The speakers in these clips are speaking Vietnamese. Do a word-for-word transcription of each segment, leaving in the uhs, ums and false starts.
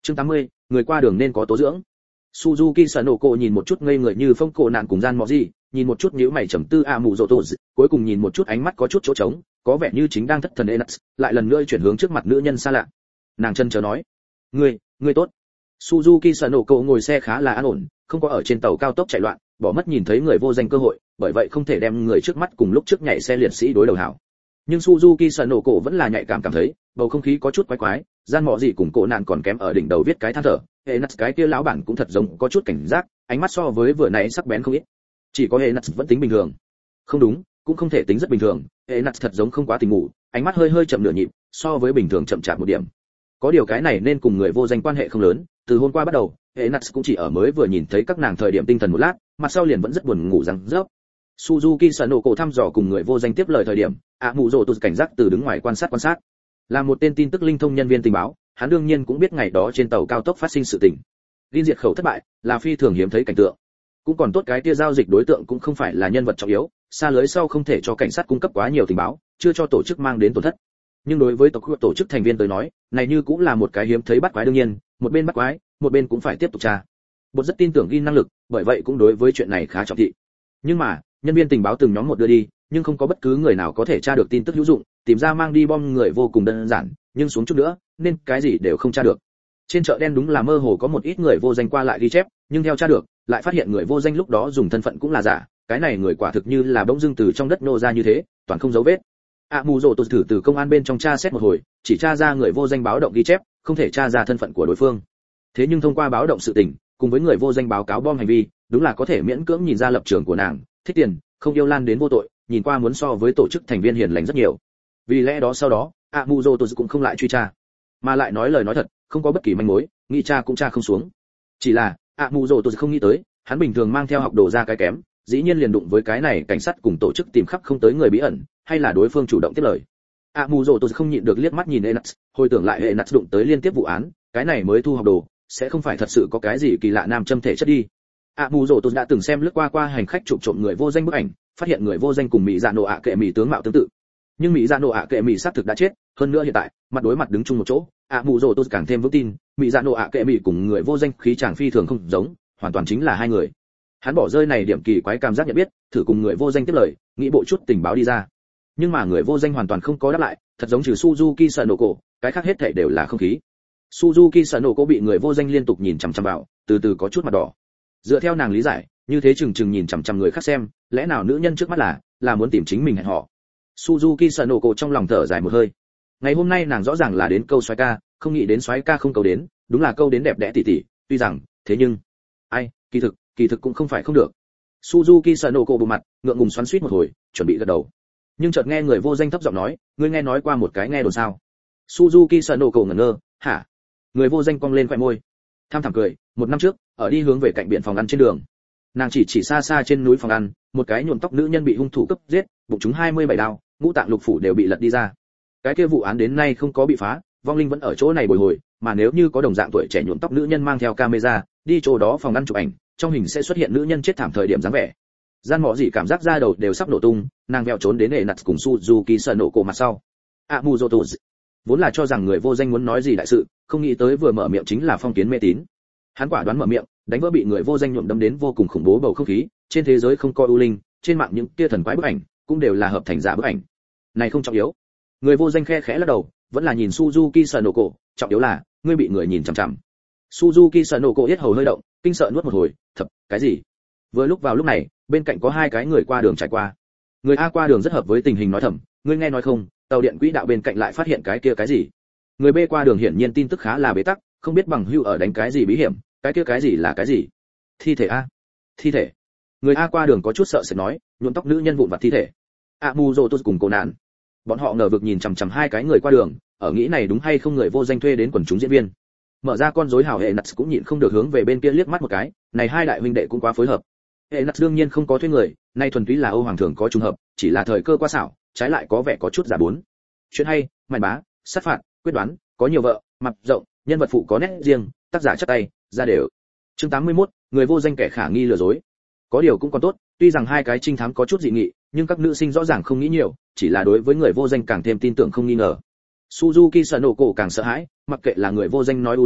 Chương tám mươi, người qua đường nên có tố dưỡng. Suzuki Sanoko nhìn một chút ngây người như phong cổ nạn cùng gian mọ gì, nhìn một chút nhíu mày trầm tư a mù rộ tổ, cuối cùng nhìn một chút ánh mắt có chút chỗ trống, có vẻ như chính đang thất thần Enax, lại lần nữa chuyển hướng trước mặt nữ nhân xa lạ. Nàng chân chớ nói, "Ngươi, ngươi tốt." Suzuki Sanoko ngồi xe khá là an ổn, không có ở trên tàu cao tốc chạy loạn, bỏ mất nhìn thấy người vô danh cơ hội, bởi vậy không thể đem người trước mắt cùng lúc trước nhảy xe liệt sĩ đối đầu hảo. Nhưng Suzuki Sanoko vẫn là nhạy cảm cảm thấy, bầu không khí có chút quái quái, gian mọ gì cùng cổ nạn còn kém ở đỉnh đầu viết cái than thở, Enax cái kia lão bản cũng thật giống có chút cảnh giác, ánh mắt so với vừa nãy sắc bén không ít. Chỉ có Enax vẫn tính bình thường. Không đúng, cũng không thể tính rất bình thường, Enax thật giống không quá tỉnh ngủ, ánh mắt hơi hơi chậm nửa nhịp, so với bình thường chậm chạp một điểm. Có điều cái này nên cùng người vô danh quan hệ không lớn, từ hôm qua bắt đầu, Enax cũng chỉ ở mới vừa nhìn thấy các nàng thời điểm tinh thần một lát, mặt sau liền vẫn rất buồn ngủ răng rớp. Suzuki Sanoko thăm dò cùng người vô danh tiếp lời thời điểm, ạ mù rồ tụt cảnh giác từ đứng ngoài quan sát quan sát. Là một tên tin tức linh thông nhân viên tình báo, hắn đương nhiên cũng biết ngày đó trên tàu cao tốc phát sinh sự tình. Liên diệt khẩu thất bại, là phi thường hiếm thấy cảnh tượng. Cũng còn tốt cái kia giao dịch đối tượng cũng không phải là nhân vật trọng yếu, xa lưới sau không thể cho cảnh sát cung cấp quá nhiều tình báo, chưa cho tổ chức mang đến tổn thất. Nhưng đối với tổ chức thành viên tới nói, này như cũng là một cái hiếm thấy bắt quái đương nhiên, một bên bắt quái, một bên cũng phải tiếp tục tra. Bột rất tin tưởng ghi năng lực, bởi vậy cũng đối với chuyện này khá trọng thị. Nhưng mà, nhân viên tình báo từng nhóm một đưa đi, nhưng không có bất cứ người nào có thể tra được tin tức hữu dụng, tìm ra mang đi bom người vô cùng đơn giản, nhưng xuống chút nữa, nên cái gì đều không tra được. Trên chợ đen đúng là mơ hồ có một ít người vô danh qua lại ghi chép, nhưng theo tra được, lại phát hiện người vô danh lúc đó dùng thân phận cũng là giả, cái này người quả thực như là bỗng dưng từ trong đất nô ra như thế, toàn không dấu vết. ạ mù rồ tụt thử từ công an bên trong tra xét một hồi, chỉ tra ra người vô danh báo động ghi chép, không thể tra ra thân phận của đối phương. Thế nhưng thông qua báo động sự tình, cùng với người vô danh báo cáo bom hành vi, đúng là có thể miễn cưỡng nhìn ra lập trường của nàng, thích tiền, không yêu lan đến vô tội, nhìn qua muốn so với tổ chức thành viên hiền lành rất nhiều. Vì lẽ đó sau đó, ạ mù rồ tụt cũng không lại truy tra, mà lại nói lời nói thật, không có bất kỳ manh mối, nghĩ tra cũng tra không xuống. Chỉ là ạ mù rồ tụt không nghĩ tới, hắn bình thường mang theo học đồ ra cái kém, dĩ nhiên liền đụng với cái này cảnh sát cùng tổ chức tìm khắp không tới người bí ẩn, hay là đối phương chủ động tiếp lời. ạ mù rồ tụt không nhịn được liếc mắt nhìn Enax, hồi tưởng lại Enax đụng tới liên tiếp vụ án, cái này mới thu học đồ, sẽ không phải thật sự có cái gì kỳ lạ nam châm thể chất đi. ạ mù rồ tụt đã từng xem lướt qua qua hành khách chụp trộm người vô danh bức ảnh, phát hiện người vô danh cùng mỹ dạ nổ ạ kệ mỹ tướng mạo tương tự, nhưng mỹ dạ nổ ạ kệ mỹ xác thực đã chết, hơn nữa hiện tại mặt đối mặt đứng chung một chỗ, ạ mù rồ tụt càng thêm vững tin mỹ dạ nổ ạ kệ mỹ cùng người vô danh khí chàng phi thường không giống, hoàn toàn chính là hai người. Hắn bỏ rơi này điểm kỳ quái cảm giác nhận biết, thử cùng người vô danh tiếp lời, nghĩ bộ chút tình báo đi ra, nhưng mà người vô danh hoàn toàn không có đáp lại, thật giống trừ Suzuki Sanoko, cái khác hết thảy đều là không khí. Suzuki Sanoko bị người vô danh liên tục nhìn chằm chằm vào, từ từ có chút mặt đỏ. Dựa theo nàng lý giải, như thế chừng chừng nhìn chằm chằm người khác xem, lẽ nào nữ nhân trước mắt là là muốn tìm chính mình hẹn hò. Suzuki Sanoko trong lòng thở dài một hơi. Ngày hôm nay nàng rõ ràng là đến câu soái ca, không nghĩ đến soái ca không câu đến, đúng là câu đến đẹp đẽ tỉ tỉ, tuy rằng, thế nhưng, ai, kỳ thực, kỳ thực cũng không phải không được. Suzuki Sanoko bộ mặt, ngượng ngùng xoắn xuýt một hồi, chuẩn bị gật đầu. Nhưng chợt nghe người vô danh thấp giọng nói, ngươi nghe nói qua một cái nghe đồn sao? Suzuki Sanoko ngẩn ngơ, hả? Người vô danh cong lên khóe môi, tham thẳm cười, một năm trước, ở đi hướng về cạnh biển phòng ăn trên đường, nàng chỉ chỉ xa xa trên núi phòng ăn, một cái nhuộm tóc nữ nhân bị hung thủ cướp giết, bụng trúng hai mươi bảy đao, ngũ tạng lục phủ đều bị lật đi ra. Cái kia vụ án đến nay không có bị phá, vong linh vẫn ở chỗ này bồi hồi, mà nếu như có đồng dạng tuổi trẻ nhuộm tóc nữ nhân mang theo camera, đi chỗ đó phòng ăn chụp ảnh, trong hình sẽ xuất hiện nữ nhân chết thảm thời điểm dáng vẻ. Gian mọ gì cảm giác da đầu đều sắp nổ tung, nàng vèo trốn đến để nặt cùng Suzuki Sanoko mặt sau. Amuzoto vốn là cho rằng người vô danh muốn nói gì đại sự, không nghĩ tới vừa mở miệng chính là phong kiến mê tín. Hắn quả đoán mở miệng, đánh vỡ bị người vô danh nhuộm đâm đến vô cùng khủng bố bầu không khí, trên thế giới không có ưu linh, trên mạng những kia thần quái bức ảnh cũng đều là hợp thành giả bức ảnh. Này không trọng yếu. Người vô danh khe khẽ lắc đầu, vẫn là nhìn Suzuki Sanoko, trọng yếu là ngươi bị người nhìn chằm chằm. Suzuki Sanoko yết hầu hơi động, kinh sợ nuốt một hồi, thập, cái gì? Vừa lúc vào lúc này, bên cạnh có hai cái người qua đường trải qua. Người A qua đường rất hợp với tình hình nói thầm, ngươi nghe nói không, tàu điện quỹ đạo bên cạnh lại phát hiện cái kia cái gì? Người B qua đường hiển nhiên tin tức khá là bế tắc, không biết bằng hữu ở đánh cái gì bí hiểm, cái kia cái gì là cái gì? Thi thể a? Thi thể. Người A qua đường có chút sợ sẽ nói, nhuộm tóc nữ nhân vụn vặt thi thể. Amuzoto cùng cô nạn. Bọn họ ngờ vực nhìn chằm chằm hai cái người qua đường, ở nghĩ này đúng hay không người vô danh thuê đến quần chúng diễn viên. Mở ra con rối hào hệ nặt cũng nhịn không được hướng về bên kia liếc mắt một cái, này hai đại huynh đệ cũng quá phối hợp. Hệ nặt đương nhiên không có thuê người, nay thuần túy là Âu Hoàng thường có trùng hợp, chỉ là thời cơ quá xảo, trái lại có vẻ có chút giả bốn. Chuyện hay, màn bá, sát phạt, quyết đoán, có nhiều vợ, mặt rộng, nhân vật phụ có nét riêng, tác giả chắc tay, ra đều. Chương tám mươi mốt, người vô danh kẻ khả nghi lừa dối. Có điều cũng còn tốt, tuy rằng hai cái trinh thám có chút dị nghị, nhưng các nữ sinh rõ ràng không nghĩ nhiều, chỉ là đối với người vô danh càng thêm tin tưởng không nghi ngờ. Suzuki Sanoko càng sợ hãi, mặc kệ là người vô danh nói u linh,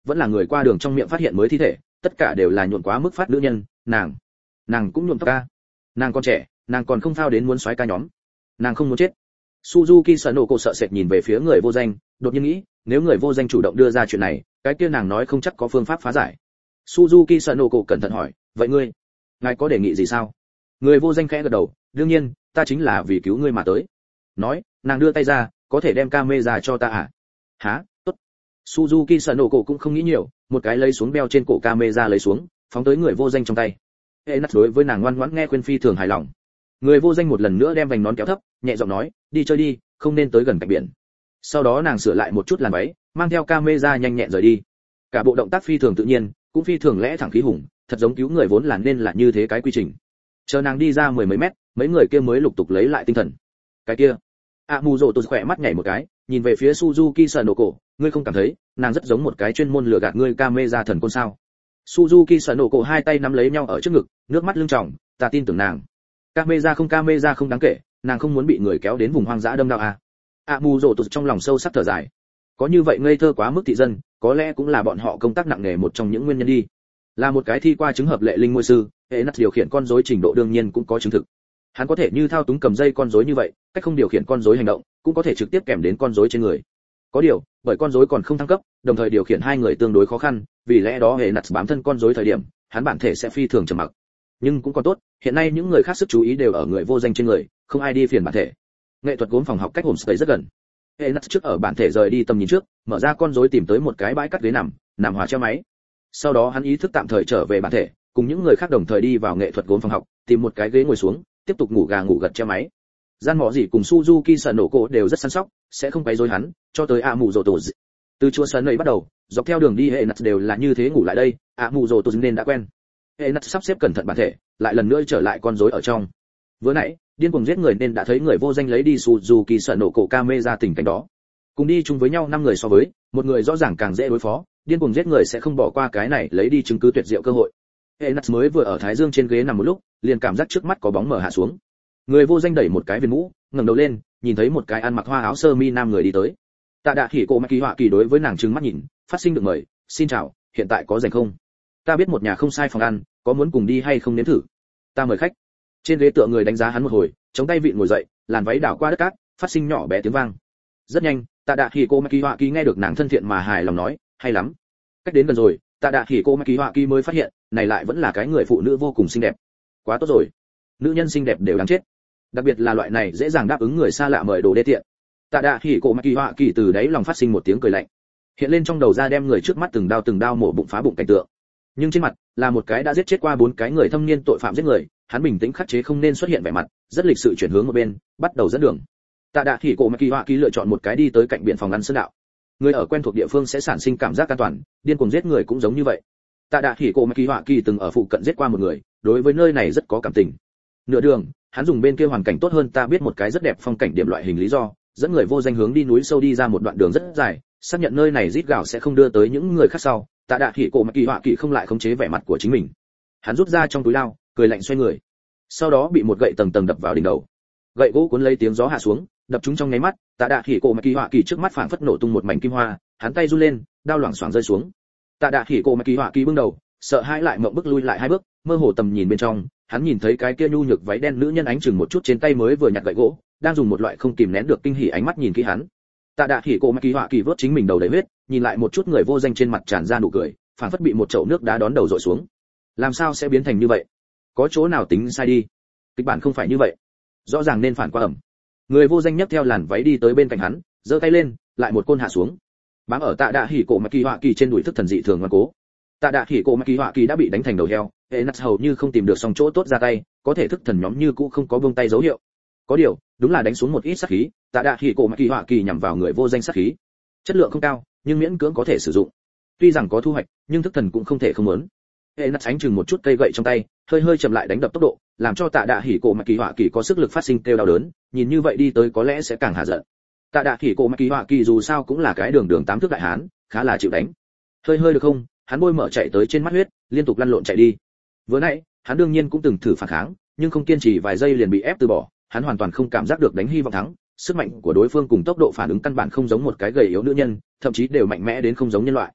vẫn là người qua đường trong miệng phát hiện mới thi thể, tất cả đều là nhuộm quá mức phát nữ nhân, nàng, nàng cũng nhuộm tóc ca. Nàng còn trẻ, nàng còn không thao đến muốn xoáy ca nhóm. Nàng không muốn chết. Suzuki Sanoko sợ sệt nhìn về phía người vô danh, đột nhiên nghĩ, nếu người vô danh chủ động đưa ra chuyện này, cái kia nàng nói không chắc có phương pháp phá giải. Suzuki Sanoko cẩn thận hỏi, vậy ngươi, ngài có đề nghị gì sao? Người vô danh khẽ gật đầu, đương nhiên, ta chính là vì cứu ngươi mà tới. Nói, nàng đưa tay ra, có thể đem camera cho ta à? Hả, tốt. Suzuki Sanoko cũng không nghĩ nhiều, một cái lấy xuống beo trên cổ camera lấy xuống, phóng tới người vô danh trong tay. Enas đối với nàng ngoan ngoãn nghe khuyên phi thường hài lòng. Người vô danh một lần nữa đem vành nón kéo thấp, nhẹ giọng nói, đi chơi đi, không nên tới gần cạnh biển. Sau đó nàng sửa lại một chút làn váy, mang theo camera nhanh nhẹn rời đi. Cả bộ động tác phi thường tự nhiên, cũng phi thường lẽ thẳng khí hùng, thật giống cứu người vốn là nên là như thế cái quy trình. Chờ nàng đi ra mười mấy mét, mấy người kia mới lục tục lấy lại tinh thần. Cái kia, a mù rồ tôi khỏe mắt nhảy một cái, nhìn về phía Suzuki Sanoko, ngươi không cảm thấy nàng rất giống một cái chuyên môn lừa gạt ngươi camera thần côn sao? Suzuki Sanoko hai tay nắm lấy nhau ở trước ngực, nước mắt lưng tròng, ta tin tưởng nàng. Camera không camera không đáng kể, nàng không muốn bị người kéo đến vùng hoang dã đâm đau à? A mù rồ tôi trong lòng sâu sắc thở dài. Có như vậy ngây thơ quá mức thị dân, có lẽ cũng là bọn họ công tác nặng nề một trong những nguyên nhân đi. Là một cái thi qua chứng hợp lệ linh môi sư, Enas điều khiển con rối trình độ đương nhiên cũng có chứng thực. Hắn có thể như thao túng cầm dây con rối như vậy, cách không điều khiển con rối hành động, cũng có thể trực tiếp kèm đến con rối trên người. Có điều, bởi con rối còn không thăng cấp, đồng thời điều khiển hai người tương đối khó khăn, vì lẽ đó Enas bám thân con rối thời điểm, hắn bản thể sẽ phi thường trầm mặc. Nhưng cũng còn tốt, hiện nay những người khác sức chú ý đều ở người vô danh trên người, không ai đi phiền bản thể. Nghệ thuật gốm phòng học cách homestay rất gần. Enas trước ở bản thể rời đi tầm nhìn trước, mở ra con rối tìm tới một cái bãi cắt ghế nằm, nằm hòa treo máy. Sau đó hắn ý thức tạm thời trở về bản thể, cùng những người khác đồng thời đi vào nghệ thuật gốm phòng học, tìm một cái ghế ngồi xuống, tiếp tục ngủ gà ngủ gật treo máy. Gian mọ gì cùng Suzuki Sanoko đều rất săn sóc, sẽ không quấy rối hắn, cho tới A Mù Rồ Tổ. Từ chùa sân ấy bắt đầu, dọc theo đường đi Enas đều là như thế ngủ lại đây, A Mù Rồ Tổ nên đã quen. Enas sắp xếp cẩn thận bản thể, lại lần nữa trở lại con rối ở trong. Vừa nãy, điên cuồng giết người nên đã thấy người vô danh lấy đi Suzuki Sanoko camera tình cảnh đó. Cùng đi chung với nhau năm người so với, một người rõ ràng càng dễ đối phó, điên cuồng giết người sẽ không bỏ qua cái này lấy đi chứng cứ tuyệt diệu cơ hội. Enas mới vừa ở thái dương trên ghế nằm một lúc, liền cảm giác trước mắt có bóng mờ hạ xuống. Người vô danh đẩy một cái viên mũ, ngẩng đầu lên, nhìn thấy một cái ăn mặc hoa áo sơ mi nam người đi tới. Tạ Đạ Hỉ Cổ Mạc Kỳ Họa Kỳ đối với nàng trừng mắt nhìn, phát sinh được mời, xin chào, hiện tại có rảnh không? Ta biết một nhà không sai phòng ăn, có muốn cùng đi hay không nếm thử? Ta mời khách. Trên ghế tựa người đánh giá hắn một hồi, chống tay vịn ngồi dậy, làn váy đảo qua đất cát, phát sinh nhỏ bé tiếng vang. Rất nhanh, Tạ Đạ Hỉ Cổ Mạc Kỳ Họa Kỳ nghe được nàng thân thiện mà hài lòng nói, hay lắm. Cách đến gần rồi, Tạ Đạ Hỉ Cổ Mạc Kỳ Họa Kỳ mới phát hiện, này lại vẫn là cái người phụ nữ vô cùng xinh đẹp. Quá tốt rồi. Nữ nhân xinh đẹp đều đáng chết. Đặc biệt là loại này dễ dàng đáp ứng người xa lạ mời đồ đê tiện. Tạ Đạ Hỉ Cổ Mạc Kỳ Họa Kỳ từ đấy lòng phát sinh một tiếng cười lạnh. Hiện lên trong đầu ra đem người trước mắt từng đao từng đao mổ bụng phá bụng cảnh tượng. Nhưng trên mặt là một cái đã giết chết qua bốn cái người thâm niên tội phạm giết người, hắn bình tĩnh khắc chế không nên xuất hiện vẻ mặt, rất lịch sự chuyển hướng một bên, bắt đầu dẫn đường. Tạ Đạ Hỉ Cổ Mạc Kỳ Họa Kỳ lựa chọn một cái đi tới cạnh biển phòng ăn sơn đạo. Người ở quen thuộc địa phương sẽ sản sinh cảm giác an toàn, điên cuồng giết người cũng giống như vậy. Tạ Đạ Hỉ Cổ Mạc Kỳ Họa Kỳ từng ở phụ cận giết qua một người, đối với nơi này rất có cảm tình. Nửa đường, hắn dùng bên kia hoàn cảnh tốt hơn ta biết một cái rất đẹp phong cảnh điểm loại hình lý do, dẫn người vô danh hướng đi núi sâu đi ra một đoạn đường rất dài, xác nhận nơi này rít gào sẽ không đưa tới những người khác sau. Tạ Đạ Hỉ Cổ Mạc Kỳ Họa Kỳ không lại khống chế vẻ mặt của chính mình. Hắn rút ra trong túi đao, cười lạnh xoay người. Sau đó bị một gậy tầng tầng đập vào đỉnh đầu. Gậy gỗ cuốn lấy tiếng gió hạ xuống, đập trúng trong nháy mắt, Tạ Đạ Hỉ Cổ Mạc Kỳ Họa Kỳ trước mắt phảng phất nổ tung một mảnh kim hoa, hắn tay run lên, đao loảng xoảng rơi xuống. Tạ Đạ Hỉ Cổ Mạc Kỳ Họa Kỳ bưng đầu, sợ hãi lại mộng bức lui lại hai bước, mơ hồ tầm nhìn bên trong, hắn nhìn thấy cái kia nhu nhược váy đen nữ nhân ánh chừng một chút trên tay mới vừa nhặt gậy gỗ, đang dùng một loại không kìm nén được kinh hỉ ánh mắt nhìn kỹ hắn. Tạ Đạ Hỉ Cổ Mạc Kỳ Họa Kỳ vớt chính mình đầu đầy huyết, nhìn lại một chút người vô danh trên mặt tràn ra nụ cười, phảng phất bị một chậu nước đá đón đầu dội xuống. Làm sao sẽ biến thành như vậy? Có chỗ nào tính sai đi? Kịch bản không phải như vậy. Rõ ràng nên phản qua ẩm. Người vô danh nhấc theo làn váy đi tới bên cạnh hắn, giơ tay lên, lại một côn hạ xuống. Bám ở Tạ Đạ Hỉ Cổ Mạc Kỳ Họa Kỳ trên đùi thức thần dị thường ngoan cố. Tạ Đạ Hỉ Cổ Mạc Kỳ Họa Kỳ đã bị đánh thành đầu heo, Enas hầu như không tìm được song chỗ tốt ra tay, có thể thức thần nhóm như cũ không có buông tay dấu hiệu. Có điều, đúng là đánh xuống một ít sát khí, Tạ Đạ Hỉ Cổ Mạc Kỳ Họa Kỳ nhằm vào người vô danh sát khí. Chất lượng không cao, nhưng miễn cưỡng có thể sử dụng. Tuy rằng có thu hoạch, nhưng thức thần cũng không thể không muốn. Enas ánh chừng một chút cây gậy trong tay, hơi hơi chậm lại đánh đập tốc độ, làm cho Tạ Đạ Hỉ Cổ Mạc Kỳ Họa Kỳ có sức lực phát sinh kêu đau đớn, nhìn như vậy đi tới có lẽ sẽ càng hạ giận. Tạ Đạ Hỉ Cổ Mạc Kỳ Họa Kỳ dù sao cũng là cái đường đường tám thước đại hán, khá là chịu đánh. Hơi hơi được không? Hắn bôi mở chạy tới trên mắt huyết, liên tục lăn lộn chạy đi. Vừa nãy, hắn đương nhiên cũng từng thử phản kháng, nhưng không kiên trì vài giây liền bị ép từ bỏ, hắn hoàn toàn không cảm giác được đánh hy vọng thắng, sức mạnh của đối phương cùng tốc độ phản ứng căn bản không giống một cái gầy yếu nữ nhân, thậm chí đều mạnh mẽ đến không giống nhân loại.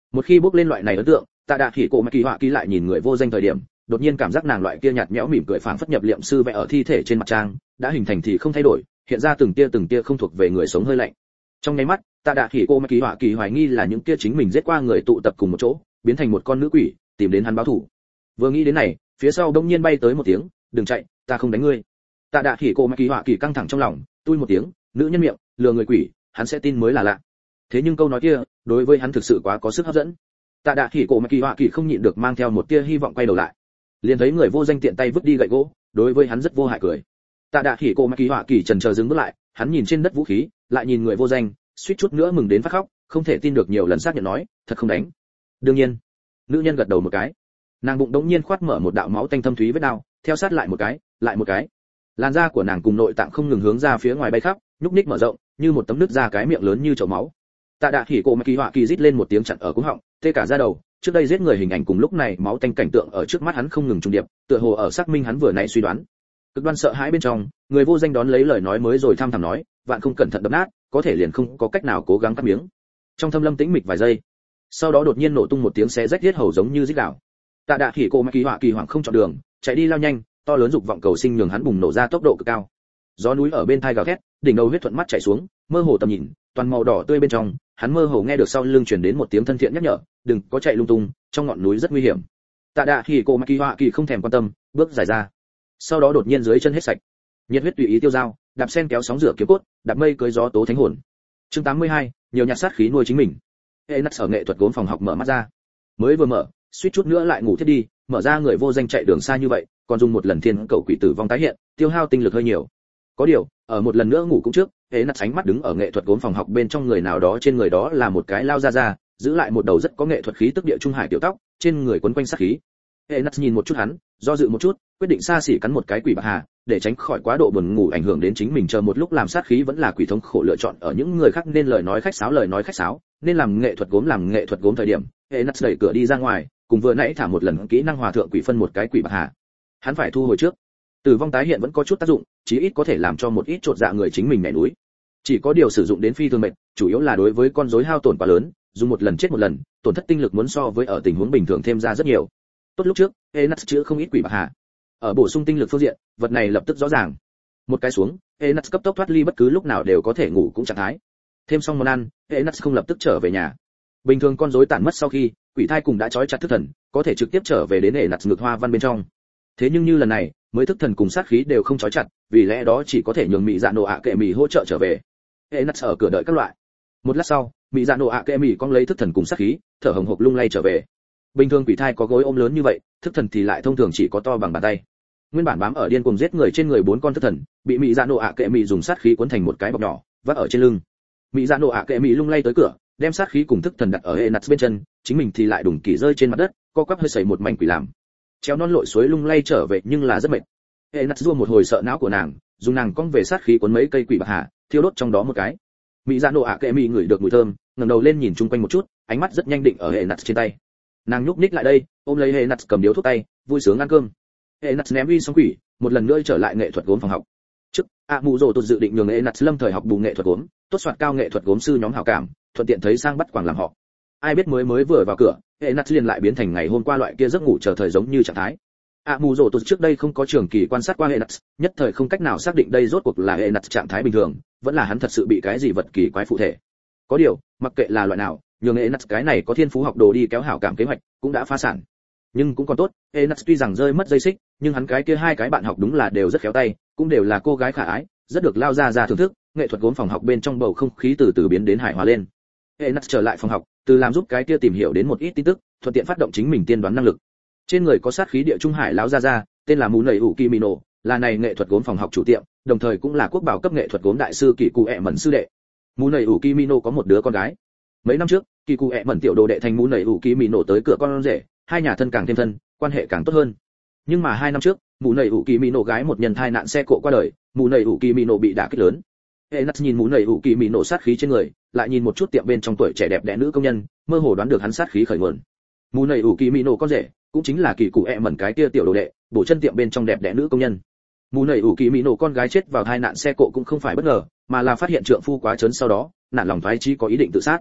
Một khi bước lên loại này ấn tượng, Tạ Đạ Hỉ Cổ Mạc Kỳ Họa Kỳ lại nhìn người vô danh thời điểm, đột nhiên cảm giác nàng loại kia nhạt nhẽo mỉm cười phảng phất nhập liệm sư vẽ ở thi thể trên mặt trang, đã hình thành thì không thay đổi, hiện ra từng tia từng tia không thuộc về người sống hơi lạnh. Trong nháy mắt, Tạ Đạ Hỉ Cổ Mạc Kỳ Họa Kỳ hoài nghi là những kia chính mình giết qua người tụ tập cùng một chỗ, biến thành một con nữ quỷ, tìm đến hắn báo thù. Vừa nghĩ đến này, phía sau đông nhiên bay tới một tiếng, "Đừng chạy, ta không đánh ngươi." Tạ Đạ Hỉ Cổ Mạc Kỳ Họa Kỳ căng thẳng trong lòng, tui một tiếng, nữ nhân miệng, lừa người quỷ, hắn sẽ tin mới là lạ. Thế nhưng câu nói kia, đối với hắn thực sự quá có sức hấp dẫn. Tạ Đạ Hỉ Cổ Mạc Kỳ Họa Kỳ không nhịn được mang theo một tia hy vọng quay đầu lại. Liền thấy người vô danh tiện tay vứt đi gậy gỗ, đối với hắn rất vô hại cười. Tạ Đạ Hỉ Cổ Mạc Kỳ Họa Kỳ chần chờ dừng bước lại, hắn nhìn trên đất vũ khí, lại nhìn người vô danh, suýt chút nữa mừng đến phát khóc, không thể tin được nhiều lần xác nhận nói, thật không đánh. Đương nhiên. Nữ nhân gật đầu một cái. Nàng bụng đống nhiên khoát mở một đạo máu tanh thâm thúy vết đao, theo sát lại một cái, lại một cái. Làn da của nàng cùng nội tạng không ngừng hướng ra phía ngoài bay khắp, nhúc nhích mở rộng, như một tấm nứt ra cái miệng lớn như chậu máu. Tạ Đạ Hỉ Cổ Mạc Kỳ Họa Kỳ rít lên một tiếng chặn ở cuống họng, tê cả da đầu, trước đây giết người hình ảnh cùng lúc này máu tanh cảnh tượng ở trước mắt hắn không ngừng trùng điệp, tựa hồ ở xác minh hắn vừa nãy suy đoán. Cực đoan sợ hãi bên trong, người vô danh đón lấy lời nói mới rồi tham thẳm nói, vạn không cẩn thận đập nát, có thể liền không có cách nào cố gắng cắt miếng. Trong thâm lâm tĩnh mịch vài giây, sau đó đột nhiên nổ tung một tiếng xé rách thiết hầu giống như rít gào. Tạ Đạ Hỉ Cổ Mạc Kỳ Họa Kỳ hoảng không chọn đường, chạy đi lao nhanh, to lớn dục vọng cầu sinh nhường hắn bùng nổ ra tốc độ cực cao. Gió núi ở bên tai gào thét, đỉnh đầu huyết thuận mắt chảy xuống, mơ hồ tầm nhìn, toàn màu đỏ tươi bên trong, hắn mơ hồ nghe được sau lưng truyền đến một tiếng thân thiện nhắc nhở, đừng có chạy lung tung, trong ngọn núi rất nguy hiểm. Tạ Đạ Hỉ Cổ Mạc Kỳ Họa Kỳ không thèm quan tâm, bước dài ra. Sau đó đột nhiên dưới chân hết sạch, nhiệt huyết tùy ý tiêu dao, đạp sen kéo sóng rửa kiếm cốt, đạp mây cưỡi gió tố thánh hồn. Chương tám mươi hai, nhiều nhặt sát khí nuôi chính mình. Enax ở nghệ thuật gốm phòng học mở mắt ra, mới vừa mở, suýt chút nữa lại ngủ thiết đi, mở ra người vô danh chạy đường xa như vậy, còn dùng một lần thiên cầu quỷ tử vong tái hiện, tiêu hao tinh lực hơi nhiều. Có điều, ở một lần nữa ngủ cũng trước, Enax ánh mắt đứng ở nghệ thuật gốm phòng học bên trong người nào đó, trên người đó là một cái lao ra ra, giữ lại một đầu rất có nghệ thuật khí tức địa trung hải tiểu tóc, trên người quấn quanh sát khí. Enax nhìn một chút hắn, do dự một chút, quyết định xa xỉ cắn một cái quỷ bạc hà, để tránh khỏi quá độ buồn ngủ ảnh hưởng đến chính mình, chờ một lúc làm sát khí vẫn là quỷ thống khổ lựa chọn ở những người khác nên lời nói khách sáo lời nói khách sáo, nên làm nghệ thuật gốm làm nghệ thuật gốm thời điểm. Enax đẩy cửa đi ra ngoài, cùng vừa nãy thả một lần kỹ năng hòa thượng quỷ phân một cái quỷ bạc hà. Hắn phải thu hồi trước. Tử vong tái hiện vẫn có chút tác dụng, chí ít có thể làm cho một ít trột dạ người chính mình nhảy núi. Chỉ có điều sử dụng đến phi thường mệt, chủ yếu là đối với con rối hao tổn quá lớn, dùng một lần chết một lần, tổn thất tinh lực muốn so với ở tình huống bình thường thêm ra rất nhiều. Tốt lúc trước, Enax chữa không ít quỷ bạc hà. Ở bổ sung tinh lực phương diện, vật này lập tức rõ ràng. Một cái xuống, Enax cấp tốc thoát ly bất cứ lúc nào đều có thể ngủ cũng trạng thái. Thêm xong món ăn, Enax không lập tức trở về nhà. Bình thường con rối tản mất sau khi, quỷ thai cùng đã trói chặt thức thần, có thể trực tiếp trở về đến Enax ngược hoa văn bên trong. Thế nhưng như lần này, mới thức thần cùng sát khí đều không trói chặt, vì lẽ đó chỉ có thể nhường Mị Dạ Nổ ạ Kệ Mị hỗ trợ trở về. Enax ở cửa đợi các loại. Một lát sau, Mị Dạ Nổ ạ Kệ Mị cong lấy thức thần cùng sát khí, thở hồng hộc lung lay trở về. Bình thường quỷ thai có gối ôm lớn như vậy, thức thần thì lại thông thường chỉ có to bằng bàn tay. Nguyên bản bám ở điên cuồng giết người trên người bốn con thức thần, bị Mị Dạ Nổ ạ Kệ Mị dùng sát khí cuốn thành một cái bọc nhỏ, vác ở trên lưng. Mị Dạ Nổ ạ Kệ Mị lung lay tới cửa, đem sát khí cùng thức thần đặt ở Enax bên chân, chính mình thì lại đùng kỳ rơi trên mặt đất, co quắp hơi sẩy một mảnh quỷ làm. Treo non lội suối lung lay trở về nhưng là rất mệt. Enax rua một hồi sợ não của nàng, dùng nàng cong về sát khí cuốn mấy cây quỷ bạc hà, thiêu đốt trong đó một cái. Mị Dạ Nổ ạ Kệ Mị ngửi được mùi thơm, ngẩng đầu lên nhìn chung quanh một chút, ánh mắt rất nhanh định ở Enax trên tay. Nàng nhúc nhích lại đây, ôm lấy Enax cầm điếu thuốc tay, vui sướng ăn cơm. Enax ném uy xong quỷ, một lần nữa trở lại nghệ thuật gốm phòng học. Trước, ạ mù rồ tụt dự định nhường Enax lâm thời học bù nghệ thuật gốm, tốt soạt cao nghệ thuật gốm sư nhóm hảo cảm, thuận tiện thấy sang bắt quàng làm họ. Ai biết mới mới vừa vào cửa, Enax liền lại biến thành ngày hôm qua loại kia giấc ngủ chờ thời giống như trạng thái. ạ mù rồ tụt trước đây không có trường kỳ quan sát qua Enax, nhất thời không cách nào xác định đây rốt cuộc là Enax trạng thái bình thường, vẫn là hắn thật sự bị cái gì vật kỳ quái phụ thể. Có điều, mặc kệ là loại nào, nhường Enax cái này có thiên phú học đồ đi kéo hảo cảm kế hoạch, cũng đã phá sản. Nhưng cũng còn tốt, Enax tuy rằng rơi mất dây xích, nhưng hắn cái kia hai cái bạn học đúng là đều rất khéo tay, cũng đều là cô gái khả ái, rất được lao ra ra thưởng thức, nghệ thuật gốm phòng học bên trong bầu không khí từ từ biến đến hài hòa lên. Enax trở lại phòng học, từ làm giúp cái kia tìm hiểu đến một ít tin tức, thuận tiện phát động chính mình tiên đoán năng lực. Trên người có sát khí địa trung hải lão gia gia, tên là Mù Nầy ủ Kimino, là này nghệ thuật gốm phòng học chủ tiệm, đồng thời cũng là quốc bảo cấp nghệ thuật gốm đại sư Kỳ Cụ ẹ mẩn sư đệ. Mù Nầy ủ Kimino có một đứa con gái. Mấy năm trước, Kỳ Cụ ẹ mẩn tiểu đồ đệ thành Mù Nầy ủ Kimino tới cửa con rể, hai nhà thân càng thêm thân, quan hệ càng tốt hơn. Nhưng mà hai năm trước, Mù Nầy ủ Kimino gái một nhân thai nạn xe cộ qua đời, Mù Nầy ủ Kimino bị đả kích lớn. Enax nhìn Mù Nầy ủ Kimino sát khí trên người, lại nhìn một chút tiệm bên trong tuổi trẻ đẹp đẽ nữ công nhân, mơ hồ đoán được hắn sát khí khởi nguồn. Mù Nầy ủ Kimino con rể, cũng chính là Kỳ Cụ ẹ mẩn cái kia tiểu đồ đệ, bổ chân tiệm bên trong đẹp đẽ nữ công nhân. Mù Nầy ủ Kimino con gái chết vào tai nạn xe cộ cũng không phải bất ngờ, mà là phát hiện trượng phu quá chớn sau đó, nản lòng phái chí có ý định tự sát.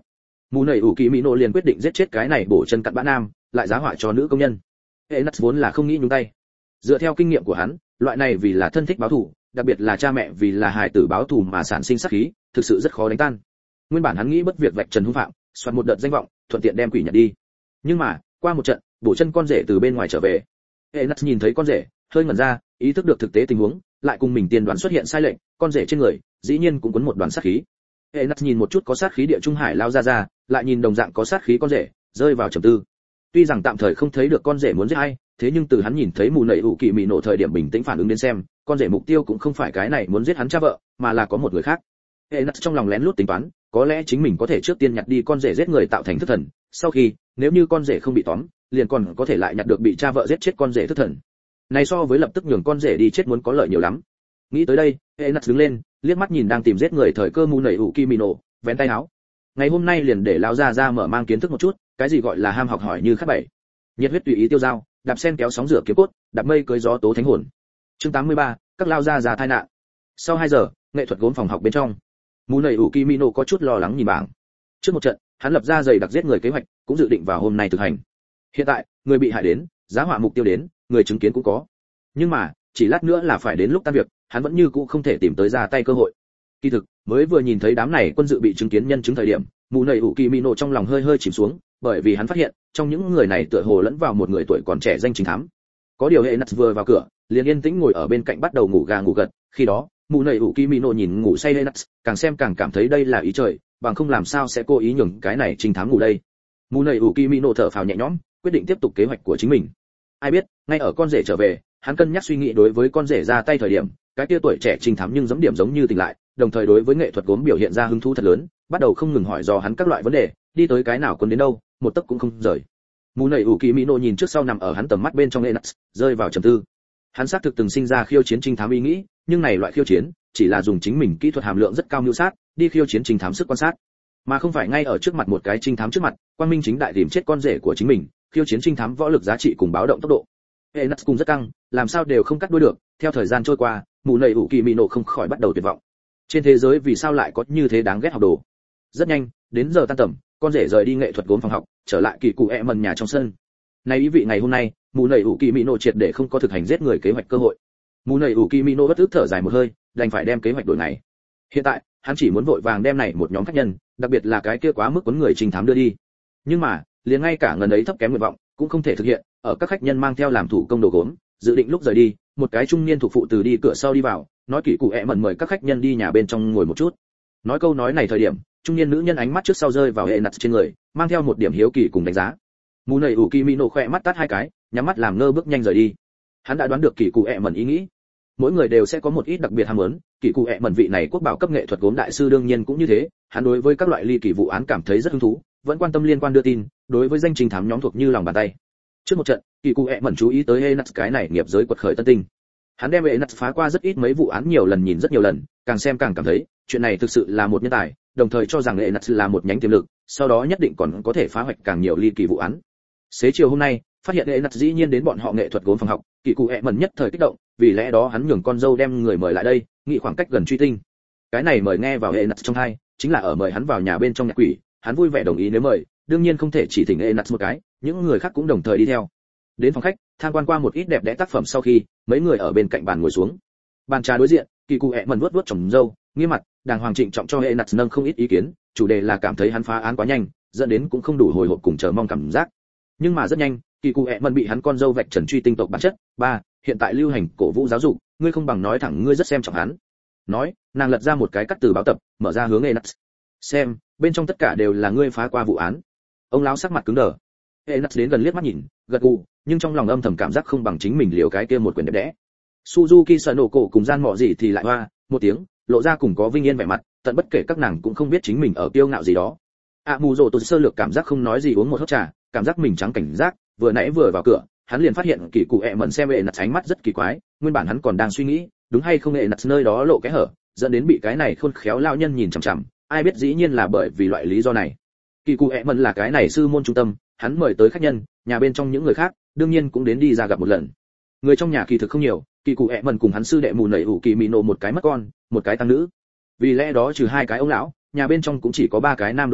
mù nầy ủ kỳ mỹ nổ liền quyết định giết chết cái này bổ chân cặn bã nam, lại giá họa cho nữ công nhân. Enas vốn là không nghĩ nhúng tay. Dựa theo kinh nghiệm của hắn, loại này vì là thân thích báo thù, đặc biệt là cha mẹ vì là hài tử báo thù mà sản sinh sát khí, thực sự rất khó đánh tan. Nguyên bản hắn nghĩ bất việc vạch trần hung phạm, soạt một đợt danh vọng, thuận tiện đem quỷ nhặt đi. Nhưng mà, qua một trận, bổ chân con rể từ bên ngoài trở về. Enas nhìn thấy con rể, hơi ngẩn ra, ý thức được thực tế tình huống, lại cùng mình tiên đoán xuất hiện sai lệch, con rể trên người, dĩ nhiên cũng cuốn một đoàn sát khí. Enas nhìn một chút có sát khí địa trung hải lao ra ra, lại nhìn đồng dạng có sát khí con rể, rơi vào trầm tư. Tuy rằng tạm thời không thấy được con rể muốn giết ai, thế nhưng từ hắn nhìn thấy mù nảy ủ kỳ mị nổ thời điểm bình tĩnh phản ứng đến xem, con rể mục tiêu cũng không phải cái này muốn giết hắn cha vợ, mà là có một người khác. Enas trong lòng lén lút tính toán, có lẽ chính mình có thể trước tiên nhặt đi con rể giết người tạo thành thức thần, sau khi, nếu như con rể không bị tóm, liền còn có thể lại nhặt được bị cha vợ giết chết con rể thức thần. Này so với lập tức nhường con rể đi chết muốn có lợi nhiều lắm. Nghĩ tới đây, Enas đứng lên, liếc mắt nhìn đang tìm giết người thời cơ mù nảy ủ kỳ mị nổ, vén tay áo. Ngày hôm nay liền để lão gia ra mở mang kiến thức một chút, cái gì gọi là ham học hỏi như khác bảy. Nhiệt huyết tùy ý tiêu dao, đạp sen kéo sóng rửa kiếm cốt, đạp mây cưới gió tố thánh hồn. Chương tám mươi ba, các lao gia già tai nạn. Sau hai giờ, nghệ thuật gốm phòng học bên trong, mù nầy ủ Kimino có chút lo lắng nhìn bảng. Trước một trận, hắn lập ra dày đặc giết người kế hoạch, cũng dự định vào hôm nay thực hành. Hiện tại, người bị hại đến, giá họa mục tiêu đến, người chứng kiến cũng có. Nhưng mà, chỉ lát nữa là phải đến lúc tan việc, hắn vẫn như cũ không thể tìm tới ra tay cơ hội. Kỳ thực, mới vừa nhìn thấy đám này quân dự bị chứng kiến nhân chứng thời điểm, mù nầy ủ Kimino trong lòng hơi hơi chìm xuống, bởi vì hắn phát hiện, trong những người này tựa hồ lẫn vào một người tuổi còn trẻ danh chính thám. Có điều hệ nặt vừa vào cửa, liền yên tĩnh ngồi ở bên cạnh bắt đầu ngủ gà ngủ gật, khi đó, mù nầy ủ Kimino nhìn ngủ say hệ nặt, càng xem càng cảm thấy đây là ý trời, bằng không làm sao sẽ cố ý nhường cái này trinh thám ngủ đây. Mù nầy ủ Kimino thở phào nhẹ nhõm, quyết định tiếp tục kế hoạch của chính mình. Ai biết, ngay ở con rể trở về, hắn cân nhắc suy nghĩ đối với con rể ra tay thời điểm, cái kia tuổi trẻ trinh thám nhưng giống điểm giống như tỉnh lại, đồng thời đối với nghệ thuật gốm biểu hiện ra hứng thú thật lớn, bắt đầu không ngừng hỏi dò hắn các loại vấn đề, đi tới cái nào quân đến đâu, một tấc cũng không rời. Mù nầy ủ Kimino nhìn trước sau nằm ở hắn tầm mắt bên trong Enas, rơi vào trầm tư. Hắn xác thực từng sinh ra khiêu chiến trinh thám ý nghĩ, nhưng này loại khiêu chiến chỉ là dùng chính mình kỹ thuật hàm lượng rất cao mưu sát, đi khiêu chiến trinh thám sức quan sát, mà không phải ngay ở trước mặt một cái trinh thám trước mặt, quang minh chính đại tìm chết con rể của chính mình, khiêu chiến trinh thám võ lực giá trị cùng báo động tốc độ. Enas cùng rất căng, làm sao đều không cắt đuôi được, theo thời gian trôi qua, mù nầy ủ Kimino không khỏi bắt đầu tuyệt vọng. Trên thế giới vì sao lại có như thế đáng ghét học đồ? Rất nhanh, đến giờ tan tầm, con rể rời đi nghệ thuật gốm phòng học, trở lại kỳ cụ e mần nhà trong sân. Này ý vị ngày hôm nay, mù nầy ủ Kimino triệt để không có thực hành giết người kế hoạch cơ hội. Mù nầy ủ Kimino bất ức thở dài một hơi, đành phải đem kế hoạch đổi ngày. Hiện tại, hắn chỉ muốn vội vàng đem này một nhóm khách nhân, đặc biệt là cái kia quá mức cuốn người trình thám đưa đi. Nhưng mà, liền ngay cả ngần ấy thấp kém nguyện vọng, cũng không thể thực hiện. Ở các khách nhân mang theo làm thủ công đồ gốm, dự định lúc rời đi, một cái trung niên thuộc phụ từ đi cửa sau đi vào, nói kỳ cụ e mần mời các khách nhân đi nhà bên trong ngồi một chút. Nói câu nói này thời điểm, trung niên nữ nhân ánh mắt trước sau rơi vào hệ nặt trên người, mang theo một điểm hiếu kỳ cùng đánh giá. Mù nầy ủ Kimino khẽ mắt tát hai cái, nhắm mắt làm ngơ bước nhanh rời đi. Hắn đã đoán được kỳ cụ ẹ mẩn ý nghĩ. Mỗi người đều sẽ có một ít đặc biệt ham muốn, kỳ cụ ẹ mẩn vị này quốc bảo cấp nghệ thuật gốm đại sư đương nhiên cũng như thế, hắn đối với các loại ly kỳ vụ án cảm thấy rất hứng thú, vẫn quan tâm liên quan đưa tin, đối với danh trình thám nhóm thuộc như lòng bàn tay. Trước một trận, kỳ cụ ẹ mẩn chú ý tới Enas cái này nghiệp giới quật khởi tân tinh. Hắn đem Enas phá qua rất ít mấy vụ án nhiều lần nhìn rất nhiều lần, càng xem càng cảm thấy, chuyện này thực sự là một nhân tài, đồng thời cho rằng Enas là một nhánh tiềm lực, sau đó nhất định còn có thể phá hoạch càng nhiều ly kỳ vụ án. Xế chiều hôm nay, phát hiện Enas dĩ nhiên đến bọn họ nghệ thuật gốm phòng học, kỳ cụ ẹ mẩn nhất thời kích động, vì lẽ đó hắn nhường con dâu đem người mời lại đây, nghị khoảng cách gần truy tinh. Cái này mời nghe vào Enas trong tai, chính là ở mời hắn vào nhà bên trong nhạc quỷ, hắn vui vẻ đồng ý nếu mời, đương nhiên không thể chỉ thỉnh Enas một cái, những người khác cũng đồng thời đi theo. Đến phòng khách, tham quan qua một ít đẹp đẽ tác phẩm sau khi, mấy người ở bên cạnh bàn ngồi xuống. Bàn trà đối diện, kỳ cụ ẹ mẩn vuốt vuốt tròm râu, nghiêm mặt, đàng hoàng trịnh trọng cho Enas nâng không ít ý kiến, chủ đề là cảm thấy hắn phá án quá nhanh, dẫn đến cũng không đủ hồi hộp cùng chờ mong cảm giác. Nhưng mà rất nhanh, kỳ cụ ẹ mẩn bị hắn con dâu vạch trần truy tinh tộc bản chất. Ba, hiện tại lưu hành cổ vũ giáo dục, ngươi không bằng nói thẳng ngươi rất xem trọng hắn. Nói, nàng lật ra một cái cắt từ báo tập, mở ra hướng Enas. Xem, bên trong tất cả đều là ngươi phá qua vụ án. Ông lão sắc mặt cứng đờ. Enas đến gần liếc mắt nhìn, gật gù, nhưng trong lòng âm thầm cảm giác không bằng chính mình liều cái kia một quyển đẹp đẽ. Suzuki Sanoko cùng gian mọ gì thì lại hoa một tiếng, lộ ra cùng có vinh yên vẻ mặt, tận bất kể các nàng cũng không biết chính mình ở kiêu ngạo gì đó. A Mù Dỗ tôi sơ lược cảm giác không nói gì uống một hớp trà, cảm giác mình trắng cảnh giác, vừa nãy vừa vào cửa, hắn liền phát hiện kỳ cụ ẹ mẩn xem Enas ánh mắt rất kỳ quái, nguyên bản hắn còn đang suy nghĩ, đúng hay không Enas nơi đó lộ cái hở, dẫn đến bị cái này khôn khéo lão nhân nhìn chằm chằm, ai biết dĩ nhiên là bởi vì loại lý do này. Kỳ cụ ẹ mẩn là cái này sư môn trung tâm, hắn mời tới khách nhân, nhà bên trong những người khác, đương nhiên cũng đến đi ra gặp một lần. Người trong nhà kỳ thực không nhiều, kỳ cụ ẹ mẩn cùng hắn sư đệ mù nảy ủ kỳ mị nộ một cái mất con, một cái tăng nữ. Vì lẽ đó trừ hai cái ông lão, nhà bên trong cũng chỉ có ba cái nam đồ đệ,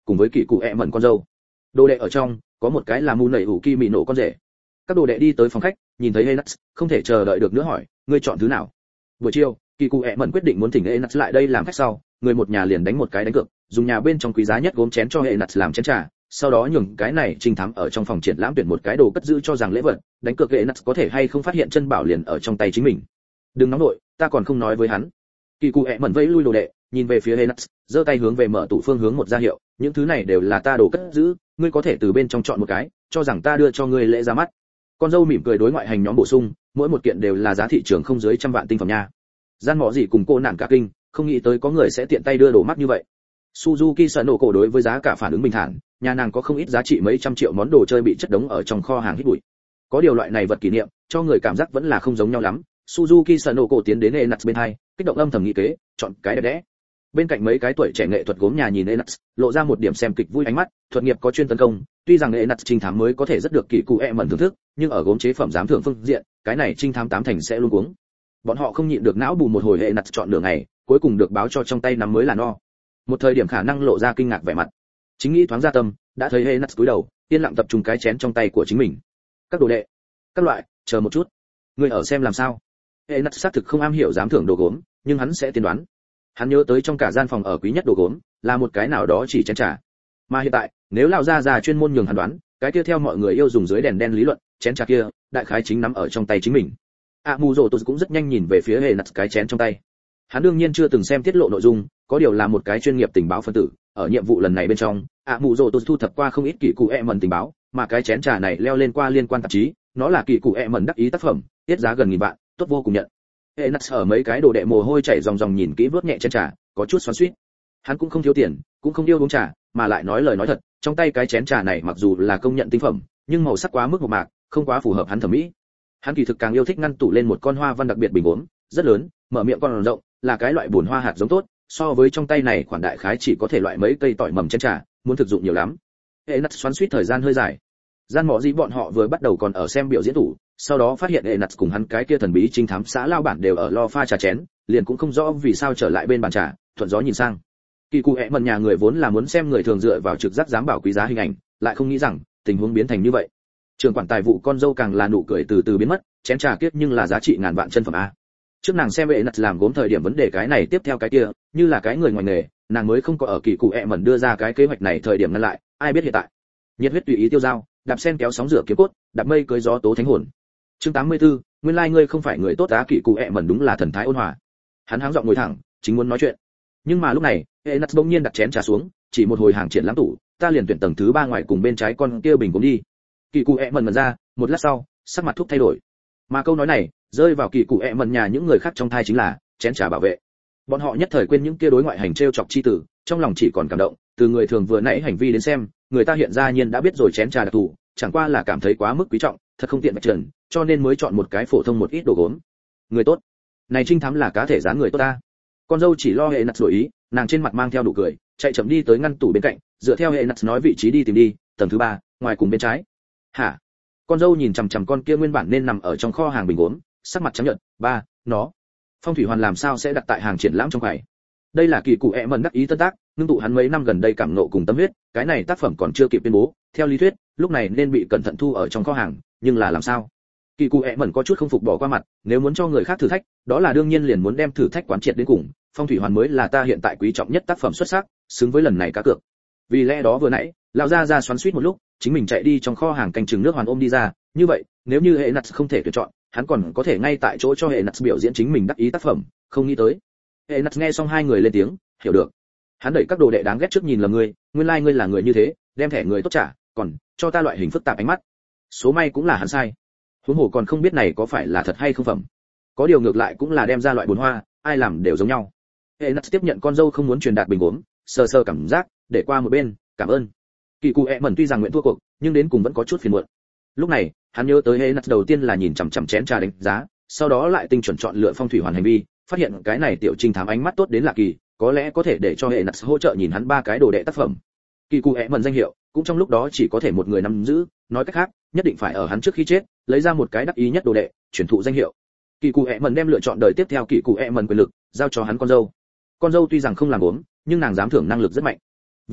cùng với kỳ cụ ẹ mẩn con dâu. Đồ đệ ở trong có một cái là mù nảy ủ kỳ mị nổ con rể. Các đồ đệ đi tới phòng khách, nhìn thấy Enax, không thể chờ đợi được nữa hỏi, ngươi chọn thứ nào? Buổi chiều, kỳ cụ ẹ mẩn quyết định muốn thỉnh Enax lại đây làm khách sau, người một nhà liền đánh một cái đánh cược, dùng nhà bên trong quý giá nhất gốm chén cho Enax làm chén trà, sau đó nhường cái này trinh thám ở trong phòng triển lãm tuyển một cái đồ cất giữ cho rằng lễ vật, đánh cược Enax có thể hay không phát hiện chân bảo liền ở trong tay chính mình. Đừng nóng nội, ta còn không nói với hắn. Kỳ cụ ẹ mẩn vẫy lui đồ đệ, nhìn về phía Enax, giơ tay hướng về mở tủ phương hướng một ra hiệu, những thứ này đều là ta đồ cất giữ, ngươi có thể từ bên trong chọn một cái, cho rằng ta đưa cho ngươi lễ ra mắt. Con dâu mỉm cười đối ngoại hành nhóm bổ sung, mỗi một kiện đều là giá thị trường không dưới trăm vạn tinh phẩm nha. Gian mọ gì cùng cô nạn cả kinh, không nghĩ tới có người sẽ tiện tay đưa đồ mắc như vậy. Suzuki Sanoko đối với giá cả phản ứng bình thản, nhà nàng có không ít giá trị mấy trăm triệu món đồ chơi bị chất đống ở trong kho hàng hít bụi. Có điều loại này vật kỷ niệm, cho người cảm giác vẫn là không giống nhau lắm. Suzuki Sanoko tiến đến Enax bên hai, kích động âm thầm nghĩ kế, chọn cái đẹp đẽ. Bên cạnh mấy cái tuổi trẻ nghệ thuật gốm nhà nhìn Enax, lộ ra một điểm xem kịch vui ánh mắt, thuật nghiệp có chuyên tấn công, tuy rằng Enax trinh thám mới có thể rất được kỳ cụ e mẩn thưởng thức, nhưng ở gốm chế phẩm giám thưởng phương diện, cái này trinh thám tám thành sẽ luôn cuống. Bọn họ không nhịn được não bù một hồi Enax chọn nửa ngày, cuối cùng được báo cho trong tay nắm mới là no. Một thời điểm khả năng lộ ra kinh ngạc vẻ mặt. Chính nghĩ thoáng ra tâm, đã thấy Enax cúi đầu, yên lặng tập trung cái chén trong tay của chính mình. Các đồ đệ, các loại, chờ một chút, ngươi ở xem làm sao? Enax xác thực không am hiểu giám thưởng đồ gốm, nhưng hắn sẽ tiên đoán. Hắn nhớ tới trong cả gian phòng ở quý nhất đồ gốm là một cái nào đó chỉ chén trà, mà hiện tại nếu lão gia già chuyên môn nhường hắn đoán, cái kia theo mọi người yêu dùng dưới đèn đen lý luận, chén trà kia đại khái chính nắm ở trong tay chính mình. A Mu Rồ cũng rất nhanh nhìn về phía Enax cái chén trong tay. Hắn đương nhiên chưa từng xem tiết lộ nội dung, có điều là một cái chuyên nghiệp tình báo phân tử, ở nhiệm vụ lần này bên trong, A Mu Rồ thu thập qua không ít kỳ cụ e mẩn tình báo, mà cái chén trà này leo lên qua liên quan tạp chí, nó là kỳ cụ e mẩn đắc ý tác phẩm, tiết giá gần nghìn vạn, tốt vô cùng nhận. Enax ở mấy cái đồ đệ mồ hôi chảy ròng ròng nhìn kỹ vớt nhẹ chén trà, có chút xoắn xuýt. Hắn cũng không thiếu tiền, cũng không yêu uống trà, mà lại nói lời nói thật, trong tay cái chén trà này mặc dù là công nhận tinh phẩm, nhưng màu sắc quá mức mộc mạc, không quá phù hợp hắn thẩm mỹ. Hắn kỳ thực càng yêu thích ngăn tủ lên một con hoa văn đặc biệt bình gốm, rất lớn, mở miệng con rộng, là cái loại buồn hoa hạt giống tốt, so với trong tay này khoản đại khái chỉ có thể loại mấy cây tỏi mầm chén trà, muốn thực dụng nhiều lắm. Enax xoắn xuýt thời gian hơi dài. Gian mọ gì bọn họ vừa bắt đầu còn ở xem biểu diễn tủ, sau đó phát hiện Enax cùng hắn cái kia thần bí trinh thám xã lao bản đều ở lo pha trà chén, liền cũng không rõ vì sao trở lại bên bàn trà, thuận gió nhìn sang. Kỳ cụ ẹ mẩn nhà người vốn là muốn xem người thường dựa vào trực giác dám bảo quý giá hình ảnh, lại không nghĩ rằng tình huống biến thành như vậy. Trưởng quản tài vụ con dâu càng là nụ cười từ từ biến mất, chén trà kiếp nhưng là giá trị ngàn vạn chân phẩm a. Trước nàng xem Enax làm gốm thời điểm vấn đề cái này tiếp theo cái kia, như là cái người ngoài nghề, nàng mới không có ở kỳ cụ ẹ mẩn đưa ra cái kế hoạch này thời điểm ngăn lại, ai biết hiện tại. Nhiệt huyết tùy ý tiêu dao, đạp sen kéo sóng rửa kiếm cốt, đạp mây cưới gió tố thánh hồn. Chương tám mươi tư, nguyên lai ngươi không phải người tốt á. Kỳ cụ ẹ mẩn đúng là thần thái ôn hòa. Hắn háng giọng ngồi thẳng, chính muốn nói chuyện. Nhưng mà lúc này, Enax bỗng nhiên đặt chén trà xuống, chỉ một hồi hàng triển lãm tủ, ta liền tuyển tầng thứ ba ngoài cùng bên trái con kia bình cũng đi. Kỳ cụ ẹ mẩn mẩn ra, một lát sau, sắc mặt thúc thay đổi. Mà câu nói này, rơi vào kỳ cụ ẹ mẩn nhà những người khác trong thai chính là chén trà bảo vệ. Bọn họ nhất thời quên những kia đối ngoại hành trêu chọc chi tử, trong lòng chỉ còn cảm động, từ người thường vừa nãy hành vi đến xem, người ta hiện ra nhiên đã biết rồi chén trà đặc thù, chẳng qua là cảm thấy quá mức quý trọng, thật không tiện vạch trần, cho nên mới chọn một cái phổ thông một ít đồ gốm. Người tốt, này trinh thám là cá thể dáng người tốt ta. Con dâu chỉ lo Enax đổi ý, nàng trên mặt mang theo nụ cười, chạy chậm đi tới ngăn tủ bên cạnh, dựa theo Enax nói vị trí đi tìm đi, tầng thứ ba, ngoài cùng bên trái. Hả? Con dâu nhìn chằm chằm con kia nguyên bản nên nằm ở trong kho hàng bình gốm, sắc mặt trắng nhợt, ba, nó. Phong thủy hoàn làm sao sẽ đặt tại hàng triển lãm trong quầy? Đây là kỳ cụ ẹ mẩn đắc ý tân tác, ngưng tụ hắn mấy năm gần đây cảm nộ cùng tâm huyết, cái này tác phẩm còn chưa kịp tuyên bố, theo lý thuyết, lúc này nên bị cẩn thận thu ở trong kho hàng, nhưng là làm sao? Kỳ cụ ẹ mẩn có chút không phục bỏ qua mặt, nếu muốn cho người khác thử thách, đó là đương nhiên liền muốn đem thử thách quán triệt đến cùng, phong thủy hoàn mới là ta hiện tại quý trọng nhất tác phẩm xuất sắc, xứng với lần này cá cược. Vì lẽ đó vừa nãy, lão gia ra xoắn xuýt một lúc, chính mình chạy đi trong kho hàng canh chừng nước hoàn ôm đi ra, như vậy, nếu như Enax không thể tuyển chọn, hắn còn có thể ngay tại chỗ cho Enax biểu diễn chính mình đắc ý tác phẩm, không nghĩ tới. Enax nghe xong hai người lên tiếng, hiểu được. Hắn đẩy các đồ đệ đáng ghét trước nhìn lầm ngươi, nguyên lai like ngươi là người như thế, đem thẻ người tốt trả, còn cho ta loại hình phức tạp ánh mắt. Số may cũng là hắn sai. Huống hồ còn không biết này có phải là thật hay không phẩm. Có điều ngược lại cũng là đem ra loại bốn hoa, ai làm đều giống nhau. Enax tiếp nhận con dâu không muốn truyền đạt bình gốm, sờ sờ cảm giác, để qua một bên, cảm ơn. Kỳ cụ ẹ mẩn tuy rằng nguyện thua cuộc, nhưng đến cùng vẫn có chút phiền muộn. Lúc này, hắn nhớ tới Enax đầu tiên là nhìn chằm chằm chén trà đánh giá, sau đó lại tinh chuẩn chọn lựa phong thủy hoàn hành vi, phát hiện cái này tiểu trinh thám ánh mắt tốt đến lạ kỳ, có lẽ có thể để cho Enax hỗ trợ nhìn hắn ba cái đồ đệ tác phẩm. Kỳ cụ ẹ mẩn danh hiệu, cũng trong lúc đó chỉ có thể một người nắm giữ, nói cách khác, nhất định phải ở hắn trước khi chết, lấy ra một cái đắc ý nhất đồ đệ, truyền thụ danh hiệu. Kỳ cụ ẹ mẩn đem lựa chọn đời tiếp theo kỳ cụ ẹ mẩn quyền lực, giao cho hắn con dâu. Con dâu tuy rằng không làm gốm, nhưng nàng dám thưởng năng lực rất mạnh. Vừa vặn,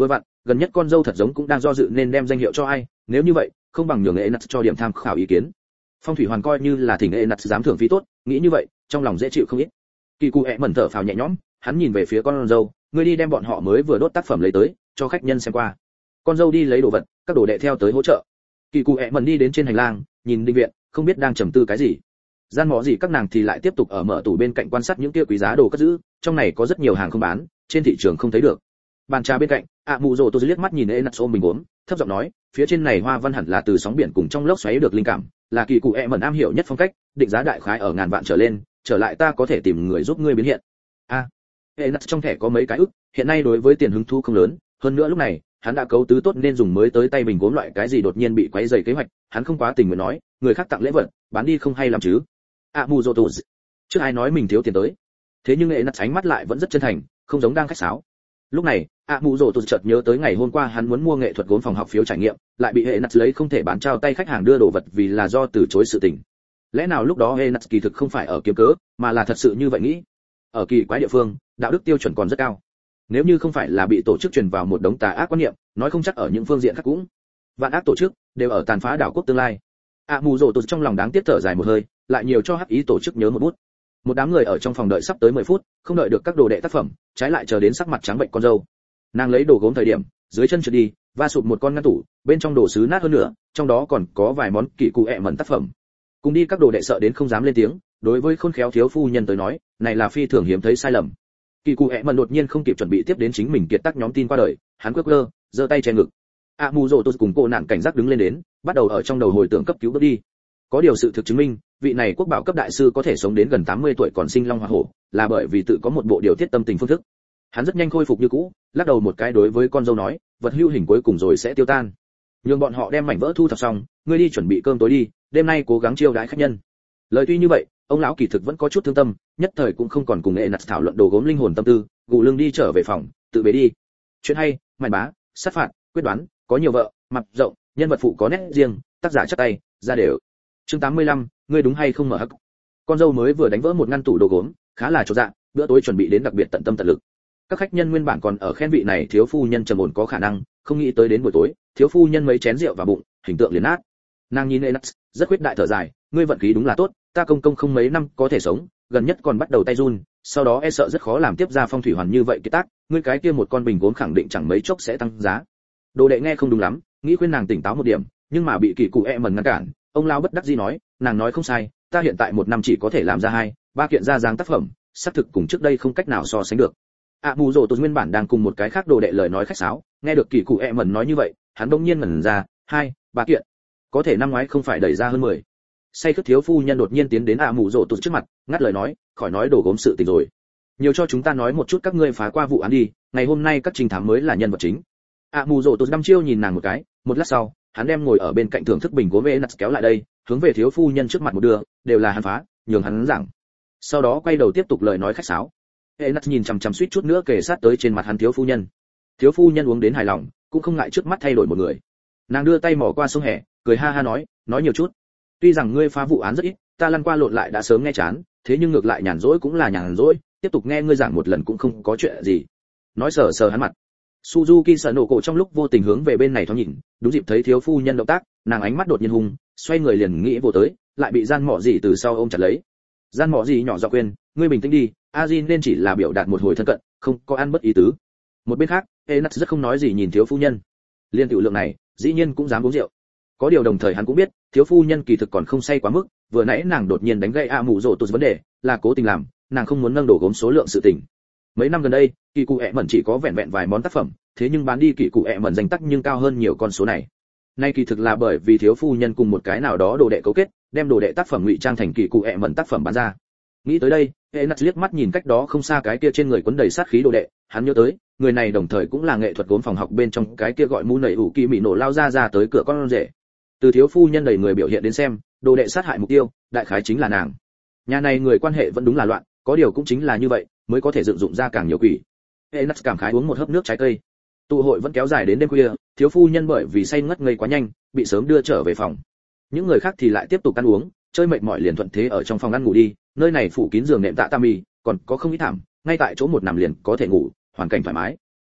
gần nhất con dâu thật giống cũng đang do dự nên đem danh hiệu cho ai, nếu như vậy không bằng nhường Enas cho điểm tham khảo ý kiến. Phong thủy hoàn coi như là thỉnh Enas dám thưởng phí tốt, nghĩ như vậy trong lòng dễ chịu không ít. Kỳ cụ ẹ mẩn thở phào nhẹ nhõm, hắn nhìn về phía con dâu, ngươi đi đem bọn họ mới vừa đốt tác phẩm lấy tới cho khách nhân xem qua. Con dâu đi lấy đồ vật, các đồ đệ theo tới hỗ trợ. Kỳ cụ ẹ mẩn đi đến trên hành lang, nhìn đình viện, không biết đang trầm tư cái gì. Gian mỏ gì các nàng thì lại tiếp tục ở mở tủ bên cạnh quan sát những kia quý giá đồ cất giữ, trong này có rất nhiều hàng không bán, trên thị trường không thấy được. Bàn trà bên cạnh, ạ mù rồ tôi liếc mắt nhìn Enas ôm mình uống, thấp giọng nói, phía trên này hoa văn hẳn là từ sóng biển cùng trong lốc xoáy được linh cảm, là kỳ cụ ẹ mẩn am hiểu nhất phong cách, định giá đại khái ở ngàn vạn trở lên, trở lại ta có thể tìm người giúp ngươi biến hiện. A, à, Enas trong thẻ có mấy cái ức, hiện nay đối với tiền hứng thú không lớn, hơn nữa lúc này hắn đã cấu tứ tốt nên dùng mới tới tay bình gốm loại cái gì đột nhiên bị quấy rầy kế hoạch, hắn không quá tình nguyện nói, người khác tặng lễ vật, bán đi không hay làm chứ. ạ mù rồ tôi trước ai nói mình thiếu tiền tới, thế nhưng Enas ánh mắt lại vẫn rất chân thành, không giống đang khách sáo. Lúc này ạ mù rồ tôi chợt nhớ tới ngày hôm qua hắn muốn mua nghệ thuật gốm phòng học phiếu trải nghiệm, lại bị Enas lấy không thể bán trao tay khách hàng đưa đồ vật vì là do từ chối sự tình. Lẽ nào lúc đó Enas kỳ thực không phải ở kiếm cớ, mà là thật sự như vậy nghĩ. Ở kỳ quái địa phương, đạo đức tiêu chuẩn còn rất cao. Nếu như không phải là bị tổ chức truyền vào một đống tà ác quan niệm, nói không chắc ở những phương diện khác cũng vạn ác tổ chức đều ở tàn phá đảo quốc tương lai. ạ mù rồ tôi trong lòng đáng tiếc thở dài một hơi, lại nhiều cho hắc ý tổ chức nhớ một bút. Một đám người ở trong phòng đợi sắp tới mười phút, không đợi được các đồ đệ tác phẩm, trái lại chờ đến sắc mặt trắng bệnh con dâu. Nàng lấy đồ gốm thời điểm, dưới chân trượt đi, va sụp một con ngăn tủ, bên trong đồ sứ nát hơn nữa, trong đó còn có vài món kỳ cụ ẹ mẩn tác phẩm. Cùng đi các đồ đệ sợ đến không dám lên tiếng, đối với khôn khéo thiếu phu nhân tới nói, này là phi thường hiếm thấy sai lầm. Kỳ cụ ẹ mẩn đột nhiên không kịp chuẩn bị tiếp đến chính mình kiệt tác nhóm tin qua đời, hắn quơ quơ, giơ tay che ngực. ạ mù rồ tôi cùng cô nạn cảnh giác đứng lên đến, bắt đầu ở trong đầu hồi tưởng cấp cứu bước đi. Có điều sự thực chứng minh, vị này quốc bảo cấp đại sư có thể sống đến gần tám mươi tuổi còn sinh long hoa hổ, là bởi vì tự có một bộ điều tiết tâm tình phương thức. Hắn rất nhanh khôi phục như cũ, lắc đầu một cái đối với con dâu nói, vật hữu hình cuối cùng rồi sẽ tiêu tan. Nhưng bọn họ đem mảnh vỡ thu thập xong, ngươi đi chuẩn bị cơm tối đi, đêm nay cố gắng chiêu đãi khách nhân. Lời tuy như vậy, ông lão kỳ thực vẫn có chút thương tâm, nhất thời cũng không còn cùng Enas thảo luận đồ gốm linh hồn tâm tư, gù lưng đi trở về phòng, tự bế đi. Chuyện hay, màn bá, sát phạt, quyết đoán, có nhiều vợ, mặt rộng, nhân vật phụ có nét riêng, tác giả chắc tay, ra đều. Chương tám mươi lăm, ngươi đúng hay không mở hắc. Con dâu mới vừa đánh vỡ một ngăn tủ đồ gốm, khá là chột dạ, bữa tối chuẩn bị đến đặc biệt tận tâm tận lực. Các khách nhân nguyên bản còn ở khen vị này thiếu phu nhân trầm ổn có khả năng, không nghĩ tới đến buổi tối, thiếu phu nhân mấy chén rượu vào bụng, hình tượng liền nát. Nàng nhìn Enas, rất khuyết đại thở dài, ngươi vận khí đúng là tốt, ta công công không mấy năm có thể sống, gần nhất còn bắt đầu tay run, sau đó e sợ rất khó làm tiếp ra phong thủy hoàn như vậy kiệt tác, ngươi cái kia một con bình gốm khẳng định chẳng mấy chốc sẽ tăng giá. Đồ đệ nghe không đúng lắm, nghĩ khuyên nàng tỉnh táo một điểm, nhưng mà bị kỳ cụ e mẩn ngăn cản. Ông lão bất đắc dĩ nói, nàng nói không sai, ta hiện tại một năm chỉ có thể làm ra hai ba kiện ra dáng tác phẩm, xác thực cùng trước đây không cách nào so sánh được. ạ mù rồ tôi nguyên bản đang cùng một cái khác đồ đệ lời nói khách sáo, nghe được kỳ cụ e mẩn nói như vậy, hắn bỗng nhiên ngẩn ra, hai ba kiện, có thể năm ngoái không phải đẩy ra hơn mười. Say khướt thiếu phu nhân đột nhiên tiến đến ạ mù rồ tôi trước mặt, ngắt lời nói, khỏi nói đồ gốm sự tình rồi, nhiều cho chúng ta nói một chút các ngươi phá qua vụ án đi, ngày hôm nay các trình thám mới là nhân vật chính. ạ mù rồ tôi đăm chiêu nhìn nàng một cái, một lát sau hắn đem ngồi ở bên cạnh thưởng thức bình gốm Enas kéo lại đây, hướng về thiếu phu nhân trước mặt một đưa, đều là hắn phá, nhường hắn giảng. Sau đó quay đầu tiếp tục lời nói khách sáo. Enas nhìn chằm chằm suýt chút nữa kề sát tới trên mặt hắn thiếu phu nhân. Thiếu phu nhân uống đến hài lòng, cũng không ngại trước mắt thay đổi một người. Nàng đưa tay mò qua sông hẻ, cười ha ha nói, nói nhiều chút. Tuy rằng ngươi phá vụ án rất ít, ta lăn qua lộn lại đã sớm nghe chán, thế nhưng ngược lại nhàn rỗi cũng là nhàn rỗi, tiếp tục nghe ngươi giảng một lần cũng không có chuyện gì. Nói sờ sờ hắn mặt. Suzuki sợ nổ cổ trong lúc vô tình hướng về bên này thoáng nhìn, đúng dịp thấy thiếu phu nhân động tác, nàng ánh mắt đột nhiên hung, xoay người liền nghĩ vô tới, lại bị gian mọ gì từ sau ôm chặt lấy. Gian mọ gì nhỏ giọng khuyên, ngươi bình tĩnh đi, Ajin nên chỉ là biểu đạt một hồi thân cận, không có ăn bất ý tứ. Một bên khác, Enas rất không nói gì nhìn thiếu phu nhân. Liên tiểu lượng này, dĩ nhiên cũng dám uống rượu. Có điều đồng thời hắn cũng biết, thiếu phu nhân kỳ thực còn không say quá mức, vừa nãy nàng đột nhiên đánh gãy a mù rồ tụt vấn đề, là cố tình làm, nàng không muốn nâng đổ gốm số lượng sự tình. Mấy năm gần đây, kỳ cụ ẹ mẩn chỉ có vẹn vẹn vài món tác phẩm, thế nhưng bán đi kỳ cụ ẹ mẩn danh tắc nhưng cao hơn nhiều con số này. Nay kỳ thực là bởi vì thiếu phu nhân cùng một cái nào đó đồ đệ cấu kết, đem đồ đệ tác phẩm ngụy trang thành kỳ cụ ẹ mẩn tác phẩm bán ra. Nghĩ tới đây, Enas liếc mắt nhìn cách đó không xa cái kia trên người quấn đầy sát khí đồ đệ, hắn nhớ tới, người này đồng thời cũng là nghệ thuật gốm phòng học bên trong cái kia gọi mu nảy ủ kỳ mị nổ lao ra ra tới cửa con rể. Từ thiếu phu nhân đầy người biểu hiện đến xem, đồ đệ sát hại mục tiêu, đại khái chính là nàng. Nhà này người quan hệ vẫn đúng là loạn, có điều cũng chính là như vậy, mới có thể dựng dụng ra càng nhiều quỷ. Enas cảm khái uống một hớp nước trái cây. Tụ hội vẫn kéo dài đến đêm khuya, thiếu phu nhân bởi vì say ngất ngây quá nhanh, bị sớm đưa trở về phòng. Những người khác thì lại tiếp tục ăn uống, chơi mệt mỏi liền thuận thế ở trong phòng ăn ngủ đi, nơi này phủ kín giường nệm tạ tami, còn có không ít thảm, ngay tại chỗ một nằm liền có thể ngủ, hoàn cảnh thoải mái.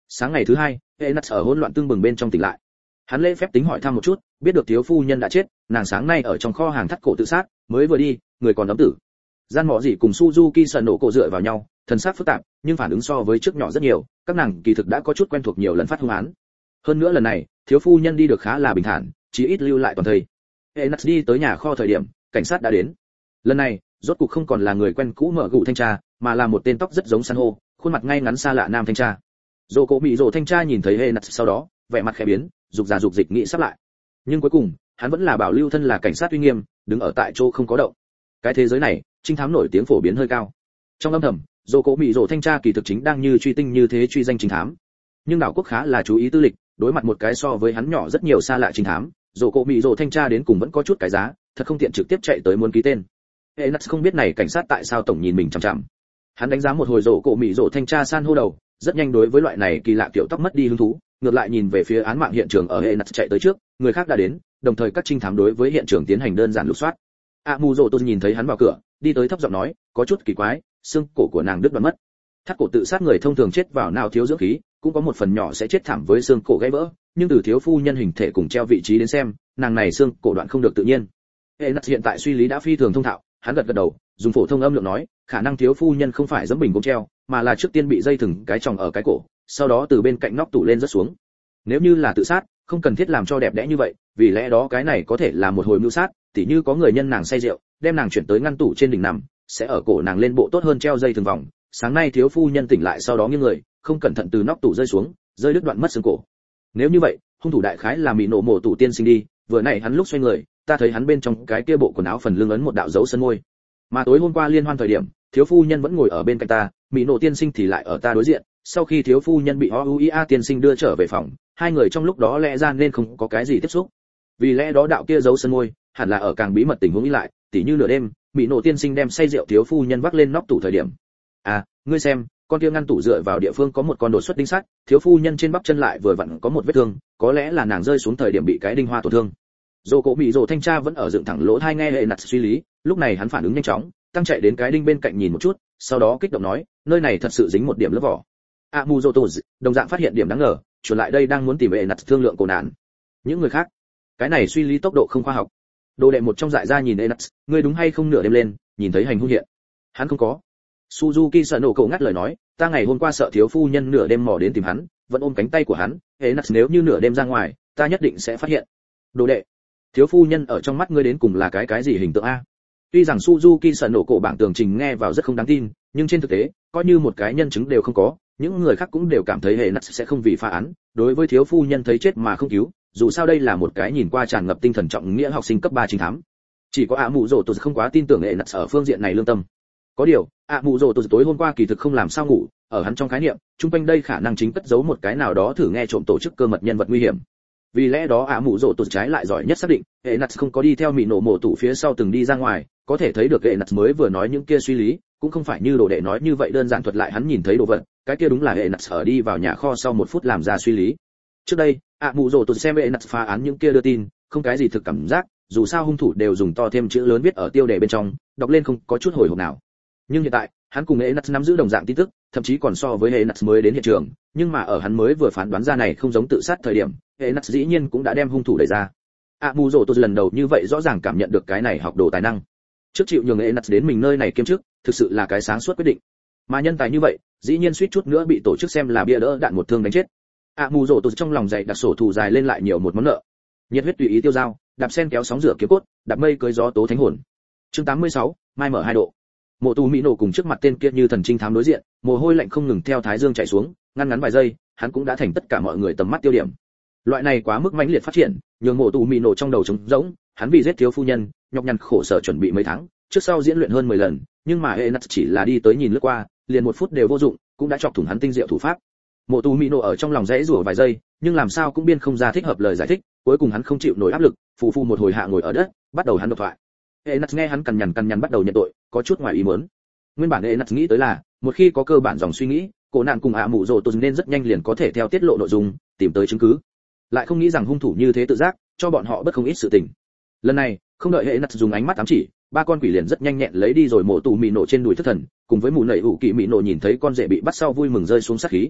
Sáng ngày thứ hai, Enas ở hỗn loạn tương bừng bên trong tỉnh lại. Hắn lễ phép tính hỏi thăm một chút, biết được thiếu phu nhân đã chết, nàng sáng nay ở trong kho hàng thắt cổ tự sát, mới vừa đi, người còn ấm tử. Gian Mọ Dị cùng Suzuki sờ nổ cổ dựa vào nhau, thần sắc phức tạp, nhưng phản ứng so với trước nhỏ rất nhiều, các nàng kỳ thực đã có chút quen thuộc nhiều lần phát hung án. Hơn nữa lần này, thiếu phu nhân đi được khá là bình thản, chỉ ít lưu lại toàn thây. Enas đi tới nhà kho thời điểm, cảnh sát đã đến. Lần này, rốt cuộc không còn là người quen cũ mở gụ thanh tra, mà là một tên tóc rất giống san hô, khuôn mặt ngay ngắn xa lạ nam thanh tra. Dỗ Cổ Mị Dỗ thanh tra nhìn thấy Enas sau đó, vẻ mặt khẽ biến, dục giả dục dịch nghĩ sắp lại. Nhưng cuối cùng, hắn vẫn là bảo lưu thân là cảnh sát uy nghiêm, đứng ở tại chỗ không có động. Cái thế giới này, trinh thám nổi tiếng phổ biến hơi cao. Trong âm thầm, Dỗ Cổ Mị Dỗ thanh tra kỳ thực chính đang như truy tinh như thế truy danh trinh thám. Nhưng đảo quốc khá là chú ý tư lịch, đối mặt một cái so với hắn nhỏ rất nhiều xa lạ trinh thám, Dỗ Cổ Mị Dỗ thanh tra đến cùng vẫn có chút cái giá, thật không tiện trực tiếp chạy tới muốn ký tên. Enas không biết này cảnh sát tại sao tổng nhìn mình chằm chằm. Hắn đánh giá một hồi Dỗ Cổ Mị Dỗ thanh tra san hô đầu, rất nhanh đối với loại này kỳ lạ kiểu tóc mất đi hứng thú, ngược lại nhìn về phía án mạng hiện trường ở Enas chạy tới trước, người khác đã đến, đồng thời các trinh thám đối với hiện trường tiến hành đơn giản lục soát. A Mu Dỗ nhìn thấy hắn vào cửa, đi tới thấp giọng nói, có chút kỳ quái, xương cổ của nàng đứt đoạn mất. Thắt cổ tự sát người thông thường chết vào não thiếu dưỡng khí, cũng có một phần nhỏ sẽ chết thảm với xương cổ gãy vỡ, nhưng từ thiếu phu nhân hình thể cùng treo vị trí đến xem, nàng này xương cổ đoạn không được tự nhiên. Enas hiện tại suy lý đã phi thường thông thạo, hắn gật gật đầu, dùng phổ thông âm lượng nói, khả năng thiếu phu nhân không phải giẫm bình gông treo, mà là trước tiên bị dây thừng cái tròng ở cái cổ, sau đó từ bên cạnh nóc tủ lên rớt xuống. Nếu như là tự sát, không cần thiết làm cho đẹp đẽ như vậy, vì lẽ đó cái này có thể là một hồi mưu sát, tỉ như có người nhân nàng say rượu, đem nàng chuyển tới ngăn tủ trên đỉnh nằm, sẽ ở cổ nàng lên bộ tốt hơn treo dây thừng vòng. Sáng nay thiếu phu nhân tỉnh lại sau đó nghiêng người, không cẩn thận từ nóc tủ rơi xuống, rơi đứt đoạn mất xương cổ. Nếu như vậy, hung thủ đại khái là Mị Nổ Mổ tủ tiên sinh đi, vừa nãy hắn lúc xoay người, ta thấy hắn bên trong cái kia bộ quần áo phần lưng ấn một đạo dấu sơn môi. Mà tối hôm qua liên hoan thời điểm, thiếu phu nhân vẫn ngồi ở bên cạnh ta, Mị Nổ tiên sinh thì lại ở ta đối diện. Sau khi thiếu phu nhân bị o u i a tiên sinh đưa trở về phòng, hai người trong lúc đó lẽ ra nên không có cái gì tiếp xúc. Vì lẽ đó đạo kia dấu sơn môi, hẳn là ở càng bí mật tình huống ý lại, tỉ như nửa đêm, Mị Nổ tiên sinh đem say rượu thiếu phu nhân vác lên nóc tủ thời điểm. À, ngươi xem, con kia ngăn tủ dựa vào địa phương có một con đột xuất đinh sắt, thiếu phu nhân trên bắp chân lại vừa vặn có một vết thương, có lẽ là nàng rơi xuống thời điểm bị cái đinh hoa tổn thương. Dỗ Cổ Mị Dỗ thanh tra vẫn ở dựng thẳng lỗ tai nghe hệ nặt suy lý, lúc này hắn phản ứng nhanh chóng, tăng chạy đến cái đinh bên cạnh nhìn một chút, sau đó kích động nói, nơi này thật sự dính một điểm lớp vỏ. A Mu Dỗ đồng dạng phát hiện điểm đáng ngờ, chuyển lại đây đang muốn tìm hệ nặt thương lượng cổ nạn. Những người khác, cái này suy lý tốc độ không khoa học. Đồ đệ một trong dại ra nhìn hệ nặt, ngươi đúng hay không nửa đêm lên, nhìn thấy hành hung hiện. Hắn không có. Suzuki sợ nổ cậu ngắt lời nói, ta ngày hôm qua sợ thiếu phu nhân nửa đêm mò đến tìm hắn, vẫn ôm cánh tay của hắn, hệ nặt nếu như nửa đêm ra ngoài, ta nhất định sẽ phát hiện. Đồ đệ, thiếu phu nhân ở trong mắt ngươi đến cùng là cái cái gì hình tượng a? Tuy rằng Suzuki sợ nổ cổ bảng tường trình nghe vào rất không đáng tin, nhưng trên thực tế, coi như một cái nhân chứng đều không có, những người khác cũng đều cảm thấy hệ nặt sẽ không vì phá án, đối với thiếu phu nhân thấy chết mà không cứu, dù sao đây là một cái nhìn qua tràn ngập tinh thần trọng nghĩa học sinh cấp ba chính thám. Chỉ có ạ mụ rồ tôi không quá tin tưởng hệ nặt ở phương diện này lương tâm. Có điều, ạ mụ rồ tôi tối hôm qua kỳ thực không làm sao ngủ, ở hắn trong khái niệm, trung quanh đây khả năng chính cất giấu một cái nào đó thử nghe trộm tổ chức cơ mật nhân vật nguy hiểm. Vì lẽ đó ạ mụ rồ tôi trái lại giỏi nhất xác định, hệ nặt không có đi theo Mị Nổ Mổ tủ phía sau từng đi ra ngoài, có thể thấy được hệ nặt mới vừa nói những kia suy lý, cũng không phải như đồ đệ nói như vậy đơn giản thuật lại hắn nhìn thấy đồ vật, cái kia đúng là hệ nặt ở đi vào nhà kho sau một phút làm ra suy lý. Trước đây, ạ mụ rồ tôi xem hệ nặt phá án những kia đưa tin, không cái gì thực cảm giác, dù sao hung thủ đều dùng to thêm chữ lớn viết ở tiêu đề bên trong, đọc lên không có chút hồi hộp nào. Nhưng hiện tại, hắn cùng Enas nắm giữ đồng dạng tin tức, thậm chí còn so với Enas mới đến hiện trường, nhưng mà ở hắn mới vừa phán đoán ra này không giống tự sát thời điểm, Enas dĩ nhiên cũng đã đem hung thủ đẩy ra. A Mu Dỗ tôi lần đầu như vậy rõ ràng cảm nhận được cái này học đồ tài năng. Trước chịu nhường Enas đến mình nơi này kiêm chức, thực sự là cái sáng suốt quyết định. Mà nhân tài như vậy, dĩ nhiên suýt chút nữa bị tổ chức xem là bia đỡ đạn một thương đánh chết. A Mu Dỗ tôi trong lòng dày đặt sổ thù dài lên lại nhiều một món nợ. Nhiệt huyết tùy ý tiêu dao, đạp sen kéo sóng rửa kiếm cốt, đạp mây cưới gió tố thánh hồn. Chương tám mươi sáu, mai mở hai độ. Mộ tù Mỹ nổ cùng trước mặt tên kia như thần trinh thám đối diện, mồ hôi lạnh không ngừng theo thái dương chảy xuống, ngăn ngắn vài giây, hắn cũng đã thành tất cả mọi người tầm mắt tiêu điểm. Loại này quá mức mãnh liệt phát triển, nhường mộ tù Mỹ nổ trong đầu trống rỗng, hắn vì giết thiếu phu nhân, nhọc nhằn khổ sở chuẩn bị mấy tháng, trước sau diễn luyện hơn mười lần, nhưng mà Enas chỉ là đi tới nhìn lướt qua, liền một phút đều vô dụng, cũng đã chọc thủng hắn tinh diệu thủ pháp. Mộ tù Mỹ nổ ở trong lòng rẽ rủa vài giây, nhưng làm sao cũng biên không ra thích hợp lời giải thích, cuối cùng hắn không chịu nổi áp lực, phù phù một hồi hạ ngồi ở đất, bắt đầu hắn độc thoại. Enas nghe hắn cằn nhằn cằn nhằn bắt đầu nhận tội, có chút ngoài ý muốn. Nguyên bản Enas nghĩ tới là, một khi có cơ bản dòng suy nghĩ, cổ nạn cùng ạ mụ rồ tôi nên rất nhanh liền có thể theo tiết lộ nội dung, tìm tới chứng cứ. Lại không nghĩ rằng hung thủ như thế tự giác, cho bọn họ bất không ít sự tình. Lần này, không đợi Enas dùng ánh mắt ám chỉ, ba con quỷ liền rất nhanh nhẹn lấy đi rồi mổ tù Mỹ nổ trên đùi thất thần, cùng với mụ nảy ủ kỳ Mỹ nổ nhìn thấy con rể bị bắt sau vui mừng rơi xuống sát khí.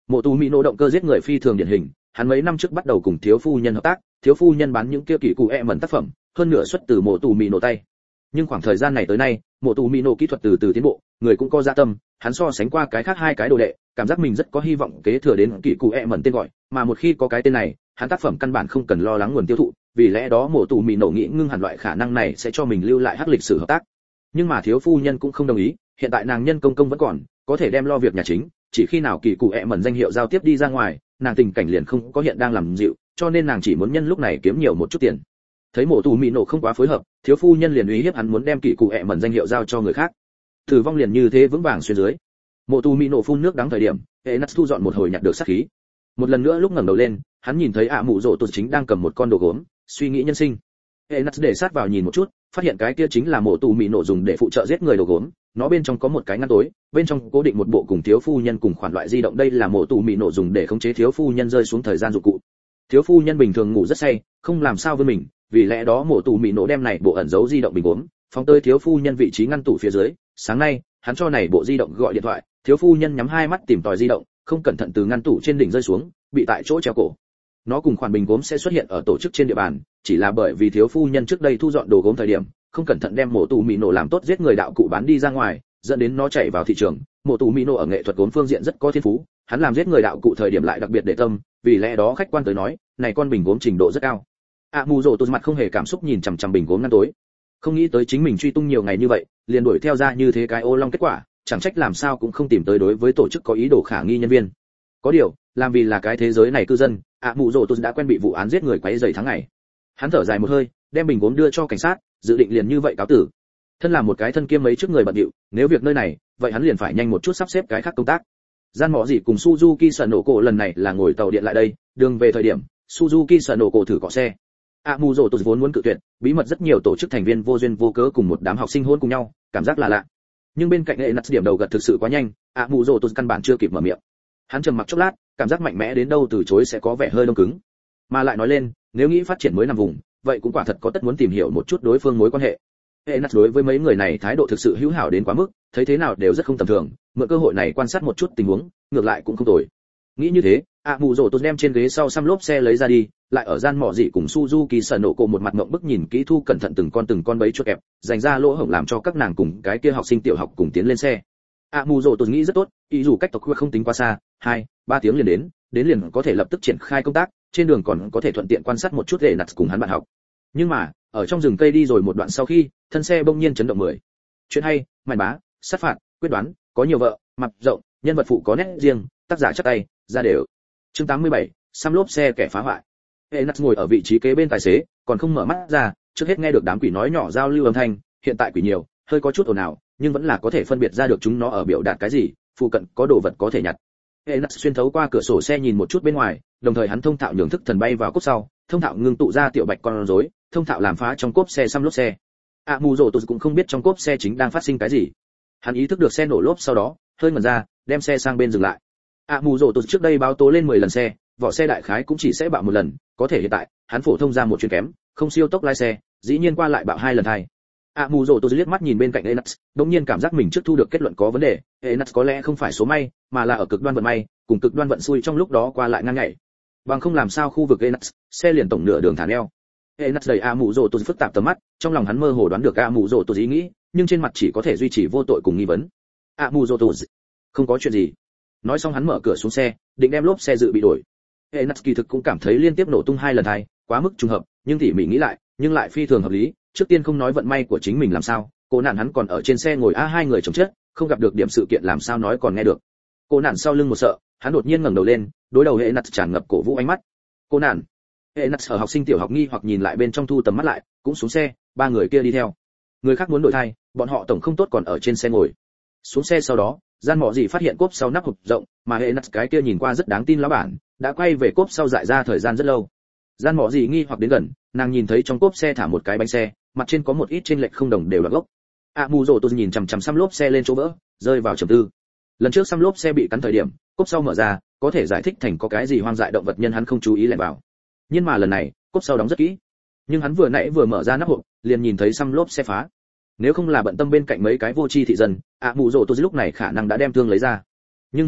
Mộ tù mỹ nổ động cơ giết người phi thường điển hình, hắn mấy năm trước bắt đầu cùng thiếu phu nhân hợp tác, thiếu phu nhân bán những kia kỳ cụ e mẩn tác phẩm, hơn nửa xuất từ mộ tù mỹ nổ tay. Nhưng khoảng thời gian này tới nay, mộ tù mỹ nổ kỹ thuật từ từ tiến bộ, người cũng có dạ tâm, hắn so sánh qua cái khác hai cái đồ đệ, cảm giác mình rất có hy vọng kế thừa đến kỳ cụ e mẩn tên gọi, mà một khi có cái tên này, hắn tác phẩm căn bản không cần lo lắng nguồn tiêu thụ, vì lẽ đó mộ tù mỹ nổ nghĩ ngưng hẳn loại khả năng này sẽ cho mình lưu lại hắc lịch sử hợp tác. Nhưng mà thiếu phu nhân cũng không đồng ý, hiện tại nàng nhân công công vẫn còn, có thể đem lo việc nhà chính, chỉ khi nào kỳ cụ e mẩn danh hiệu giao tiếp đi ra ngoài, nàng tình cảnh liền không có hiện đang làm dịu, cho nên nàng chỉ muốn nhân lúc này kiếm nhiều một chút tiền. Thấy mộ tù mỹ nổ không quá phối hợp, thiếu phu nhân liền uy hiếp hắn muốn đem kỳ cụ ẹ mẩn danh hiệu giao cho người khác. Tử vong liền như thế vững vàng xuyên dưới. Mộ tù mỹ nổ phun nước đắng thời điểm, Enas thu dọn một hồi nhặt được sát khí. Một lần nữa lúc ngẩng đầu lên, hắn nhìn thấy ạ mụ rồ tụt chính đang cầm một con đồ gốm, suy nghĩ nhân sinh. Enas để sát vào nhìn một chút, phát hiện cái kia chính là mộ tù mỹ nổ dùng để phụ trợ giết người đồ gốm, nó bên trong có một cái ngăn tối, bên trong cố định một bộ cùng thiếu phu nhân cùng khoản loại di động, đây là mộ tù mỹ nổ dùng để khống chế thiếu phu nhân rơi xuống thời gian dụng cụ. Thiếu phu nhân bình thường ngủ rất say, không làm sao với mình, vì lẽ đó mộ tù mỹ nổ đem này bộ ẩn giấu di động bình gốm phóng tới thiếu phu nhân vị trí ngăn tủ phía dưới. Sáng nay hắn cho này bộ di động gọi điện thoại, thiếu phu nhân nhắm hai mắt tìm tòi di động, không cẩn thận từ ngăn tủ trên đỉnh rơi xuống, bị tại chỗ treo cổ. Nó cùng khoản bình gốm sẽ xuất hiện ở tổ chức trên địa bàn, chỉ là bởi vì thiếu phu nhân trước đây thu dọn đồ gốm thời điểm không cẩn thận đem mộ tù mỹ nổ làm tốt giết người đạo cụ bán đi ra ngoài, dẫn đến nó chạy vào thị trường. Mộ tù mỹ nổ ở nghệ thuật gốm phương diện rất có thiên phú, hắn làm giết người đạo cụ thời điểm lại đặc biệt để tâm, vì lẽ đó khách quan tới nói này con bình gốm trình độ rất cao. ạ mù rồ tụt mặt không hề cảm xúc nhìn chằm chằm bình gốm ngăn tối, không nghĩ tới chính mình truy tung nhiều ngày như vậy liền đuổi theo ra như thế cái ô long kết quả, chẳng trách làm sao cũng không tìm tới đối với tổ chức có ý đồ khả nghi nhân viên. Có điều làm vì là cái thế giới này cư dân, ạ mù rồ tụt đã quen bị vụ án giết người quấy rầy tháng ngày. Hắn thở dài một hơi, đem bình gốm đưa cho cảnh sát, dự định liền như vậy cáo tử. Thân là một cái thân kiêm mấy trước người bận rộn, nếu việc nơi này vậy hắn liền phải nhanh một chút sắp xếp cái khác công tác. Gian mọ gì cùng Suzuki Sanoko lần này là ngồi tàu điện lại đây, đường về thời điểm Suzuki Sanoko thử cọ xe. ạ mù rồ tụt vốn muốn cự tuyệt, bí mật rất nhiều tổ chức thành viên vô duyên vô cớ cùng một đám học sinh hôn cùng nhau, cảm giác là lạ. Nhưng bên cạnh Enas điểm đầu gật thực sự quá nhanh, ạ mù rồ tụt căn bản chưa kịp mở miệng. Hắn trầm mặc chốc lát, cảm giác mạnh mẽ đến đâu từ chối sẽ có vẻ hơi đông cứng. Mà lại nói lên, nếu nghĩ phát triển mới nằm vùng, vậy cũng quả thật có tất muốn tìm hiểu một chút đối phương mối quan hệ. Enas đối với mấy người này thái độ thực sự hữu hảo đến quá mức, thấy thế nào đều rất không tầm thường, mượn cơ hội này quan sát một chút tình huống, ngược lại cũng không tồi. Nghĩ như thế, ạ mù rồ tụt đem trên ghế sau xăm lốp xe lấy ra đi, lại ở gian mỏ dị cùng Suzuki Sanoko một mặt ngậm bức nhìn kỹ thu cẩn thận từng con từng con bấy chuột kẹp, dành ra lỗ hổng làm cho các nàng cùng cái kia học sinh tiểu học cùng tiến lên xe. ạ mù rồ tụt nghĩ rất tốt, ý dù cách tộc khuya không tính quá xa, hai ba tiếng liền đến, đến liền có thể lập tức triển khai công tác, trên đường còn có thể thuận tiện quan sát một chút để nặt cùng hắn bạn học. Nhưng mà ở trong rừng cây đi rồi một đoạn sau khi, thân xe bỗng nhiên chấn động mười. Chuyện hay, màn bá, sát phạt, quyết đoán, có nhiều vợ, mặt rộng, nhân vật phụ có nét riêng, tác giả chắc tay, ra đều. Chương tám mươi bảy, xăm lốp xe kẻ phá hoại. Enas ngồi ở vị trí kế bên tài xế, còn không mở mắt ra, trước hết nghe được đám quỷ nói nhỏ giao lưu âm thanh, hiện tại quỷ nhiều, hơi có chút ồn ào, nhưng vẫn là có thể phân biệt ra được chúng nó ở biểu đạt cái gì, phụ cận có đồ vật có thể nhặt. Enas xuyên thấu qua cửa sổ xe nhìn một chút bên ngoài, đồng thời hắn thông thạo nhường thức thần bay vào cốp sau, thông thạo ngưng tụ ra tiểu bạch con rối, thông thạo làm phá trong cốp xe xăm lốp xe. ạ mù rồ tụt cũng không biết trong cốp xe chính đang phát sinh cái gì. Hắn ý thức được xe nổ lốp sau đó, hơi ngẩn ra, đem xe sang bên dừng lại. ạ mù rồ tụt trước đây báo tố lên mười lần xe, vỏ xe đại khái cũng chỉ sẽ bạo một lần, có thể hiện tại hắn phổ thông ra một chuyến kém, không siêu tốc lái xe, dĩ nhiên qua lại bạo hai lần thay. ạ mù rồ tụt liếc mắt nhìn bên cạnh Enas, đột nhiên cảm giác mình trước thu được kết luận có vấn đề. Enas có lẽ không phải số may, mà là ở cực đoan vận may cùng cực đoan vận xui trong lúc đó qua lại ngang nhảy. Bằng không làm sao khu vực Enas, xe liền tổng nửa đường thả neo. Enas đẩy ạ mù rồ tụt phức tạp tầm mắt, trong lòng hắn mơ hồ đoán được ạ mù rồ tụt ý nghĩ, nhưng trên mặt chỉ có thể duy trì vô tội cùng nghi vấn. ạ mù rồ tụt, không có chuyện gì. Nói xong hắn mở cửa xuống xe, định đem lốp xe dự bị đổi. Enas kỳ thực cũng cảm thấy liên tiếp nổ tung hai lần thay, quá mức trùng hợp, nhưng tỉ mỉ nghĩ lại, nhưng lại phi thường hợp lý. Trước tiên không nói vận may của chính mình làm sao, cô nạn hắn còn ở trên xe ngồi a hai người chồng chết, không gặp được điểm sự kiện làm sao nói còn nghe được. Cô nạn sau lưng một sợ, hắn đột nhiên ngẩng đầu lên, đối đầu Enas tràn ngập cổ vũ ánh mắt. Cô nạn. Enas ở học sinh tiểu học nghi hoặc nhìn lại bên trong thu tầm mắt lại, cũng xuống xe, ba người kia đi theo. Người khác muốn đổi thay, bọn họ tổng không tốt còn ở trên xe ngồi. Xuống xe sau đó, gian mọ gì phát hiện cốp sau nắp hộp rộng, mà Enas cái kia nhìn qua rất đáng tin lão bản, đã quay về cốp sau dại ra thời gian rất lâu. Gian mọ gì nghi hoặc đến gần, nàng nhìn thấy trong cốp xe thả một cái bánh xe, mặt trên có một ít chênh lệch không đồng đều là gốc. ạ mù rồ tôi nhìn chằm chằm xăm lốp xe lên chỗ vỡ, rơi vào trầm tư. Lần trước xăm lốp xe bị cắn thời điểm, cốp sau mở ra, có thể giải thích thành có cái gì hoang dại động vật nhân hắn không chú ý lẻn vào. Nhưng mà lần này, cốp sau đóng rất kỹ. Nhưng hắn vừa nãy vừa mở ra nắp hộp, liền nhìn thấy xăm lốp xe phá. Nếu không là bận tâm bên cạnh mấy cái vô tri thị dân, ạ mù rồ tôi lúc này khả năng đã đem thương lấy ra. Nhưng hiện tại,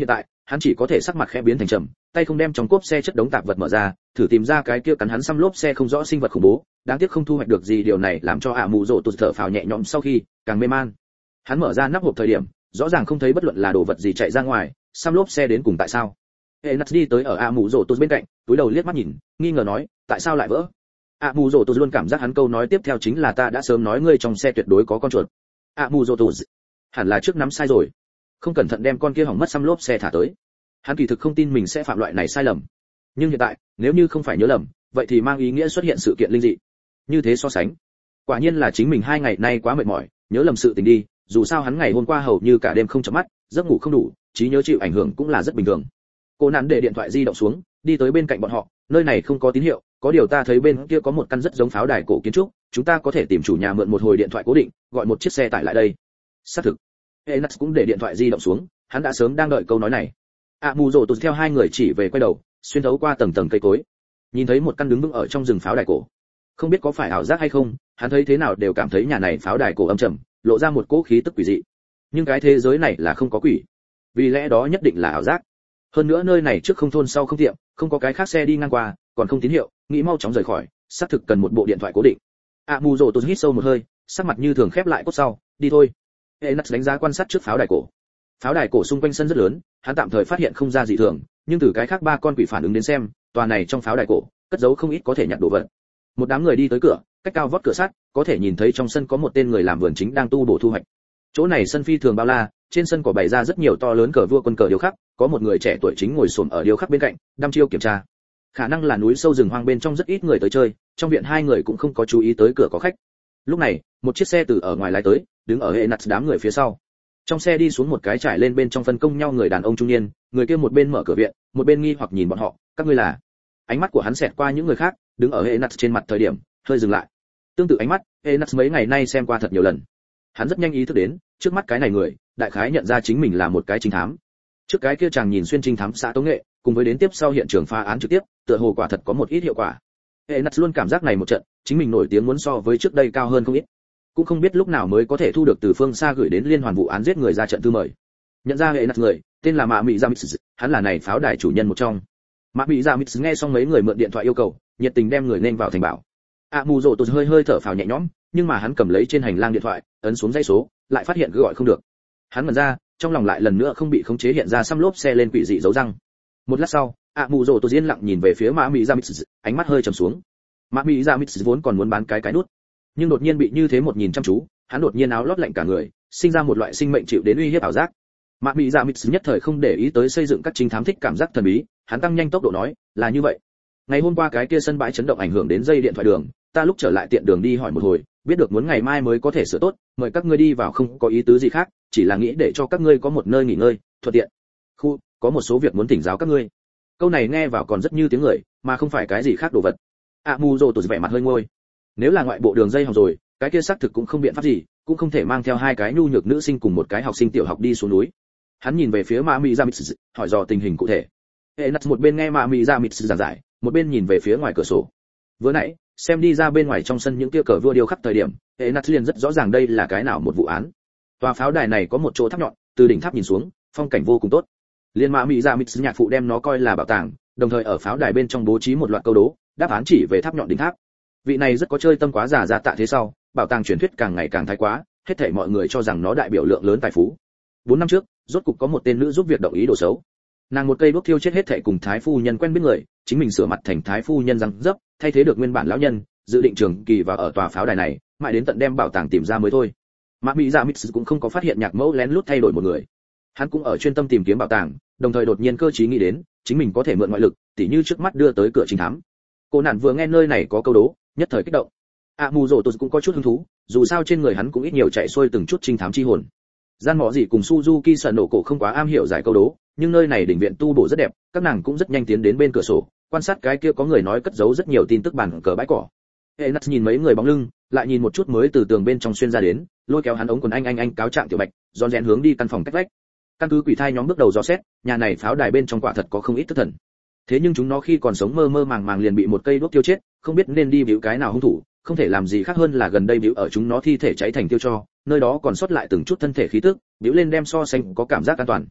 hắn chỉ có thể sắc mặt khẽ biến thành trầm, tay không đem trong cốp xe chất đống tạp vật mở ra, thử tìm ra cái kia cắn hắn xăm lốp xe không rõ sinh vật khủng bố, đáng tiếc không thu hoạch được gì, điều này làm cho ạ mù rồ tụt thở phào nhẹ nhõm, sau khi càng mê man. Hắn mở ra nắp hộp thời điểm, rõ ràng không thấy bất luận là đồ vật gì chạy ra ngoài, xăm lốp xe đến cùng tại sao? Enas đi tới ở ạ mù rồ tụt bên cạnh, túi đầu liếc mắt nhìn, nghi ngờ nói, tại sao lại vỡ? ạ mù rồ tụt luôn cảm giác hắn câu nói tiếp theo chính là ta đã sớm nói ngươi trong xe tuyệt đối có con chuột. ạ mù rồ tụt hẳn là trước nắm sai rồi, không cẩn thận đem con kia hỏng mất xăm lốp xe thả tới. Hắn kỳ thực không tin mình sẽ phạm loại này sai lầm, nhưng hiện tại nếu như không phải nhớ lầm, vậy thì mang ý nghĩa xuất hiện sự kiện linh dị. Như thế so sánh, quả nhiên là chính mình hai ngày nay quá mệt mỏi, nhớ lầm sự tình đi. Dù sao hắn ngày hôm qua hầu như cả đêm không chợp mắt, giấc ngủ không đủ, trí nhớ chịu ảnh hưởng cũng là rất bình thường. Cô nạn để điện thoại di động xuống, đi tới bên cạnh bọn họ, nơi này không có tín hiệu, có điều ta thấy bên kia có một căn rất giống pháo đài cổ kiến trúc, chúng ta có thể tìm chủ nhà mượn một hồi điện thoại cố định, gọi một chiếc xe tải lại đây. Xác thực. Enas cũng để điện thoại di động xuống, hắn đã sớm đang đợi câu nói này. ạ mù rồ tụt theo hai người chỉ về quay đầu, xuyên thấu qua tầng tầng cây cối, nhìn thấy một căn đứng vững ở trong rừng pháo đài cổ. Không biết có phải ảo giác hay không, hắn thấy thế nào đều cảm thấy nhà này pháo đài cổ âm trầm, lộ ra một cỗ khí tức quỷ dị. Nhưng cái thế giới này là không có quỷ, vì lẽ đó nhất định là ảo giác. Hơn nữa nơi này trước không thôn sau không tiệm, không có cái khác xe đi ngang qua, còn không tín hiệu, nghĩ mau chóng rời khỏi, xác thực cần một bộ điện thoại cố định. ạ mù rồ tụt hít sâu một hơi, sắc mặt như thường khép lại cốt sau, đi thôi. Enas đánh giá quan sát trước pháo đài cổ. Pháo đài cổ xung quanh sân rất lớn, hắn tạm thời phát hiện không ra dị thường, nhưng từ cái khác ba con quỷ phản ứng đến xem, tòa này trong pháo đài cổ cất giấu không ít có thể nhặt đồ vật. Một đám người đi tới cửa, cách cao vót cửa sắt, có thể nhìn thấy trong sân có một tên người làm vườn chính đang tu bổ thu hoạch. Chỗ này sân phi thường bao la, trên sân cỏ bày ra rất nhiều to lớn cờ vua quân cờ điêu khắc, có một người trẻ tuổi chính ngồi xổm ở điêu khắc bên cạnh, đăm chiêu kiểm tra. Khả năng là núi sâu rừng hoang bên trong rất ít người tới chơi, trong viện hai người cũng không có chú ý tới cửa có khách. Lúc này, một chiếc xe từ ở ngoài lái tới, đứng ở Enas đám người phía sau. Trong xe đi xuống một cái trải lên bên trong phân công nhau người đàn ông trung niên, người kia một bên mở cửa viện, một bên nghi hoặc nhìn bọn họ, các ngươi là? Ánh mắt của hắn xẹt qua những người khác, đứng ở Enas trên mặt thời điểm, hơi dừng lại. Tương tự ánh mắt, Enas mấy ngày nay xem qua thật nhiều lần. Hắn rất nhanh ý thức đến, trước mắt cái này người, đại khái nhận ra chính mình là một cái trinh thám. Trước cái kia chàng nhìn xuyên trinh thám xã tống nghệ, cùng với đến tiếp sau hiện trường phá án trực tiếp, tựa hồ quả thật có một ít hiệu quả. Enas luôn cảm giác này một trận, chính mình nổi tiếng muốn so với trước đây cao hơn không ít. Cũng không biết lúc nào mới có thể thu được từ phương xa gửi đến liên hoàn vụ án giết người ra trận thư mời. Nhận ra Enas người, tên là Mạ Mị Jamits, hắn là này pháo đài chủ nhân một trong. Mạ Mị Jamits nghe xong mấy người mượn điện thoại yêu cầu, nhiệt tình đem người nên vào thành bảo. ạ mù rồ tụt hơi hơi thở phào nhẹ nhõm, nhưng mà hắn cầm lấy trên hành lang điện thoại, ấn xuống dãy số, lại phát hiện cứ gọi không được. Hắn ngẩn ra, trong lòng lại lần nữa không bị khống chế hiện ra xăm lốp xe lên quỷ dị dấu răng. Một lát sau, ạ mù rồ tụt yên lặng nhìn về phía Mạ Mị Jamits, ánh mắt hơi trầm xuống. Mạ Mị Jamits vốn còn muốn bán cái cái nút, nhưng đột nhiên bị như thế một nhìn chăm chú, hắn đột nhiên áo lót lạnh cả người, sinh ra một loại sinh mệnh chịu đến uy hiếp ảo giác. Mạ Mị Jamits nhất thời không để ý tới xây dựng các trinh thám thích cảm giác thần bí, hắn tăng nhanh tốc độ nói, là như vậy. Ngày hôm qua cái kia sân bãi chấn động ảnh hưởng đến dây điện thoại đường, ta lúc trở lại tiện đường đi hỏi một hồi, biết được muốn ngày mai mới có thể sửa tốt, mời các ngươi đi vào không có ý tứ gì khác, chỉ là nghĩ để cho các ngươi có một nơi nghỉ ngơi, thuận tiện. Khu, có một số việc muốn thỉnh giáo các ngươi. Câu này nghe vào còn rất như tiếng người, mà không phải cái gì khác đồ vật. ạ mù rồ tụt vẻ mặt hơi nguôi. Nếu là ngoại bộ đường dây hỏng rồi, cái kia xác thực cũng không biện pháp gì, cũng không thể mang theo hai cái nhu nhược nữ sinh cùng một cái học sinh tiểu học đi xuống núi. Hắn nhìn về phía Mạ Mị Jamits, hỏi dò tình hình cụ thể. Enas một bên nghe Mạ Mị Jamits giảng giải, một bên nhìn về phía ngoài cửa sổ. Vừa nãy, xem đi ra bên ngoài trong sân những kia cờ vua điêu khắc thời điểm, Enas liền rất rõ ràng đây là cái nào một vụ án. Tòa pháo đài này có một chỗ tháp nhọn, từ đỉnh tháp nhìn xuống, phong cảnh vô cùng tốt. Liên Mạ Mị Jamits nhạc phụ đem nó coi là bảo tàng, đồng thời ở pháo đài bên trong bố trí một loạt câu đố, đáp án chỉ về tháp nhọn đỉnh tháp. Vị này rất có chơi tâm quá giả ra tạ thế sau, bảo tàng truyền thuyết càng ngày càng thái quá, hết thảy mọi người cho rằng nó đại biểu lượng lớn tài phú. Bốn năm trước, rốt cục có một tên nữ giúp việc động ý đồ xấu. Nàng một cây đuốc thiêu chết hết thảy cùng thái phu nhân quen biết người, chính mình sửa mặt thành thái phu nhân răng dấp, thay thế được nguyên bản lão nhân, dự định trường kỳ vào ở tòa pháo đài này, mãi đến tận đem bảo tàng tìm ra mới thôi. Mạ Mị Jamits cũng không có phát hiện nhạc mẫu lén lút thay đổi một người. Hắn cũng ở chuyên tâm tìm kiếm bảo tàng, đồng thời đột nhiên cơ trí nghĩ đến, chính mình có thể mượn ngoại lực, tỉ như trước mắt đưa tới cửa trinh thám. Cô nạn vừa nghe nơi này có câu đố, nhất thời kích động. ạ mù rồ tụt cũng có chút hứng thú, dù sao trên người hắn cũng ít nhiều chạy xuôi từng chút trinh thám chi hồn. Gian mọ gì cùng Suzuki sợ nổ cổ không quá am hiểu giải câu đố, nhưng nơi này đỉnh viện tu bổ rất đẹp, các nàng cũng rất nhanh tiến đến bên cửa sổ, quan sát cái kia có người nói cất giấu rất nhiều tin tức bàn cờ bãi cỏ. Enas nhìn mấy người bóng lưng, lại nhìn một chút mới từ tường bên trong xuyên ra đến, lôi kéo hắn ống quần anh anh anh cáo trạng tiểu bạch, rón rén hướng đi căn phòng cách vách. Căn cứ quỷ thai nhóm bước đầu dò xét, nhà này pháo đài bên trong quả thật có không ít thức thần. Thế nhưng chúng nó khi còn sống mơ mơ màng màng liền bị một cây đuốc tiêu chết, không biết nên đi bĩu cái nào hung thủ, không thể làm gì khác hơn là gần đây bĩu ở chúng nó thi thể cháy thành tiêu tro, nơi đó còn sót lại từng chút thân thể khí tức, bĩu lên đem so sánh có cảm giác an toàn.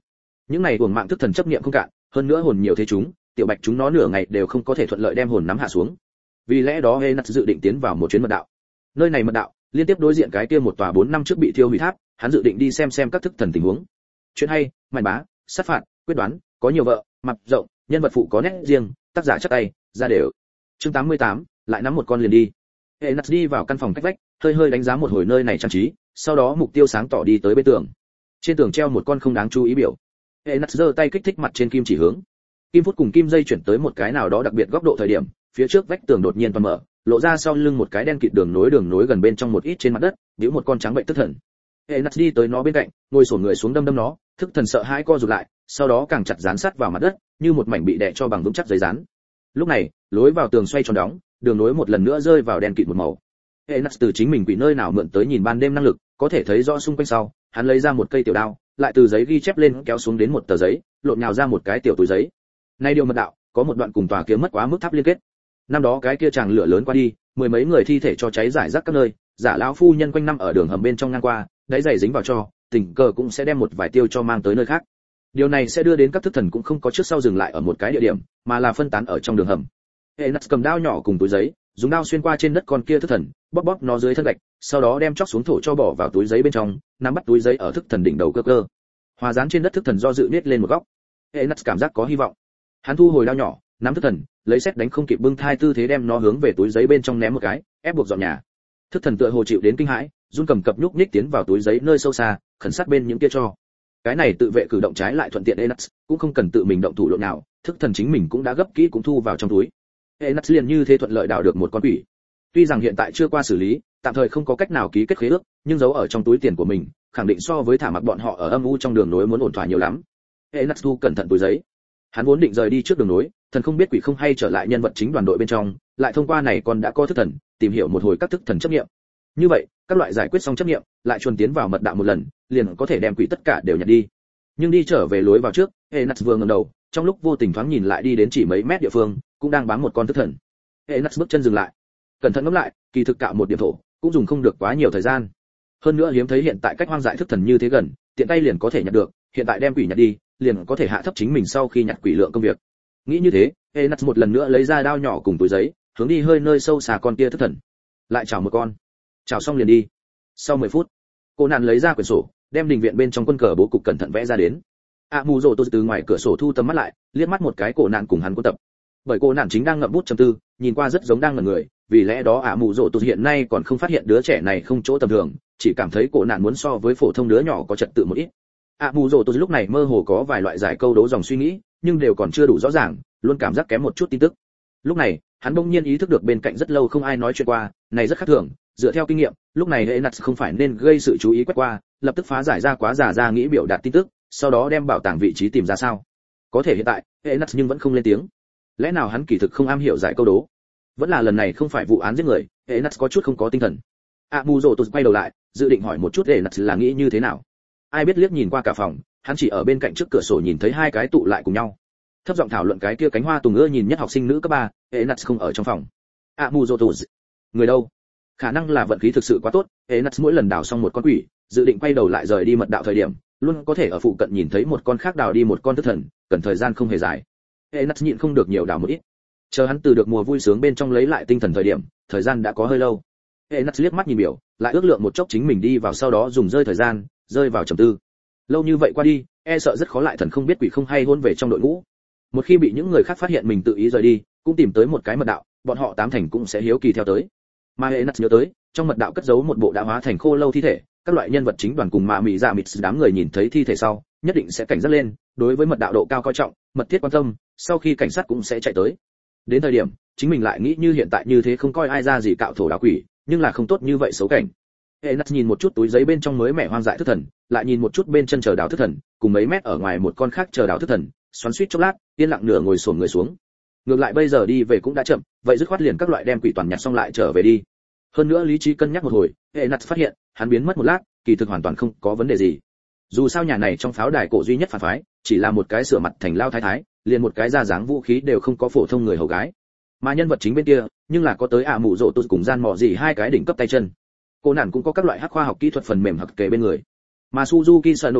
Những này cuồng mạng thức thần chấp niệm không cạn, hơn nữa hồn nhiều thế chúng, tiểu bạch chúng nó nửa ngày đều không có thể thuận lợi đem hồn nắm hạ xuống. Vì lẽ đó Enas dự định tiến vào một chuyến mật đạo. Nơi này mật đạo liên tiếp đối diện cái kia một tòa bốn năm trước bị thiêu hủy tháp, hắn dự định đi xem xem các thức thần tình huống. Chuyện hay, màn bá, sát phạt, quyết đoán, có nhiều vợ, mặt rộng, nhân vật phụ có nét riêng, tác giả chắc tay, ra đều. Chương tám mươi tám, lại nắm một con liền đi. Enas đi vào căn phòng cách vách, hơi hơi đánh giá một hồi nơi này trang trí, sau đó mục tiêu sáng tỏ đi tới bên tường. Trên tường treo một con không đáng chú ý biểu. Enas giơ tay kích thích mặt trên kim chỉ hướng. Kim phút cùng kim dây chuyển tới một cái nào đó đặc biệt góc độ thời điểm, phía trước vách tường đột nhiên toàn mở, lộ ra sau lưng một cái đen kịt đường nối đường nối gần bên trong một ít trên mặt đất, giễu một con trắng bệnh thức thần. Enas đi tới nó bên cạnh, ngồi xổm người xuống đâm đâm nó, thức thần sợ hãi co rụt lại, sau đó càng chặt dán sát vào mặt đất, như một mảnh bị đè cho bằng vững chắc giấy dán. Lúc này, lối vào tường xoay tròn đóng, đường nối một lần nữa rơi vào đen kịt một màu. Enas từ chính mình quỷ nơi nào mượn tới nhìn ban đêm năng lực, có thể thấy rõ xung quanh sau, hắn lấy ra một cây tiểu đao, lại từ giấy ghi chép lên kéo xuống đến một tờ giấy, lộn nhào ra một cái tiểu túi giấy. Nay điều mật đạo, có một đoạn cùng tòa kiếm mất quá mức tháp liên kết. Năm đó cái kia chàng lửa lớn qua đi, mười mấy người thi thể cho cháy rải rác các nơi, giả lão phu nhân quanh năm ở đường hầm bên trong ngang qua, đáy giày dính vào cho, tình cờ cũng sẽ đem một vài tiêu cho mang tới nơi khác. Điều này sẽ đưa đến các thức thần cũng không có trước sau dừng lại ở một cái địa điểm, mà là phân tán ở trong đường hầm. Enas cầm đao nhỏ cùng túi giấy, dùng đao xuyên qua trên đất con kia thức thần, bóp bóp nó dưới thân gạch, sau đó đem chóc xuống thổ cho bỏ vào túi giấy bên trong, nắm bắt túi giấy ở thức thần đỉnh đầu cơ cơ. Hòa dán trên đất thức thần do dự nết lên một góc. Enas cảm giác có hy vọng. Hắn thu hồi đao nhỏ, nắm thức thần, lấy xét đánh không kịp bưng thai tư thế đem nó hướng về túi giấy bên trong ném một cái, ép buộc dọn nhà. Thức thần tựa hồ chịu đến kinh hãi, run cầm cập nhúc nhích tiến vào túi giấy nơi sâu xa, khẩn sát bên những kia cho. Cái này tự vệ cử động trái lại thuận tiện Enas, cũng không cần tự mình động thủ lộn nào, thức thần chính mình cũng đã gấp kỹ cũng thu vào trong túi. Enas liền như thế thuận lợi đào được một con quỷ. Tuy rằng hiện tại chưa qua xử lý, tạm thời không có cách nào ký kết khế ước, nhưng giấu ở trong túi tiền của mình, khẳng định so với thả mặc bọn họ ở âm u trong đường nối muốn ổn thỏa nhiều lắm. Enas thu cẩn thận túi giấy. Hắn vốn định rời đi trước đường nối, thần không biết quỷ không hay trở lại nhân vật chính đoàn đội bên trong, lại thông qua này còn đã có thức thần, tìm hiểu một hồi các thức thần chấp nghiệm. Như vậy, các loại giải quyết xong chấp nghiệm, lại chuồn tiến vào mật đạo một lần, liền có thể đem quỷ tất cả đều nhặt đi. Nhưng đi trở về lối vào trước, Enas vừa ngẩng đầu, trong lúc vô tình thoáng nhìn lại đi đến chỉ mấy mét địa phương, cũng đang bám một con thức thần. Enas bước chân dừng lại, cẩn thận ngắm lại, kỳ thực cạo một điểm thổ, cũng dùng không được quá nhiều thời gian. Hơn nữa hiếm thấy hiện tại cách hoang dại thức thần như thế gần, tiện tay liền có thể nhặt được, hiện tại đem quỷ nhặt đi, liền có thể hạ thấp chính mình sau khi nhặt quỷ lượng công việc. Nghĩ như thế, Enas một lần nữa lấy ra đao nhỏ cùng túi giấy, hướng đi hơi nơi sâu xa con kia thức thần. Lại chào một con. Chào xong liền đi. Sau mười phút, cô nạn lấy ra quyển sổ, đem đình viện bên trong quân cờ bố cục cẩn thận vẽ ra đến. A Mù Dỗ từ ngoài cửa sổ thu tầm mắt lại, liếc mắt một cái cổ nạn cùng hắn quân tập. Bởi cô nạn chính đang ngậm bút trầm tư, nhìn qua rất giống đang ngẩn người, vì lẽ đó A Mù Dỗ từ hiện nay còn không phát hiện đứa trẻ này không chỗ tầm thường, chỉ cảm thấy cổ nạn muốn so với phổ thông đứa nhỏ có trật tự một ít. A Mù Dỗ từ lúc này mơ hồ có vài loại giải câu đấu dòng suy nghĩ, nhưng đều còn chưa đủ rõ ràng, luôn cảm giác kém một chút tin tức. Lúc này, hắn bỗng nhiên ý thức được bên cạnh rất lâu không ai nói chuyện qua, này rất khác thường, dựa theo kinh nghiệm, lúc này Enas không phải nên gây sự chú ý quét qua, lập tức phá giải ra quá giả ra nghĩ biểu đạt tin tức, sau đó đem bảo tàng vị trí tìm ra sao. Có thể hiện tại, Enas nhưng vẫn không lên tiếng. Lẽ nào hắn kỳ thực không am hiểu giải câu đố? Vẫn là lần này không phải vụ án giết người, Enas có chút không có tinh thần. A Mù Dỗ tụt quay đầu lại, dự định hỏi một chút Enas là nghĩ như thế nào. Ai biết liếc nhìn qua cả phòng, hắn chỉ ở bên cạnh trước cửa sổ nhìn thấy hai cái tụ lại cùng nhau. Thấp giọng thảo luận cái kia cánh hoa tùng ưa nhìn nhất học sinh nữ cấp ba, Enas không ở trong phòng. A Mù Dỗ tụt, người đâu? Khả năng là vận khí thực sự quá tốt, Enas mỗi lần đào xong một con quỷ, dự định quay đầu lại rời đi mật đạo thời điểm, luôn có thể ở phụ cận nhìn thấy một con khác đào đi một con thức thần, cần thời gian không hề dài. Enas nhịn không được nhiều đào một ít. Chờ hắn từ được mùa vui sướng bên trong lấy lại tinh thần thời điểm, thời gian đã có hơi lâu. Enas liếc mắt nhìn biểu, lại ước lượng một chốc chính mình đi vào sau đó dùng rơi thời gian, rơi vào trầm tư. Lâu như vậy qua đi, e sợ rất khó lại thần không biết quỷ không hay hôn về trong đội ngũ. Một khi bị những người khác phát hiện mình tự ý rời đi, cũng tìm tới một cái mật đạo, bọn họ tám thành cũng sẽ hiếu kỳ theo tới. Mà Enas nhớ tới, trong mật đạo cất giấu một bộ đã hóa thành khô lâu thi thể, các loại nhân vật chính đoàn cùng mạ mị dạ mịt đám người nhìn thấy thi thể sau, nhất định sẽ cảnh giác lên, đối với mật đạo độ cao coi trọng, mật thiết quan tâm, sau khi cảnh sát cũng sẽ chạy tới. Đến thời điểm, chính mình lại nghĩ như hiện tại như thế không coi ai ra gì cạo thổ đào quỷ, nhưng là không tốt như vậy xấu cảnh. Enas nhìn một chút túi giấy bên trong mới mẻ hoang dại thức thần, lại nhìn một chút bên chân chờ đào thức thần, cùng mấy mét ở ngoài một con khác chờ đào thức thần, xoắn xuýt chốc lát, yên lặng nửa ngồi xổm người xuống. Ngược lại bây giờ đi về cũng đã chậm, vậy dứt khoát liền các loại đem quỷ toàn nhặt xong lại trở về đi. Hơn nữa lý trí cân nhắc một hồi, Enas phát hiện, hắn biến mất một lát, kỳ thực hoàn toàn không có vấn đề gì. Dù sao nhà này trong pháo đài cổ duy nhất phản phái, chỉ là một cái sửa mặt thành lao thái thái, liền một cái ra dáng vũ khí đều không có phổ thông người hầu gái. Mà nhân vật chính bên kia, nhưng là có tới ả mụ rộ tụt cùng gian mò gì hai cái đỉnh cấp tay chân. Cô nạn cũng có các loại hắc khoa học kỹ thuật phần mềm hoặc kề bên người. Mà Suzuki Sanoko,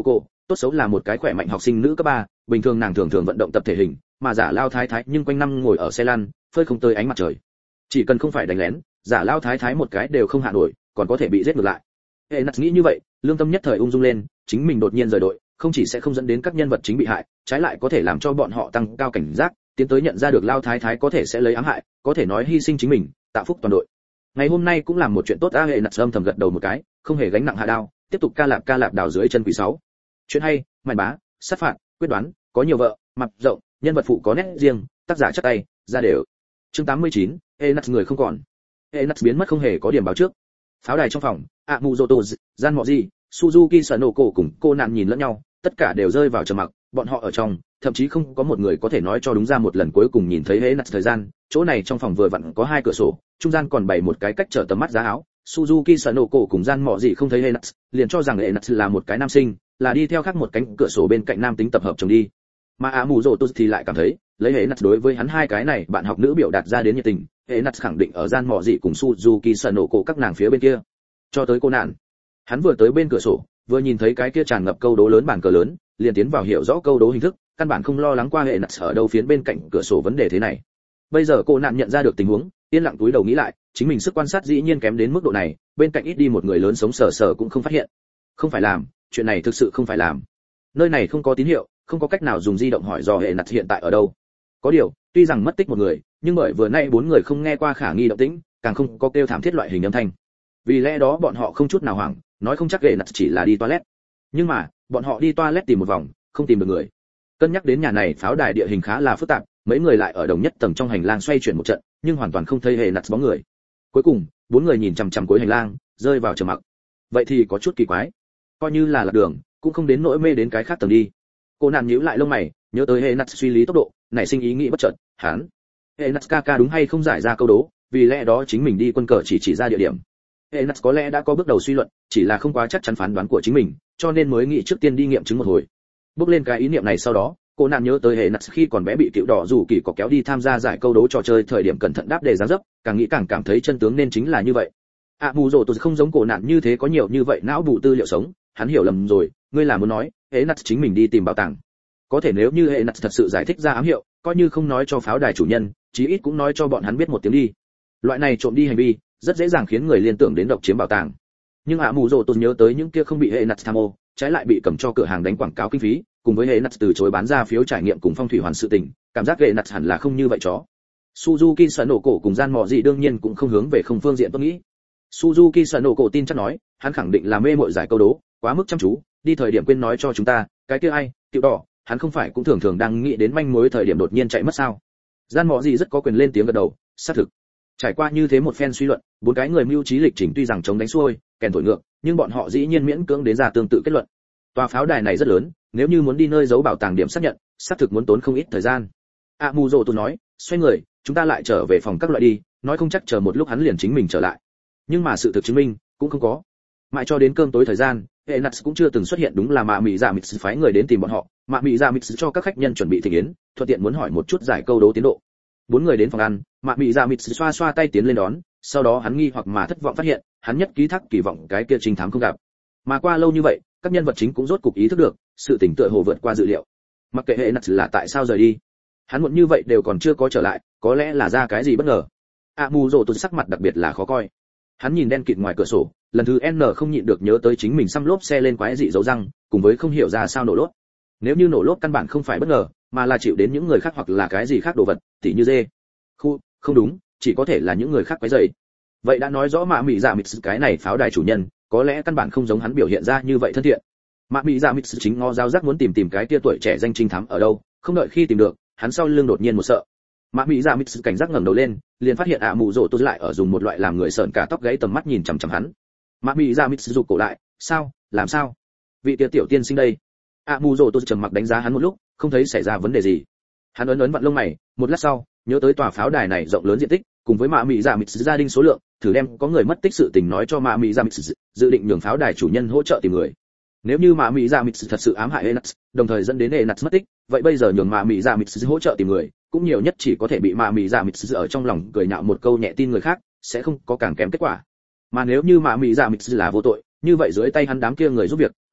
tốt xấu là một cái khỏe mạnh học sinh nữ cấp ba, bình thường nàng thường thường vận động tập thể hình, mà giả lao thái thái nhưng quanh năm ngồi ở xe lăn, phơi không tới ánh mặt trời. Chỉ cần không phải đánh lén, giả lao thái thái một cái đều không hạ nổi, còn có thể bị giết ngược lại. Hệ nặt nghĩ như vậy, lương tâm nhất thời ung dung lên, chính mình đột nhiên rời đội, không chỉ sẽ không dẫn đến các nhân vật chính bị hại, trái lại có thể làm cho bọn họ tăng cao cảnh giác, tiến tới nhận ra được lao thái thái có thể sẽ lấy ám hại, có thể nói hy sinh chính mình, tạo phúc toàn đội. Ngày hôm nay cũng làm một chuyện tốt a. Hệ nặt âm thầm gật đầu một cái, không hề gánh nặng hạ đao, tiếp tục ca lạp ca lạp đào dưới chân quý sáu. Chuyện hay, màn bá, sát phạt, quyết đoán, có nhiều vợ, mặt rộng, nhân vật phụ có nét riêng, tác giả chắc tay, ra đều. Chương tám mươi chín, Hệ nặt người không còn. Hệ nặt biến mất không hề có điểm báo trước. Pháo đài trong phòng, ạ mù rô tô, gian mọ gì, Suzuki Sanoko cùng cô nạn nhìn lẫn nhau, tất cả đều rơi vào trầm mặc, bọn họ ở trong, thậm chí không có một người có thể nói cho đúng ra một lần cuối cùng nhìn thấy Hệ nặt thời gian. Chỗ này trong phòng vừa vặn có hai cửa sổ, trung gian còn bày một cái cách trở tầm mắt giá áo. Suzuki Sanoko cùng gian mọ gì không thấy Hệ nặt, liền cho rằng Hệ nặt là một cái nam sinh, là đi theo khác một cánh cửa sổ bên cạnh nam tính tập hợp chồng đi. Mà ạ mù rô tô thì lại cảm thấy, lấy Hệ nặt đối với hắn hai cái này bạn học nữ biểu đạt ra đến nhiệt tình, Hệ nặt khẳng định ở gian mọ gì cùng Suzuki Sanoko các nàng phía bên kia. Cho tới cô nạn, hắn vừa tới bên cửa sổ, vừa nhìn thấy cái kia tràn ngập câu đố lớn bàn cờ lớn, liền tiến vào hiểu rõ câu đố hình thức, căn bản không lo lắng qua Hệ nặt ở đâu phiến bên cạnh cửa sổ vấn đề thế này. Bây giờ cô nạn nhận ra được tình huống, yên lặng túi đầu nghĩ lại, chính mình sức quan sát dĩ nhiên kém đến mức độ này, bên cạnh ít đi một người lớn sống sờ sờ cũng không phát hiện. Không phải làm, chuyện này thực sự không phải làm. Nơi này không có tín hiệu, không có cách nào dùng di động hỏi dò Hệ nặt hiện tại ở đâu. Có điều, tuy rằng mất tích một người, nhưng bởi vừa nay bốn người không nghe qua khả nghi động tĩnh, càng không có kêu thảm thiết loại hình âm thanh. Vì lẽ đó bọn họ không chút nào hoảng, nói không chắc Hệ nặt chỉ là đi toilet. Nhưng mà, bọn họ đi toilet tìm một vòng, không tìm được người. Cân nhắc đến nhà này pháo đài địa hình khá là phức tạp, mấy người lại ở đồng nhất tầng trong hành lang xoay chuyển một trận, nhưng hoàn toàn không thấy Hệ nặt bóng người. Cuối cùng, bốn người nhìn chằm chằm cuối hành lang, rơi vào trầm mặc. Vậy thì có chút kỳ quái. Coi như là lạc đường, cũng không đến nỗi mê đến cái khác tầng đi. Cô nàng nhíu lại lông mày, nhớ tới Hệ nặt suy lý tốc độ, nảy sinh ý nghĩ bất chợt, hắn, Hệ nặt ca ca đúng hay không giải ra câu đố, vì lẽ đó chính mình đi quân cờ chỉ chỉ ra địa điểm. Hệ nặt có lẽ đã có bước đầu suy luận, chỉ là không quá chắc chắn phán đoán của chính mình, cho nên mới nghĩ trước tiên đi nghiệm chứng một hồi. Bước lên cái ý niệm này sau đó, cô nàng nhớ tới Hệ nặt khi còn bé bị cựu đỏ rủ kỳ có kéo đi tham gia giải câu đố trò chơi thời điểm cẩn thận đáp đề dáng dấp, càng nghĩ càng cảm thấy chân tướng nên chính là như vậy. À mù rồ tôi không giống cô nạn như thế có nhiều như vậy não bù tư liệu sống, hắn hiểu lầm rồi, ngươi là muốn nói, Hệ nặt chính mình đi tìm bảo tàng. Có thể nếu như Hệ nặt thật sự giải thích ra ám hiệu, coi như không nói cho pháo đài chủ nhân, chí ít cũng nói cho bọn hắn biết một tiếng đi. Loại này trộm đi hành vi, rất dễ dàng khiến người liên tưởng đến độc chiếm bảo tàng. Nhưng ạ mù rồ tôi nhớ tới những kia không bị Hệ nặt tham ô, trái lại bị cầm cho cửa hàng đánh quảng cáo kinh phí, cùng với Hệ nặt từ chối bán ra phiếu trải nghiệm cùng phong thủy hoàn sự tình, cảm giác Hệ nặt hẳn là không như vậy chó. Suzuki Sanoko cùng gian mọ gì đương nhiên cũng không hướng về không phương diện tôi nghĩ. Suzuki Sanoko tin chắc nói, hắn khẳng định là mê mội giải câu đố, quá mức chăm chú, đi thời điểm quên nói cho chúng ta, cái kia ai, tiểu đỏ, hắn không phải cũng thường thường đang nghĩ đến manh mối thời điểm đột nhiên chạy mất sao? Gian mọ gì rất có quyền lên tiếng gật đầu, xác thực. Trải qua như thế một phen suy luận, bốn cái người mưu trí lịch trình tuy rằng chống đánh xuôi, kèn thổi ngược, nhưng bọn họ dĩ nhiên miễn cưỡng đến ra tương tự kết luận. Tòa pháo đài này rất lớn, nếu như muốn đi nơi giấu bảo tàng điểm xác nhận, xác thực muốn tốn không ít thời gian. À mù rồ tôi nói, xoay người, chúng ta lại trở về phòng các loại đi, nói không chắc chờ một lúc hắn liền chính mình trở lại. Nhưng mà sự thực chứng minh, cũng không có. Mãi cho đến cơm tối thời gian, Hệ nặt cũng chưa từng xuất hiện, đúng là mạ mị dạ mịt phái người đến tìm bọn họ, mạ mị dạ mịt cho các khách nhân chuẩn bị thịnh yến, thuận tiện muốn hỏi một chút giải câu đố tiến độ. Bốn người đến phòng ăn, mạ mị dạ mịt xoa xoa tay tiến lên đón, sau đó hắn nghi hoặc mà thất vọng phát hiện, hắn nhất ký thác kỳ vọng cái kia trinh thám không gặp. Mà qua lâu như vậy, các nhân vật chính cũng rốt cục ý thức được, sự tình tựa hồ vượt qua dự liệu. Mặc kệ Hệ nặt là tại sao rời đi, hắn muộn như vậy đều còn chưa có trở lại, có lẽ là ra cái gì bất ngờ. À mù rồ tôi sắc mặt đặc biệt là khó coi. Hắn nhìn đen kịt ngoài cửa sổ, lần thứ N không nhịn được nhớ tới chính mình xăm lốp xe lên quái dị dấu răng, cùng với không hiểu ra sao nổ lốp. Nếu như nổ lốp căn bản không phải bất ngờ, mà là chịu đến những người khác hoặc là cái gì khác đồ vật, tỉ như dê. Khu, không đúng, chỉ có thể là những người khác quấy rầy. Vậy đã nói rõ mạ mị dạ mịt cái này pháo đài chủ nhân, có lẽ căn bản không giống hắn biểu hiện ra như vậy thân thiện. Mạ mị dạ mịt chính ngó giáo giác muốn tìm tìm cái tia tuổi trẻ danh trinh thám ở đâu, không đợi khi tìm được, hắn sau lưng đột nhiên một sợ. Mạ mị dạ mịt cảnh giác ngẩng đầu lên, liền phát hiện ạ mù rồ tôi lại ở dùng một loại làm người sợn cả tóc gáy tầm mắt nhìn chằm chằm hắn. Mạ mị dạ mịt rụt cổ lại, sao, làm sao? Vị tia tiểu tiên sinh đây. ạ mù rồ tôi trầm mặc đánh giá hắn một lúc, không thấy xảy ra vấn đề gì. Hắn ấn ấn vặn lông mày, một lát sau, nhớ tới tòa pháo đài này rộng lớn diện tích, cùng với mạ mị dạ mịt gia đình số lượng, thử đem có người mất tích sự tình nói cho mạ mị dạ mịt, dự định nhường pháo đài chủ nhân hỗ trợ tìm người. Nếu như mạ mị dạ mịt thật sự ám hại Enax, đồng thời dẫn đến Enax mất tích, vậy bây giờ nhường mạ mị dạ mịt hỗ trợ tìm người, cũng nhiều nhất chỉ có thể bị mạ mị dạ mịt ở trong lòng cười nhạo một câu nhẹ tin người khác, sẽ không có càng kém kết quả. Mà nếu như mạ mị dạ mịt là vô tội, như vậy dưới tay hắn đám kia người giúp việc,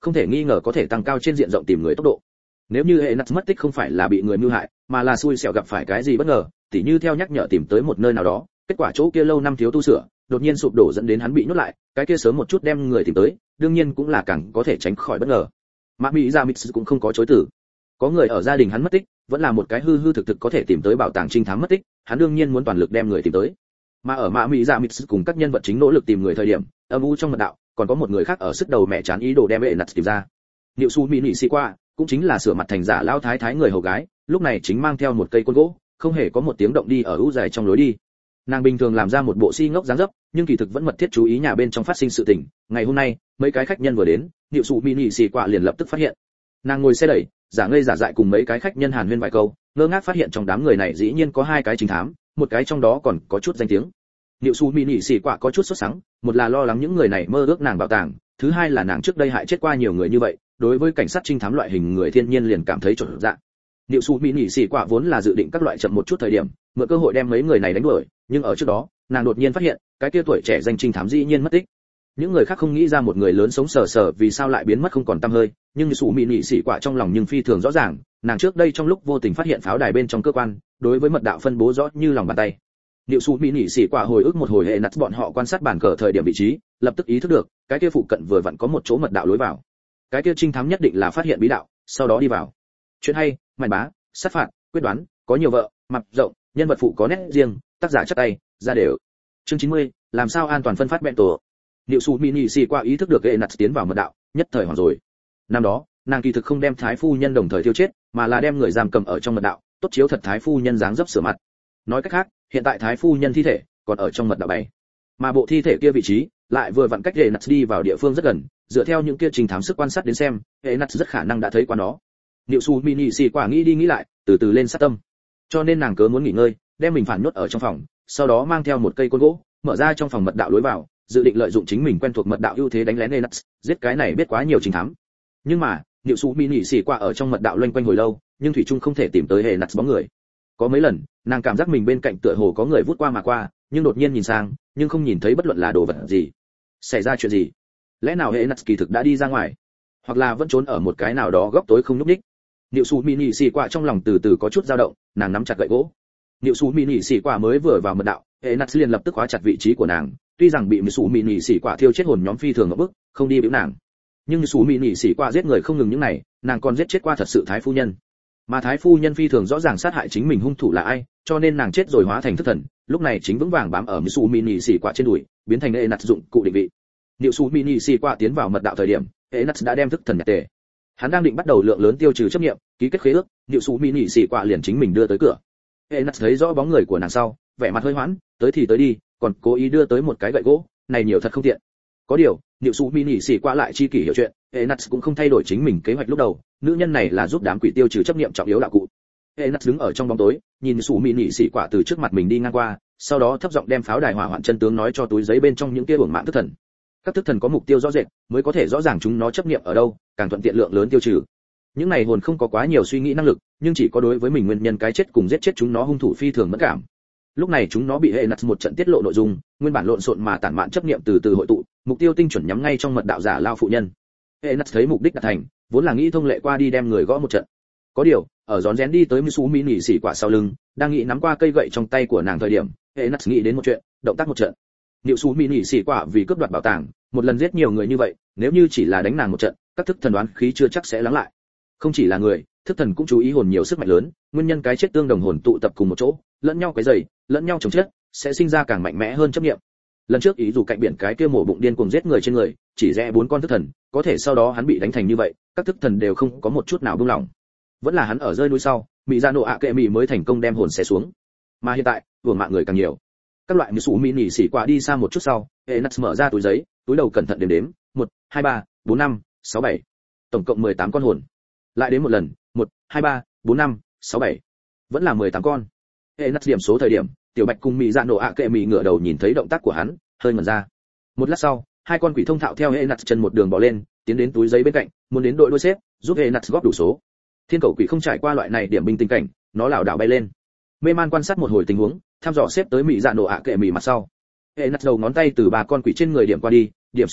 không thể nghi ngờ có thể tăng cao trên diện rộng tìm người tốc độ. Nếu như Enas mất tích không phải là bị người mưu hại, mà là xui xẻo gặp phải cái gì bất ngờ, tỉ như theo nhắc nhở tìm tới một nơi nào đó, kết quả chỗ kia lâu năm thiếu tu sửa, đột nhiên sụp đổ dẫn đến hắn bị nhốt lại, cái kia sớm một chút đem người tìm tới, đương nhiên cũng là càng có thể tránh khỏi bất ngờ. Mà Mỹ Dạ Mix cũng không có chối từ. Có người ở gia đình hắn mất tích, vẫn là một cái hư hư thực thực có thể tìm tới bảo tàng trinh thám mất tích, hắn đương nhiên muốn toàn lực đem người tìm tới. Mà ở Mã Mỹ Dạ Mix cùng các nhân vật chính nỗ lực tìm người thời điểm, âm u trong mật đạo, còn có một người khác ở sức đầu mẹ chán ý đồ đem Enas tìm ra. Niệu Su Mỹ Nị Sĩ qua, cũng chính là sửa mặt thành giả lão thái thái người hầu gái, lúc này chính mang theo một cây côn gỗ, không hề có một tiếng động đi ở u dài trong lối đi. Nàng bình thường làm ra một bộ si ngốc dáng dấp, nhưng kỳ thực vẫn mật thiết chú ý nhà bên trong phát sinh sự tình. Ngày hôm nay, mấy cái khách nhân vừa đến, Niệu Su Mỹ Nị Sĩ qua liền lập tức phát hiện. Nàng ngồi xe đẩy, giả ngây giả dại cùng mấy cái khách nhân hàn huyên vài câu, ngơ ngác phát hiện trong đám người này dĩ nhiên có hai cái chính thám, một cái trong đó còn có chút danh tiếng. Niệu Su Mỹ Nị Sĩ quả có chút sốt sắng, một là lo lắng những người này mơ ước nàng bảo tàng, thứ hai là nàng trước đây hại chết qua nhiều người như vậy, đối với cảnh sát trinh thám loại hình người thiên nhiên liền cảm thấy chột dạ. Niệu Su Mỹ Nị Sĩ quả vốn là dự định các loại chậm một chút thời điểm, mượn cơ hội đem mấy người này đánh đuổi, nhưng ở trước đó, nàng đột nhiên phát hiện, cái kia tuổi trẻ danh trinh thám dĩ nhiên mất tích. Những người khác không nghĩ ra một người lớn sống sờ sờ vì sao lại biến mất không còn tăm hơi, nhưng Niệu Su Mỹ Nị Sĩ quả trong lòng nhưng phi thường rõ ràng, nàng trước đây trong lúc vô tình phát hiện pháo đài bên trong cơ quan, đối với mật đạo phân bố rõ như lòng bàn tay. Niệu Su Mỹ Nị Sĩ quả hồi ức một hồi hệ nặt bọn họ quan sát bàn cờ thời điểm vị trí, lập tức ý thức được, cái kia phụ cận vừa vặn có một chỗ mật đạo lối vào. Cái kia trinh thám nhất định là phát hiện bí đạo, sau đó đi vào. Chuyện hay, màn bá, sát phạt, quyết đoán, có nhiều vợ, mặt rộng, nhân vật phụ có nét riêng, tác giả chắc tay, ra đều. Chương chín mươi, làm sao an toàn phân phát bẹn tổ. Niệu Su Mỹ Nị Sĩ quả ý thức được hệ nặt tiến vào mật đạo, nhất thời hoảng rồi. Năm đó, nàng kỳ thực không đem thái phu nhân đồng thời tiêu chết, mà là đem người giam cầm ở trong mật đạo, tốt chiếu thật thái phu nhân dáng dấp sửa mặt. Nói cách khác, hiện tại thái phu nhân thi thể còn ở trong mật đạo bày, mà bộ thi thể kia vị trí lại vừa vặn cách hệ nặt đi vào địa phương rất gần, dựa theo những kia trình thám sức quan sát đến xem, hệ nặt rất khả năng đã thấy qua nó. Niệu Su Mỹ Nị Sĩ quả nghĩ đi nghĩ lại, từ từ lên sát tâm, cho nên nàng cớ muốn nghỉ ngơi, đem mình phản nhốt ở trong phòng, sau đó mang theo một cây côn gỗ, mở ra trong phòng mật đạo lối vào, dự định lợi dụng chính mình quen thuộc mật đạo ưu thế đánh lén hệ nặt, giết cái này biết quá nhiều trình thám. Nhưng mà Niệu Su Mỹ Nị Sĩ quả ở trong mật đạo loanh quanh hồi lâu, nhưng thủy chung không thể tìm tới hệ nặt bóng người. Có mấy lần, nàng cảm giác mình bên cạnh tựa hồ có người vút qua mà qua, nhưng đột nhiên nhìn sang, nhưng không nhìn thấy bất luận là đồ vật gì. Xảy ra chuyện gì? Lẽ nào hệ nặt kỳ thực đã đi ra ngoài, hoặc là vẫn trốn ở một cái nào đó góc tối không nhúc nhích? Niệu Su Mỹ Nị Sĩ quả trong lòng từ từ có chút dao động, nàng nắm chặt gậy gỗ. Niệu Su Mỹ Nị Sĩ quả mới vừa vào mật đạo, hệ nặt liền lập tức khóa chặt vị trí của nàng. Tuy rằng bị Niệu Su Mỹ Nị Sĩ quả thiêu chết hồn nhóm phi thường ngộp bức, không đi biểu nàng, nhưng Niệu Su Mỹ Nị Sĩ quả giết người không ngừng những này, nàng còn giết chết qua thật sự thái phu nhân. Mà thái phu nhân phi thường rõ ràng sát hại chính mình hung thủ là ai, cho nên nàng chết rồi hóa thành thức thần, lúc này chính vững vàng bám ở Niệu Su Mỹ Nị Sĩ quả trên đùi, biến thành hệ nặt dụng cụ định vị. Niệu Su Mỹ Nị Sĩ quả tiến vào mật đạo thời điểm, hệ nặt đã đem thức thần nhặt tề. Hắn đang định bắt đầu lượng lớn tiêu trừ chấp niệm, ký kết khế ước, Niệu Su Mỹ Nị Sĩ quả liền chính mình đưa tới cửa. Hệ nặt thấy rõ bóng người của nàng sau, vẻ mặt hơi hoãn, tới thì tới đi, còn cố ý đưa tới một cái gậy gỗ, này nhiều thật không tiện. Có điều, Niệu Su Mỹ Nị Sĩ quả lại chi kỷ hiểu chuyện, hệ nặt cũng không thay đổi chính mình kế hoạch lúc đầu, nữ nhân này là giúp đám quỷ tiêu trừ chấp niệm trọng yếu đạo cụ. Hệ nặt đứng ở trong bóng tối, nhìn Niệu Su Mỹ Nị Sĩ quả từ trước mặt mình đi ngang qua, sau đó thấp giọng đem pháo đài hỏa hoạn chân tướng nói cho túi giấy bên trong những kia uổng mạng thức thần. Các thức thần có mục tiêu rõ rệt, mới có thể rõ ràng chúng nó chấp niệm ở đâu, càng thuận tiện lượng lớn tiêu trừ. Những này hồn không có quá nhiều suy nghĩ năng lực, nhưng chỉ có đối với mình nguyên nhân cái chết cùng giết chết chúng nó hung thủ phi thường mẫn cảm. Lúc này chúng nó bị hệ nặt một trận tiết lộ nội dung, nguyên bản lộn xộn mà tản mạn chấp niệm từ từ hội tụ, mục tiêu tinh chuẩn nhắm ngay trong mật đạo giả lao phụ nhân. Hệ nặt thấy mục đích đạt thành, vốn là nghĩ thông lệ qua đi đem người gõ một trận. Có điều, ở rón rén đi tới Niệu Su Mỹ Nị Sĩ quả sau lưng, đang nghĩ nắm qua cây gậy trong tay của nàng thời điểm, hệ nặt nghĩ đến một chuyện, động tác một trận. Niệu Su Mỹ Nị Sĩ quả vì cướp đoạt bảo tàng, một lần giết nhiều người như vậy, nếu như chỉ là đánh nàng một trận, các thức thần đoán khí chưa chắc sẽ lắng lại. Không chỉ là người, thức thần cũng chú ý hồn nhiều sức mạnh lớn, nguyên nhân cái chết tương đồng hồn tụ tập cùng một chỗ, lẫn nhau cái dày, lẫn nhau chống chết, sẽ sinh ra càng mạnh mẽ hơn chấp niệm. Lần trước ý dù cạnh biển cái kia mổ bụng điên cuồng giết người trên người, chỉ rẽ bốn con thức thần, có thể sau đó hắn bị đánh thành như vậy, các thức thần đều không có một chút nào buông lỏng. Vẫn là hắn ở rơi núi sau, Mỹ Dạ nộ ạ kệ mì mới thành công đem hồn xé xuống. Mà hiện tại, vừa mạng người càng nhiều. Các loại Niệu Su Mỹ Nị Sĩ quả đi xa một chút sau, hệ nặt mở ra túi giấy, túi đầu cẩn thận đếm đếm, một, hai, ba, bốn, năm, sáu, bảy, tổng cộng mười tám con hồn. Lại đến một lần, một, hai, ba, bốn, năm, sáu, bảy, vẫn là mười tám con. Hệ nặt điểm số thời điểm, Tiểu Bạch cùng Mỹ Dạ nộ ạ kệ mì ngửa đầu nhìn thấy động tác của hắn, hơi ngẩn ra. Một lát sau, hai con quỷ thông thạo theo hệ nặt chân một đường bò lên, tiến đến túi giấy bên cạnh, muốn đến đội đôi xếp, giúp hệ nặt góp đủ số. Thiên cầu quỷ không trải qua loại này điểm bình tình cảnh, nó lảo đảo bay lên, mê man quan sát một hồi tình huống, thăm dò xếp tới Mỹ Dạ nộ ạ kệ mì mặt sau. Hệ nặt đầu ngón tay từ ba con quỷ trên người điểm qua đi, điểm xong,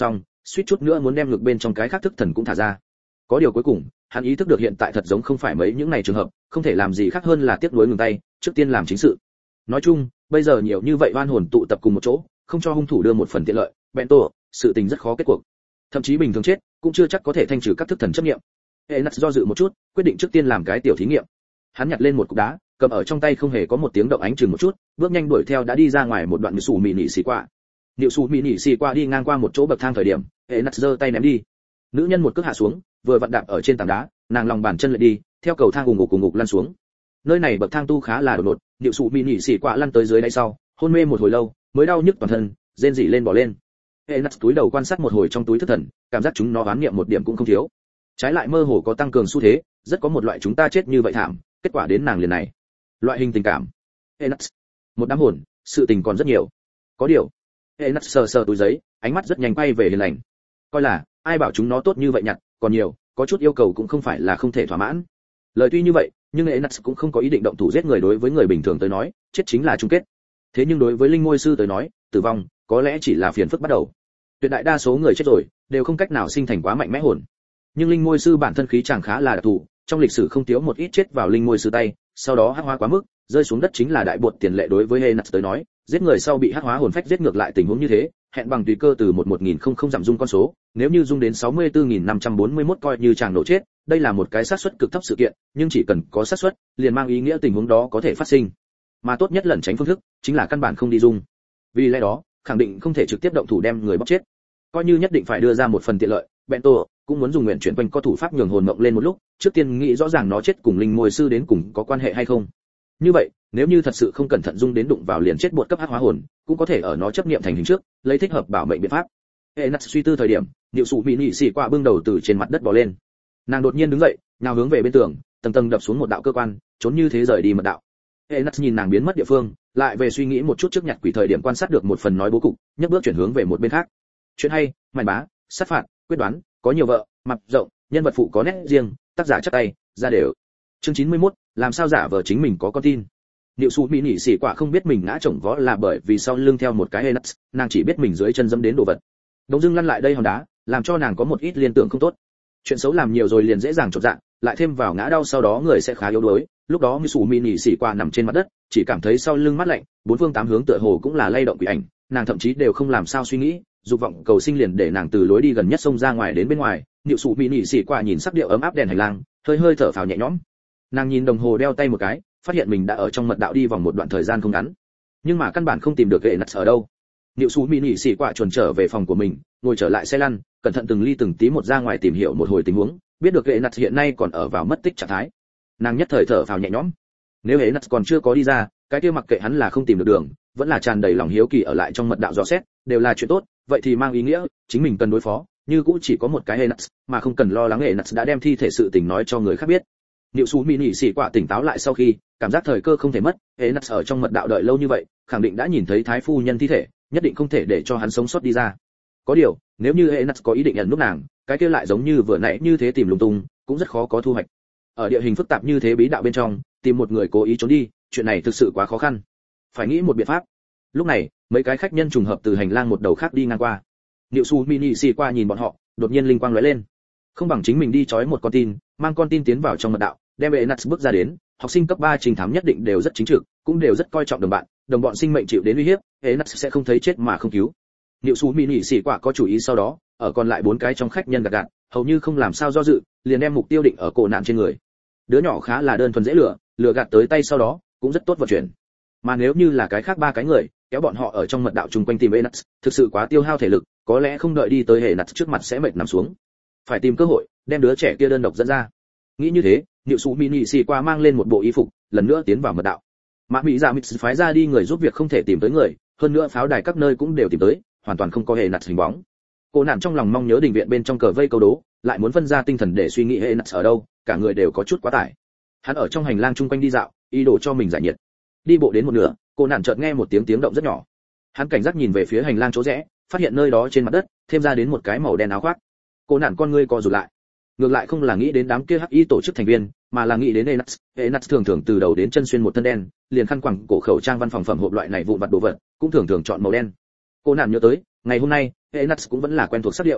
suýt chút nữa muốn đem ngực bên trong cái khác thức thần cũng thả ra. Có điều cuối cùng, hắn ý thức được hiện tại thật giống không phải mấy những này trường hợp, không thể làm gì khác hơn là tiếp nối ngừng tay, trước tiên làm chính sự. Nói chung, bây giờ nhiều như vậy oan hồn tụ tập cùng một chỗ, không cho hung thủ đưa một phần tiện lợi, bèn tổ, sự tình rất khó kết cuộc. Thậm chí bình thường chết, cũng chưa chắc có thể thanh trừ các thức thần chấp niệm. Enas do dự một chút, quyết định trước tiên làm cái tiểu thí nghiệm. Hắn nhặt lên một cục đá, cầm ở trong tay không hề có một tiếng động ánh chừng một chút, bước nhanh đuổi theo đã đi ra ngoài một đoạn nhũ sủ mị nị xì qua. Nhũ sủ mị nị xì qua đi ngang qua một chỗ bậc thang thời điểm, Enas giơ tay ném đi. Nữ nhân một cước hạ xuống, vừa vặn đạp ở trên tảng đá, nàng lòng bàn chân lại đi, theo cầu thang ùng ục ùng ục lăn xuống. Nơi này bậc thang tu khá là đột ngột, nhũ sủ mị nị xì qua lăn tới dưới đáy sau, hôn mê một hồi lâu, mới đau nhức toàn thân, rên rỉ lên bỏ lên. Enas túi đầu quan sát một hồi trong túi thức thần, cảm giác chúng nó oán niệm một điểm cũng không thiếu. Trái lại mơ hồ có tăng cường xu thế, rất có một loại chúng ta chết như vậy thảm, kết quả đến nàng liền này. Loại hình tình cảm. Enas, một đám hồn, sự tình còn rất nhiều. Có điều, Enas sờ sờ túi giấy, ánh mắt rất nhanh quay về hiền lành. Coi là, ai bảo chúng nó tốt như vậy nhặt, còn nhiều, có chút yêu cầu cũng không phải là không thể thỏa mãn. Lời tuy như vậy, nhưng Enas cũng không có ý định động thủ giết người, đối với người bình thường tới nói, chết chính là chung kết. Thế nhưng đối với linh ngôi sư tới nói, tử vong có lẽ chỉ là phiền phức bắt đầu. Tuyệt đại đa số người chết rồi, đều không cách nào sinh thành quá mạnh mẽ hồn. Nhưng linh ngôi sư bản thân khí chàng khá là đặc thù, trong lịch sử không thiếu một ít chết vào linh ngôi sư tay, sau đó hắc hóa quá mức, rơi xuống đất chính là đại bột tiền lệ. Đối với Enas tới nói, giết người sau bị hắc hóa hồn phách giết ngược lại tình huống như thế, hẹn bằng tùy cơ từ một một nghìn không không giảm dung con số, nếu như dung đến sáu mươi tư nghìn năm trăm bốn mươi mốt coi như chàng nổ chết, đây là một cái xác suất cực thấp sự kiện, nhưng chỉ cần có xác suất, liền mang ý nghĩa tình huống đó có thể phát sinh. Mà tốt nhất lẩn tránh phương thức chính là căn bản không đi dung. Vì lẽ đó, khẳng định không thể trực tiếp động thủ đem người bóc chết. Coi như nhất định phải đưa ra một phần tiện lợi, Bento cũng muốn dùng nguyện chuyển quanh co thủ pháp nhường hồn mộng lên một lúc, trước tiên nghĩ rõ ràng nó chết cùng linh môi sư đến cùng có quan hệ hay không. Như vậy, nếu như thật sự không cẩn thận dung đến đụng vào liền chết bột cấp hắc hóa hồn, cũng có thể ở nó chấp niệm thành hình trước, lấy thích hợp bảo mệnh biện pháp. Enas suy tư thời điểm, Diệu Sụ Mỹ Nhị xì qua bưng đầu từ trên mặt đất bò lên. Nàng đột nhiên đứng dậy, nhào hướng về bên tường, tầng tầng đập xuống một đạo cơ quan, trốn như thế rời đi mật đạo. Enas nhìn nàng biến mất địa phương, lại về suy nghĩ một chút trước nhặt quỷ thời điểm quan sát được một phần nói bố cục, nhấc bước chuyển hướng về một bên khác. Chuyện hay, màn bá, sát phạt, quyết đoán, có nhiều vợ, mặt rộng, nhân vật phụ có nét riêng, tác giả chắc tay, ra đều. Chương chín mươi mốt, làm sao giả vờ chính mình có con tin. Diệu Sụ Mỹ Nhị xì quả không biết mình ngã chồng vó là bởi vì sau lưng theo một cái Enas, nàng chỉ biết mình dưới chân dẫm đến đồ vật. Đông dưng lăn lại đây hòn đá, làm cho nàng có một ít liên tưởng không tốt. Chuyện xấu làm nhiều rồi liền dễ dàng chột dạ, lại thêm vào ngã đau sau đó người sẽ khá yếu đuối. Lúc đó Diệu Sụ Mỹ Nhị xì quả nằm trên mặt đất, chỉ cảm thấy sau lưng mát lạnh, bốn phương tám hướng tựa hồ cũng là lay động quỷ ảnh, nàng thậm chí đều không làm sao suy nghĩ, dục vọng cầu sinh liền để nàng từ lối đi gần nhất xông ra ngoài đến bên ngoài. Diệu Sụ Mỹ Nhị xì quả nhìn sắc điệu ấm áp đèn hành lang, hơi hơi thở phào nhẹ nhõm. Nàng nhìn đồng hồ đeo tay một cái, phát hiện mình đã ở trong mật đạo đi vòng một đoạn thời gian không ngắn, nhưng mà căn bản không tìm được Enas ở đâu. Diệu Sụ Mỹ Nhị xì quả chuồn trở về phòng của mình, ngồi trở lại xe lăn, cẩn thận từng ly từng tí một ra ngoài tìm hiểu một hồi tình huống, biết được Enas hiện nay còn ở vào mất tích trạng thái. Nàng nhất thời thở phào nhẹ nhõm. Nếu Enas còn chưa có đi ra, cái kia mặc kệ hắn là không tìm được đường, vẫn là tràn đầy lòng hiếu kỳ ở lại trong mật đạo dò xét, đều là chuyện tốt, vậy thì mang ý nghĩa chính mình cần đối phó, như cũ chỉ có một cái Enas, mà không cần lo lắng Enas đã đem thi thể sự tình nói cho người khác biết. Diệu Sụ Mỹ Nhị xì quả tỉnh táo lại sau khi, cảm giác thời cơ không thể mất, Enas ở trong mật đạo đợi lâu như vậy, khẳng định đã nhìn thấy thái phu nhân thi thể, nhất định không thể để cho hắn sống sót đi ra. Có điều, nếu như Enas có ý định nhận núp nàng, cái kia lại giống như vừa nãy như thế tìm lung tung, cũng rất khó có thu hoạch. Ở địa hình phức tạp như thế bí đạo bên trong, tìm một người cố ý trốn đi, chuyện này thực sự quá khó khăn. Phải nghĩ một biện pháp. Lúc này, mấy cái khách nhân trùng hợp từ hành lang một đầu khác đi ngang qua. Diệu Sụ Mỹ Nhị xì qua nhìn bọn họ, đột nhiên linh quang lóe lên. Không bằng chính mình đi trói một con tin, mang con tin tiến vào trong mật đạo, đem Enas bước ra đến. Học sinh cấp ba trình thám nhất định đều rất chính trực, cũng đều rất coi trọng đồng bạn, đồng bọn sinh mệnh chịu đến uy hiếp, Enas sẽ không thấy chết mà không cứu. Diệu Sụ Mỹ Nhị xì quả có chủ ý sau đó, ở còn lại bốn cái trong khách nhân gạt gạt, hầu như không làm sao do dự, liền đem mục tiêu định ở cổ nạn trên người. Đứa nhỏ khá là đơn thuần dễ lừa, lừa gạt tới tay sau đó, cũng rất tốt vận chuyển. Mà nếu như là cái khác ba cái người, kéo bọn họ ở trong mật đạo chung quanh tìm Enas, thực sự quá tiêu hao thể lực, có lẽ không đợi đi tới Enas trước mặt sẽ mệt nằm xuống. Phải tìm cơ hội, đem đứa trẻ kia đơn độc dẫn ra. Nghĩ như thế, Diệu Sụ Mỹ Nhị xì qua mang lên một bộ y phục, lần nữa tiến vào mật đạo. Mã Mỹ Dạ Mịt phái ra đi người giúp việc không thể tìm tới người, hơn nữa pháo đài các nơi cũng đều tìm tới, hoàn toàn không có Enas hình bóng. Cô nạn trong lòng mong nhớ đình viện bên trong cờ vây câu đố, lại muốn phân ra tinh thần để suy nghĩ Enas ở đâu, cả người đều có chút quá tải. Hắn ở trong hành lang chung quanh đi dạo, ý đồ cho mình giải nhiệt. Đi bộ đến một nửa, cô nạn chợt nghe một tiếng tiếng động rất nhỏ. Hắn cảnh giác nhìn về phía hành lang chỗ rẽ, phát hiện nơi đó trên mặt đất thêm ra đến một cái màu đen áo khoác. Cô nạn con ngươi co rụt lại. Ngược lại không là nghĩ đến đám kia hắc y tổ chức thành viên, mà là nghĩ đến Enas. Enas thường thường từ đầu đến chân xuyên một thân đen, liền khăn quàng cổ khẩu trang văn phòng phẩm hộp loại này vụn vặt đồ vật, cũng thường thường chọn màu đen. Cô nạn nhớ tới, ngày hôm nay, Enas cũng vẫn là quen thuộc sắc điệu.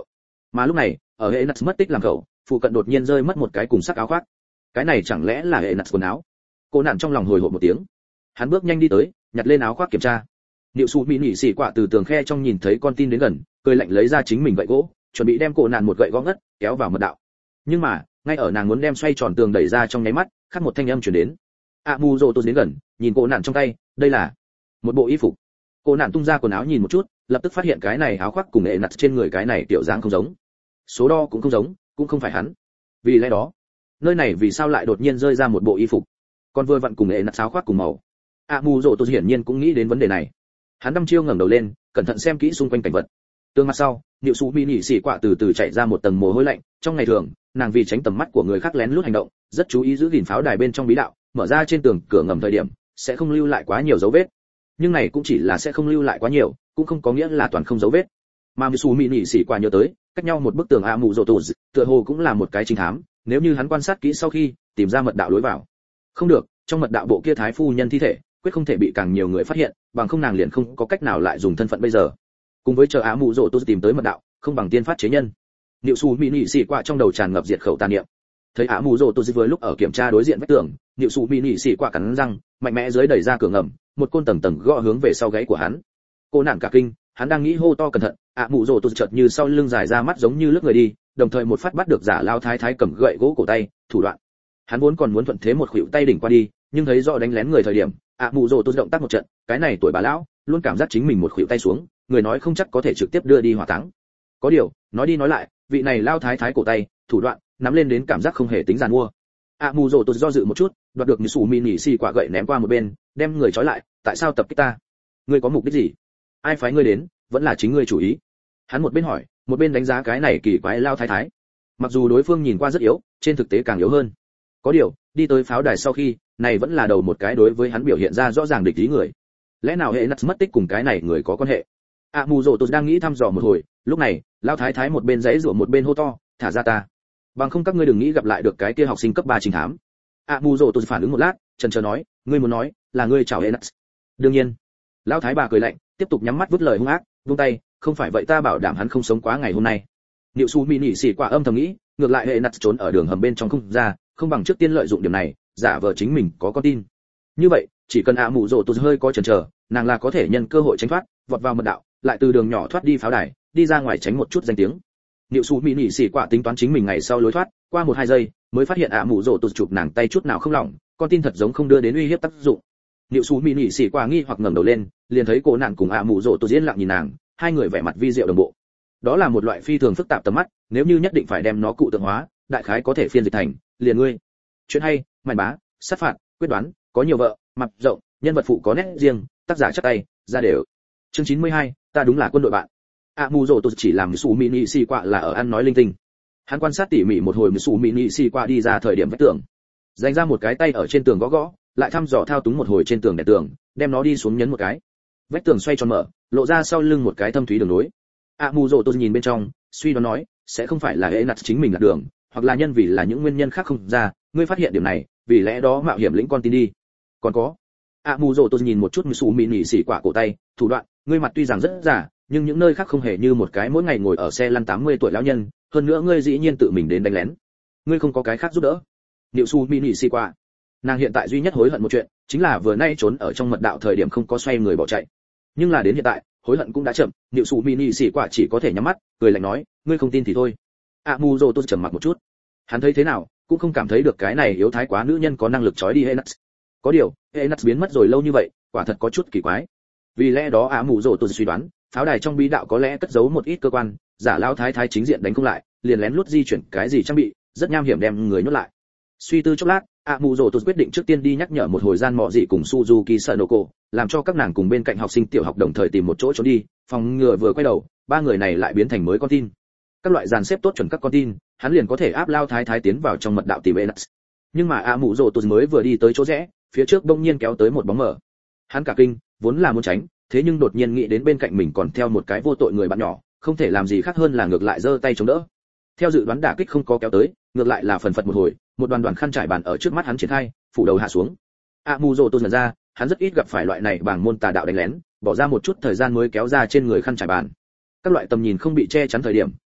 Mà lúc này, ở hệ nats mất tích làm khẩu, phụ cận đột nhiên rơi mất một cái cùng sắc áo khoác. Cái này chẳng lẽ là hệ nats quần áo? Cô nạn trong lòng hồi hộp một tiếng. Hắn bước nhanh đi tới, nhặt lên áo khoác kiểm tra. Niệu Sụ Mỹ nhỉ xỉ quả từ tường khe trong nhìn thấy con tin đến gần, cười lạnh lấy ra chính mình gậy gỗ, chuẩn bị đem cô nạn một gậy gõ ngất, kéo vào mật đạo. Nhưng mà, ngay ở nàng muốn đem xoay tròn tường đẩy ra trong nháy mắt, khác một thanh âm truyền đến. A Mu Rồ tôi đến gần, nhìn cô nạn trong tay, đây là một bộ y phục. Cô nạn tung ra quần áo nhìn một chút, lập tức phát hiện cái này áo khoác cùng hệ nặt trên người cái này tiểu dáng không giống, số đo cũng không giống, cũng không phải hắn. Vì lẽ đó, nơi này vì sao lại đột nhiên rơi ra một bộ y phục? Còn vừa vặn cùng hệ nặt áo khoác cùng màu. A Mu Rồ tôi hiển nhiên cũng nghĩ đến vấn đề này. Hắn đăm chiêu ngẩng đầu lên, cẩn thận xem kỹ xung quanh cảnh vật. Tương mặt sau, Niệu Sụ Mỹ nhỉ xỉ quả từ từ chạy ra một tầng mồ hôi lạnh. Trong ngày thường, nàng vì tránh tầm mắt của người khác lén lút hành động, rất chú ý giữ gìn pháo đài bên trong bí đạo, mở ra trên tường cửa ngầm thời điểm, sẽ không lưu lại quá nhiều dấu vết. Nhưng này cũng chỉ là sẽ không lưu lại quá nhiều, cũng không có nghĩa là toàn không dấu vết. Mà Niệu Sụ Mỹ nhỉ xỉ quả nhớ tới, cách nhau một bức tường A Mu Rồ tù, tựa hồ cũng là một cái trinh thám, nếu như hắn quan sát kỹ sau khi tìm ra mật đạo lối vào. Không được, trong mật đạo bộ kia thái phu nhân thi thể, quyết không thể bị càng nhiều người phát hiện, bằng không nàng liền không có cách nào lại dùng thân phận bây giờ. Cùng với chờ Á Mụ Dỗ tôi tìm tới mật đạo, không bằng tiên phát chế nhân. Niệu Sụ Mỹ nhỉ xỉ quả trong đầu tràn ngập diệt khẩu tà niệm. Thấy Á Mụ Dỗ tôi vừa lúc ở kiểm tra đối diện vách tường, Niệu Sụ Mỹ nhỉ xỉ quả cắn răng, mạnh mẽ dưới đẩy ra cửa ngầm, một côn tầng tầng gõ hướng về sau gáy của hắn. Cô nạn cả kinh, hắn đang nghĩ hô to cẩn thận, Á Mụ Dỗ tôi chợt như sau lưng dài ra mắt giống như lướt người đi, đồng thời một phát bắt được giả lao thái thái cầm gậy gỗ cổ tay, thủ đoạn. Hắn vốn còn muốn thuận thế một khuỷu tay đỉnh qua đi, nhưng thấy rõ đánh lén người thời điểm, ạ mù rồ tôi động tác một trận, cái này tuổi bà lão luôn cảm giác chính mình một khuỷu tay xuống, người nói không chắc có thể trực tiếp đưa đi hỏa táng. Có điều, nói đi nói lại, vị này lao thái thái cổ tay, thủ đoạn, nắm lên đến cảm giác không hề tính giàn mua. ạ mù rồ tôi do dự một chút, đoạt được Niệu Sụ Mỹ nhỉ xì quả gậy ném qua một bên, đem người trói lại, tại sao tập kích ta? Ngươi có mục đích gì? Ai phái ngươi đến, vẫn là chính ngươi chủ ý. Hắn một bên hỏi, một bên đánh giá cái này kỳ quái lao thái thái. Mặc dù đối phương nhìn qua rất yếu, trên thực tế càng yếu hơn. Có điều, đi tới pháo đài sau khi, này vẫn là đầu một cái đối với hắn biểu hiện ra rõ ràng địch ý người. Lẽ nào hệ nats mất tích cùng cái này người có quan hệ? A Mù Dỗ tôi đang nghĩ thăm dò một hồi, lúc này, lao thái thái một bên giãy giụa một bên hô to, thả ra ta. Bằng không các ngươi đừng nghĩ gặp lại được cái kia học sinh cấp ba chính thám. A Mù Dỗ tôi phản ứng một lát, chần chờ nói, ngươi muốn nói, là ngươi chào hệ nats. Đương nhiên. Lão thái bà cười lạnh, tiếp tục nhắm mắt vứt lời hung ác, vung tay, không phải vậy ta bảo đảm hắn không sống quá ngày hôm nay. Niệu Sụ Mỹ nhỉ xỉ quả âm thầm nghĩ, ngược lại hệ nats trốn ở đường hầm bên trong không ra, không bằng trước tiên lợi dụng điểm này, giả vờ chính mình có con tin. Như vậy, chỉ cần ạ mù rồ tôi hơi có chần chờ, nàng là có thể nhân cơ hội tránh thoát, vọt vào mật đạo, lại từ đường nhỏ thoát đi pháo đài, đi ra ngoài tránh một chút danh tiếng. Niệu Sụ Mỹ nhỉ xỉ quả tính toán chính mình ngày sau lối thoát, qua một hai giây, mới phát hiện ạ mù rồ tôi chụp nàng tay chút nào không lỏng, con tin thật giống không đưa đến uy hiếp tác dụng. Niệu Sụ Mỹ nhỉ xỉ quả nghi hoặc ngẩng đầu lên, liền thấy cô nạn cùng ạ mù rồ tôi yên lặng nhìn nàng, hai người vẻ mặt vi diệu đồng bộ. Đó là một loại phi thường phức tạp tầm mắt, nếu như nhất định phải đem nó cụ tượng hóa, đại khái có thể phiên dịch thành liền ngươi. Chuyện hay, màn bá, sát phạt, quyết đoán, có nhiều vợ, mặt rộng, nhân vật phụ có nét riêng, tác giả chắc tay, ra đều. Chương chín mươi hai, ta đúng là quân đội bạn. A Mu Dỗ tôi chỉ làm Sụ Mini xì quạ là ở ăn nói linh tinh. Hắn quan sát tỉ mỉ một hồi Sụ Mini xì quạ đi ra thời điểm vách tường, dành ra một cái tay ở trên tường gõ gõ, lại thăm dò thao túng một hồi trên tường đèn tường, đem nó đi xuống nhấn một cái. Vách tường xoay tròn mở, lộ ra sau lưng một cái thâm thúy đường nối. A Mu Dỗ tôi nhìn bên trong, suy đoán nói, sẽ không phải là hệ nặt chính mình lạc đường, hoặc là nhân vì là những nguyên nhân khác không ra, ngươi phát hiện điểm này, vì lẽ đó mạo hiểm lĩnh con tin đi. Còn có, A Mu Dỗ tôi nhìn một chút Sụ Mini xì quả cổ tay, thủ đoạn, ngươi mặt tuy rằng rất giả, nhưng những nơi khác không hề như một cái mỗi ngày ngồi ở xe lăn tám mươi tuổi lão nhân, hơn nữa ngươi dĩ nhiên tự mình đến đánh lén. Ngươi không có cái khác giúp đỡ. Niệu Sụ Mini xì quả, nàng hiện tại duy nhất hối hận một chuyện, chính là vừa nay trốn ở trong mật đạo thời điểm không có xoay người bỏ chạy. Nhưng là đến hiện tại, hối hận cũng đã chậm, Niệu Sụ Mini xì quả chỉ có thể nhắm mắt, cười lạnh nói, ngươi không tin thì thôi. A Mu Dỗ tôi trầm mặc một chút. Hắn thấy thế nào, cũng không cảm thấy được cái này yếu thái quá nữ nhân có năng lực trói đi Enax. Có điều, Enax biến mất rồi lâu như vậy, quả thật có chút kỳ quái. Vì lẽ đó A Mu Dỗ tôi suy đoán, pháo đài trong bí đạo có lẽ cất giấu một ít cơ quan, giả lão thái thái chính diện đánh không lại, liền lén lút di chuyển cái gì trang bị, rất nham hiểm đem người nhốt lại. Suy tư chốc lát, A Mu Dỗ tôi quyết định trước tiên đi nhắc nhở một hồi gian mọ gì cùng Suzuki Sanoko, làm cho các nàng cùng bên cạnh học sinh tiểu học đồng thời tìm một chỗ trốn đi, phòng ngừa vừa quay đầu, ba người này lại biến thành mới con tin. Các loại dàn xếp tốt chuẩn các con tin, hắn liền có thể áp lao thái thái tiến vào trong mật đạo tìm Enax. Nhưng mà A Mu Dỗ tôi mới vừa đi tới chỗ rẽ, phía trước bỗng nhiên kéo tới một bóng mờ. Hắn cả kinh, vốn là muốn tránh, thế nhưng đột nhiên nghĩ đến bên cạnh mình còn theo một cái vô tội người bạn nhỏ, không thể làm gì khác hơn là ngược lại giơ tay chống đỡ. Theo dự đoán đả kích không có kéo tới, ngược lại là phần phật một hồi, một đoàn đoàn khăn trải bàn ở trước mắt hắn triển khai, phủ đầu hạ xuống. A Mu Dỗ tôi nhận ra, hắn rất ít gặp phải loại này bảng môn tà đạo đánh lén, bỏ ra một chút thời gian mới kéo ra trên người khăn trải bàn. Các loại tầm nhìn không bị che chắn thời điểm,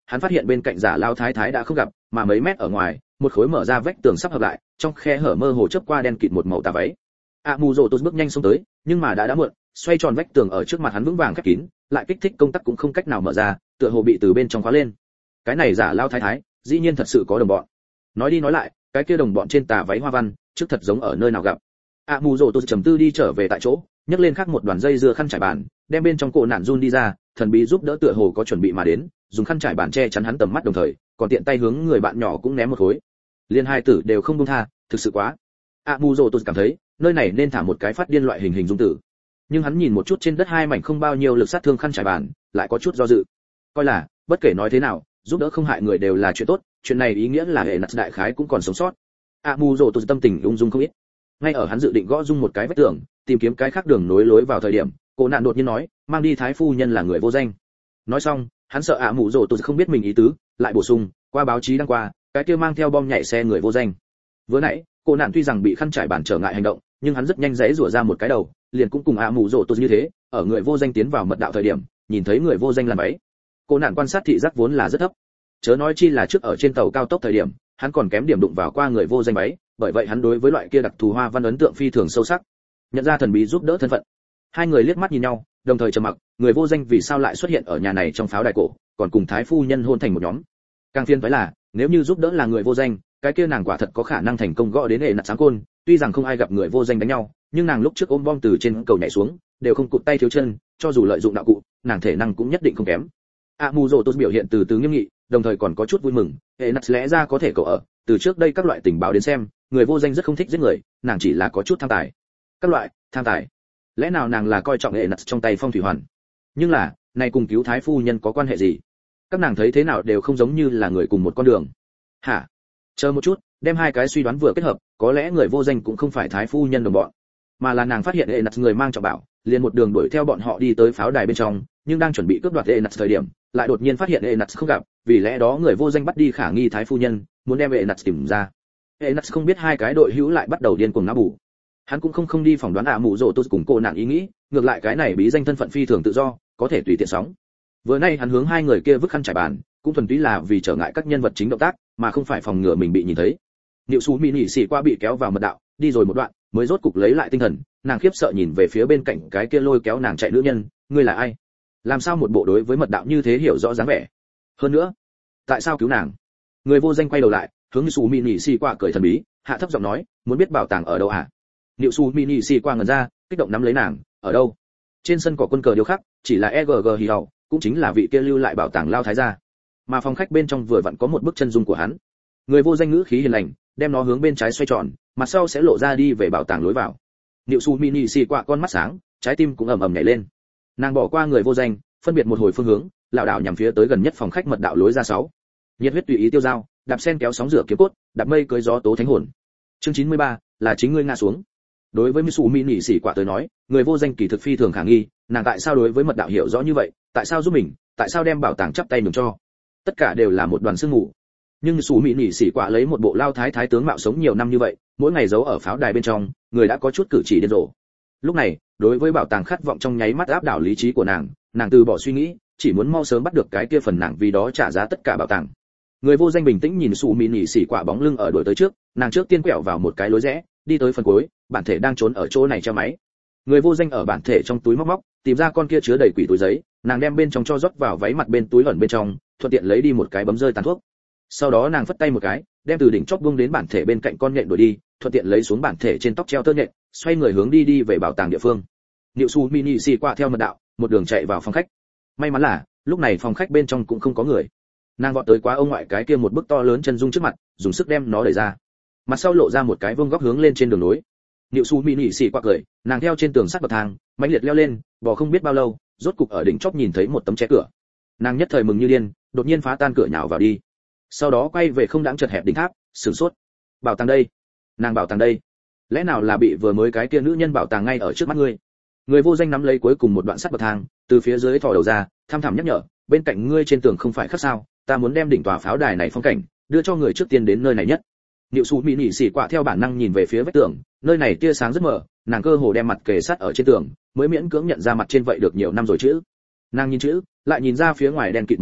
hắn phát hiện bên cạnh giả lao thái thái đã không gặp, mà mấy mét ở ngoài, một khối mở ra vách tường sắp hợp lại, trong khe hở mơ hồ chớp qua đen kịt một màu tà váy. A Mù Rồ Tốt bước nhanh xông tới, nhưng mà đã đã muộn, xoay tròn vách tường ở trước mặt hắn vững vàng khép kín, lại kích thích công tắc cũng không cách nào mở ra, tựa hồ bị từ bên trong khóa lên. Cái này giả lao thái thái, dĩ nhiên thật sự có đồng bọn. Nói đi nói lại, cái kia đồng bọn trên tà váy hoa văn, trước thật giống ở nơi nào gặp. A Mù Rồ Tốt trầm tư đi trở về tại chỗ, nhấc lên khác một đoàn dây dưa khăn trải bàn, đem bên trong cổ nạn run đi ra, thần bí giúp đỡ tựa hồ có chuẩn bị mà đến, dùng khăn trải bàn che chắn hắn tầm mắt đồng thời, còn tiện tay hướng người bạn nhỏ cũng ném một khối. Liên hai tử đều không buông tha, thực sự quá. A Mù Rồ Tốt cảm thấy, nơi này nên thả một cái phát điên loại hình hình dung tử. Nhưng hắn nhìn một chút trên đất hai mảnh không bao nhiêu lực sát thương khăn trải bàn, lại có chút do dự. Coi là, bất kể nói thế nào, giúp đỡ không hại người đều là chuyện tốt, chuyện này ý nghĩa là hệ nặt đại khái cũng còn sống sót. A Mù Rồ Tốt tâm tình ung dung không ít. Ngay ở hắn dự định gõ dung một cái vách tường, tìm kiếm cái khác đường nối lối vào thời điểm, cô nạn đột nhiên nói, mang đi thái phu nhân là người vô danh. Nói xong, hắn sợ A Mù Rồ Tốt không biết mình ý tứ, lại bổ sung, qua báo chí đăng qua, cái kia mang theo bom nhảy xe người vô danh. Vừa nãy, cô nạn tuy rằng bị khăn trải bàn trở ngại hành động, nhưng hắn rất nhanh rẽ rủa ra một cái đầu, liền cũng cùng A Mù Rồ Tốt như thế, ở người vô danh tiến vào mật đạo thời điểm, nhìn thấy người vô danh làn váy. Cô nạn quan sát thị giác vốn là rất thấp, chớ nói chi là trước ở trên tàu cao tốc thời điểm, hắn còn kém điểm đụng vào qua người vô danh váy, bởi vậy hắn đối với loại kia đặc thù hoa văn ấn tượng phi thường sâu sắc. Nhận ra thần bí giúp đỡ thân phận, hai người liếc mắt nhìn nhau, đồng thời trầm mặc. Người vô danh vì sao lại xuất hiện ở nhà này trong pháo đài cổ, còn cùng thái phu nhân hôn thành một nhóm. Càng phiền phải là, nếu như giúp đỡ là người vô danh, cái kia nàng quả thật có khả năng thành công gõ đến hệ nạt sáng côn. Tuy rằng không ai gặp người vô danh đánh nhau, nhưng nàng lúc trước ôm bom từ trên cầu nhảy xuống, đều không cụt tay thiếu chân, cho dù lợi dụng đạo cụ, nàng thể năng cũng nhất định không kém. A Mù Rồ Tốt biểu hiện từ từ nghiêm nghị, đồng thời còn có chút vui mừng, hệ nạt lẽ ra có thể cậu ở, từ trước đây các loại tình báo đến xem, người vô danh rất không thích giết người, nàng chỉ là có chút tham tài. Các loại tham tài, lẽ nào nàng là coi trọng hệ nạt trong tay phong thủy hoàn? Nhưng là, này cùng cứu thái phu nhân có quan hệ gì? Các nàng thấy thế nào đều không giống như là người cùng một con đường. Hả? Chờ một chút, đem hai cái suy đoán vừa kết hợp, có lẽ người vô danh cũng không phải thái phu nhân đồng bọn, mà là nàng phát hiện hệ nạt người mang trọng bảo, liền một đường đuổi theo bọn họ đi tới pháo đài bên trong, nhưng đang chuẩn bị cướp đoạt hệ nạt thời điểm, lại đột nhiên phát hiện hệ nạt không gặp, vì lẽ đó người vô danh bắt đi khả nghi thái phu nhân, muốn đem hệ nạt tìm ra. Hệ nạt không biết hai cái đội hữu lại bắt đầu điên cuồng não bù. Hắn cũng không không đi phỏng đoán A Mù Rồ Tốt cùng cô nạn ý nghĩ, ngược lại cái này bí danh thân phận phi thường tự do, có thể tùy tiện sóng. Vừa nay hắn hướng hai người kia vứt khăn trải bàn, cũng thuần túy là vì trở ngại các nhân vật chính động tác, mà không phải phòng ngừa mình bị nhìn thấy. Niệu Sú Mị Nhị xì qua bị kéo vào mật đạo, đi rồi một đoạn, mới rốt cục lấy lại tinh thần, nàng khiếp sợ nhìn về phía bên cạnh cái kia lôi kéo nàng chạy nữ nhân, ngươi là ai? Làm sao một bộ đối với mật đạo như thế hiểu rõ dáng vẻ? Hơn nữa, tại sao cứu nàng? Người vô danh quay đầu lại, hướng Niệu Sú Mị Nhị xì qua cười thần bí, hạ thấp giọng nói, muốn biết bảo tàng ở đâu hả? Niệu Sú Mị Nhị xì qua ngẩn ra, kích động nắm lấy nàng, ở đâu? Trên sân cỏ quân cờ điêu khắc, chỉ là e giê giê hì hầu, cũng chính là vị kia lưu lại bảo tàng lao thái gia. Mà phòng khách bên trong vừa vặn có một bức chân dung của hắn. Người vô danh ngữ khí hiền lành, đem nó hướng bên trái xoay tròn, mặt sau sẽ lộ ra đi về bảo tàng lối vào. Niệu Sú Mị Nhị xì qua con mắt sáng, trái tim cũng ầm ầm nhảy lên. Nàng bỏ qua người vô danh, phân biệt một hồi phương hướng, lảo đảo nhằm phía tới gần nhất phòng khách mật đạo lối ra sáu. Nhiệt huyết tùy ý tiêu dao, đạp sen kéo sóng rửa kiếm cốt, đạp mây cưới gió tố thánh hồn. Chương chín mươi ba, là chính ngươi ngã xuống. Đối với Niệu Sú Mị Nhị xì qua tới nói, người vô danh kỳ thực phi thường khả nghi, nàng tại sao đối với mật đạo hiểu rõ như vậy, tại sao giúp mình, tại sao đem bảo tàng chắp tay nhường cho? Tất cả đều là một đoàn sương mù. Nhưng Niệu Sú Mị Nhị xì qua lấy một bộ lao thái thái tướng mạo sống nhiều năm như vậy, mỗi ngày giấu ở pháo đài bên trong, người đã có chút cử chỉ điên rồ. Lúc này, đối với bảo tàng khát vọng trong nháy mắt áp đảo lý trí của nàng, nàng từ bỏ suy nghĩ, chỉ muốn mau sớm bắt được cái kia phần nàng vì đó trả giá tất cả bảo tàng. Người vô danh bình tĩnh nhìn Sú Mị Nhị xì quả bóng lưng ở đuổi tới trước, nàng trước tiên quẹo vào một cái lối rẽ, đi tới phần cuối, bản thể đang trốn ở chỗ này treo máy. Người vô danh ở bản thể trong túi móc móc, tìm ra con kia chứa đầy quỷ túi giấy, nàng đem bên trong cho rót vào váy mặt bên túi ẩn bên trong, thuận tiện lấy đi một cái bấm rơi tàn thuốc. Sau đó nàng phất tay một cái, đem từ đỉnh chóp buông đến bản thể bên cạnh con nhện đuổi đi, thuận tiện lấy xuống bản thể trên tóc treo tơ nhện, xoay người hướng đi đi về bảo tàng địa phương. Niệu Sú Mị Nhị xì qua theo mật đạo, một đường chạy vào phòng khách. May mắn là, lúc này phòng khách bên trong cũng không có người. Nàng vọt tới quá ông ngoại cái kia một bức to lớn chân dung trước mặt, dùng sức đem nó đẩy ra. Mặt sau lộ ra một cái vuông góc hướng lên trên đường nối. Niệu Sú Mị Nhị xì qua cười, nàng theo trên tường sắt bậc thang, mãnh liệt leo lên, bò không biết bao lâu, rốt cục ở đỉnh chóp nhìn thấy một tấm ché cửa. Nàng nhất thời mừng như điên, đột nhiên phá tan cửa nhào vào đi. Sau đó quay về không đáng chật hẹp đỉnh tháp, sửng sốt. Bảo tàng đây, nàng bảo tàng đây, lẽ nào là bị vừa mới cái kia nữ nhân bảo tàng ngay ở trước mắt ngươi? Người vô danh nắm lấy cuối cùng một đoạn sắt bậc thang, từ phía dưới thò đầu ra, tham thẳm nhắc nhở, bên cạnh ngươi trên tường không phải khắc sao, ta muốn đem đỉnh tòa pháo đài này phong cảnh, đưa cho người trước tiên đến nơi này nhất. Niệu Sú Mị Nhị xì quả theo bản năng nhìn về phía vách tường, nơi này tia sáng rất mờ, nàng cơ hồ đem mặt kề sát ở trên tường, mới miễn cưỡng nhận ra mặt trên vậy được nhiều năm rồi chữ. Nàng nhìn chữ, lại nhìn ra phía ngoài đen kịt một màu,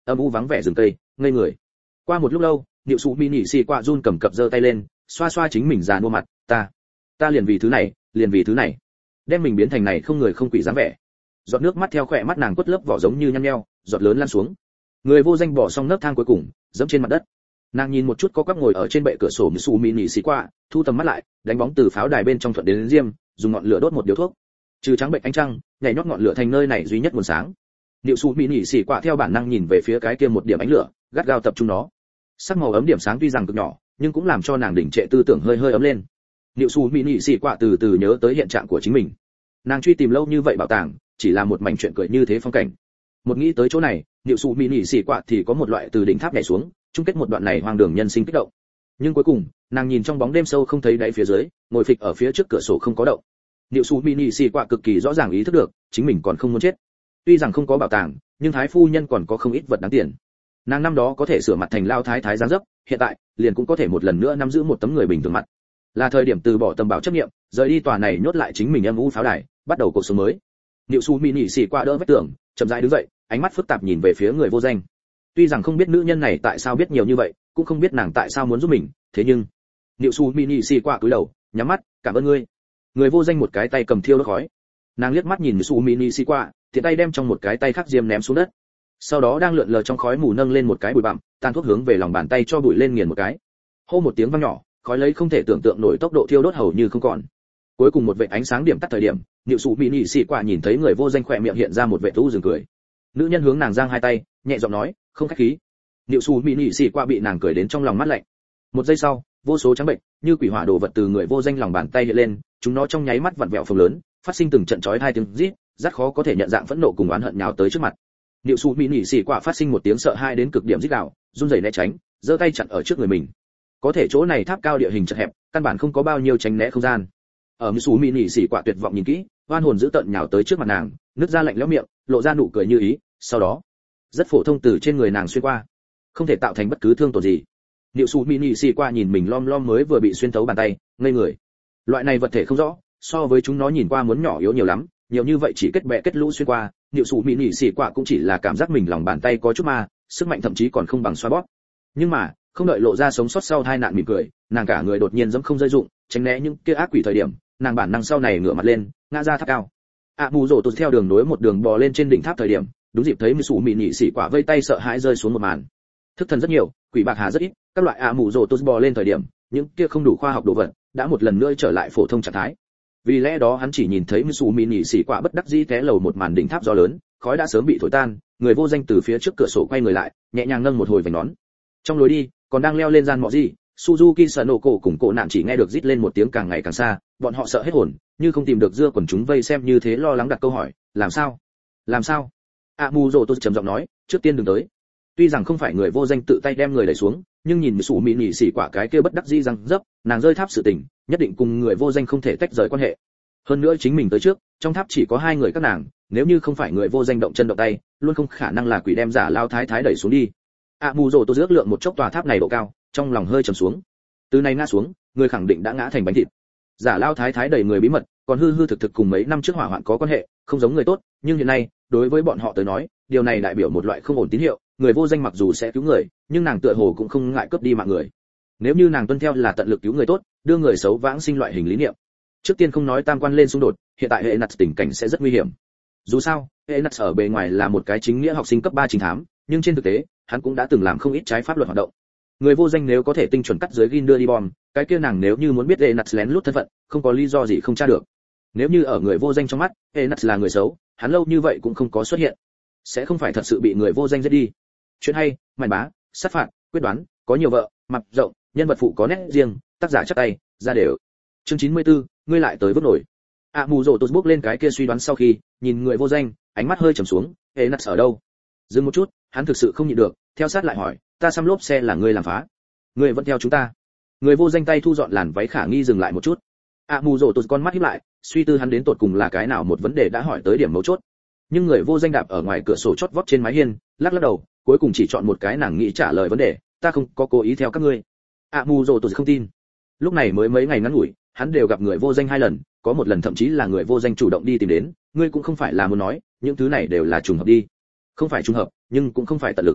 âm u vắng vẻ rừng cây, ngây người. Qua một lúc lâu, Niệu Sụ Mị Nhị xì qua run cầm cập giơ tay lên, xoa xoa chính mình già nua mặt, ta, ta liền vì thứ này, liền vì thứ này, đem mình biến thành này không người không quỷ dáng vẻ. Giọt nước mắt theo khỏe mắt nàng quất lớp vỏ giống như nhăn nheo, giọt lớn lăn xuống. Người vô danh bỏ xong nấc thang cuối cùng, dẫm trên mặt đất. Nàng nhìn một chút có quắp ngồi ở trên bệ cửa sổ Niệu Sụ Mị Nhị xì qua, thu tầm mắt lại, đánh bóng từ pháo đài bên trong thuận đến, đến diêm, dùng ngọn lửa đốt một điếu thuốc. Trừ trắng bệnh ánh trăng, nhảy nhót ngọn lửa thành nơi này duy nhất nguồn sáng. Niệu Sụ Mị Nhị xì qua theo bản năng nhìn về phía cái kia một điểm ánh lửa, gắt gao tập trung nó. Sắc màu ấm điểm sáng tuy rằng cực nhỏ, nhưng cũng làm cho nàng đỉnh trệ tư tưởng hơi hơi ấm lên. Niệu Sụ Mị Nhị xì qua từ từ nhớ tới hiện trạng của chính mình. Nàng truy tìm lâu như vậy bảo tàng, chỉ là một mảnh chuyện cười như thế phong cảnh. Một nghĩ tới chỗ này, Niệu Sụ Mị Nhị xì qua thì có một loại từ đỉnh tháp nhảy xuống, chung kết một đoạn này hoang đường nhân sinh kích động. Nhưng cuối cùng, nàng nhìn trong bóng đêm sâu không thấy đáy phía dưới, ngồi phịch ở phía trước cửa sổ không có động. Niệu Sụ Mị Nhị xì qua cực kỳ rõ ràng ý thức được, chính mình còn không muốn chết. Tuy rằng không có bảo tàng, nhưng thái phu nhân còn có không ít vật đáng tiền. Nàng năm đó có thể sửa mặt thành lao thái thái dáng dấp, hiện tại liền cũng có thể một lần nữa nắm giữ một tấm người bình thường mặt. Là thời điểm từ bỏ tầm bảo chấp niệm, rời đi tòa này nhốt lại chính mình âm u pháo đài, bắt đầu cuộc sống mới. Niệu Sụ Mị Nhị xì qua đỡ vách tường, chậm rãi đứng dậy, ánh mắt phức tạp nhìn về phía người vô danh. Tuy rằng không biết nữ nhân này tại sao biết nhiều như vậy, cũng không biết nàng tại sao muốn giúp mình, thế nhưng Niệu Sụ Mị Nhị xì qua cúi đầu, nhắm mắt, cảm ơn ngươi. Người vô danh một cái tay cầm thiêu đốt khói. Nàng liếc mắt nhìn Niệu Sụ Mị Nhị xì qua, tiện tay đem trong một cái tay khác diêm ném xuống đất. Sau đó đang lượn lờ trong khói mù nâng lên một cái bụi bặm, tàn thuốc hướng về lòng bàn tay cho bụi lên nghiền một cái. Hô một tiếng vang nhỏ, khói lấy không thể tưởng tượng nổi tốc độ thiêu đốt hầu như không còn. Cuối cùng một vệt ánh sáng điểm tắt thời điểm, Niệu Sụ Mị Nhị xì qua nhìn thấy người vô danh khỏe miệng hiện ra một vệt u dừng cười. Nữ nhân hướng nàng giang hai tay, nhẹ giọng nói, không khách khí. Niệu Sụ Mị Nhị xì qua bị nàng cười đến trong lòng mát lạnh. Một giây sau, vô số trắng bệnh như quỷ hỏa đồ vật từ người vô danh lòng bàn tay hiện lên, chúng nó trong nháy mắt vặn vẹo phồng lớn, phát sinh từng trận chói hai tiếng rít, rất khó có thể nhận dạng phẫn nộ cùng oán hận nhào tới trước mặt. Niệu Sụ Mị Nhị xì qua phát sinh một tiếng sợ hãi đến cực điểm rít gào, run rẩy né tránh, giơ tay chặn ở trước người mình. Có thể chỗ này tháp cao địa hình chật hẹp, căn bản không có bao nhiêu tránh né không gian. Ở Niệu Sụ Mị Nhị xì qua tuyệt vọng nhìn kỹ, oan hồn dữ tợn nhào tới trước mặt nàng, nứt ra lạnh lẽo miệng, lộ ra nụ cười như ý, sau đó, rất phổ thông từ trên người nàng xuyên qua, không thể tạo thành bất cứ thương tổn gì. Niệu Sụ Mị Nhị xì qua nhìn mình lom lom mới vừa bị xuyên thấu bàn tay, ngây người. Loại này vật thể không rõ, so với chúng nó nhìn qua muốn nhỏ yếu nhiều lắm, nhiều như vậy chỉ kết bè kết lũ xuyên qua, Niệu Sụ Mị Nhị xì qua cũng chỉ là cảm giác mình lòng bàn tay có chút ma, sức mạnh thậm chí còn không bằng xoa bóp. Nhưng mà, không đợi lộ ra sống sót sau tai nạn mỉm cười, nàng cả người đột nhiên giẫm không rơi dụng, tránh né những kia ác quỷ thời điểm, nàng bản năng sau này ngửa mặt lên, ngã ra tháp cao. ạ mù rồ tụt theo đường nối một đường bò lên trên đỉnh tháp thời điểm, đúng dịp thấy Niệu Sụ Mị Nhị xì qua vây tay sợ hãi rơi xuống một màn. Thức thần rất nhiều, quỷ bạc hà rất ít, các loại ạ mù rồ tụt bò lên thời điểm, những kia không đủ khoa học đồ vật đã một lần nữa trở lại phổ thông trạng thái. Vì lẽ đó hắn chỉ nhìn thấy Niệu Sụ Mị Nhị xì qua bất đắc dĩ té lầu một màn đỉnh tháp gió lớn, khói đã sớm bị thổi tan, người vô danh từ phía trước cửa sổ quay người lại, nhẹ nhàng nâng một hồi vành nón. Trong lối đi, còn đang leo lên gian mọ gì, Suzuki Sanoko cùng cổ nạn chỉ nghe được rít lên một tiếng càng ngày càng xa, bọn họ sợ hết hồn, như không tìm được dưa quần chúng vây xem như thế lo lắng đặt câu hỏi, làm sao? Làm sao? ạ mù rồ tôi trầm giọng nói, trước tiên đừng tới. Tuy rằng không phải người vô danh tự tay đem người đẩy xuống, nhưng nhìn Niệu Sụ Mị Nhị xì quả cái kia bất đắc dĩ răng dấp, nàng rơi tháp sự tình, nhất định cùng người vô danh không thể tách rời quan hệ. Hơn nữa chính mình tới trước, trong tháp chỉ có hai người các nàng, nếu như không phải người vô danh động chân động tay, luôn không khả năng là quỷ đem giả lao thái thái đẩy xuống đi. ạ mù rồ tôi ước lượng một chốc tòa tháp này độ cao, trong lòng hơi trầm xuống. Từ này ngã xuống, người khẳng định đã ngã thành bánh thịt. Giả lao thái thái đầy người bí mật, còn hư hư thực thực cùng mấy năm trước hỏa hoạn có quan hệ, không giống người tốt, nhưng hiện nay, đối với bọn họ tới nói, điều này đại biểu một loại không ổn tín hiệu, người vô danh mặc dù sẽ cứu người, nhưng nàng tựa hồ cũng không ngại cướp đi mạng người. Nếu như nàng tuân theo là tận lực cứu người tốt, đưa người xấu vãng sinh loại hình lý niệm. Trước tiên không nói tam quan lên xung đột, hiện tại hệ nặt tình cảnh sẽ rất nguy hiểm. Dù sao, hệ nặt ở bề ngoài là một cái chính nghĩa học sinh cấp ba chính thám, nhưng trên thực tế, hắn cũng đã từng làm không ít trái pháp luật hoạt động. Người vô danh nếu có thể tinh chuẩn cắt dưới gin đưa đi bom, cái kia nàng nếu như muốn biết hệ nặt lén lút thân phận, không có lý do gì không tra được. Nếu như ở người vô danh trong mắt, hệ nặt là người xấu, hắn lâu như vậy cũng không có xuất hiện, sẽ không phải thật sự bị người vô danh giết đi. Chuyện hay, màn bá, sát phạt, quyết đoán, có nhiều vợ, mặt rộng, nhân vật phụ có nét riêng, tác giả chắc tay, ra đều. Chương chín mươi tư, ngươi lại tới vứt nổi. ạ mù rồ tụt bước lên cái kia suy đoán sau khi, nhìn người vô danh, ánh mắt hơi trầm xuống, hệ nặt ở đâu? Dừng một chút, hắn thực sự không nhịn được, theo sát lại hỏi, ta xăm lốp xe là ngươi làm phá? Ngươi vẫn theo chúng ta? Người vô danh tay thu dọn làn váy khả nghi dừng lại một chút. ạ mù rồ tụt con mắt híp lại, suy tư hắn đến tột cùng là cái nào một vấn đề đã hỏi tới điểm mấu chốt. Nhưng người vô danh đạp ở ngoài cửa sổ chót vót trên mái hiên, lắc lắc đầu, cuối cùng chỉ chọn một cái nàng nghĩ trả lời vấn đề, ta không có cố ý theo các ngươi. ạ mù rồ tụt không tin. Lúc này mới mấy ngày ngắn ngủi, hắn đều gặp người vô danh hai lần, có một lần thậm chí là người vô danh chủ động đi tìm đến, ngươi cũng không phải là muốn nói, những thứ này đều là trùng hợp đi. Không phải trùng hợp, nhưng cũng không phải tận lực.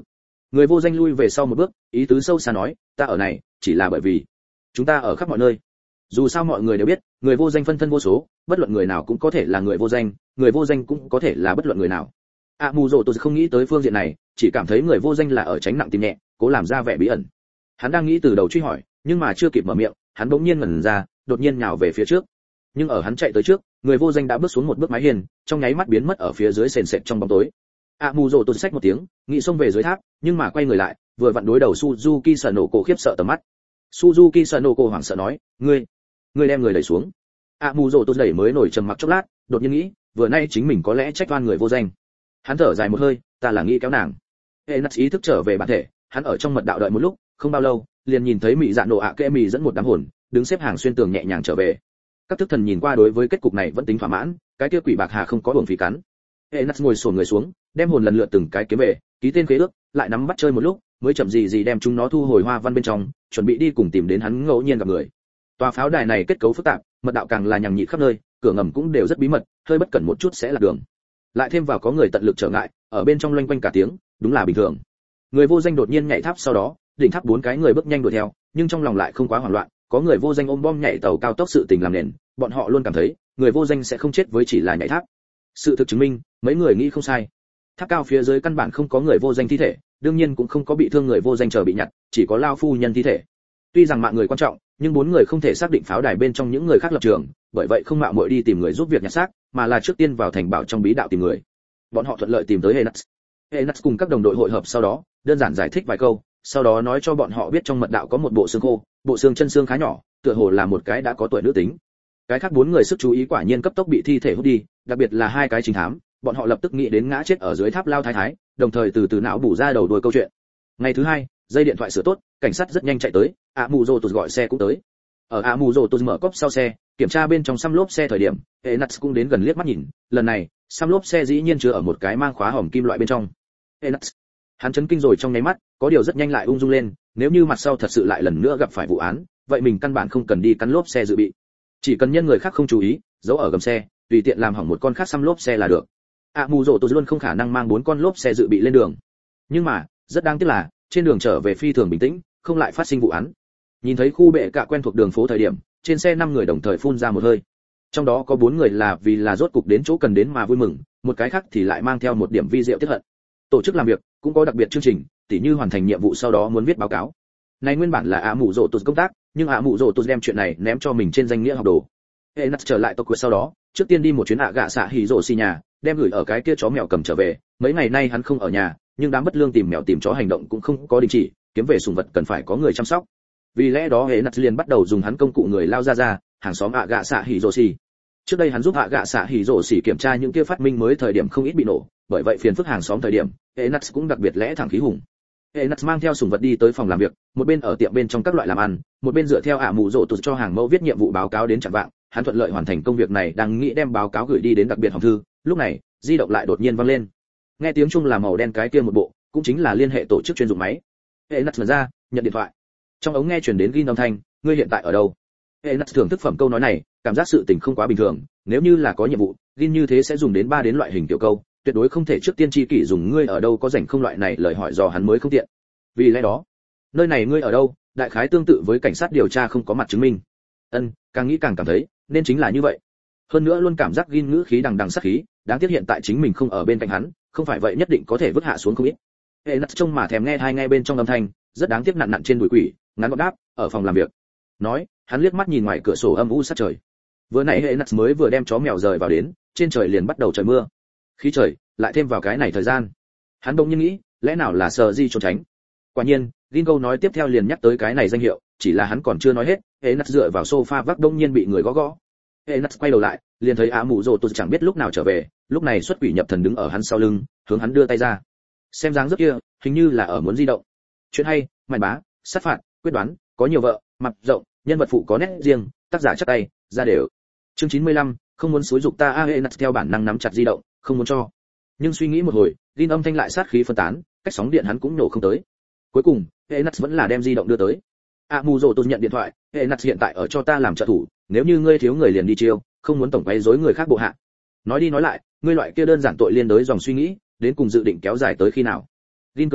Người vô danh lui về sau một bước, ý tứ sâu xa nói, ta ở này chỉ là bởi vì chúng ta ở khắp mọi nơi. Dù sao mọi người đều biết, người vô danh phân thân vô số, bất luận người nào cũng có thể là người vô danh, người vô danh cũng có thể là bất luận người nào. A Mù Dỗ tôi không nghĩ tới phương diện này, chỉ cảm thấy người vô danh là ở tránh nặng tìm nhẹ, cố làm ra vẻ bí ẩn. Hắn đang nghĩ từ đầu truy hỏi, nhưng mà chưa kịp mở miệng, hắn bỗng nhiên ngẩn ra, đột nhiên nhào về phía trước. Nhưng ở hắn chạy tới trước, người vô danh đã bước xuống một bước mái hiên, trong nháy mắt biến mất ở phía dưới sền sệt trong bóng tối. A Mù Dỗ tôi xách một tiếng, nghĩ xông về dưới tháp, nhưng mà quay người lại, vừa vặn đối đầu Suzuki Sanoko khiếp sợ tầm mắt. Suzuki Sanoko hoảng sợ nói, ngươi, ngươi đem người đẩy xuống. A Mù Dỗ tôi đẩy mới nổi trầm mặc chốc lát, đột nhiên nghĩ, vừa nay chính mình có lẽ trách oan người vô danh. Hắn thở dài một hơi, ta là nghĩ kéo nàng. Enas ý thức trở về bản thể, hắn ở trong mật đạo đợi một lúc, không bao lâu, liền nhìn thấy Mị Dạ Nổ ạ Kệ Mị dẫn một đám hồn, đứng xếp hàng xuyên tường nhẹ nhàng trở về. Các thức thần nhìn qua đối với kết cục này vẫn tính thỏa mãn, cái kia quỷ bạc hà không có uổng phí cắn. Enas ngồi xổm người xuống, đem hồn lần lượt từng cái kiếm về, ký tên khế ước, lại nắm bắt chơi một lúc, mới chậm gì gì đem chúng nó thu hồi hoa văn bên trong, chuẩn bị đi cùng tìm đến hắn ngẫu nhiên gặp người. Tòa pháo đài này kết cấu phức tạp, mật đạo càng là nhằng nhịt khắp nơi, cửa ngầm cũng đều rất bí mật, hơi bất cẩn một chút sẽ lạc đường. Lại thêm vào có người tận lực trở ngại, ở bên trong loanh quanh cả tiếng, đúng là bình thường. Người vô danh đột nhiên nhảy tháp, sau đó đỉnh tháp bốn cái người bước nhanh đuổi theo, nhưng trong lòng lại không quá hoảng loạn, có người vô danh ôm bom nhảy tàu cao tốc sự tình làm nền, bọn họ luôn cảm thấy người vô danh sẽ không chết với chỉ là nhảy tháp. Sự thực chứng minh, mấy người nghĩ không sai. Tháp cao phía dưới căn bản không có người vô danh thi thể, đương nhiên cũng không có bị thương người vô danh chờ bị nhặt, chỉ có lao phu nhân thi thể. Tuy rằng mạng người quan trọng, nhưng bốn người không thể xác định pháo đài bên trong những người khác lập trường, bởi vậy không mạo muội đi tìm người giúp việc nhặt xác, mà là trước tiên vào thành bảo trong bí đạo tìm người. Bọn họ thuận lợi tìm tới Enas. Enas cùng các đồng đội hội hợp sau đó, đơn giản giải thích vài câu, sau đó nói cho bọn họ biết trong mật đạo có một bộ xương khô, bộ xương chân xương khá nhỏ, tựa hồ là một cái đã có tuổi nữ tính. Cái khác bốn người sức chú ý quả nhiên cấp tốc bị thi thể hút đi, đặc biệt là hai cái chính thám, bọn họ lập tức nghĩ đến ngã chết ở dưới tháp lao thái thái, đồng thời từ từ não bù ra đầu đuôi câu chuyện. Ngày thứ hai, dây điện thoại sửa tốt, cảnh sát rất nhanh chạy tới, A Mù Dỗ gọi xe cũng tới. Ở A Mù Dỗ mở cốp sau xe, kiểm tra bên trong xăm lốp xe thời điểm, Enas cũng đến gần liếc mắt nhìn, lần này, xăm lốp xe dĩ nhiên chứa ở một cái mang khóa hòm kim loại bên trong. Enas, hắn chấn kinh rồi trong nháy mắt, có điều rất nhanh lại ung dung lên, nếu như mặt sau thật sự lại lần nữa gặp phải vụ án, vậy mình căn bản không cần đi cắn lốp xe dự bị, chỉ cần nhân người khác không chú ý, giấu ở gầm xe, tùy tiện làm hỏng một con khác xăm lốp xe là được. A Mù Dỗ luôn không khả năng mang bốn con lốp xe dự bị lên đường, nhưng mà rất đáng tiếc là trên đường trở về phi thường bình tĩnh, không lại phát sinh vụ án. Nhìn thấy khu bệ cạ quen thuộc đường phố thời điểm, trên xe năm người đồng thời phun ra một hơi. Trong đó có bốn người là vì là rốt cục đến chỗ cần đến mà vui mừng, một cái khác thì lại mang theo một điểm vi diệu tiếc hận. Tổ chức làm việc cũng có đặc biệt chương trình, tỉ như hoàn thành nhiệm vụ sau đó muốn viết báo cáo. Này nguyên bản là A Mù Dỗ công tác, nhưng A Mù Dỗ đem chuyện này ném cho mình trên danh nghĩa học đồ. Enas trở lại tộc quật sau đó, trước tiên đi một chuyến ạ gạ xạ hỉ rồ xì nhà, đem gửi ở cái kia chó mèo cầm trở về. Mấy ngày nay hắn không ở nhà, nhưng đám bất lương tìm mèo tìm chó hành động cũng không có đình chỉ, kiếm về sủng vật cần phải có người chăm sóc. Vì lẽ đó Enas liền bắt đầu dùng hắn công cụ người lao ra ra, hàng xóm ạ gạ xạ hỉ rồ xì. Trước đây hắn giúp ạ gạ xạ hỉ rồ xì kiểm tra những kia phát minh mới thời điểm không ít bị nổ, bởi vậy phiền phức hàng xóm thời điểm, Enas cũng đặc biệt lẽ thẳng khí hùng. Enas mang theo sủng vật đi tới phòng làm việc, một bên ở tiệm bên trong các loại làm ăn, một bên dựa theo ạ mù rỗ tụt cho hàng mẫu viết nhiệm vụ báo cáo đến chẳng vạng, hắn thuận lợi hoàn thành công việc này, đang nghĩ đem báo cáo gửi đi đến đặc biệt hòm thư, lúc này, di động lại đột nhiên vang lên. Nghe tiếng chuông là màu đen cái kia một bộ, cũng chính là liên hệ tổ chức chuyên dụng máy. Enas mở ra, nhận điện thoại. Trong ống nghe truyền đến ghi âm thanh, ngươi hiện tại ở đâu? Enas thưởng thức phẩm câu nói này, cảm giác sự tình không quá bình thường, nếu như là có nhiệm vụ, ghi như thế sẽ dùng đến ba đến loại hình tiểu câu, tuyệt đối không thể trước tiên chi kỷ dùng ngươi ở đâu có rảnh không loại này lời hỏi dò hắn mới không tiện. Vì lẽ đó, nơi này ngươi ở đâu, đại khái tương tự với cảnh sát điều tra không có mặt chứng minh. Ân, càng nghĩ càng cảm thấy, nên chính là như vậy. Hơn nữa luôn cảm giác gin ngữ khí đằng đằng sát khí, đáng tiếc hiện tại chính mình không ở bên cạnh hắn, không phải vậy nhất định có thể vứt hạ xuống không ít. Enas trông mà thèm nghe hai nghe bên trong âm thanh, rất đáng tiếc nặn nặn trên đùi quỷ, ngắn gọn đáp, ở phòng làm việc. Nói, hắn liếc mắt nhìn ngoài cửa sổ âm u sát trời. Vừa nãy Enas mới vừa đem chó mèo rời vào đến, trên trời liền bắt đầu trời mưa. Khí trời lại thêm vào cái này thời gian, hắn bỗng nhiên nghĩ, lẽ nào là sợ gì trốn tránh. Quả nhiên, Ringo nói tiếp theo liền nhắc tới cái này danh hiệu, chỉ là hắn còn chưa nói hết, Enas dựa vào sofa vác đông nhiên bị người gõ gõ. Enas quay đầu lại, liền thấy Á Mù Dỗ tôi chẳng biết lúc nào trở về, lúc này xuất quỷ nhập thần đứng ở hắn sau lưng, hướng hắn đưa tay ra. Xem dáng dấp kia, hình như là ở muốn di động. Chuyện hay, mài bá, sát phạt, quyết đoán, có nhiều vợ, mặt rộng, nhân vật phụ có nét riêng, tác giả chắc tay, ra đều. Chương chín mươi lăm, không muốn xúi dục ta. A Enas theo bản năng nắm chặt di động, không muốn cho. Nhưng suy nghĩ một hồi, Gin âm thanh lại sát khí phân tán, cách sóng điện hắn cũng nổ không tới. Cuối cùng, Enas vẫn là đem di động đưa tới. A Mù Dỗ tôi nhận điện thoại, Enas hiện tại ở cho ta làm trợ thủ, nếu như ngươi thiếu người liền đi chiêu, không muốn tổng quấy rối người khác bộ hạ. Nói đi nói lại, ngươi loại kia đơn giản tội liên đới dòng suy nghĩ, đến cùng dự định kéo dài tới khi nào? Gin cười lạnh,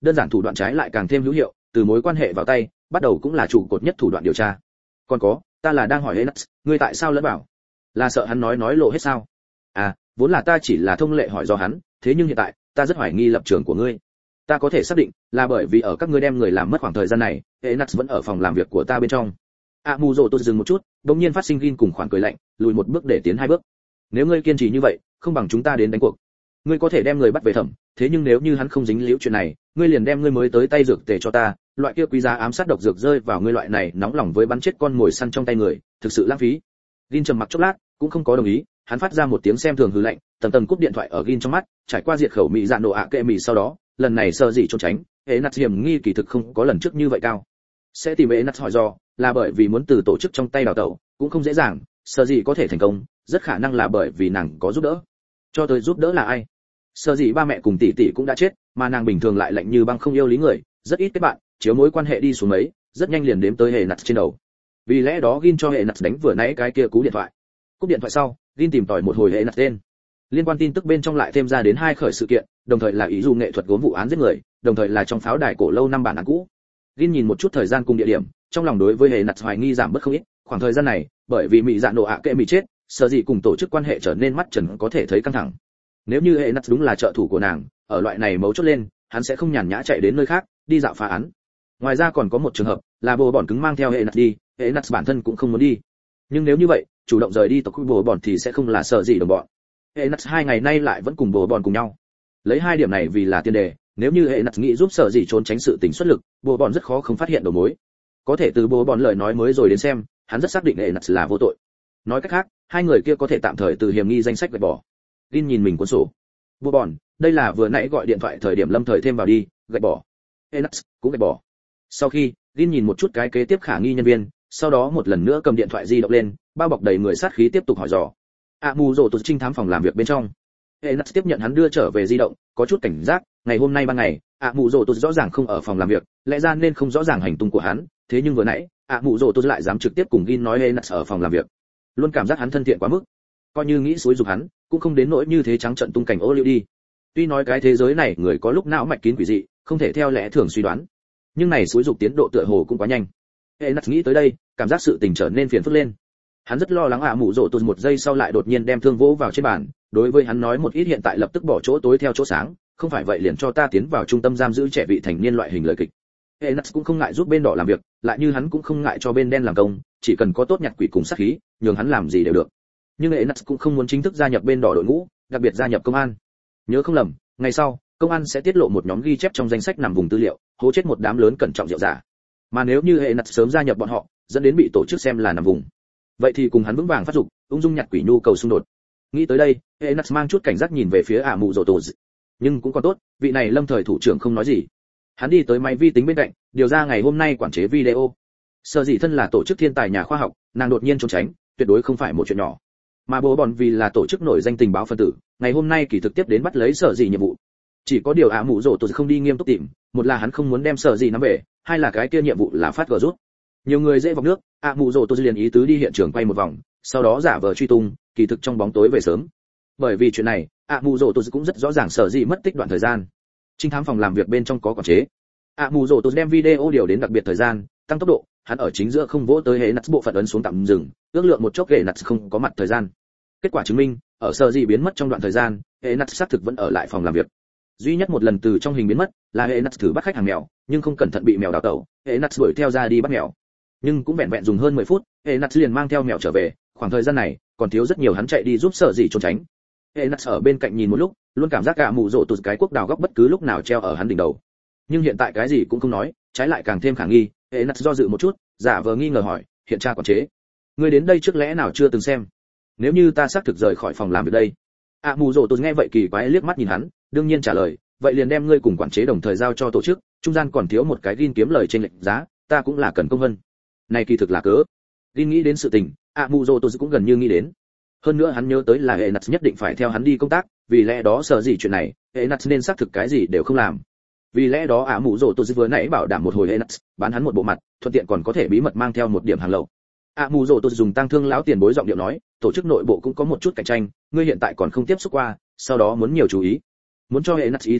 đơn giản thủ đoạn trái lại càng thêm hữu hiệu, từ mối quan hệ vào tay bắt đầu cũng là trụ cột nhất thủ đoạn điều tra. Còn có, ta là đang hỏi Enas, ngươi tại sao lẫn bảo? Là sợ hắn nói nói lộ hết sao? À, vốn là ta chỉ là thông lệ hỏi do hắn, thế nhưng hiện tại ta rất hoài nghi lập trường của ngươi. Ta có thể xác định là bởi vì ở các ngươi đem người làm mất khoảng thời gian này, Enas vẫn ở phòng làm việc của ta bên trong. A Mù Dỗ tôi dừng một chút, đột nhiên phát sinh gin cùng khoản cười lạnh, lùi một bước để tiến hai bước. Nếu ngươi kiên trì như vậy, không bằng chúng ta đến đánh cuộc. Ngươi có thể đem người bắt về thẩm, thế nhưng nếu như hắn không dính líu chuyện này, ngươi liền đem ngươi mới tới tay dược tề cho ta, loại kia quý giá ám sát độc dược rơi vào ngươi loại này nóng lòng với bắn chết con mồi săn trong tay người, thực sự lãng phí. Gin trầm mặc chốc lát, cũng không có đồng ý, hắn phát ra một tiếng xem thường hừ lạnh, tầng tầng cúp điện thoại ở Gin trong mắt, trải qua diệt khẩu mỹ dạ nổ ạ kệ mì sau đó, lần này sợ gì trốn tránh, Enas hiểm nghi kỳ thực không có lần trước như vậy cao. Sẽ tìm Enas hỏi do, là bởi vì muốn từ tổ chức trong tay đào tẩu, cũng không dễ dàng, sợ gì có thể thành công, rất khả năng là bởi vì nàng có giúp đỡ. Cho tới giúp đỡ là ai? Sợ gì ba mẹ cùng tỷ tỷ cũng đã chết, mà nàng bình thường lại lạnh như băng không yêu lý người, rất ít kết bạn, chiếu mối quan hệ đi xuống mấy, rất nhanh liền đếm tới Enas trên đầu. Vì lẽ đó Gin cho Enas đánh vừa nãy cái kia cú điện thoại. Cúp điện thoại sau, Gin tìm tòi một hồi Enas tên. Liên quan tin tức bên trong lại thêm ra đến hai khởi sự kiện, đồng thời là ý dù nghệ thuật gốm vụ án giết người, đồng thời là trong pháo đài cổ lâu năm bản án cũ. Gin nhìn một chút thời gian cùng địa điểm, trong lòng đối với Enas hoài nghi giảm bớt không ít, khoảng thời gian này, bởi vì mỹ dạ nổ ạ kệ mỹ chết, sợ gì cùng tổ chức quan hệ trở nên mắt trần có thể thấy căng thẳng. Nếu như Enas đúng là trợ thủ của nàng, ở loại này mấu chốt lên, hắn sẽ không nhàn nhã chạy đến nơi khác, đi dạo phá án. Ngoài ra còn có một trường hợp, là bồ bọn cứng mang theo Enas đi, Enas bản thân cũng không muốn đi. Nhưng nếu như vậy, chủ động rời đi tộc bồ bọn thì sẽ không là sợ gì đồng bọn. Enas hai ngày nay lại vẫn cùng bồ bọn cùng nhau. Lấy hai điểm này vì là tiền đề, nếu như Enas nghĩ giúp sợ gì trốn tránh sự tình xuất lực, bồ bọn rất khó không phát hiện đầu mối. Có thể từ bồ bọn lời nói mới rồi đến xem, hắn rất xác định Enas là vô tội. Nói cách khác, hai người kia có thể tạm thời từ hiểm nghi danh sách gạch bỏ. Gin nhìn mình cuốn sổ. Bồ bọn, đây là vừa nãy gọi điện thoại thời điểm lâm thời thêm vào đi, gạch bỏ. Enas cũng gạch bỏ. Sau khi, Gin nhìn một chút cái kế tiếp khả nghi nhân viên, sau đó một lần nữa cầm điện thoại di động lên, bao bọc đầy người sát khí tiếp tục hỏi dò. A Mù Dỗ tụt trinh thám phòng làm việc bên trong. Enas tiếp nhận hắn đưa trở về di động, có chút cảnh giác, ngày hôm nay ban ngày, A Mù Dỗ tụt rõ ràng không ở phòng làm việc, lẽ ra nên không rõ ràng hành tung của hắn, thế nhưng vừa nãy, A Mù Dỗ tụt lại dám trực tiếp cùng Gin nói Enas ở phòng làm việc. Luôn cảm giác hắn thân thiện quá mức. Coi như nghĩ xúi dục hắn, cũng không đến nỗi như thế trắng trợn tung cảnh ô liu đi. Tuy nói cái thế giới này người có lúc não mạch kín quỷ dị, không thể theo lẽ thường suy đoán, nhưng này xúi dục tiến độ tựa hồ cũng quá nhanh. Enas nghĩ tới đây, cảm giác sự tình trở nên phiền phức lên. Hắn rất lo lắng ạ mụ rộ tụt một giây sau lại đột nhiên đem thương vỗ vào trên bàn, đối với hắn nói một ít hiện tại lập tức bỏ chỗ tối theo chỗ sáng, không phải vậy liền cho ta tiến vào trung tâm giam giữ trẻ vị thành niên loại hình lời kịch. Enas cũng không ngại giúp bên đỏ làm việc, lại như hắn cũng không ngại cho bên đen làm công, chỉ cần có tốt nhặt quỷ cùng sát khí, nhường hắn làm gì đều được. Nhưng Enas cũng không muốn chính thức gia nhập bên đỏ đội ngũ, đặc biệt gia nhập công an. Nhớ không lầm, ngày sau, công an sẽ tiết lộ một nhóm ghi chép trong danh sách nằm vùng tư liệu, hố chết một đám lớn cẩn trọng rượu giả. Mà nếu như Enas sớm gia nhập bọn họ, dẫn đến bị tổ chức xem là nằm vùng, vậy thì cùng hắn vững vàng phát dục, ung dung nhặt quỷ nhu cầu xung đột. Nghĩ tới đây, Enas mang chút cảnh giác nhìn về phía ả mụ rồ tổ, nhưng cũng còn tốt, vị này lâm thời thủ trưởng không nói gì. Hắn đi tới máy vi tính bên cạnh, điều ra ngày hôm nay quản chế video. Sở dĩ thân là tổ chức thiên tài nhà khoa học, nàng đột nhiên trốn tránh, tuyệt đối không phải một chuyện nhỏ. Mà bố bọn vì là tổ chức nổi danh tình báo phân tử, ngày hôm nay kỳ thực tiếp đến bắt lấy sở dĩ nhiệm vụ. Chỉ có điều ả mụ rồ tổ không đi nghiêm túc tìm, một là hắn không muốn đem sở dĩ nắm về, hai là cái kia nhiệm vụ là phát gờ rút. Nhiều người dễ vòng nước, ả mụ rồ tổ liền ý tứ đi hiện trường quay một vòng, sau đó giả vờ truy tung, kỳ thực trong bóng tối về sớm. Bởi vì chuyện này, ả mụ rồ tổ cũng rất rõ ràng sở dĩ mất tích đoạn thời gian. Trinh thám phòng làm việc bên trong có quản chế. ả mụ rồ tổ đem video điều đến đặc biệt thời gian, tăng tốc độ, hắn ở chính giữa không vỗ tới hệ nặt bộ phận ấn xuống tạm dừng, ước lượng một chốc hệ nặt không có mặt thời gian. Kết quả chứng minh, ở sở dĩ biến mất trong đoạn thời gian, hệ nặt xác thực vẫn ở lại phòng làm việc. Duy nhất một lần từ trong hình biến mất là hệ nặt thử bắt khách hàng mèo, nhưng không cẩn thận bị mèo đào tẩu, hệ nặt đuổi theo ra đi bắt mèo. Nhưng cũng vẹn vẹn dùng hơn mười phút, hệ nặt liền mang theo mèo trở về, khoảng thời gian này còn thiếu rất nhiều hắn chạy đi giúp sở dĩ trốn tránh. Hệ nặt ở bên cạnh nhìn một lúc, luôn cảm giác cả mụ rộ tụt cái quốc đào góc bất cứ lúc nào treo ở hắn đỉnh đầu. Nhưng hiện tại cái gì cũng không nói, trái lại càng thêm khả nghi. Hệ nặt do dự một chút, giả vờ nghi ngờ hỏi, hiện tra quản chế, người đến đây trước lẽ nào chưa từng xem? Nếu như ta xác thực rời khỏi phòng làm việc đây. À mù rồ tôi nghe vậy kỳ quái liếc mắt nhìn hắn, đương nhiên trả lời, vậy liền đem ngươi cùng quản chế đồng thời giao cho tổ chức, trung gian còn thiếu một cái gin kiếm lời trên lệnh giá, ta cũng là cần công vân. Này kỳ thực là cớ. Gin nghĩ đến sự tình, à mù rồ tôi cũng gần như nghĩ đến. Hơn nữa hắn nhớ tới là hệ nặt nhất định phải theo hắn đi công tác, vì lẽ đó sợ gì chuyện này, hệ nặt nên xác thực cái gì đều không làm. Vì lẽ đó ả mụ rồ tôi vừa nãy bảo đảm một hồi hệ nặt, bán hắn một bộ mặt, thuận tiện còn có thể bí mật mang theo một điểm hàng lậu. ả mụ rồ tôi dùng tăng thương lão tiền bối giọng điệu nói, tổ chức nội bộ cũng có một chút cạnh tranh, ngươi hiện tại còn không tiếp xúc qua, sau đó muốn nhiều chú ý. Muốn cho hệ nặt ý thức được,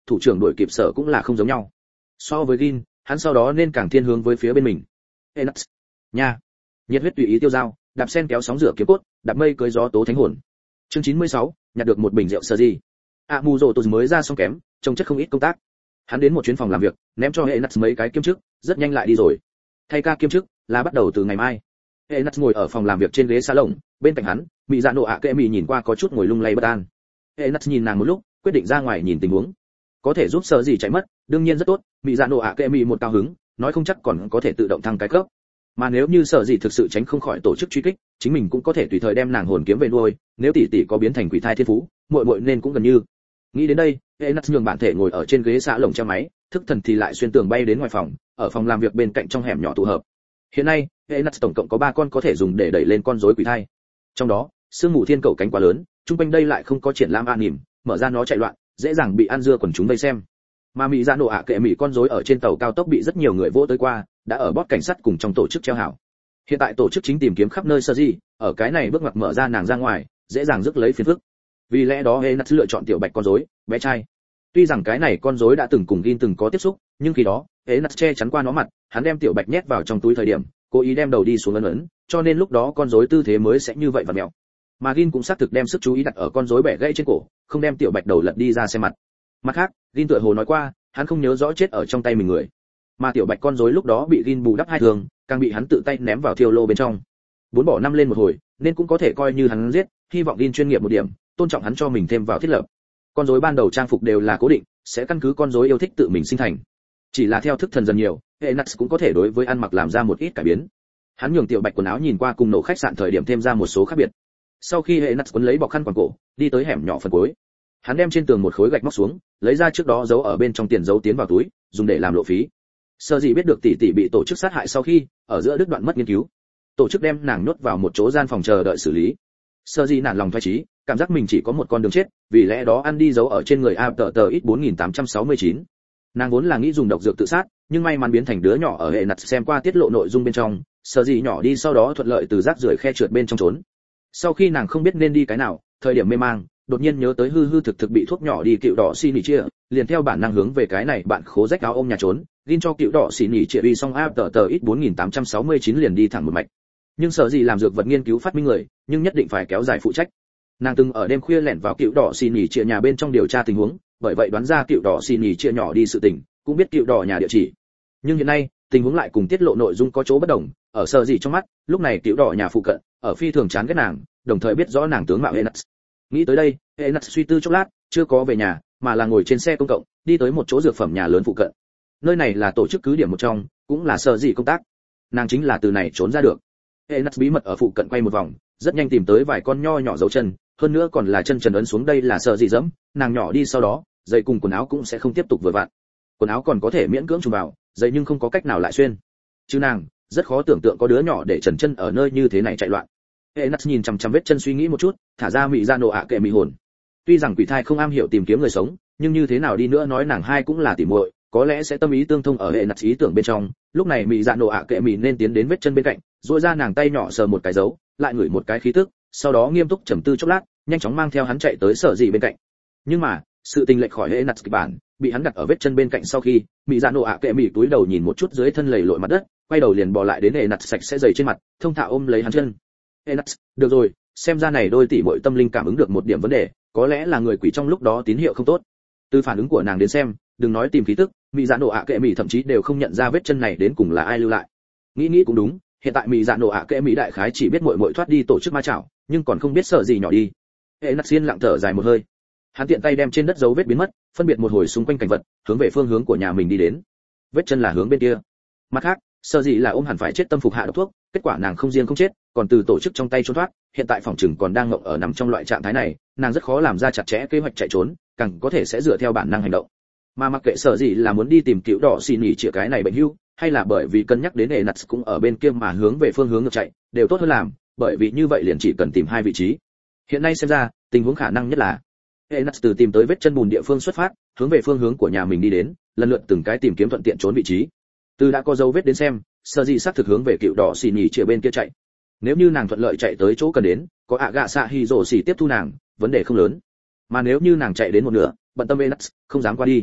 thủ trưởng đội kịp sở cũng là không giống nhau. So với Gin, hắn sau đó nên càng thiên hướng với phía bên mình. Enas, nha, nhiệt huyết tùy ý tiêu dao, đạp sen kéo sóng rửa kiếm cốt, đạp mây cưới gió tố thánh hồn. Chương chín mươi sáu, nhặt được một bình rượu sơ gì. A Mu Rồ Tô mới ra xong kém, trông chất không ít công tác. Hắn đến một chuyến phòng làm việc, ném cho Enas mấy cái kiêm chức, rất nhanh lại đi rồi. Thay ca kiêm chức là bắt đầu từ ngày mai. Enas ngồi ở phòng làm việc trên ghế salon, bên cạnh hắn, Mị Dạ Nộ ạ Kệ Mị nhìn qua có chút ngồi lung lay bất an. Enas nhìn nàng một lúc, quyết định ra ngoài nhìn tình huống. Có thể giúp sở gì chạy mất, đương nhiên rất tốt. Mị Dạ Nộ ạ Kệ Mị một cao hứng, nói không chắc còn có thể tự động thăng cái cấp. Mà nếu như sở gì thực sự tránh không khỏi tổ chức truy kích, chính mình cũng có thể tùy thời đem nàng hồn kiếm về nuôi, nếu tỷ tỷ có biến thành quỷ thai thiên phú, muội muội nên cũng gần như. Nghĩ đến đây, Enas nhường bản thể ngồi ở trên ghế xạ lồng treo máy, thức thần thì lại xuyên tường bay đến ngoài phòng, ở phòng làm việc bên cạnh trong hẻm nhỏ tụ hợp. Hiện nay, Enas tổng cộng có ba con có thể dùng để đẩy lên con rối quỷ thai. Trong đó, sương mù thiên cầu cánh quá lớn, trung quanh đây lại không có triển lãm an nỉm, mở ra nó chạy loạn, dễ dàng bị ăn dưa quần chúng vây xem. Mà Mị Dạ Nộ ạ Kệ Mị con rối ở trên tàu cao tốc bị rất nhiều người vỗ tới qua, đã ở bót cảnh sát cùng trong tổ chức treo hảo. Hiện tại tổ chức chính tìm kiếm khắp nơi sơ gì, ở cái này bước ngoặt mở ra nàng ra ngoài, dễ dàng rước lấy phiền phức. Vì lẽ đó Enas lựa chọn tiểu bạch con rối, bé trai. Tuy rằng cái này con rối đã từng cùng Gin từng có tiếp xúc, nhưng khi đó, Enas che chắn qua nó mặt, hắn đem tiểu bạch nhét vào trong túi thời điểm, cố ý đem đầu đi xuống ấn ấn, cho nên lúc đó con rối tư thế mới sẽ như vậy và mèo. Mà Gin cũng xác thực đem sức chú ý đặt ở con rối bẻ gãy trên cổ, không đem tiểu bạch đầu lật đi ra xem mặt. Mặt khác, Gin tựa hồ nói qua, hắn không nhớ rõ chết ở trong tay mình người. Mà tiểu bạch con rối lúc đó bị Gin bù đắp hai thương, càng bị hắn tự tay ném vào thiêu lô bên trong. Bốn bỏ năm lên một hồi, nên cũng có thể coi như hắn giết, hy vọng Gin chuyên nghiệp một điểm, tôn trọng hắn cho mình thêm vào thiết lập. Con rối ban đầu trang phục đều là cố định, sẽ căn cứ con rối yêu thích tự mình sinh thành. Chỉ là theo thức thần dần nhiều, Enas cũng có thể đối với ăn mặc làm ra một ít cải biến. Hắn nhường tiểu bạch quần áo nhìn qua cùng nổ khách sạn thời điểm thêm ra một số khác biệt. Sau khi Enas quấn lấy bọc khăn quàng cổ, đi tới hẻm nhỏ phần cuối. Hắn đem trên tường một khối gạch móc xuống, lấy ra trước đó giấu ở bên trong tiền giấu tiến vào túi, dùng để làm lộ phí. Sơ gì biết được tỷ tỷ bị tổ chức sát hại sau khi, ở giữa đứt đoạn mất nghiên cứu. Tổ chức đem nàng nhốt vào một chỗ gian phòng chờ đợi xử lý. Sơ gì nản lòng thoái chí, cảm giác mình chỉ có một con đường chết, vì lẽ đó ăn đi giấu ở trên người a tờ tờ ít bốn nghìn tám trăm sáu mươi chín. Nàng vốn là nghĩ dùng độc dược tự sát, nhưng may mắn biến thành đứa nhỏ ở hệ nặt xem qua tiết lộ nội dung bên trong, Sơ gì nhỏ đi sau đó thuận lợi từ rác rưởi khe trượt bên trong trốn. Sau khi nàng không biết nên đi cái nào, thời điểm mê mang, đột nhiên nhớ tới hư hư thực thực bị thuốc nhỏ đi cựu đỏ xì nỉ chia, liền theo bản năng hướng về cái này bạn khố rách áo ôm nhà trốn, Gin cho cựu đỏ xì nỉ chia đi xong a tờ tờ ít bốn nghìn tám trăm sáu mươi chín liền đi thẳng một mạch. Nhưng Sở gì làm dược vật nghiên cứu phát minh người, nhưng nhất định phải kéo dài phụ trách. Nàng từng ở đêm khuya lẻn vào cựu đỏ xì nỉ chia nhà bên trong điều tra tình huống, bởi vậy đoán ra cựu đỏ xì nỉ chia nhỏ đi sự tình, cũng biết cựu đỏ nhà địa chỉ. Nhưng hiện nay, tình huống lại cùng tiết lộ nội dung có chỗ bất đồng, ở Sở gì trong mắt, lúc này cựu đỏ nhà phụ cận, ở phi thường chán ghét nàng, đồng thời biết rõ nàng tướng mạo Enas. Nghĩ tới đây, Enas suy tư chốc lát, chưa có về nhà, mà là ngồi trên xe công cộng, đi tới một chỗ dược phẩm nhà lớn phụ cận. Nơi này là tổ chức cứ điểm một trong, cũng là Sở gì công tác. Nàng chính là từ này trốn ra được. Enas bí mật ở phụ cận quay một vòng, rất nhanh tìm tới vài con nho nhỏ dấu chân, hơn nữa còn là chân trần ấn xuống đây là Sở gì dẫm, nàng nhỏ đi sau đó, giày cùng quần áo cũng sẽ không tiếp tục vừa vặn. Quần áo còn có thể miễn cưỡng trùng vào, giày nhưng không có cách nào lại xuyên. Chứ nàng, rất khó tưởng tượng có đứa nhỏ để trần chân ở nơi như thế này chạy loạn. Enas nhìn chằm chằm vết chân suy nghĩ một chút, thả ra Mị Dạ Nộ ạ Kệ Mị hồn. Tuy rằng quỷ thai không am hiểu tìm kiếm người sống, nhưng như thế nào đi nữa nói nàng hai cũng là tỉ muội, có lẽ sẽ tâm ý tương thông ở Enas ý tưởng bên trong. Lúc này Mị Dạ Nộ ạ Kệ Mị nên tiến đến vết chân bên cạnh, duỗi ra nàng tay nhỏ sờ một cái dấu, lại ngửi một cái khí tức, sau đó nghiêm túc trầm tư chốc lát, nhanh chóng mang theo hắn chạy tới Sở gì bên cạnh. Nhưng mà, sự tình lệch khỏi Enas kịch bản, bị hắn đặt ở vết chân bên cạnh sau khi, Mị Dạ Nộ ạ Kệ Mị túi đầu nhìn một chút dưới thân lầy lội mặt đất, quay đầu liền bò lại đến Enas sạch sẽ dày trên mặt, thông thả ôm lấy hắn chân. Enas, được rồi, xem ra này đôi tỷ muội tâm linh cảm ứng được một điểm vấn đề, có lẽ là người quỷ trong lúc đó tín hiệu không tốt. Từ phản ứng của nàng đến xem, đừng nói tìm khí tức, Mị Dạ Nộ ạ Kệ Mị thậm chí đều không nhận ra vết chân này đến cùng là ai lưu lại. Nghĩ nghĩ cũng đúng, hiện tại Mị Dạ Nộ ạ Kệ Mị đại khái chỉ biết muội muội thoát đi tổ chức ma chảo, nhưng còn không biết Sở gì nhỏ đi. Enas yên lặng thở dài một hơi. Hắn tiện tay đem trên đất dấu vết biến mất, phân biệt một hồi xung quanh cảnh vật, hướng về phương hướng của nhà mình đi đến. Vết chân là hướng bên kia. Mặt khác, Sở gì là ôm hẳn phải chết tâm phục hạ độc thuốc, kết quả nàng không riêng không chết, còn từ tổ chức trong tay trốn thoát, hiện tại phòng trừng còn đang ngậm ở nằm trong loại trạng thái này, nàng rất khó làm ra chặt chẽ kế hoạch chạy trốn, càng có thể sẽ dựa theo bản năng hành động. Mà mặc kệ Sở gì là muốn đi tìm cựu đỏ xì nhỉ chĩa cái này bệnh hưu, hay là bởi vì cân nhắc đến Enas cũng ở bên kia mà hướng về phương hướng ngược chạy, đều tốt hơn làm, bởi vì như vậy liền chỉ cần tìm hai vị trí. Hiện nay xem ra, tình huống khả năng nhất là Enas từ tìm tới vết chân bùn địa phương xuất phát, hướng về phương hướng của nhà mình đi đến, lần lượt từng cái tìm kiếm thuận tiện trốn vị trí. Từ đã có dấu vết đến xem, Sở gì xác thực hướng về cựu đỏ xì nhỉ chĩa bên kia chạy. Nếu như nàng thuận lợi chạy tới chỗ cần đến, có ạ gạ xạ hỉ rồ xì tiếp thu nàng, vấn đề không lớn. Mà nếu như nàng chạy đến một nửa, bận tâm Enas, không dám qua đi,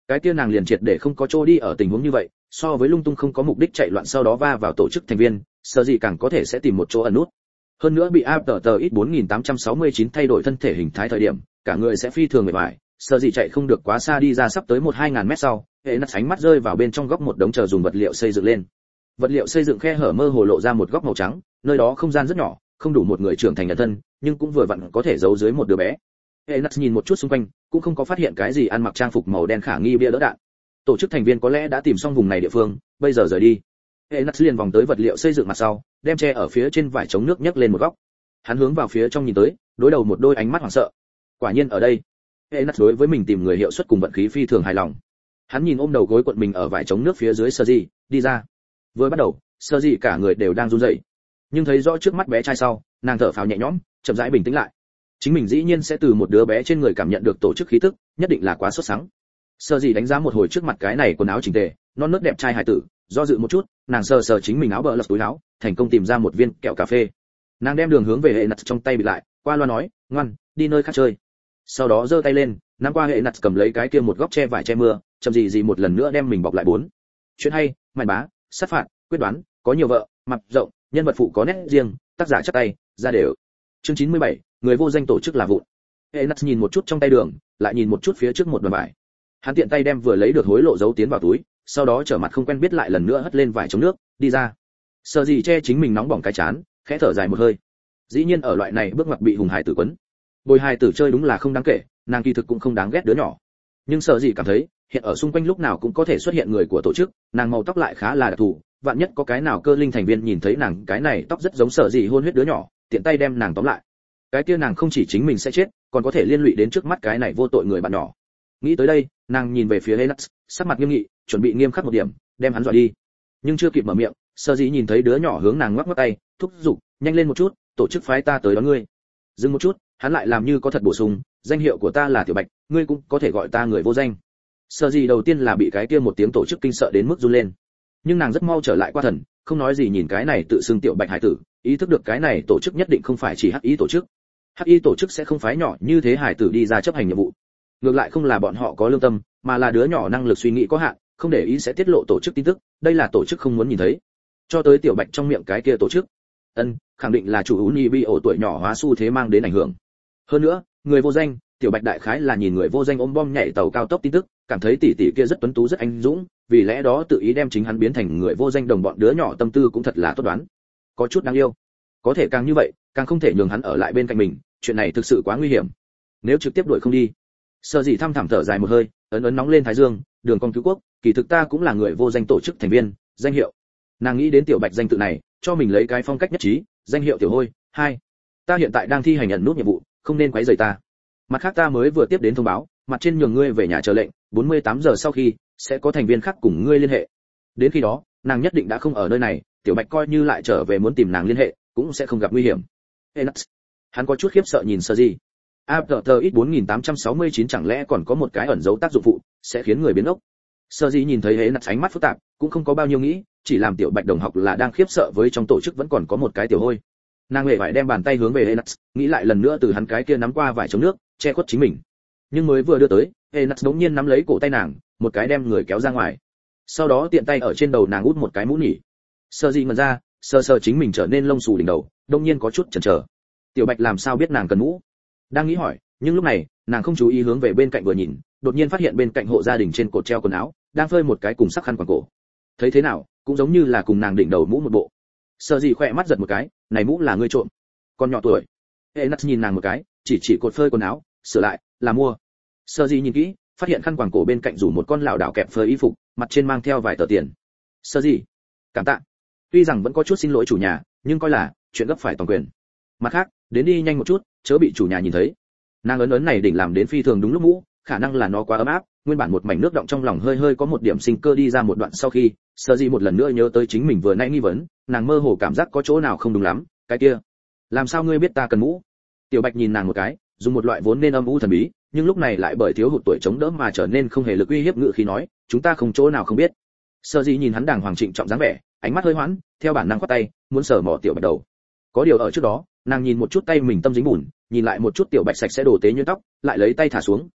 cái kia nàng liền triệt để không có chỗ đi ở tình huống như vậy, so với lung tung không có mục đích chạy loạn sau đó va vào tổ chức thành viên, sợ gì càng có thể sẽ tìm một chỗ ẩn nút. Hơn nữa bị a tờ tờ ít bốn nghìn tám trăm sáu mươi chín thay đổi thân thể hình thái thời điểm, cả người sẽ phi thường mệt mỏi, sợ gì chạy không được quá xa đi ra sắp tới một hai ngàn mét sau, hệ nát ánh mắt rơi vào bên trong góc một đống chờ dùng vật liệu xây dựng lên. Vật liệu xây dựng khe hở mơ hồ lộ ra một góc màu trắng, nơi đó không gian rất nhỏ, không đủ một người trưởng thành nhận thân, nhưng cũng vừa vặn có thể giấu dưới một đứa bé. Hệ nát nhìn một chút xung quanh, cũng không có phát hiện cái gì ăn mặc trang phục màu đen khả nghi bia đỡ đạn. Tổ chức thành viên có lẽ đã tìm xong vùng này địa phương, bây giờ rời đi. Hệ nát liền vòng tới vật liệu xây dựng mặt sau, đem che ở phía trên vải chống nước nhấc lên một góc. Hắn hướng vào phía trong nhìn tới, đối đầu một đôi ánh mắt hoảng sợ. Quả nhiên ở đây. Hệ nát đối với mình tìm người hiệu suất cùng vận khí phi thường hài lòng. Hắn nhìn ôm đầu gối quận mình ở vải chống nước phía dưới sơ gì, đi ra. Vừa bắt đầu, sơ gì cả người đều đang run rẩy, nhưng thấy rõ trước mắt bé trai sau, nàng thở phào nhẹ nhõm, chậm rãi bình tĩnh lại. Chính mình dĩ nhiên sẽ từ một đứa bé trên người cảm nhận được tổ chức khí tức, nhất định là quá sốt sắng. Sơ gì đánh giá một hồi trước mặt cái này quần áo chỉnh tề, non nớt đẹp trai hài tử, do dự một chút, nàng sờ sờ chính mình áo bờ lật túi áo, thành công tìm ra một viên kẹo cà phê. Nàng đem đường hướng về hệ nặt trong tay bị lại, qua loa nói, ngoan, đi nơi khác chơi. Sau đó giơ tay lên, nắm qua hệ nặt cầm lấy cái kia một góc che vải che mưa, chậm gì gì một lần nữa đem mình bọc lại bốn. Chuyện hay, màn bá, sát phạt, quyết đoán, có nhiều vợ, mặt rộng, nhân vật phụ có nét riêng, tác giả chắc tay, ra đều. Chương chín mươi bảy, người vô danh tổ chức là vụn. Hệ nặt nhìn một chút trong tay đường, lại nhìn một chút phía trước một đoàn vải. Hắn tiện tay đem vừa lấy được hối lộ giấu tiến vào túi, sau đó trở mặt không quen biết lại lần nữa hất lên vải chống nước, đi ra. Sợ gì che chính mình nóng bỏng cái chán, khẽ thở dài một hơi. Dĩ nhiên ở loại này bước ngoặt bị hùng hải tử quấn. Bồi hài tử chơi đúng là không đáng kể, nàng kỳ thực cũng không đáng ghét đứa nhỏ. Nhưng sợ gì cảm thấy, hiện ở xung quanh lúc nào cũng có thể xuất hiện người của tổ chức, nàng màu tóc lại khá là đặc thù, vạn nhất có cái nào cơ linh thành viên nhìn thấy nàng cái này tóc rất giống sợ gì hôn huyết đứa nhỏ, tiện tay đem nàng tóm lại. Cái kia nàng không chỉ chính mình sẽ chết, còn có thể liên lụy đến trước mắt cái này vô tội người bạn nhỏ. Nghĩ tới đây, nàng nhìn về phía Lennox, sắc mặt nghiêm nghị, chuẩn bị nghiêm khắc một điểm, đem hắn dọa đi. Nhưng chưa kịp mở miệng, Sơ Dĩ nhìn thấy đứa nhỏ hướng nàng ngoắc ngoắc tay, thúc giục, nhanh lên một chút, tổ chức phái ta tới đón ngươi. Dừng một chút, hắn lại làm như có thật bổ sung, danh hiệu của ta là Tiểu Bạch, ngươi cũng có thể gọi ta người vô danh. Sơ Dĩ đầu tiên là bị cái kia một tiếng tổ chức kinh sợ đến mức run lên, nhưng nàng rất mau trở lại qua thần, không nói gì nhìn cái này tự xưng Tiểu Bạch hải tử, ý thức được cái này tổ chức nhất định không phải chỉ hắc y tổ chức. Hắc y tổ chức sẽ không phái nhỏ như thế hải tử đi ra chấp hành nhiệm vụ. Ngược lại không là bọn họ có lương tâm, mà là đứa nhỏ năng lực suy nghĩ có hạn, không để ý sẽ tiết lộ tổ chức tin tức, đây là tổ chức không muốn nhìn thấy. Cho tới Tiểu Bạch trong miệng cái kia tổ chức, ân, khẳng định là chủ Uni bị ổ tuổi nhỏ hóa xu thế mang đến ảnh hưởng. Hơn nữa, người vô danh, Tiểu Bạch đại khái là nhìn người vô danh ôm bom nhảy tàu cao tốc tin tức, cảm thấy tỷ tỷ kia rất tuấn tú rất anh dũng, vì lẽ đó tự ý đem chính hắn biến thành người vô danh đồng bọn đứa nhỏ tâm tư cũng thật là tốt đoán. Có chút đáng yêu. Có thể càng như vậy, càng không thể nhường hắn ở lại bên cạnh mình, chuyện này thực sự quá nguy hiểm. Nếu trực tiếp đuổi không đi. Sở Dĩ thăm thẳm thở dài một hơi, ấn ấn nóng lên thái dương, đường con cứu quốc, kỳ thực ta cũng là người vô danh tổ chức thành viên, danh hiệu. Nàng nghĩ đến Tiểu Bạch danh tự này, cho mình lấy cái phong cách nhất trí, danh hiệu Tiểu Hôi, hai. Ta hiện tại đang thi hành nhận nút nhiệm vụ, không nên quấy rầy ta. Mặt khác ta mới vừa tiếp đến thông báo, mặt trên nhường ngươi về nhà chờ lệnh, bốn mươi tám giờ sau khi sẽ có thành viên khác cùng ngươi liên hệ. Đến khi đó, nàng nhất định đã không ở nơi này, Tiểu Bạch coi như lại trở về muốn tìm nàng liên hệ, cũng sẽ không gặp nguy hiểm. Enax. Hắn có chút khiếp sợ nhìn Sở Dĩ. a tờ tờ ít bốn nghìn tám trăm sáu mươi chín chẳng lẽ còn có một cái ẩn dấu tác dụng phụ, sẽ khiến người biến ốc. Sở Dĩ nhìn thấy Enax ánh mắt phức tạp, cũng không có bao nhiêu nghĩ, chỉ làm Tiểu Bạch đồng học là đang khiếp sợ với trong tổ chức vẫn còn có một cái tiểu hôi. Nàng hề phải đem bàn tay hướng về Enax, nghĩ lại lần nữa từ hắn cái kia nắm qua vải chống nước, che khuất chính mình. Nhưng mới vừa đưa tới, Enax đống nhiên nắm lấy cổ tay nàng, một cái đem người kéo ra ngoài. Sau đó tiện tay ở trên đầu nàng út một cái mũ nhỉ. Sở Dĩ ngẩn ra, sờ sờ chính mình trở nên lông xù đỉnh đầu, đống nhiên có chút chần chờ. Tiểu Bạch làm sao biết nàng cần mũ? Đang nghĩ hỏi, nhưng lúc này, nàng không chú ý hướng về bên cạnh vừa nhìn, đột nhiên phát hiện bên cạnh hộ gia đình trên cột treo quần áo, đang phơi một cái cùng sắc khăn quàng cổ. Thấy thế nào, cũng giống như là cùng nàng đỉnh đầu mũ một bộ. Sở Dĩ khỏe mắt giật một cái, này mũ là ngươi trộm? Còn nhỏ tuổi. Enax nhìn nàng một cái, chỉ chỉ cột phơi quần áo, sửa lại, là mua. Sở Dĩ nhìn kỹ, phát hiện khăn quàng cổ bên cạnh rủ một con lão đảo kẹp phơi y phục, mặt trên mang theo vài tờ tiền. Sở Dĩ, cảm tạ. Tuy rằng vẫn có chút xin lỗi chủ nhà, nhưng coi là chuyện gấp phải toàn quyền. Mặt khác, đến đi nhanh một chút, chớ bị chủ nhà nhìn thấy. Nàng ấn ấn này đỉnh làm đến phi thường đúng lúc mũ, khả năng là nó quá ấm áp, nguyên bản một mảnh nước động trong lòng hơi hơi có một điểm sinh cơ đi ra một đoạn sau khi, Sở Dĩ một lần nữa nhớ tới chính mình vừa nãy nghi vấn, nàng mơ hồ cảm giác có chỗ nào không đúng lắm, cái kia, làm sao ngươi biết ta cần mũ? Tiểu Bạch nhìn nàng một cái, dùng một loại vốn nên âm u thần bí, nhưng lúc này lại bởi thiếu hụt tuổi chống đỡ mà trở nên không hề lực uy hiếp ngự khí nói, chúng ta không chỗ nào không biết. Sở Dĩ nhìn hắn đàng hoàng trịnh trọng dáng vẻ, ánh mắt hơi hoãn, theo bản năng quát tay, muốn sờ mỏ Tiểu Bạch đầu. Có điều ở trước đó, nàng nhìn một chút tay mình tâm dính bùn, nhìn lại một chút Tiểu Bạch sạch sẽ đồ tế nhuyễn tóc, lại lấy tay thả xuống,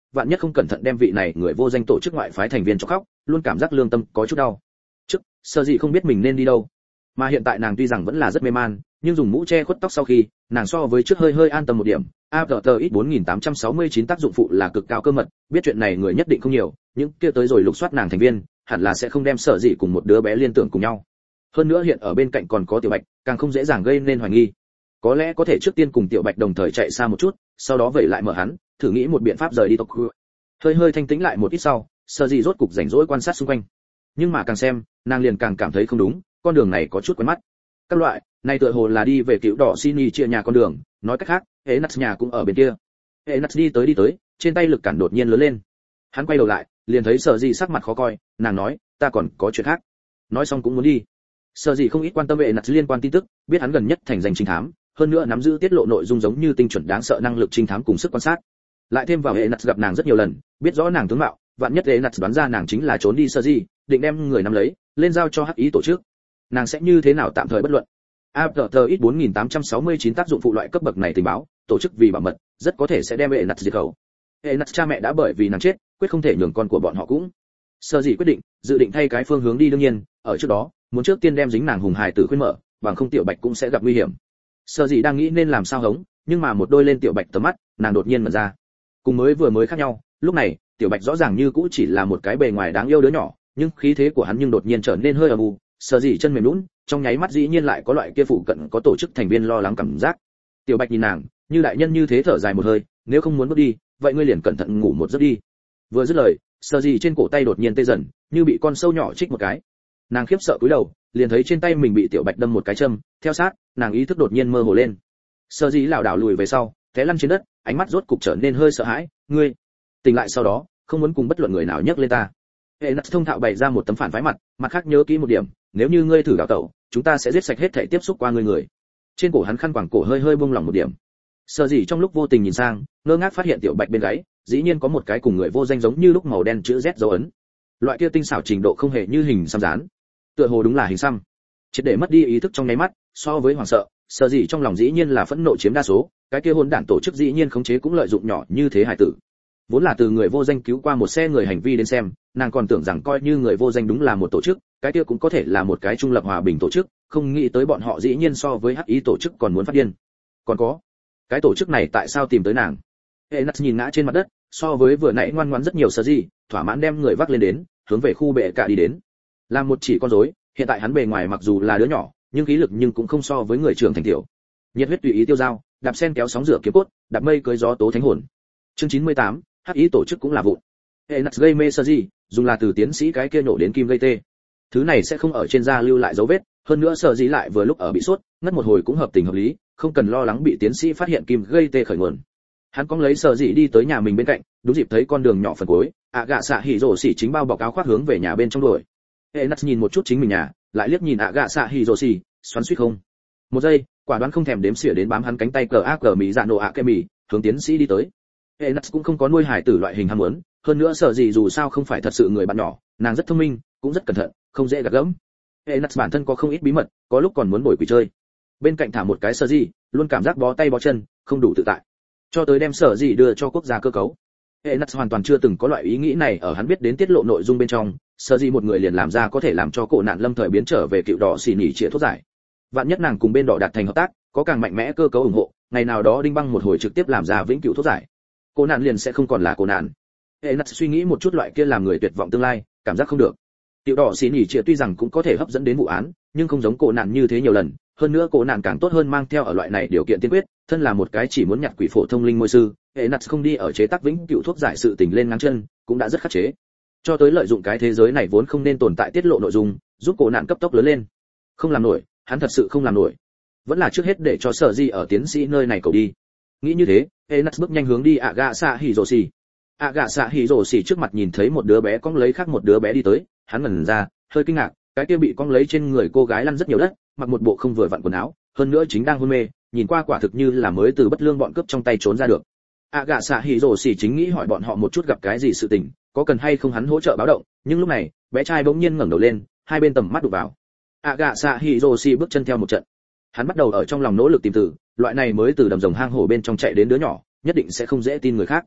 vạn nhất không cẩn thận đem vị này người vô danh tổ chức ngoại phái thành viên cho khóc, luôn cảm giác lương tâm có chút đau. Trước, Sở Dĩ không biết mình nên đi đâu, mà hiện tại nàng tuy rằng vẫn là rất mê man, nhưng dùng mũ che khuất tóc sau khi, nàng so với trước hơi hơi an tâm một điểm. a pê tê ích bốn nghìn tám trăm sáu mươi chín tác dụng phụ là cực cao cơ mật, biết chuyện này người nhất định không nhiều, những kia tới rồi lục soát nàng thành viên, hẳn là sẽ không đem Sở Dĩ cùng một đứa bé liên tưởng cùng nhau. Hơn nữa hiện ở bên cạnh còn có Tiểu Bạch, càng không dễ dàng gây nên hoài nghi. Có lẽ có thể trước tiên cùng Tiểu Bạch đồng thời chạy xa một chút, sau đó vậy lại mở hắn, thử nghĩ một biện pháp rời đi Tokyo. Hơi hơi thanh tĩnh lại một ít sau, Sở Dĩ rốt cục rảnh rỗi quan sát xung quanh. Nhưng mà càng xem, nàng liền càng cảm thấy không đúng, con đường này có chút quen mắt. Các loại, này tựa hồ là đi về cựu đỏ Sini chia nhà con đường, nói cách khác, Enas nhà cũng ở bên kia. Enas đi tới đi tới, trên tay lực cản đột nhiên lớn lên. Hắn quay đầu lại, liền thấy Sở Dĩ sắc mặt khó coi, nàng nói, ta còn có chuyện khác. Nói xong cũng muốn đi. Sở Dĩ không ít quan tâm Enas liên quan tin tức, biết hắn gần nhất thành danh trinh thám, hơn nữa nắm giữ tiết lộ nội dung giống như tinh chuẩn đáng sợ năng lực trinh thám cùng sức quan sát. Lại thêm vào Enas gặp nàng rất nhiều lần, biết rõ nàng tướng mạo, vạn nhất Enas đoán ra nàng chính là trốn đi Sở Dĩ, định đem người nắm lấy, lên giao cho hắc ý tổ chức. Nàng sẽ như thế nào tạm thời bất luận. a pê tê ích bốn nghìn tám trăm sáu mươi chín tác dụng phụ loại cấp bậc này tình báo, tổ chức vì bảo mật, rất có thể sẽ đem Enas diệt khẩu. Enas cha mẹ đã bởi vì nàng chết, quyết không thể nhường con của bọn họ cũng. Sở Dĩ quyết định, dự định thay cái phương hướng đi đương nhiên, ở trước đó, muốn trước tiên đem dính nàng hùng hài tử khuyên mở, bằng không Tiểu Bạch cũng sẽ gặp nguy hiểm. Sở Dĩ đang nghĩ nên làm sao hống, nhưng mà một đôi lên Tiểu Bạch tầm mắt, nàng đột nhiên mở ra. Cùng mới vừa mới khác nhau, lúc này, Tiểu Bạch rõ ràng như cũ chỉ là một cái bề ngoài đáng yêu đứa nhỏ, nhưng khí thế của hắn nhưng đột nhiên trở nên hơi âm u. Sở Dĩ chân mềm nhũn, trong nháy mắt dĩ nhiên lại có loại kia phụ cận có tổ chức thành viên lo lắng cảm giác. Tiểu Bạch nhìn nàng, như đại nhân như thế thở dài một hơi, nếu không muốn bước đi, vậy ngươi liền cẩn thận ngủ một giấc đi. Vừa dứt lời, Sở Dĩ trên cổ tay đột nhiên tê dần, như bị con sâu nhỏ chích một cái. Nàng khiếp sợ cúi đầu, liền thấy trên tay mình bị Tiểu Bạch đâm một cái châm, theo sát, nàng ý thức đột nhiên mơ hồ lên. Sở Dĩ lảo đảo lùi về sau, té lăn trên đất, ánh mắt rốt cục trở nên hơi sợ hãi, ngươi. Tỉnh lại sau đó, không muốn cùng bất luận người nào nhắc lên ta. Enas thông thạo bày ra một tấm phản phái mặt, mặt khác nhớ kỹ một điểm, nếu như ngươi thử đào tẩu, chúng ta sẽ giết sạch hết thảy tiếp xúc qua ngươi người. Trên cổ hắn khăn quàng cổ hơi hơi buông lỏng một điểm. Sở Dĩ trong lúc vô tình nhìn sang, ngơ ngác phát hiện Tiểu Bạch bên gáy, dĩ nhiên có một cái cùng người vô danh giống như lúc màu đen chữ Z dấu ấn. Loại kia tinh xảo trình độ không hề như hình xăm dán, tựa hồ đúng là hình xăm. Triệt để mất đi ý thức trong nháy mắt, so với hoảng sợ, Sở Dĩ trong lòng dĩ nhiên là phẫn nộ chiếm đa số, cái kia hỗn đản tổ chức dĩ nhiên khống chế cũng lợi dụng nhỏ như thế hải tử. Vốn là từ người vô danh cứu qua một xe người hành vi đến xem, nàng còn tưởng rằng coi như người vô danh đúng là một tổ chức, cái kia cũng có thể là một cái trung lập hòa bình tổ chức, không nghĩ tới bọn họ dĩ nhiên so với hắc ý tổ chức còn muốn phát điên. Còn có, cái tổ chức này tại sao tìm tới nàng? Enas nhìn ngã trên mặt đất, so với vừa nãy ngoan ngoãn rất nhiều Sở Dĩ, thỏa mãn đem người vác lên đến, hướng về khu bệ cả đi đến. Làm một chỉ con rối, hiện tại hắn bề ngoài mặc dù là đứa nhỏ, nhưng khí lực nhưng cũng không so với người trưởng thành tiểu. Nhiệt huyết tùy ý tiêu dao, đạp sen kéo sóng rửa kiếm cốt, đạp mây cưỡi gió tố thánh hồn. Chương chín mươi tám, hắc ý tổ chức cũng là vụn. Enas gây mê Sở Dĩ, dùng là từ tiến sĩ cái kia nổ đến kim gây tê. Thứ này sẽ không ở trên da lưu lại dấu vết, hơn nữa Sở Dĩ lại vừa lúc ở bị sốt, ngất một hồi cũng hợp tình hợp lý, không cần lo lắng bị tiến sĩ phát hiện kim gây tê khởi nguồn. Hắn cong lấy Sở Dĩ đi tới nhà mình bên cạnh, đúng dịp thấy con đường nhỏ phần cuối, ạ gạ xạ hỉ rồ xỉ chính bao bọc áo khoác hướng về nhà bên trong đuổi. Enas nhìn một chút chính mình nhà, lại liếc nhìn ạ gạ xạ hỉ rồ xỉ, xoắn xuýt không. Một giây, quả đoán không thèm đếm xỉa đến bám hắn cánh tay cờ ác cờ mỹ dạ nổ ạ kê mì, hướng tiến sĩ đi tới. Enas cũng không có nuôi hải tử loại hình ham muốn, hơn nữa Sở Dĩ dù sao không phải thật sự người bạn nhỏ, nàng rất thông minh, cũng rất cẩn thận, không dễ gạt gẫm. Enas bản thân có không ít bí mật, có lúc còn muốn bồi quỷ chơi. Bên cạnh thả một cái Sở Dĩ, luôn cảm giác bó tay bó chân, không đủ tự tại. Cho tới đem Sở Dĩ đưa cho quốc gia cơ cấu. Enas hoàn toàn chưa từng có loại ý nghĩ này ở hắn biết đến tiết lộ nội dung bên trong, Sở Dĩ một người liền làm ra có thể làm cho cổ nạn lâm thời biến trở về cựu đỏ xỉ nhỉ trịa thuốc giải. Vạn nhất nàng cùng bên đỏ đạt thành hợp tác, có càng mạnh mẽ cơ cấu ủng hộ, ngày nào đó đinh băng một hồi trực tiếp làm ra vĩnh cửu thuốc giải. Cô nạn liền sẽ không còn là cô nạn. Enas suy nghĩ một chút loại kia làm người tuyệt vọng tương lai, cảm giác không được. Tiểu đỏ xỉ nhỉ trịa tuy rằng cũng có thể hấp dẫn đến vụ án, nhưng không giống cô nạn như thế nhiều lần, hơn nữa cô nạn càng tốt hơn mang theo ở loại này điều kiện tiên quyết, thân là một cái chỉ muốn nhặt quỷ phổ thông linh môi sư, Enas không đi ở chế tác vĩnh cửu thuốc giải sự tình lên ngang chân, cũng đã rất khắc chế. Cho tới lợi dụng cái thế giới này vốn không nên tồn tại tiết lộ nội dung, giúp cô nạn cấp tốc lớn lên. Không làm nổi, hắn thật sự không làm nổi. Vẫn là trước hết để cho Sở Dĩ ở tiến sĩ nơi này cầu đi. Nghĩ như thế, Enas bước nhanh hướng đi ạ gạ xạ hỉ rồ xỉ. ạ gạ xạ hỉ rồ xỉ trước mặt nhìn thấy một đứa bé cong lấy khác một đứa bé đi tới, hắn ngẩn ra, hơi kinh ngạc, cái kia bị cong lấy trên người cô gái lăn rất nhiều đất, mặc một bộ không vừa vặn quần áo, hơn nữa chính đang hôn mê, nhìn qua quả thực như là mới từ bất lương bọn cướp trong tay trốn ra được. ạ gạ xạ hỉ rồ xỉ chính nghĩ hỏi bọn họ một chút gặp cái gì sự tình, có cần hay không hắn hỗ trợ báo động, nhưng lúc này, bé trai bỗng nhiên ngẩng đầu lên, hai bên tầm mắt đụng vào. ạ gạ xạ hỉ rồ xỉ bước chân theo một trận. Hắn bắt đầu ở trong lòng nỗ lực tìm từ, loại này mới từ đầm rồng hang hổ bên trong chạy đến đứa nhỏ, nhất định sẽ không dễ tin người khác.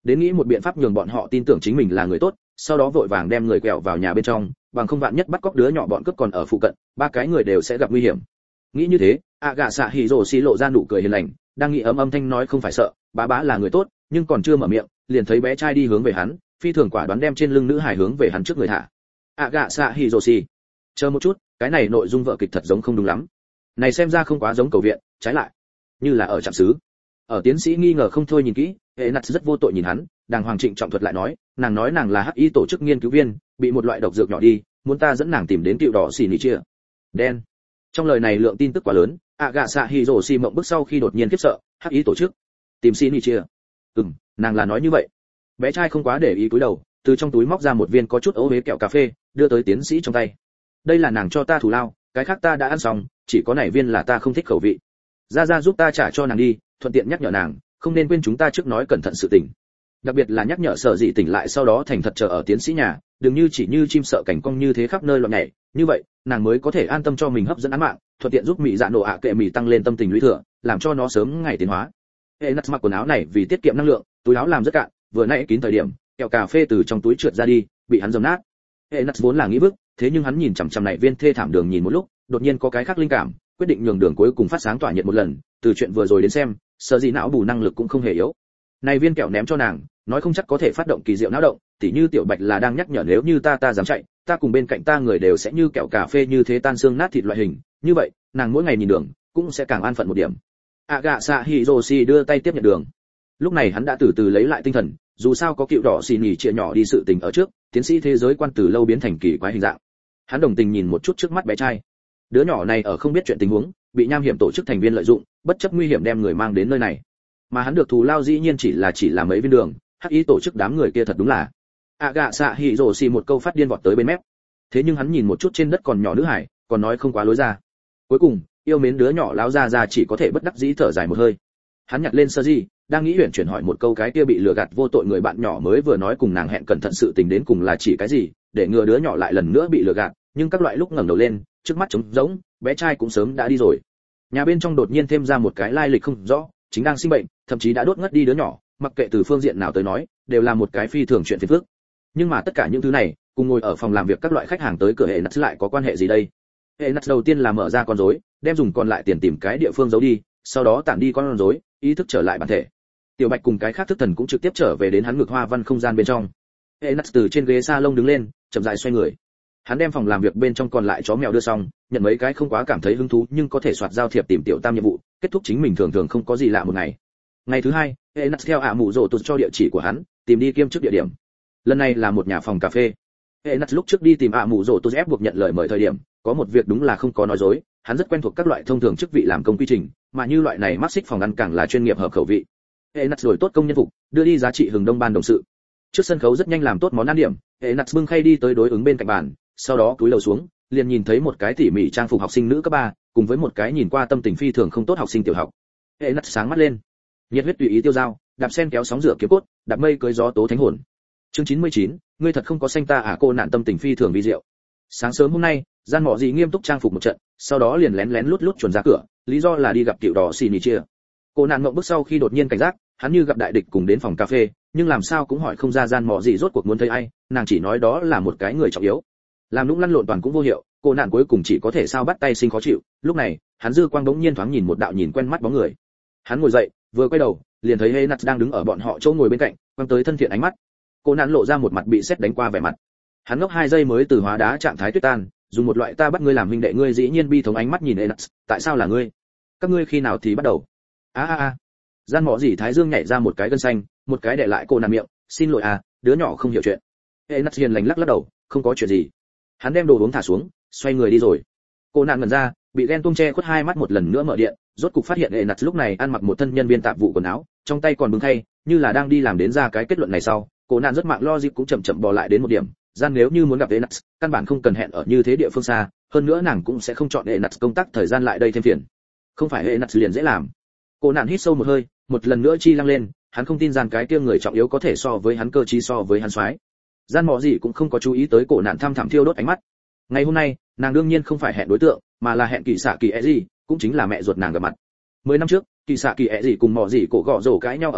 đến nghĩ một biện pháp nhường bọn họ tin tưởng chính mình là người tốt, sau đó vội vàng đem người quẹo vào nhà bên trong, bằng không vạn nhất bắt cóc đứa nhỏ bọn cướp còn ở phụ cận, ba cái người đều sẽ gặp nguy hiểm. Nghĩ như thế, ạ gạ xạ hỉ rồ xì lộ ra nụ cười hiền lành, đang nghĩ ấm âm thanh nói không phải sợ, bá bá là người tốt, nhưng còn chưa mở miệng, liền thấy bé trai đi hướng về hắn, phi thường quả đoán đem trên lưng nữ hải hướng về hắn trước người thả. ạ gạ xạ hỉ rồ xì, chờ một chút, cái này nội dung vợ kịch thật giống không đúng lắm. Này xem ra không quá giống cầu viện, trái lại như là ở trạm xứ. Ở tiến sĩ nghi ngờ không thôi nhìn kỹ, hệ nặt rất vô tội nhìn hắn, đàng hoàng trịnh trọng thuật lại nói, nàng nói nàng là hắc y tổ chức nghiên cứu viên, bị một loại độc dược nhỏ đi, muốn ta dẫn nàng tìm đến cựu đỏ xì nỉ chia. Đen. Trong lời này lượng tin tức quá lớn, ạ gạ xạ hỉ rồ xì mộng bức sau khi đột nhiên khiếp sợ, hắc y tổ chức tìm xì nỉ chia. Ừm, nàng là nói như vậy. Bé trai không quá để ý cúi đầu, từ trong túi móc ra một viên có chút ố huế kẹo cà phê, đưa tới tiến sĩ trong tay. Đây là nàng cho ta thù lao, cái khác ta đã ăn xong, chỉ có này viên là ta không thích khẩu vị. Ra ra giúp ta trả cho nàng đi, thuận tiện nhắc nhở nàng, không nên quên chúng ta trước nói cẩn thận sự tình. Đặc biệt là nhắc nhở Sở Dị tỉnh lại sau đó thành thật chờ ở tiến sĩ nhà, đừng như chỉ như chim sợ cảnh cong như thế khắp nơi loạn nhảy, như vậy, nàng mới có thể an tâm cho mình hấp dẫn án mạng, thuận tiện giúp Mị Dạ nổ ạ kệ Mị tăng lên tâm tình lũy thừa, làm cho nó sớm ngày tiến hóa. Hệ nặt mặc quần áo này vì tiết kiệm năng lượng, túi áo làm rất cạn, vừa nãy kín thời điểm, kẹo cà phê từ trong túi trượt ra đi, bị hắn dầm nát. Hệ nặt vốn là nghĩ vứt, thế nhưng hắn nhìn chằm chằm này viên thê thảm đường nhìn một lúc, đột nhiên có cái khác linh cảm, quyết định nhường đường cuối cùng phát sáng tỏa nhiệt một lần, từ chuyện vừa rồi đến xem, Sở Dị não bù năng lực cũng không hề yếu. Này viên kẹo ném cho nàng, nói không chắc có thể phát động kỳ diệu não động, tỉ như tiểu Bạch là đang nhắc nhở nếu như ta ta dám chạy, ta cùng bên cạnh ta người đều sẽ như kẹo cà phê như thế tan xương nát thịt loại hình, như vậy, nàng mỗi ngày nhìn đường cũng sẽ càng an phận một điểm. Aga Sa Hiroshi đưa tay tiếp nhận đường. Lúc này hắn đã từ từ lấy lại tinh thần, dù sao có cựu đỏ xì nhì chia nhỏ đi sự tình ở trước, tiến sĩ thế giới quan từ lâu biến thành kỳ quái hình dạng. Hắn đồng tình nhìn một chút trước mắt bé trai. Đứa nhỏ này ở không biết chuyện tình huống, bị nham hiểm tổ chức thành viên lợi dụng, bất chấp nguy hiểm đem người mang đến nơi này. Mà hắn được thù lao dĩ nhiên chỉ là chỉ là mấy viên đường, hắc ý tổ chức đám người kia thật đúng là. Aga Sa Hiroshi một câu phát điên vọt tới bên mép. Thế nhưng hắn nhìn một chút trên đất còn nhỏ nữ hải, còn nói không quá lối ra. Cuối cùng, yêu mến đứa nhỏ láo ra ra chỉ có thể bất đắc dĩ thở dài một hơi. Hắn nhặt lên sơ di, đang nghĩ huyền chuyển hỏi một câu cái kia bị lừa gạt vô tội người bạn nhỏ mới vừa nói cùng nàng hẹn cẩn thận sự tình đến cùng là chỉ cái gì, để ngừa đứa nhỏ lại lần nữa bị lừa gạt, nhưng các loại lúc ngẩng đầu lên, trước mắt trống rỗng, bé trai cũng sớm đã đi rồi. Nhà bên trong đột nhiên thêm ra một cái lai lịch không rõ, chính đang sinh bệnh, thậm chí đã đốt ngất đi đứa nhỏ, mặc kệ từ phương diện nào tới nói, đều là một cái phi thường chuyện phiền phức. Nhưng mà tất cả những thứ này, cùng ngồi ở phòng làm việc các loại khách hàng tới cửa hệ nắt lại có quan hệ gì đây? Hệ nắt đầu tiên là mở ra con rối, đem dùng còn lại tiền tìm cái địa phương giấu đi, sau đó tản đi con rối, ý thức trở lại bản thể. Tiểu Bạch cùng cái khác thức thần cũng trực tiếp trở về đến hắn ngực hoa văn không gian bên trong. Hệ nắt từ trên ghế salon đứng lên, chậm rãi xoay người. Hắn đem phòng làm việc bên trong còn lại chó mèo đưa xong, nhận mấy cái không quá cảm thấy hứng thú nhưng có thể soạt giao thiệp tìm tiểu tam nhiệm vụ, kết thúc chính mình thường thường không có gì lạ một ngày. Ngày thứ hai, hệ nắt theo ạ mụ rồ tụt cho địa chỉ của hắn, tìm đi kiêm chức địa điểm. Lần này là một nhà phòng cà phê. Hệ nắt lúc trước đi tìm ạ mụ rồ tụt ép buộc nhận lời mời thời điểm, có một việc đúng là không có nói dối, hắn rất quen thuộc các loại thông thường chức vị làm công quy trình, mà như loại này mắc xích phòng ăn càng là chuyên nghiệp hợp khẩu vị. Hệ nắt rồi tốt công nhân phục, đưa đi giá trị hừng đông ban đồng sự. Trước sân khấu rất nhanh làm tốt món ăn điểm, hệ nắt bưng khay đi tới đối ứng bên cạnh bàn, sau đó cúi đầu xuống, liền nhìn thấy một cái tỉ mỉ trang phục học sinh nữ cấp ba, cùng với một cái nhìn qua tâm tình phi thường không tốt học sinh tiểu học. Hệ nắt sáng mắt lên, nhiệt huyết tùy ý tiêu dao, đạp sen kéo sóng rửa kiếm cốt, đạp mây cưới gió tố thánh hồn. Chương chín mươi chín, ngươi thật không có xanh ta à, cô nạn tâm tình phi thường vi diệu. Sáng sớm hôm nay, gian mọ gì nghiêm túc trang phục một trận, sau đó liền lén lén lút lút chuẩn ra cửa, lý do là đi gặp cựu đỏ xì nỉ chia. Cô nạn ngậm bước sau khi đột nhiên cảnh giác, hắn như gặp đại địch cùng đến phòng cà phê, nhưng làm sao cũng hỏi không ra gian mọ gì rốt cuộc muốn thấy ai, nàng chỉ nói đó là một cái người trọng yếu. Làm lúc lăn lộn toàn cũng vô hiệu, cô nạn cuối cùng chỉ có thể sao bắt tay sinh khó chịu. Lúc này, hắn dư quang bỗng nhiên thoáng nhìn một đạo nhìn quen mắt bóng người. Hắn ngồi dậy, vừa quay đầu, liền thấy Heinz đang đứng ở bọn họ chỗ ngồi bên cạnh, quăng tới thân thiện ánh mắt. Cô nạn lộ ra một mặt bị sét đánh qua vẻ mặt. Hắn ngốc hai giây mới từ hóa đá trạng thái tuyết tan, dùng một loại ta bắt ngươi làm huynh đệ ngươi dĩ nhiên bi thống ánh mắt nhìn Heinz, tại sao là ngươi? Các ngươi khi nào thì bắt đầu? A a a. Gian mọ gì thái dương nhảy ra một cái gân xanh, một cái để lại cô nạn miệng, xin lỗi à, đứa nhỏ không hiểu chuyện. Heinz hiền lành lắc lắc đầu, không có chuyện gì. Hắn đem đồ uống thả xuống, xoay người đi rồi. Cô nạn ngẩn ra, bị ghen tuông che khuất hai mắt một lần nữa mở điện, rốt cục phát hiện hệ nặt lúc này ăn mặc một thân nhân viên tạp vụ quần áo, trong tay còn bưng khay, như là đang đi làm đến ra cái kết luận này sau. Cô nạn rất mạng logic cũng chậm chậm bò lại đến một điểm, gian nếu như muốn gặp hệ nặt, căn bản không cần hẹn ở như thế địa phương xa, hơn nữa nàng cũng sẽ không chọn hệ nặt công tác thời gian lại đây thêm phiền. Không phải hệ nặt liền dễ làm. Cô nạn hít sâu một hơi, một lần nữa chi lăng lên, hắn không tin gian cái kia người trọng yếu có thể so với hắn cơ trí so với hắn soái. Gian mọ gì cũng không có chú ý tới cổ nạn thăm thẳm thiêu đốt ánh mắt. Ngày hôm nay, nàng đương nhiên không phải hẹn đối tượng, mà là hẹn kỳ xạ kỳ ẹ gì, cũng chính là mẹ ruột nàng gặp mặt. Mười năm trước, kỳ xạ kỳ ẹ gì cùng mọ gì cổ gọ rổ cãi nhau ở riêng,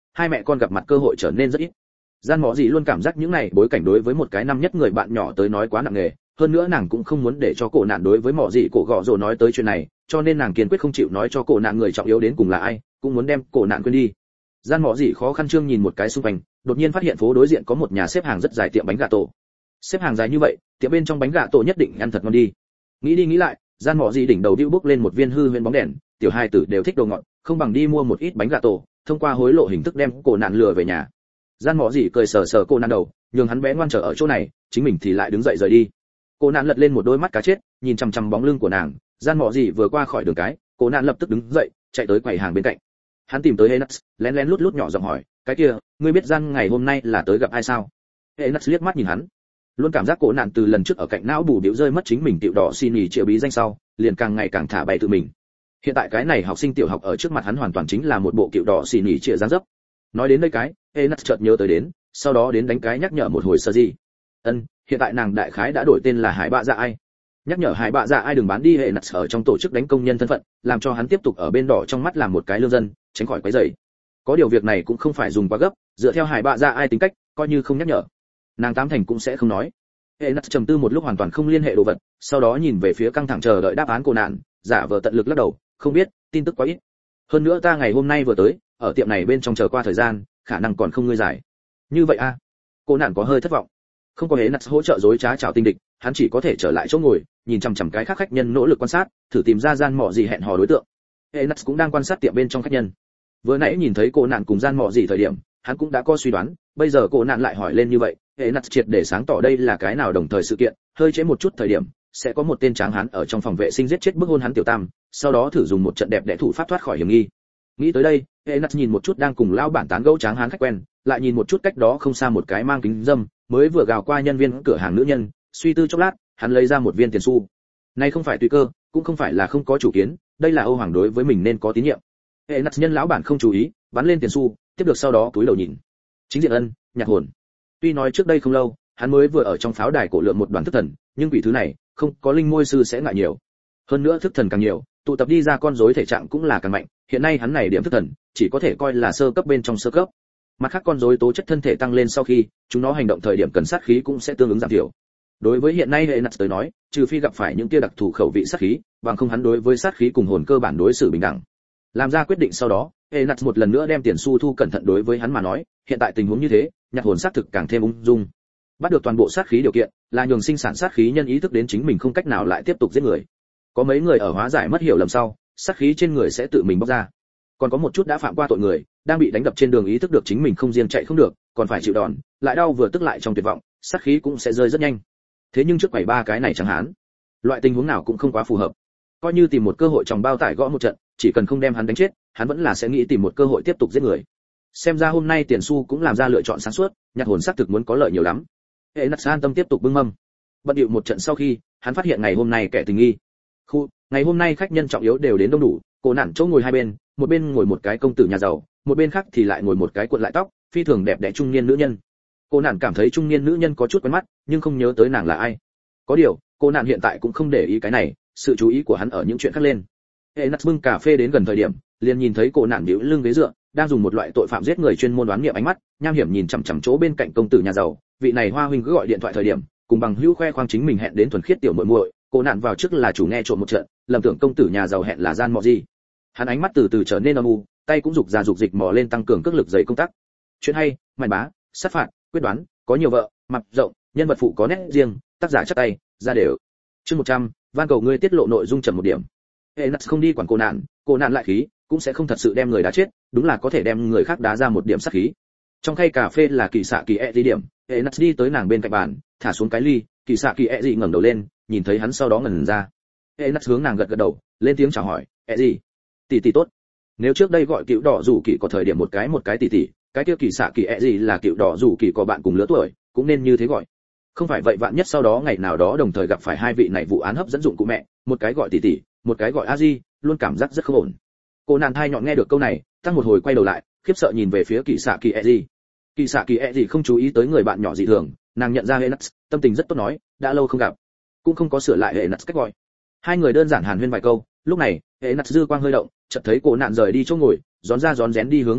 hai mẹ con gặp mặt cơ hội trở nên rất ít. Gian Mọ Dị luôn cảm giác những này bối cảnh đối với một cái năm nhất người bạn nhỏ tới nói quá nặng nề, hơn nữa nàng cũng không muốn để cho cổ nạn đối với Mọ Dị cổ gọ rồ nói tới chuyện này, cho nên nàng kiên quyết không chịu nói cho cổ nạn người trọng yếu đến cùng là ai, cũng muốn đem cổ nạn quên đi. Gian Mọ Dị khó khăn trương nhìn một cái xung quanh, đột nhiên phát hiện phố đối diện có một nhà xếp hàng rất dài tiệm bánh gà tổ. Xếp hàng dài như vậy, tiệm bên trong bánh gà tổ nhất định ăn thật ngon đi. Nghĩ đi nghĩ lại, Gian Mọ Dị đỉnh đầu điêu bước lên một viên hư huyễn bóng đèn, tiểu hai tử đều thích đồ ngọt, không bằng đi mua một ít bánh gà tổ, thông qua hối lộ hình thức đem cổ nạn lừa về nhà. Gian Mọ Dị cười sờ sờ cô nạn đầu, nhường hắn bé ngoan chờ ở chỗ này, chính mình thì lại đứng dậy rời đi. Cô nạn lật lên một đôi mắt cá chết, nhìn chằm chằm bóng lưng của nàng. Gian Mọ Dị vừa qua khỏi đường cái, cô nạn lập tức đứng dậy, chạy tới quầy hàng bên cạnh. Hắn tìm tới Enuts, lén lén lút lút nhỏ giọng hỏi, cái kia, ngươi biết Gian ngày hôm nay là tới gặp ai sao? Enuts liếc mắt nhìn hắn, luôn cảm giác cổ nạn từ lần trước ở cạnh não bù biểu rơi mất chính mình tiểu đỏ xin nhì triệu bí danh sau, liền càng ngày càng thả bay tự mình. Hiện tại cái này học sinh tiểu học ở trước mặt hắn hoàn toàn chính là một bộ cựu đỏ xì nhì triệu dáng dấp. Nói đến đây cái, Enuts chợt nhớ tới đến, sau đó đến đánh cái nhắc nhở một hồi sơ gì. Ân, hiện tại nàng đại khái đã đổi tên là Hải Bạ Dạ Ai. Nhắc nhở Hải Bạ Dạ Ai đừng bán đi Enuts ở trong tổ chức đánh công nhân thân phận, làm cho hắn tiếp tục ở bên đỏ trong mắt làm một cái lương dân, tránh khỏi quấy rầy. Có điều việc này cũng không phải dùng quá gấp, dựa theo Hải Bạ Dạ Ai tính cách, coi như không nhắc nhở, nàng tám thành cũng sẽ không nói. Enuts trầm tư một lúc hoàn toàn không liên hệ đồ vật, sau đó nhìn về phía căng thẳng chờ đợi đáp án cô nạn, giả vờ tận lực lắc đầu, không biết, tin tức quá ít. Hơn nữa ta ngày hôm nay vừa tới, ở tiệm này bên trong chờ qua thời gian, khả năng còn không ngươi giải. Như vậy a? À? Cô nạn có hơi thất vọng. Không có Enuts hỗ trợ dối trá chào tinh địch, hắn chỉ có thể trở lại chỗ ngồi, nhìn chằm chằm cái khác khách nhân nỗ lực quan sát, thử tìm ra Gian Mọ Dị hẹn hò đối tượng. Enuts cũng đang quan sát tiệm bên trong khách nhân. Vừa nãy nhìn thấy cô nạn cùng Gian Mọ Dị thời điểm, hắn cũng đã có suy đoán, bây giờ cô nạn lại hỏi lên như vậy, Enuts triệt để sáng tỏ đây là cái nào đồng thời sự kiện, hơi trễ một chút thời điểm, sẽ có một tên tráng hán ở trong phòng vệ sinh giết chết bức hôn hắn tiểu tam, sau đó thử dùng một trận đẹp đẽ thủ pháp thoát khỏi hiểm nghi. Nghĩ tới đây, Enuts nhìn một chút đang cùng lão bản tán gẫu tráng hán khách quen, lại nhìn một chút cách đó không xa một cái mang kính dâm, mới vừa gào qua nhân viên cửa hàng nữ nhân, suy tư chốc lát, hắn lấy ra một viên tiền xu. Này không phải tùy cơ, cũng không phải là không có chủ kiến, đây là Âu Hoàng đối với mình nên có tín nhiệm. Enuts nhân lão bản không chú ý, bắn lên tiền xu, tiếp được sau đó túi đầu nhìn. Chính diện ân, nhạc hồn. Tuy nói trước đây không lâu, hắn mới vừa ở trong pháo đài cổ lượng một đoàn thức thần, nhưng quỷ thứ này, không có linh môi sư sẽ ngại nhiều. Hơn nữa thức thần càng nhiều, tụ tập đi ra con rối thể trạng cũng là càng mạnh, hiện nay hắn này điểm thức thần, chỉ có thể coi là sơ cấp bên trong sơ cấp. Mặt khác con rối tố chất thân thể tăng lên sau khi, chúng nó hành động thời điểm cần sát khí cũng sẽ tương ứng giảm thiểu. Đối với hiện nay Enuts tới nói, trừ phi gặp phải những kia đặc thù khẩu vị sát khí, bằng không hắn đối với sát khí cùng hồn cơ bản đối xử bình đẳng. Làm ra quyết định sau đó, Enuts một lần nữa đem tiền xu thu cẩn thận đối với hắn mà nói, hiện tại tình huống như thế, nhạc hồn sát thực càng thêm ung dung. Bắt được toàn bộ sát khí điều kiện, là nhường sinh sản sát khí nhân ý thức đến chính mình không cách nào lại tiếp tục giết người. Có mấy người ở hóa giải mất hiểu lầm sau, sát khí trên người sẽ tự mình bốc ra. Còn có một chút đã phạm qua tội người, đang bị đánh đập trên đường ý thức được chính mình không riêng chạy không được, còn phải chịu đòn, lại đau vừa tức lại trong tuyệt vọng, sát khí cũng sẽ rơi rất nhanh. Thế nhưng trước quầy ba cái này chẳng hạn, loại tình huống nào cũng không quá phù hợp. Coi như tìm một cơ hội trong bao tải gõ một trận, chỉ cần không đem hắn đánh chết, hắn vẫn là sẽ nghĩ tìm một cơ hội tiếp tục giết người. Xem ra hôm nay tiền xu cũng làm ra lựa chọn sáng suốt, nhạc hồn xác thực muốn có lợi nhiều lắm. Enuts an tâm tiếp tục bưng mâm. Bận điệu một trận sau khi, hắn phát hiện ngày hôm nay kẻ tình nghi. Khu, ngày hôm nay khách nhân trọng yếu đều đến đông đủ, cô nản chỗ ngồi hai bên, một bên ngồi một cái công tử nhà giàu, một bên khác thì lại ngồi một cái cuộn lại tóc, phi thường đẹp đẽ trung niên nữ nhân. Cô nản cảm thấy trung niên nữ nhân có chút quen mắt, nhưng không nhớ tới nàng là ai. Có điều, cô nản hiện tại cũng không để ý cái này, sự chú ý của hắn ở những chuyện khác lên. Enuts bưng cà phê đến gần thời điểm, liền nhìn thấy cô nản nhíu lưng ghế dựa, đang dùng một loại tội phạm giết người chuyên môn đoán nghiệm ánh mắt, nham hiểm nhìn chằm chằm chỗ bên cạnh công tử nhà giàu. Vị này Hoa huynh cứ gọi điện thoại thời điểm, cùng bằng hữu khoe khoang chính mình hẹn đến thuần khiết tiểu muội muội, cô nạn vào trước là chủ nghe trộm một trận, lầm tưởng công tử nhà giàu hẹn là Gian Mọ Dị. Hắn ánh mắt từ từ trở nên âm u, tay cũng dục ra dục dịch mò lên tăng cường cước lực dày công tác. Chuyện hay, màn bá, sát phạt, quyết đoán, có nhiều vợ, mặt rộng, nhân vật phụ có nét riêng, tác giả chắc tay, ra đều. Chương một trăm, van cầu ngươi tiết lộ nội dung chậm một điểm. Enuts không đi quản cô nạn, cô nạn lại khí, cũng sẽ không thật sự đem người đá chết, đúng là có thể đem người khác đá ra một điểm sát khí. Trong khay cà phê là kỳ xạ kỳ e di điểm, Enuts đi tới nàng bên cạnh bàn, thả xuống cái ly, kỳ xạ kỳ e di ngẩng đầu lên, nhìn thấy hắn sau đó ngẩn ra. Enuts hướng nàng gật gật đầu, lên tiếng chào hỏi, e di, tỷ tỷ tốt. Nếu trước đây gọi cựu đỏ rủ kỳ có thời điểm một cái một cái tỷ tỷ, cái kia kỳ xạ kỳ e di là cựu đỏ rủ kỳ có bạn cùng lứa tuổi, cũng nên như thế gọi. Không phải vậy vạn nhất sau đó ngày nào đó đồng thời gặp phải hai vị này vụ án hấp dẫn dụng cụ mẹ, một cái gọi tỷ tỷ, một cái gọi a di, luôn cảm giác rất không ổn. Cô nàng thai nhọn nghe được câu này, tăng một hồi quay đầu lại, khiếp sợ nhìn về phía kỳ xạ kỳ e di. Kỳ xạ kỳ e gì không chú ý tới người bạn nhỏ dị thường, nàng nhận ra Enuts, tâm tình rất tốt nói, đã lâu không gặp, cũng không có sửa lại Enuts cách gọi. Hai người đơn giản hàn huyên vài câu, lúc này Enuts dư quang hơi động, chợt thấy cô nạn rời đi chỗ ngồi, rón ra rón rén đi hướng về cửa,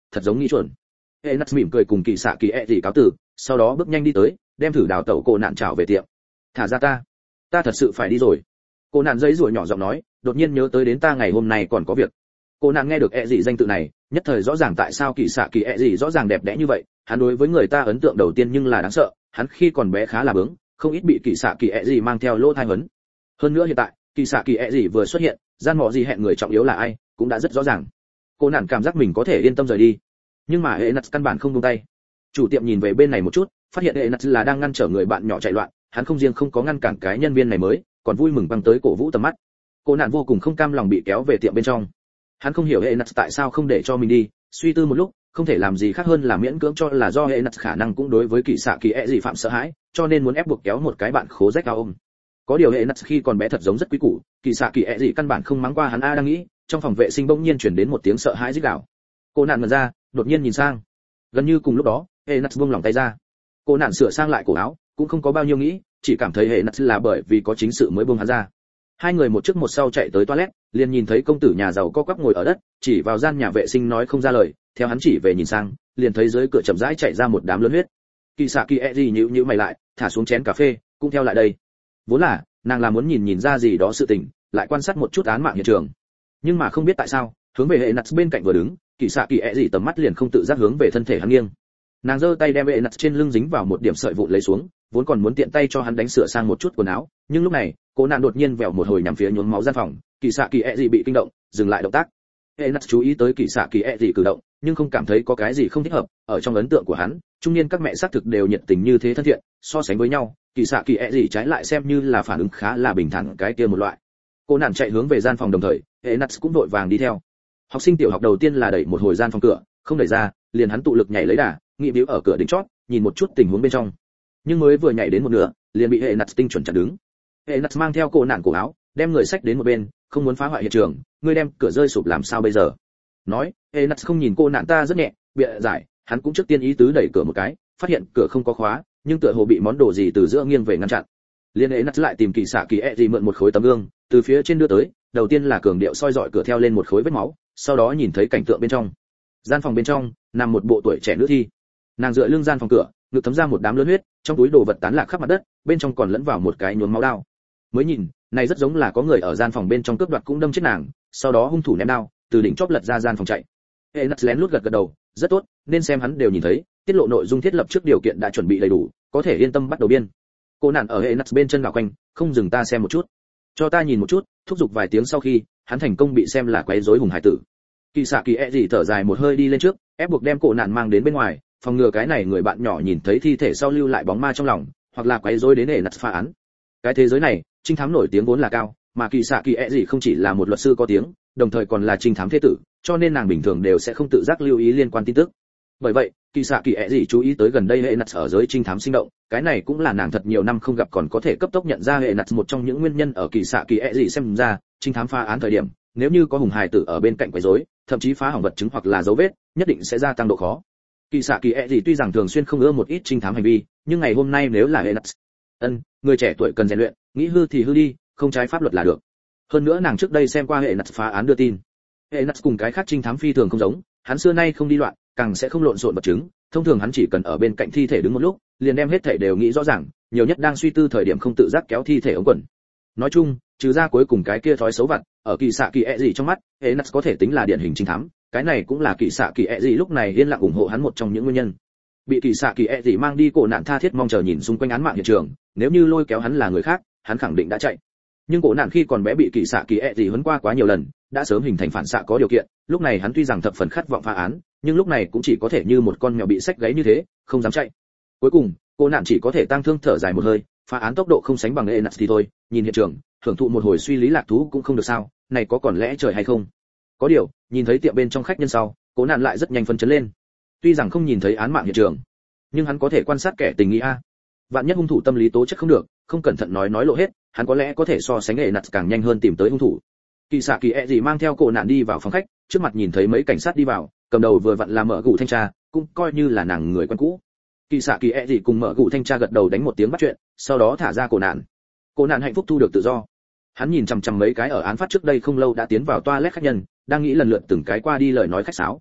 thật giống nghĩ chuẩn. Enat mỉm cười cùng kỳ xạ kỳ e gì cáo từ, sau đó bước nhanh đi tới, đem thử đào tẩu cô nạn chào về tiệm. Thả ra ta, ta thật sự phải đi rồi. Cô nạn giấy rủa nhỏ giọng nói, đột nhiên nhớ tới đến ta ngày hôm nay còn có việc. Cô nạn nghe được e gì danh tự này, nhất thời rõ ràng tại sao kỳ xạ kỳ e gì rõ ràng đẹp đẽ như vậy. Hắn đối với người ta ấn tượng đầu tiên nhưng là đáng sợ, hắn khi còn bé khá là bướng, không ít bị kỳ xạ kỳ e gì mang theo lỗ thai vấn. Hơn nữa hiện tại, kỳ xạ kỳ e gì vừa xuất hiện, gian mọ gì hẹn người trọng yếu là ai, cũng đã rất rõ ràng. Cô nạn cảm giác mình có thể yên tâm rời đi, nhưng mà Enat căn bản không buông tay. Chủ tiệm nhìn về bên này một chút, phát hiện Enat là đang ngăn trở người bạn nhỏ chạy loạn, hắn không riêng không có ngăn cản cái nhân viên này mới, còn vui mừng băng tới cổ vũ tầm mắt. Cô nạn vô cùng không cam lòng bị kéo về tiệm bên trong. Hắn không hiểu Enat tại sao không để cho mình đi, suy tư một lúc, không thể làm gì khác hơn là miễn cưỡng cho là do Enat khả năng cũng đối với kỳ xạ kỳ e gì phạm sợ hãi, cho nên muốn ép buộc kéo một cái bạn khố rách cao ôm. Có điều Enat khi còn bé thật giống rất quý củ, kỳ xạ kỳ e gì căn bản không mắng qua hắn a đang nghĩ, trong phòng vệ sinh bỗng nhiên truyền đến một tiếng sợ hãi rít gào. Cô nạn ngẩn ra, đột nhiên nhìn sang. Gần như cùng lúc đó, Enat buông lỏng tay ra. Cô nạn sửa sang lại cổ áo, cũng không có bao nhiêu nghĩ, chỉ cảm thấy Enat là bởi vì có chính sự mới buông hắn ra. Hai người một trước một sau chạy tới toilet, liền nhìn thấy công tử nhà giàu co quắp ngồi ở đất, chỉ vào gian nhà vệ sinh nói không ra lời, theo hắn chỉ về nhìn sang, liền thấy dưới cửa chậm rãi chạy ra một đám lớn huyết. Kỳ xạ kỳ e gì nhíu nhíu mày lại, thả xuống chén cà phê, cũng theo lại đây. Vốn là, nàng là muốn nhìn nhìn ra gì đó sự tình, lại quan sát một chút án mạng hiện trường. Nhưng mà không biết tại sao, hướng về Enat bên cạnh vừa đứng, kỳ xạ kỳ e gì tầm mắt liền không tự giác hướng về thân thể hắn nghiêng. Nàng giơ tay đem Enat trên lưng dính vào một điểm sợi vụn lấy xuống, vốn còn muốn tiện tay cho hắn đánh sửa sang một chút quần áo, nhưng lúc này, cô nạn đột nhiên vèo một hồi nhằm phía nhuốm máu gian phòng, kỳ xạ kỳ e gì bị kinh động, dừng lại động tác. Enat chú ý tới kỳ xạ kỳ e gì cử động, nhưng không cảm thấy có cái gì không thích hợp, ở trong ấn tượng của hắn, trung niên các mẹ xác thực đều nhiệt tình như thế thân thiện, so sánh với nhau, kỳ xạ kỳ e gì trái lại xem như là phản ứng khá là bình thản cái kia một loại. Cô nạn chạy hướng về gian phòng đồng thời, Enat cũng đội vàng đi theo. Học sinh tiểu học đầu tiên là đẩy một hồi gian phòng cửa, không đẩy ra, liền hắn tụ lực nhảy lấy đà, nghị biểu ở cửa đỉnh chót, nhìn một chút tình huống bên trong. Nhưng mới vừa nhảy đến một nửa, liền bị Enat tinh chuẩn chặn đứng. Enat mang theo cô nạn cổ áo, đem người sách đến một bên, không muốn phá hoại hiện trường, ngươi đem cửa rơi sụp làm sao bây giờ? Nói, Enat không nhìn cô nạn ta rất nhẹ, bịa giải, hắn cũng trước tiên ý tứ đẩy cửa một cái, phát hiện cửa không có khóa, nhưng tựa hồ bị món đồ gì từ giữa nghiêng về ngăn chặn. Liên Enat lại tìm kỳ xạ kỳ e gì mượn một khối tấm gương, từ phía trên đưa tới, đầu tiên là cường điệu soi dọi cửa theo lên một khối vết máu, sau đó nhìn thấy cảnh tượng bên trong. Gian phòng bên trong nằm một bộ tuổi trẻ nữ thi. Nàng dựa lưng gian phòng cửa, ngực thấm ra một đám lớn huyết, trong túi đồ vật tán lạc khắp mặt đất, bên trong còn lẫn vào một cái nhuốm máu đao. Mới nhìn, này rất giống là có người ở gian phòng bên trong cướp đoạt cũng đâm chết nàng, sau đó hung thủ ném đao, từ đỉnh chóp lật ra gian phòng chạy. Enat lén lút gật gật đầu, rất tốt, nên xem hắn đều nhìn thấy, tiết lộ nội dung thiết lập trước điều kiện đã chuẩn bị đầy đủ, có thể yên tâm bắt đầu biên. Cô nạn ở Enat bên chân đảo quanh, không dừng ta xem một chút, cho ta nhìn một chút, thúc giục vài tiếng sau khi, hắn thành công bị xem là quấy rối hùng hải tử. Kỳ xạ kỳ e gì thở dài một hơi đi lên trước, ép buộc đem cổ nạn mang đến bên ngoài, phòng ngừa cái này người bạn nhỏ nhìn thấy thi thể sau lưu lại bóng ma trong lòng, hoặc là quấy rối đến Enat phá án. Cái thế giới này, trinh thám nổi tiếng vốn là cao, mà kỳ xạ kỳ e gì không chỉ là một luật sư có tiếng, đồng thời còn là trinh thám thế tử, cho nên nàng bình thường đều sẽ không tự giác lưu ý liên quan tin tức. Bởi vậy, kỳ xạ kỳ e gì chú ý tới gần đây Enat ở giới trinh thám sinh động, cái này cũng là nàng thật nhiều năm không gặp còn có thể cấp tốc nhận ra Enat một trong những nguyên nhân ở kỳ xạ kỳ e gì xem ra, trinh thám phá án thời điểm, nếu như có hùng hài tử ở bên cạnh quấy rối, thậm chí phá hỏng vật chứng hoặc là dấu vết, nhất định sẽ gia tăng độ khó. Kỳ xạ kỳ e gì tuy rằng thường xuyên không ưa một ít trinh thám hành vi, nhưng ngày hôm nay nếu là Enat, ân, người trẻ tuổi cần rèn luyện, nghĩ hư thì hư đi, không trái pháp luật là được. Hơn nữa nàng trước đây xem qua Enat phá án đưa tin. Enat cùng cái khác trinh thám phi thường không giống, hắn xưa nay không đi loạn, càng sẽ không lộn xộn vật chứng, thông thường hắn chỉ cần ở bên cạnh thi thể đứng một lúc, liền đem hết thể đều nghĩ rõ ràng, nhiều nhất đang suy tư thời điểm không tự giác kéo thi thể ống quần. Nói chung, trừ ra cuối cùng cái kia thói xấu vặt, ở kỳ xạ kỳ e gì trong mắt, Enat có thể tính là điển hình trinh thám, cái này cũng là kỳ xạ kỳ e gì lúc này yên lặng ủng hộ hắn một trong những nguyên nhân. Bị kỳ xạ kỳ e gì mang đi cổ nạn tha thiết mong chờ nhìn xung quanh án mạng hiện trường, nếu như lôi kéo hắn là người khác, hắn khẳng định đã chạy. Nhưng cổ nạn khi còn bé bị kỳ xạ kỳ e gì huấn qua quá nhiều lần, đã sớm hình thành phản xạ có điều kiện, lúc này hắn tuy rằng thập phần khát vọng phá án, nhưng lúc này cũng chỉ có thể như một con mèo bị xách gáy như thế, không dám chạy. Cuối cùng, cô nạn chỉ có thể tăng thương thở dài một hơi, phá án tốc độ không sánh bằng Enat thì thôi, nhìn hiện trường, hưởng thụ một hồi suy lý lạc thú cũng không được sao, này có còn lẽ trời hay không? Có điều, nhìn thấy tiệm bên trong khách nhân sau, cô nạn lại rất nhanh phấn chấn lên. Tuy rằng không nhìn thấy án mạng hiện trường, nhưng hắn có thể quan sát kẻ tình nghi a. Vạn nhất hung thủ tâm lý tố chất không được, không cẩn thận nói nói lộ hết, hắn có lẽ có thể so sánh Enat càng nhanh hơn tìm tới hung thủ. Kỳ xạ kỳ e gì mang theo cô nạn đi vào phòng khách, trước mặt nhìn thấy mấy cảnh sát đi vào, cầm đầu vừa vặn là mở gù thanh tra, cũng coi như là nàng người quen cũ. Kỳ xạ kỳ e gì cùng mở gù thanh tra gật đầu đánh một tiếng bắt chuyện, sau đó thả ra cô nạn. Cô nạn hạnh phúc thu được tự do. Hắn nhìn chằm chằm mấy cái ở án phát trước đây không lâu đã tiến vào toilet khách nhân, đang nghĩ lần lượt từng cái qua đi lời nói khách sáo.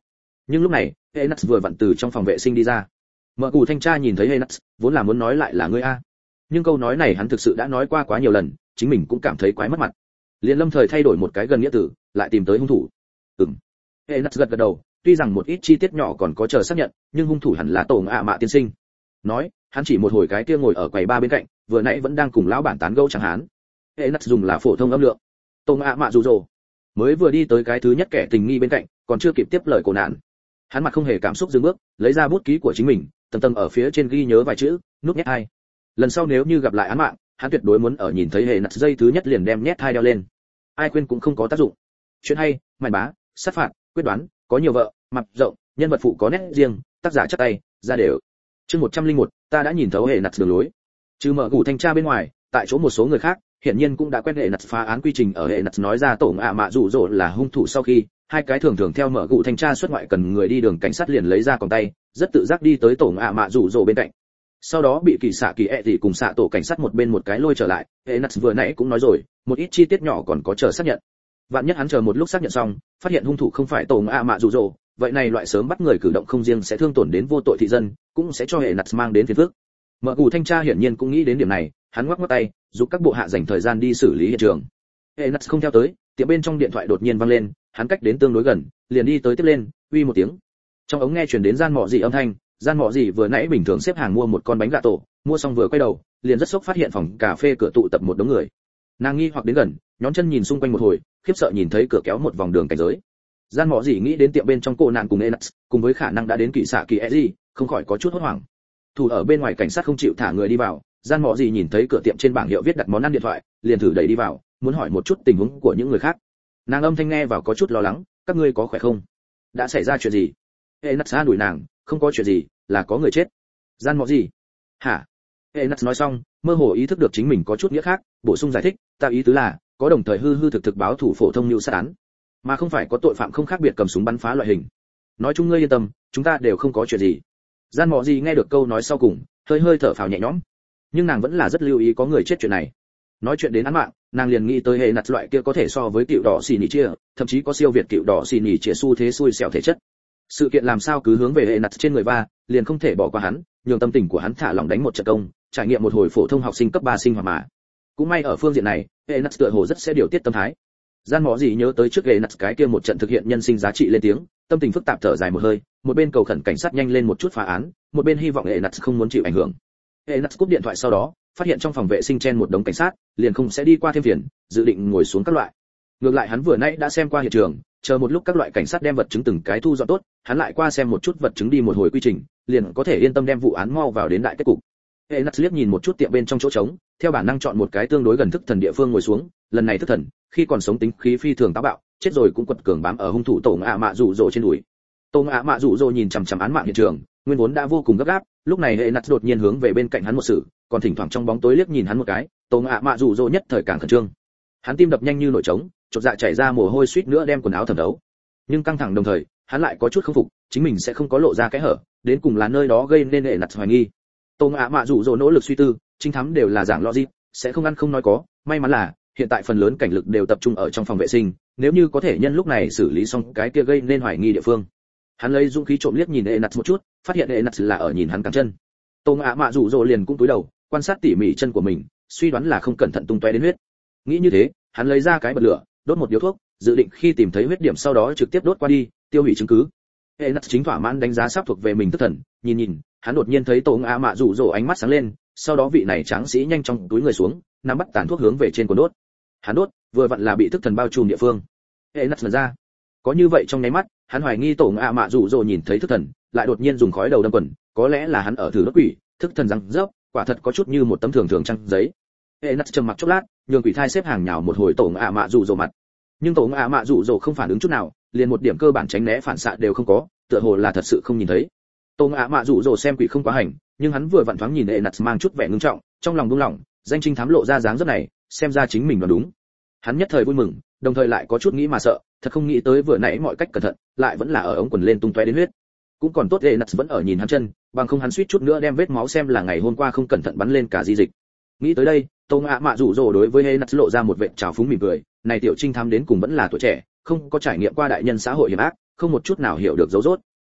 Nhưng lúc này Enuts vừa vặn từ trong phòng vệ sinh đi ra. Mở cụ thanh tra nhìn thấy Enuts, vốn là muốn nói lại là ngươi a, nhưng câu nói này hắn thực sự đã nói qua quá nhiều lần, chính mình cũng cảm thấy quái mất mặt. Liền lâm thời thay đổi một cái gần nghĩa tử, lại tìm tới hung thủ. Ừm. Enuts gật gật đầu, tuy rằng một ít chi tiết nhỏ còn có chờ xác nhận, nhưng hung thủ hẳn là Tổ ạ mạ tiên sinh. Nói, hắn chỉ một hồi cái kia ngồi ở quầy ba bên cạnh, vừa nãy vẫn đang cùng lão bản tán gẫu chẳng hán. Enuts dùng là phổ thông âm lượng. Tổ ạ mạ rủ rồ. Mới vừa đi tới cái thứ nhất kẻ tình nghi bên cạnh, còn chưa kịp tiếp lời cổ nạn. Hắn mặt không hề cảm xúc dừng bước, lấy ra bút ký của chính mình, tầng tầng ở phía trên ghi nhớ vài chữ, nút nhét hai. Lần sau nếu như gặp lại án mạng, hắn tuyệt đối muốn ở nhìn thấy hệ nặt dây thứ nhất liền đem nhét hai đeo lên. Ai quên cũng không có tác dụng. Chuyện hay, màn bá, sát phạt, quyết đoán, có nhiều vợ, mặt rộng, nhân vật phụ có nét riêng, tác giả chắc tay, ra đều. Chương một trăm lẻ một, ta đã nhìn thấu hệ nặt đường lối. Trừ mở gù thanh tra bên ngoài, tại chỗ một số người khác, hiển nhiên cũng đã quen hệ nặt phá án quy trình ở hệ nặt nói ra tổng ạ mạ rủ rỗ là hung thủ sau khi, hai cái thường thường theo mở gù thanh tra xuất ngoại cần người đi đường cảnh sát liền lấy ra còng tay, rất tự giác đi tới tổng ạ mạ rủ rỗ bên cạnh. Sau đó bị kỳ xạ kỳ ẹ thì cùng xạ tổ cảnh sát một bên một cái lôi trở lại. Hệ nặt vừa nãy cũng nói rồi, một ít chi tiết nhỏ còn có chờ xác nhận. Vạn nhất hắn chờ một lúc xác nhận xong, phát hiện hung thủ không phải tổng ạ mạ rủ rỗ, vậy này loại sớm bắt người cử động không riêng sẽ thương tổn đến vô tội thị dân, cũng sẽ cho hệ nặt mang đến phiền phức. Mở gù thanh tra hiển nhiên cũng nghĩ đến điểm này, hắn ngoắc ngoắc tay, giúp các bộ hạ dành thời gian đi xử lý hiện trường. Hệ nặt không theo tới, tiệm bên trong điện thoại đột nhiên vang lên, hắn cách đến tương đối gần, liền đi tới tiếp lên, uy một tiếng. Trong ống nghe truyền đến gian mọ gì âm thanh, gian mọ gì vừa nãy bình thường xếp hàng mua một con bánh gà tổ, mua xong vừa quay đầu, liền rất sốc phát hiện phòng cà phê cửa tụ tập một đống người. Nàng nghi hoặc đến gần, nhón chân nhìn xung quanh một hồi, khiếp sợ nhìn thấy cửa kéo một vòng đường cảnh giới. Gian mọ gì nghĩ đến tiệm bên trong cô nạn cùng Enuts, cùng với khả năng đã đến kỳ xạ kỳ Eji, không khỏi có chút hốt hoảng. Thủ ở bên ngoài cảnh sát không chịu thả người đi vào, gian mọ gì nhìn thấy cửa tiệm trên bảng hiệu viết đặt món ăn điện thoại, liền thử đẩy đi vào, muốn hỏi một chút tình huống của những người khác. Nàng âm thanh nghe vào có chút lo lắng, các ngươi có khỏe không? Đã xảy ra chuyện gì? Enuts an ủi nàng, không có chuyện gì, là có người chết. Gian mọ gì? Hả? Enuts nói xong, mơ hồ ý thức được chính mình có chút nghĩa khác, bổ sung giải thích, ta ý tứ là, có đồng thời hư hư thực thực báo thủ phổ thông như sát án, mà không phải có tội phạm không khác biệt cầm súng bắn phá loại hình. Nói chung ngươi yên tâm, chúng ta đều không có chuyện gì. Gian mọ gì nghe được câu nói sau cùng, hơi hơi thở phào nhẹ nhõm, nhưng nàng vẫn là rất lưu ý có người chết chuyện này. Nói chuyện đến án mạng, nàng liền nghĩ tới hệ nặt loại kia có thể so với cựu đỏ xì nỉ chia, thậm chí có siêu việt cựu đỏ xì nỉ chia xu thế xui xẻo thể chất. Sự kiện làm sao cứ hướng về hệ nặt trên người va, liền không thể bỏ qua hắn, nhường tâm tình của hắn thả lỏng đánh một trận công, trải nghiệm một hồi phổ thông học sinh cấp ba sinh hoạt mà. Cũng may ở phương diện này, hệ nặt tựa hồ rất sẽ điều tiết tâm thái. Gian mọ gì nhớ tới trước hệ nặt cái kia một trận thực hiện nhân sinh giá trị lên tiếng, tâm tình phức tạp thở dài một hơi, một bên cầu khẩn cảnh sát nhanh lên một chút phá án, một bên hy vọng hệ nặt không muốn chịu ảnh hưởng. Hệ nặt cúp điện thoại sau đó, phát hiện trong phòng vệ sinh chen một đống cảnh sát, liền không sẽ đi qua thêm phiền, dự định ngồi xuống các loại. Ngược lại hắn vừa nãy đã xem qua hiện trường, chờ một lúc các loại cảnh sát đem vật chứng từng cái thu dọn tốt, hắn lại qua xem một chút vật chứng đi một hồi quy trình, liền có thể yên tâm đem vụ án mau vào đến đại kết cục. Hệ nặt liếc nhìn một chút tiệm bên trong chỗ trống, theo bản năng chọn một cái tương đối gần thức thần địa phương ngồi xuống, lần này thức thần, khi còn sống tính khí phi thường táo bạo, chết rồi cũng quật cường bám ở hung thủ tổng ạ mạ rủ rỗ trên đùi. Tổng ạ mạ rủ rỗ nhìn chằm chằm án mạng hiện trường, nguyên vốn đã vô cùng gấp gáp, lúc này hệ nặt đột nhiên hướng về bên cạnh hắn một sự, còn thỉnh thoảng trong bóng tối liếc nhìn hắn một cái, tổng ạ mạ rủ rỗ nhất thời càng khẩn trương. Hắn tim đập nhanh như nổi trống, chột dạ chảy ra mồ hôi suýt nữa đem quần áo thấm thấu. Nhưng căng thẳng đồng thời, hắn lại có chút không phục, chính mình sẽ không có lộ ra cái hở, đến cùng là nơi đó gây nên hệ nặt hoài nghi. Tổng ạ mạ rủ rỗ nỗ lực suy tư, trinh thám đều là giảng logic, sẽ không ăn không nói có, may mắn là hiện tại phần lớn cảnh lực đều tập trung ở trong phòng vệ sinh, nếu như có thể nhân lúc này xử lý xong cái kia gây nên hoài nghi địa phương. Hắn lấy dũng khí trộm liếc nhìn Enuts một chút, phát hiện Enuts là ở nhìn hắn cẳng chân. Tô Ngã Mạ rủ rồ liền cũng cúi đầu, quan sát tỉ mỉ chân của mình, suy đoán là không cẩn thận tung tóe đến huyết. Nghĩ như thế, hắn lấy ra cái bật lửa, đốt một điếu thuốc, dự định khi tìm thấy huyết điểm sau đó trực tiếp đốt qua đi, tiêu hủy chứng cứ. Enuts chính thỏa mãn đánh giá sắp thuộc về mình thất thần, nhìn nhìn, hắn đột nhiên thấy Tô Ngã Mạ rủ rồ ánh mắt sáng lên, sau đó vị này tráng sĩ nhanh chóng túi người xuống, nắm bắt tàn thuốc hướng về trên cuốn đốt. Hắn đốt, vừa vặn là bị thức thần bao trùm địa phương. Enuts lần ra, có như vậy trong nháy mắt, hắn hoài nghi tổ ngạ mạ rủ rồ nhìn thấy thức thần, lại đột nhiên dùng khói đầu đâm quần, có lẽ là hắn ở thử đốt quỷ, thức thần răng rớp, quả thật có chút như một tấm thường thường trang giấy. Enuts trầm mặc chốc lát, nhường quỷ thai xếp hàng nhào một hồi tổ ngạ mạ rủ rồ mặt, nhưng tổ ngạ mạ rủ rồ không phản ứng chút nào, liền một điểm cơ bản tránh né phản xạ đều không có, tựa hồ là thật sự không nhìn thấy. Tổ ngạ mạ rủ rồ xem quỷ không quá hành, nhưng hắn vừa vặn thoáng nhìn Enuts mang chút vẻ ngưng trọng, trong lòng buông lỏng, danh trinh thám lộ ra dáng dấp này, xem ra chính mình đoán đúng. Hắn nhất thời vui mừng, đồng thời lại có chút nghĩ mà sợ, thật không nghĩ tới vừa nãy mọi cách cẩn thận, lại vẫn là ở ống quần lên tung tóe đến huyết. Cũng còn tốt Enuts vẫn ở nhìn hắn chân, bằng không hắn suýt chút nữa đem vết máu xem là ngày hôm qua không cẩn thận bắn lên cả di dịch. Nghĩ tới đây, Tô Ngạ Mạ rủ rồ đối với Enuts lộ ra một vệt trào phúng mỉm cười, này tiểu trinh thám đến cùng vẫn là tuổi trẻ, không có trải nghiệm qua đại nhân xã hội hiểm ác, không một chút nào hiểu được dấu rốt.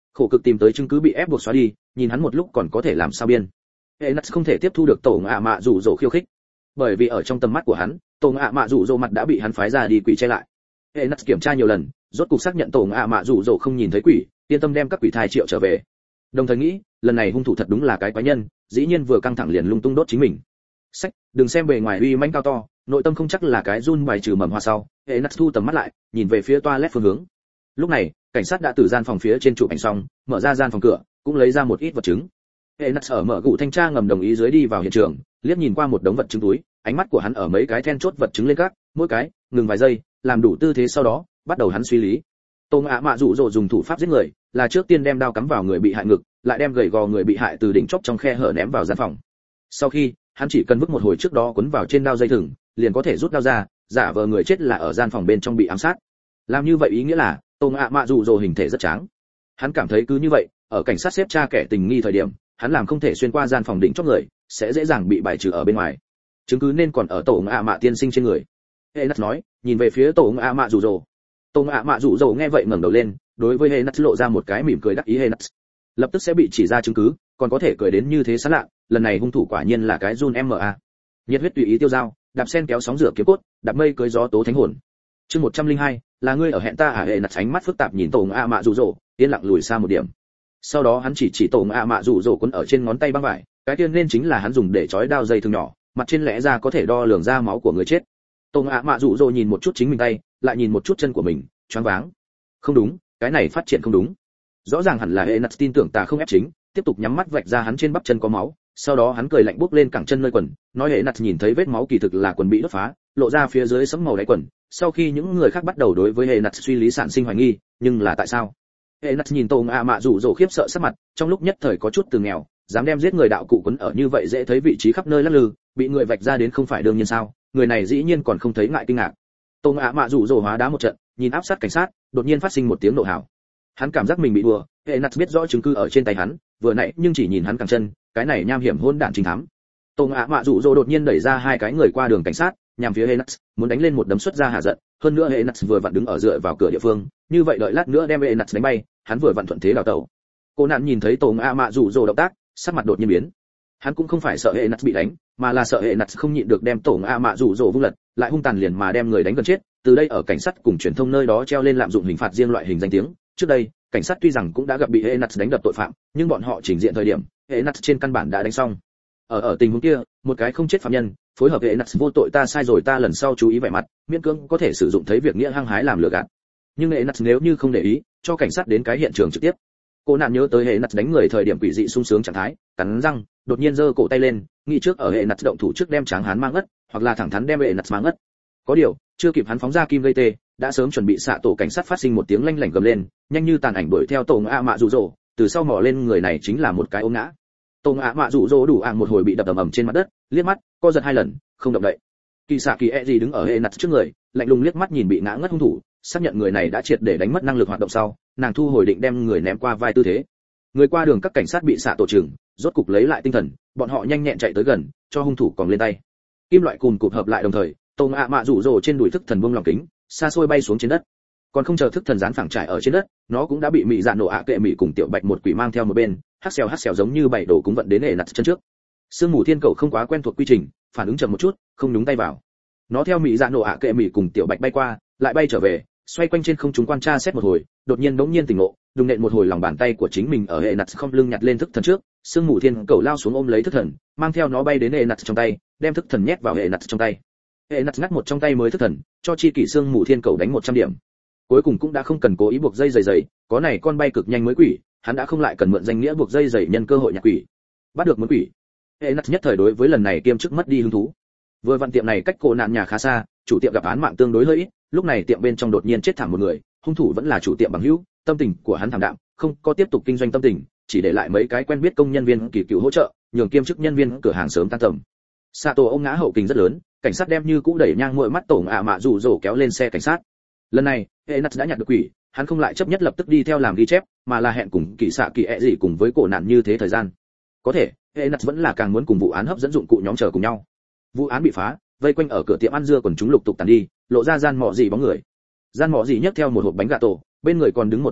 khổ cực tìm tới chứng cứ bị ép buộc xóa đi, nhìn hắn một lúc còn có thể làm sao biên. Enas không thể tiếp thu được tổ ngạ mạ rủ rỗ khiêu khích, bởi vì ở trong tầm mắt của hắn, tổ ngạ mạ rủ rỗ mặt đã bị hắn phái ra đi quỷ che lại. Enas kiểm tra nhiều lần, rốt cục xác nhận tổ ngạ mạ rủ rỗ không nhìn thấy quỷ, yên tâm đem các quỷ thai triệu trở về. Đồng thời nghĩ, lần này hung thủ thật đúng là cái quái nhân, dĩ nhiên vừa căng thẳng liền lung tung đốt chính mình. Sách, đừng xem bề ngoài uy mãnh cao to, nội tâm không chắc là cái run bài trừ mầm hoa sau. Enas thu tầm mắt lại, nhìn về phía toilet phương hướng. Lúc này, cảnh sát đã từ gian phòng phía trên chụp ảnh xong, mở ra gian phòng cửa, cũng lấy ra một ít vật chứng. Enas ở mở gụ thanh tra ngầm đồng ý dưới đi vào hiện trường, liếc nhìn qua một đống vật chứng túi, ánh mắt của hắn ở mấy cái then chốt vật chứng lên các, mỗi cái ngừng vài giây, làm đủ tư thế sau đó, bắt đầu hắn suy lý. Tô Ngạ Mạ Dụ Dỗ dùng thủ pháp giết người, là trước tiên đem đao cắm vào người bị hại ngực, lại đem gầy gò người bị hại từ đỉnh chóp trong khe hở ném vào gian phòng. Sau khi, hắn chỉ cần vứt một hồi trước đó quấn vào trên đao dây thừng, liền có thể rút đao ra, giả vờ người chết là ở gian phòng bên trong bị ám sát. Làm như vậy ý nghĩa là, Tô Ngạ Mạ Dụ Dỗ hình thể rất tráng. Hắn cảm thấy cứ như vậy, ở cảnh sát xếp tra kẻ tình nghi thời điểm, hắn làm không thể xuyên qua gian phòng đỉnh chóp người, sẽ dễ dàng bị bài trừ ở bên ngoài. Chứng cứ nên còn ở Tổ Ngạ Mạ tiên sinh trên người. Enas nói, nhìn về phía Tổ Ngạ Mạ Dụ Dỗ. Tổ Ngạ Mạ Dụ Dỗ nghe vậy ngẩng đầu lên, đối với Enas lộ ra một cái mỉm cười đắc ý. Enas lập tức sẽ bị chỉ ra chứng cứ, còn có thể cười đến như thế sán lạ, lần này hung thủ quả nhiên là cái Jun em a. Nhiệt huyết tùy ý tiêu dao, đạp sen kéo sóng rửa kiếm cốt, đạp mây cưới gió tố thánh hồn. Chương một trăm lẻ hai, là ngươi ở hẹn ta à? Enas ánh mắt phức tạp nhìn Tổ Ngạ Mạ Dụ Dỗ, yên lặng lùi xa một điểm. Sau đó hắn chỉ chỉ Tổ Ngạ Mạ Dụ Dỗ quấn ở trên ngón tay băng vải, cái tiên nên chính là hắn dùng để trói đao dây thừng nhỏ, mặt trên lẽ ra có thể đo lường ra máu của người chết. Tổ Ngạ Mạ Dụ Dỗ nhìn một chút chính mình tay, lại nhìn một chút chân của mình, choáng váng. Không đúng, cái này phát triển không đúng. Rõ ràng hẳn là Enas tin tưởng ta không ép chính, tiếp tục nhắm mắt vạch ra hắn trên bắp chân có máu, sau đó hắn cười lạnh bước lên cẳng chân nơi quần, nói Enas nhìn thấy vết máu kỳ thực là quần bị đốt phá, lộ ra phía dưới sẫm màu đáy quần. Sau khi những người khác bắt đầu đối với Enas suy lý sản sinh hoài nghi, nhưng là tại sao? Enas nhìn Tô Ngạ Mạ Dụ Dỗ khiếp sợ sắc mặt, trong lúc nhất thời có chút từ nghèo, dám đem giết người đạo cụ quấn ở như vậy dễ thấy vị trí khắp nơi lắc lư, bị người vạch ra đến không phải đương nhiên sao? Người này dĩ nhiên còn không thấy ngại kinh ngạc. Tô Ngạ Mạ Dụ Dỗ hóa đá một trận, nhìn áp sát cảnh sát, đột nhiên phát sinh một tiếng nộ hào. Hắn cảm giác mình bị đùa, Enas biết rõ chứng cứ ở trên tay hắn, vừa nãy nhưng chỉ nhìn hắn cẳng chân, cái này nham hiểm hỗn đản chính thám. Tô Ngạ Mạ Dụ Dỗ đột nhiên đẩy ra hai cái người qua đường cảnh sát, nhằm phía Enas, muốn đánh lên một đấm xuất ra hạ giận, hơn nữa Enas vừa vặn đứng ở dựa vào cửa địa phương, như vậy đợi lát nữa đem Enas đánh bay, hắn vừa vặn thuận thế đào tẩu. Cô nạn nhìn thấy Tô Ngạ Mạ Dụ Dỗ động tác, sắc mặt đột nhiên biến. Hắn cũng không phải sợ Enas bị đánh, mà là sợ Enas không nhịn được đem Tô Ngạ Mạ Dụ Dỗ vung lật, lại hung tàn liền mà đem người đánh gần chết. Từ đây ở cảnh sát cùng truyền thông nơi đó treo lên lạm dụng hình phạt riêng loại hình danh tiếng. Trước đây, cảnh sát tuy rằng cũng đã gặp bị Enas đánh đập tội phạm, nhưng bọn họ chỉnh diện thời điểm, Enas trên căn bản đã đánh xong. Ở ở tình huống kia, một cái không chết phạm nhân, phối hợp với Enas vô tội ta sai rồi ta lần sau chú ý vẻ mặt, miễn cưỡng có thể sử dụng thấy việc nghĩa hăng hái làm lừa gạt. Nhưng Enas nếu như không để ý, cho cảnh sát đến cái hiện trường trực tiếp. Cô nạn nhớ tới Enas đánh người thời điểm quỷ dị sung sướng trạng thái, cắn răng, đột nhiên giơ cổ tay lên, nghĩ trước ở Enas động thủ trước đem tráng hán mang ngất, hoặc là thẳng thắn đem Enas mang ngất. Có điều, chưa kịp hắn phóng ra kim gây tê, đã sớm chuẩn bị xạ tổ cảnh sát phát sinh một tiếng lanh lảnh gầm lên, nhanh như tàn ảnh đuổi theo Tô Ngạ Mạ Dụ Dỗ, từ sau mò lên người này chính là một cái ôm ngã. Tô Ngạ Mạ Dụ Dỗ đủ ạng một hồi bị đập ầm ầm trên mặt đất, liếc mắt, co giật hai lần, không động đậy. Kỳ xạ kỳ e gì đứng ở Enas trước người, lạnh lùng liếc mắt nhìn bị ngã ngất hung thủ, xác nhận người này đã triệt để đánh mất năng lực hoạt động sau, nàng thu hồi định đem người ném qua vai tư thế. Người qua đường các cảnh sát bị xạ tổ trừng, rốt cục lấy lại tinh thần, bọn họ nhanh nhẹn chạy tới gần, cho hung thủ còng lên tay. Kim loại cùn cụp hợp lại đồng thời, Tô Ngạ Mạ Dụ Dỗ trên đùi thức thần buông lòng kính, xa xôi bay xuống trên đất. Còn không chờ thức thần dán phẳng trải ở trên đất, nó cũng đã bị mị dạ nổ ạ kệ mị cùng tiểu bạch một quỷ mang theo một bên, hắc xèo hắc xèo giống như bảy đồ cúng vận đến Enas chân trước. Sương mù thiên cầu không quá quen thuộc quy trình, phản ứng chậm một chút, không nhúng tay vào. Nó theo mị dạ nổ ạ kệ mị cùng tiểu bạch bay qua, lại bay trở về, xoay quanh trên không trung quan tra xét một hồi, đột nhiên đống nhiên tỉnh ngộ, đùng nện một hồi lòng bàn tay của chính mình ở Enas không lưng nhặt lên thức thần trước, sương mù thiên cầu lao xuống ôm lấy thức thần, mang theo nó bay đến Enas trong tay, đem thức thần nhét vào Enas trong tay. Enas ngắt một trong tay mới thức thần, cho chi kỷ sương mù thiên cầu đánh một trăm điểm. Cuối cùng cũng đã không cần cố ý buộc dây dày dày, có này con bay cực nhanh mới quỷ, hắn đã không lại cần mượn danh nghĩa buộc dây dày nhân cơ hội nhặt quỷ. Bắt được muốn quỷ. Enas nhất thời đối với lần này kiêm chức mất đi hứng thú. Vừa vặn tiệm này cách cổ nạn nhà khá xa, chủ tiệm gặp án mạng tương đối hơi ít, lúc này tiệm bên trong đột nhiên chết thảm một người, hung thủ vẫn là chủ tiệm bằng hữu, tâm tình của hắn thảm đạm, không có tiếp tục kinh doanh tâm tình, chỉ để lại mấy cái quen biết công nhân viên kỳ cựu hỗ trợ, nhường kiêm chức nhân viên cửa hàng sớm tan tầm. Sato ông ngã hậu kình rất lớn, cảnh sát đem như cũ đẩy nhang muội mắt Tổ Ngạ Mạ Dụ Dỗ kéo lên xe cảnh sát. Lần này, Enas đã nhặt được quỷ, hắn không lại chấp nhất lập tức đi theo làm ghi chép, mà là hẹn cùng kỳ xạ kỳ ẹ gì cùng với cổ nạn như thế thời gian. Có thể, Enas vẫn là càng muốn cùng vụ án hấp dẫn dụng cụ nhóm chờ cùng nhau. Vụ án bị phá, vây quanh ở cửa tiệm ăn dưa quần chúng lục tục tàn đi, lộ ra gian mọ gì bóng người. Gian mọ gì nhấc theo một hộp bánh gà tổ, bên người còn đứng một người khác,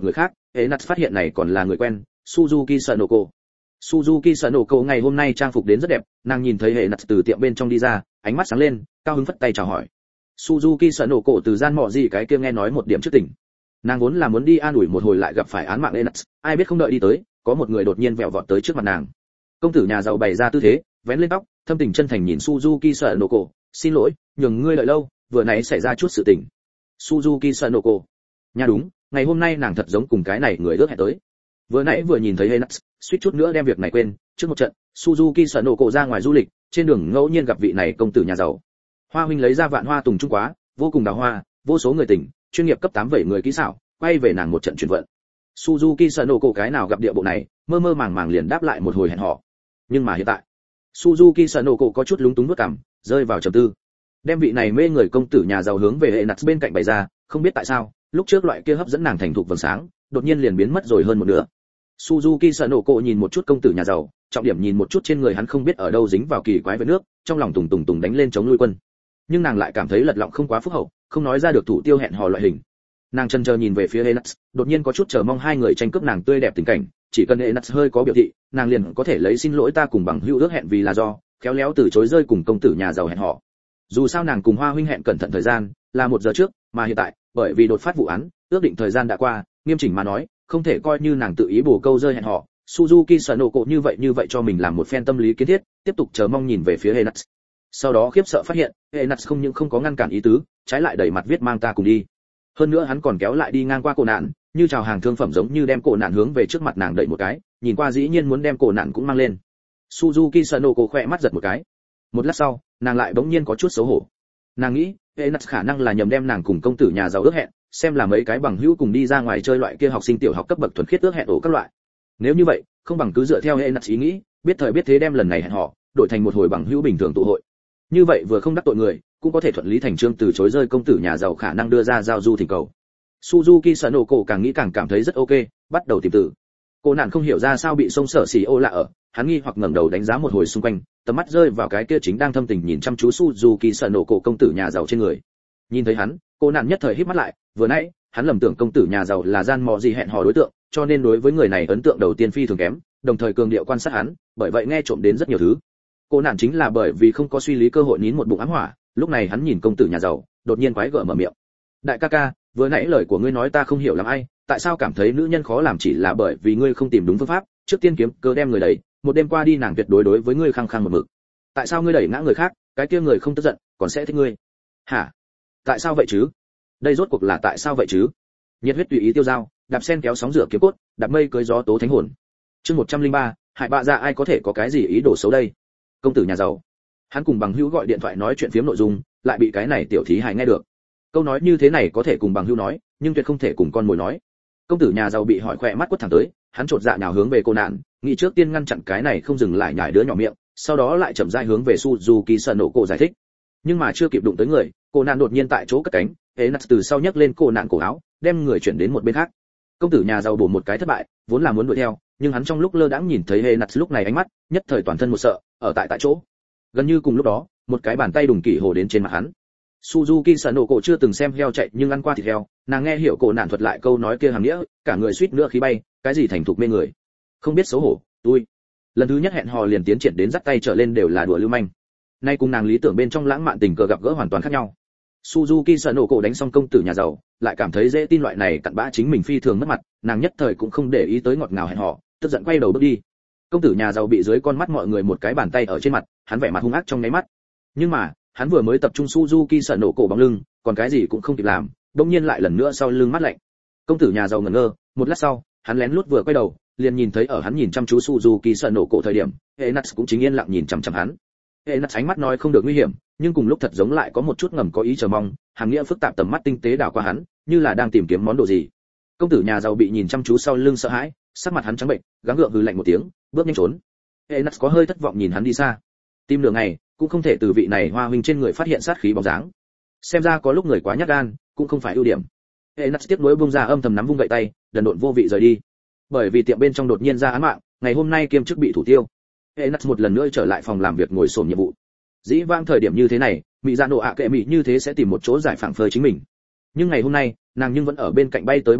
Enats phát hiện này còn là người quen, Suzuki Sanoko. Suzuki Sanoko ngày hôm nay trang phục đến rất đẹp, nàng nhìn thấy Enats từ tiệm bên trong đi ra, ánh mắt sáng lên, cao hứng phất tay chào hỏi. Suzuki Sanoko từ gian mọ gì cái kia nghe nói một điểm trước tỉnh. Nàng vốn là muốn đi an ủi một hồi lại gặp phải án mạng Enats, ai biết không đợi đi tới, có một người đột nhiên vẹo vọt tới trước mặt nàng. Công tử nhà giàu bày ra tư thế, vén lên tóc, thâm tình chân thành nhìn Suzuki Sanoko, "Xin lỗi, nhường ngươi đợi lâu, vừa nãy xảy ra chút sự tình." Suzuki Sanoko. Nha đúng, ngày hôm nay nàng thật giống cùng cái này người ước hẹn tới. Vừa nãy vừa nhìn thấy Enats, suýt chút nữa đem việc này quên, trước một trận, Suzuki Sanoko ra ngoài du lịch, trên đường ngẫu nhiên gặp vị này công tử nhà giàu. Hoa huynh lấy ra vạn hoa tùng trung quá, vô cùng đào hoa, vô số người tỉnh, chuyên nghiệp cấp tám vẩy người kỹ xảo, quay về nàng một trận chuyển vận. Suzuki Sanoko cái nào gặp địa bộ này, mơ mơ màng màng liền đáp lại một hồi hẹn hò. Nhưng mà hiện tại, Suzuki Sanoko có chút lúng túng nuốt cằm, rơi vào trầm tư. Đem vị này mê người công tử nhà giàu hướng về Enats bên cạnh bày ra, không biết tại sao, lúc trước loại kia hấp dẫn nàng thành thục vầng sáng, đột nhiên liền biến mất rồi hơn một nửa. Suzuki Sanoko nhìn một chút công tử nhà giàu, trọng điểm nhìn một chút trên người hắn không biết ở đâu dính vào kỳ quái vết nước, trong lòng tùng tùng tùng đánh lên chống nuôi quân. Nhưng nàng lại cảm thấy lật lọng không quá phúc hậu, không nói ra được thủ tiêu hẹn hò loại hình. Nàng chần chờ nhìn về phía Enats, đột nhiên có chút chờ mong hai người tranh cướp nàng tươi đẹp tình cảnh, chỉ cần Enats hơi có biểu thị, nàng liền có thể lấy xin lỗi ta cùng bằng hữu ước hẹn vì là do, khéo léo từ chối rơi cùng công tử nhà giàu hẹn hò. Dù sao nàng cùng Hoa huynh hẹn cẩn thận thời gian là một giờ trước, mà hiện tại, bởi vì đột phát vụ án, ước định thời gian đã qua, nghiêm chỉnh mà nói, không thể coi như nàng tự ý bổ câu rơi hẹn hò. Suzuki Sanoko như vậy như vậy cho mình làm một phen tâm lý kiến thiết, tiếp tục chờ mong nhìn về phía Enats. Sau đó khiếp sợ phát hiện, Enats không những không có ngăn cản ý tứ, trái lại đẩy mặt viết mang ta cùng đi. Hơn nữa hắn còn kéo lại đi ngang qua cổ nạn, như chào hàng thương phẩm giống như đem cổ nạn hướng về trước mặt nàng đẩy một cái, nhìn qua dĩ nhiên muốn đem cổ nạn cũng mang lên. Suzuki Sanoko khẽ mắt giật một cái. Một lát sau, nàng lại bỗng nhiên có chút xấu hổ. Nàng nghĩ, Enats khả năng là nhầm đem nàng cùng công tử nhà giàu ước hẹn, xem là mấy cái bằng hữu cùng đi ra ngoài chơi loại kia học sinh tiểu học cấp bậc thuần khiết ước hẹn ổ các loại. Nếu như vậy, không bằng cứ dựa theo Enats ý nghĩ, biết thời biết thế đem lần này hẹn hò đổi thành một hồi bằng hữu bình thường tụ hội. Như vậy vừa không đắc tội người, cũng có thể thuận lý thành chương từ chối rơi công tử nhà giàu khả năng đưa ra giao du thỉnh cầu. Suzuki Sanoko càng nghĩ càng cảm thấy rất ok, bắt đầu tìm từ. Cô nạn không hiểu ra sao bị sông sở xì ô lạ ở, hắn nghi hoặc ngẩng đầu đánh giá một hồi xung quanh, tầm mắt rơi vào cái kia chính đang thâm tình nhìn chăm chú Suzuki Sanoko công tử nhà giàu trên người. Nhìn thấy hắn, cô nạn nhất thời híp mắt lại, vừa nãy, hắn lầm tưởng công tử nhà giàu là gian mò gì hẹn hò đối tượng, cho nên đối với người này ấn tượng đầu tiên phi thường kém, đồng thời cường điệu quan sát hắn, bởi vậy nghe trộm đến rất nhiều thứ. Cô nạn chính là bởi vì không có suy lý cơ hội nín một bụng ám hỏa, lúc này hắn nhìn công tử nhà giàu, đột nhiên quái gở mở miệng. Đại ca ca, vừa nãy lời của ngươi nói ta không hiểu lắm ai, tại sao cảm thấy nữ nhân khó làm chỉ là bởi vì ngươi không tìm đúng phương pháp, trước tiên kiếm cơ đem người đẩy, một đêm qua đi nàng tuyệt đối đối với ngươi khăng khăng một mực. Tại sao ngươi đẩy ngã người khác, cái kia người không tức giận, còn sẽ thích ngươi? Hả? Tại sao vậy chứ? Đây rốt cuộc là tại sao vậy chứ? Nhiệt huyết tùy ý tiêu dao, đạp sen kéo sóng rửa kiếm cốt, đạp mây cưới gió tố thánh hồn. Chương một trăm lẻ ba, hại bạ dạ ai có thể có cái gì ý đồ xấu đây? Công tử nhà giàu. Hắn cùng bằng hữu gọi điện thoại nói chuyện phiếm nội dung, lại bị cái này tiểu thí hài nghe được. Câu nói như thế này có thể cùng bằng hữu nói, nhưng tuyệt không thể cùng con mồi nói. Công tử nhà giàu bị hỏi khỏe mắt quất thẳng tới, hắn trột dạ nhào hướng về cô nạn, nghĩ trước tiên ngăn chặn cái này không dừng lại nhảy đứa nhỏ miệng, sau đó lại chậm rãi hướng về Suzuki Sanoko giải thích. Nhưng mà chưa kịp đụng tới người, cô nạn đột nhiên tại chỗ cất cánh, Enats từ sau nhấc lên cô nạn cổ áo, đem người chuyển đến một bên khác. Công tử nhà giàu bổ một cái thất bại, vốn là muốn đuổi theo, nhưng hắn trong lúc lơ đãng nhìn thấy Enats lúc này ánh mắt, nhất thời toàn thân một sợ, ở tại tại chỗ. Gần như cùng lúc đó, một cái bàn tay đùng kỷ hồ đến trên mặt hắn. Suzuki Sanoko chưa từng xem heo chạy nhưng ăn qua thịt heo, nàng nghe hiểu cổ nạn thuật lại câu nói kia hàm nghĩa, cả người suýt nữa khí bay, cái gì thành thục mê người, không biết xấu hổ, tôi. Lần thứ nhất hẹn hò liền tiến triển đến dắt tay trở lên đều là đùa lưu manh. Nay cùng nàng lý tưởng bên trong lãng mạn tình cờ gặp gỡ hoàn toàn khác nhau. Suzuki Sanoko đánh xong công tử nhà giàu, lại cảm thấy dễ tin loại này cặn bã chính mình phi thường mất mặt, nàng nhất thời cũng không để ý tới ngọt ngào hẹn hò, tức giận quay đầu bước đi. Công tử nhà giàu bị dưới con mắt mọi người một cái bàn tay ở trên mặt, hắn vẻ mặt hung ác trong nháy mắt. Nhưng mà, hắn vừa mới tập trung Suzuki Sanoko bóng lưng, còn cái gì cũng không kịp làm, đột nhiên lại lần nữa sau lưng mắt lạnh. Công tử nhà giàu ngẩn ngơ, một lát sau, hắn lén lút vừa quay đầu, liền nhìn thấy ở hắn nhìn chăm chú Suzuki Sanoko thời điểm, Enats cũng chính yên lặng nhìn chằm chằm hắn. Enats ánh mắt nói không được nguy hiểm, nhưng cùng lúc thật giống lại có một chút ngầm có ý chờ mong, hàm nghĩa phức tạp tầm mắt tinh tế đảo qua hắn, như là đang tìm kiếm món đồ gì. Công tử nhà giàu bị nhìn chăm chú sau lưng sợ hãi, sắc mặt hắn trắng bệnh, gắng gượng hừ lạnh một tiếng, bước nhanh trốn. Enats có hơi thất vọng nhìn hắn đi xa. Tim nửa ngày, cũng không thể từ vị này hoa huynh trên người phát hiện sát khí bóng dáng. Xem ra có lúc người quá nhát gan, cũng không phải ưu điểm. Enats tiếc nuối buông ra âm thầm nắm vung gậy tay, đần độn vô vị rời đi. Bởi vì tiệm bên trong đột nhiên ra án mạng, ngày hôm nay kiêm chức bị thủ tiêu. Enats một lần nữa trở lại phòng làm việc ngồi xổm nhiệm vụ. Dĩ vãng thời điểm như thế này, mỹ dạ nổ ạ kệ mỹ như thế sẽ tìm một chỗ giải phẳng phơi chính mình. Nhưng ngày hôm nay, nàng nhưng vẫn ở bên cạnh bay tới bay lui,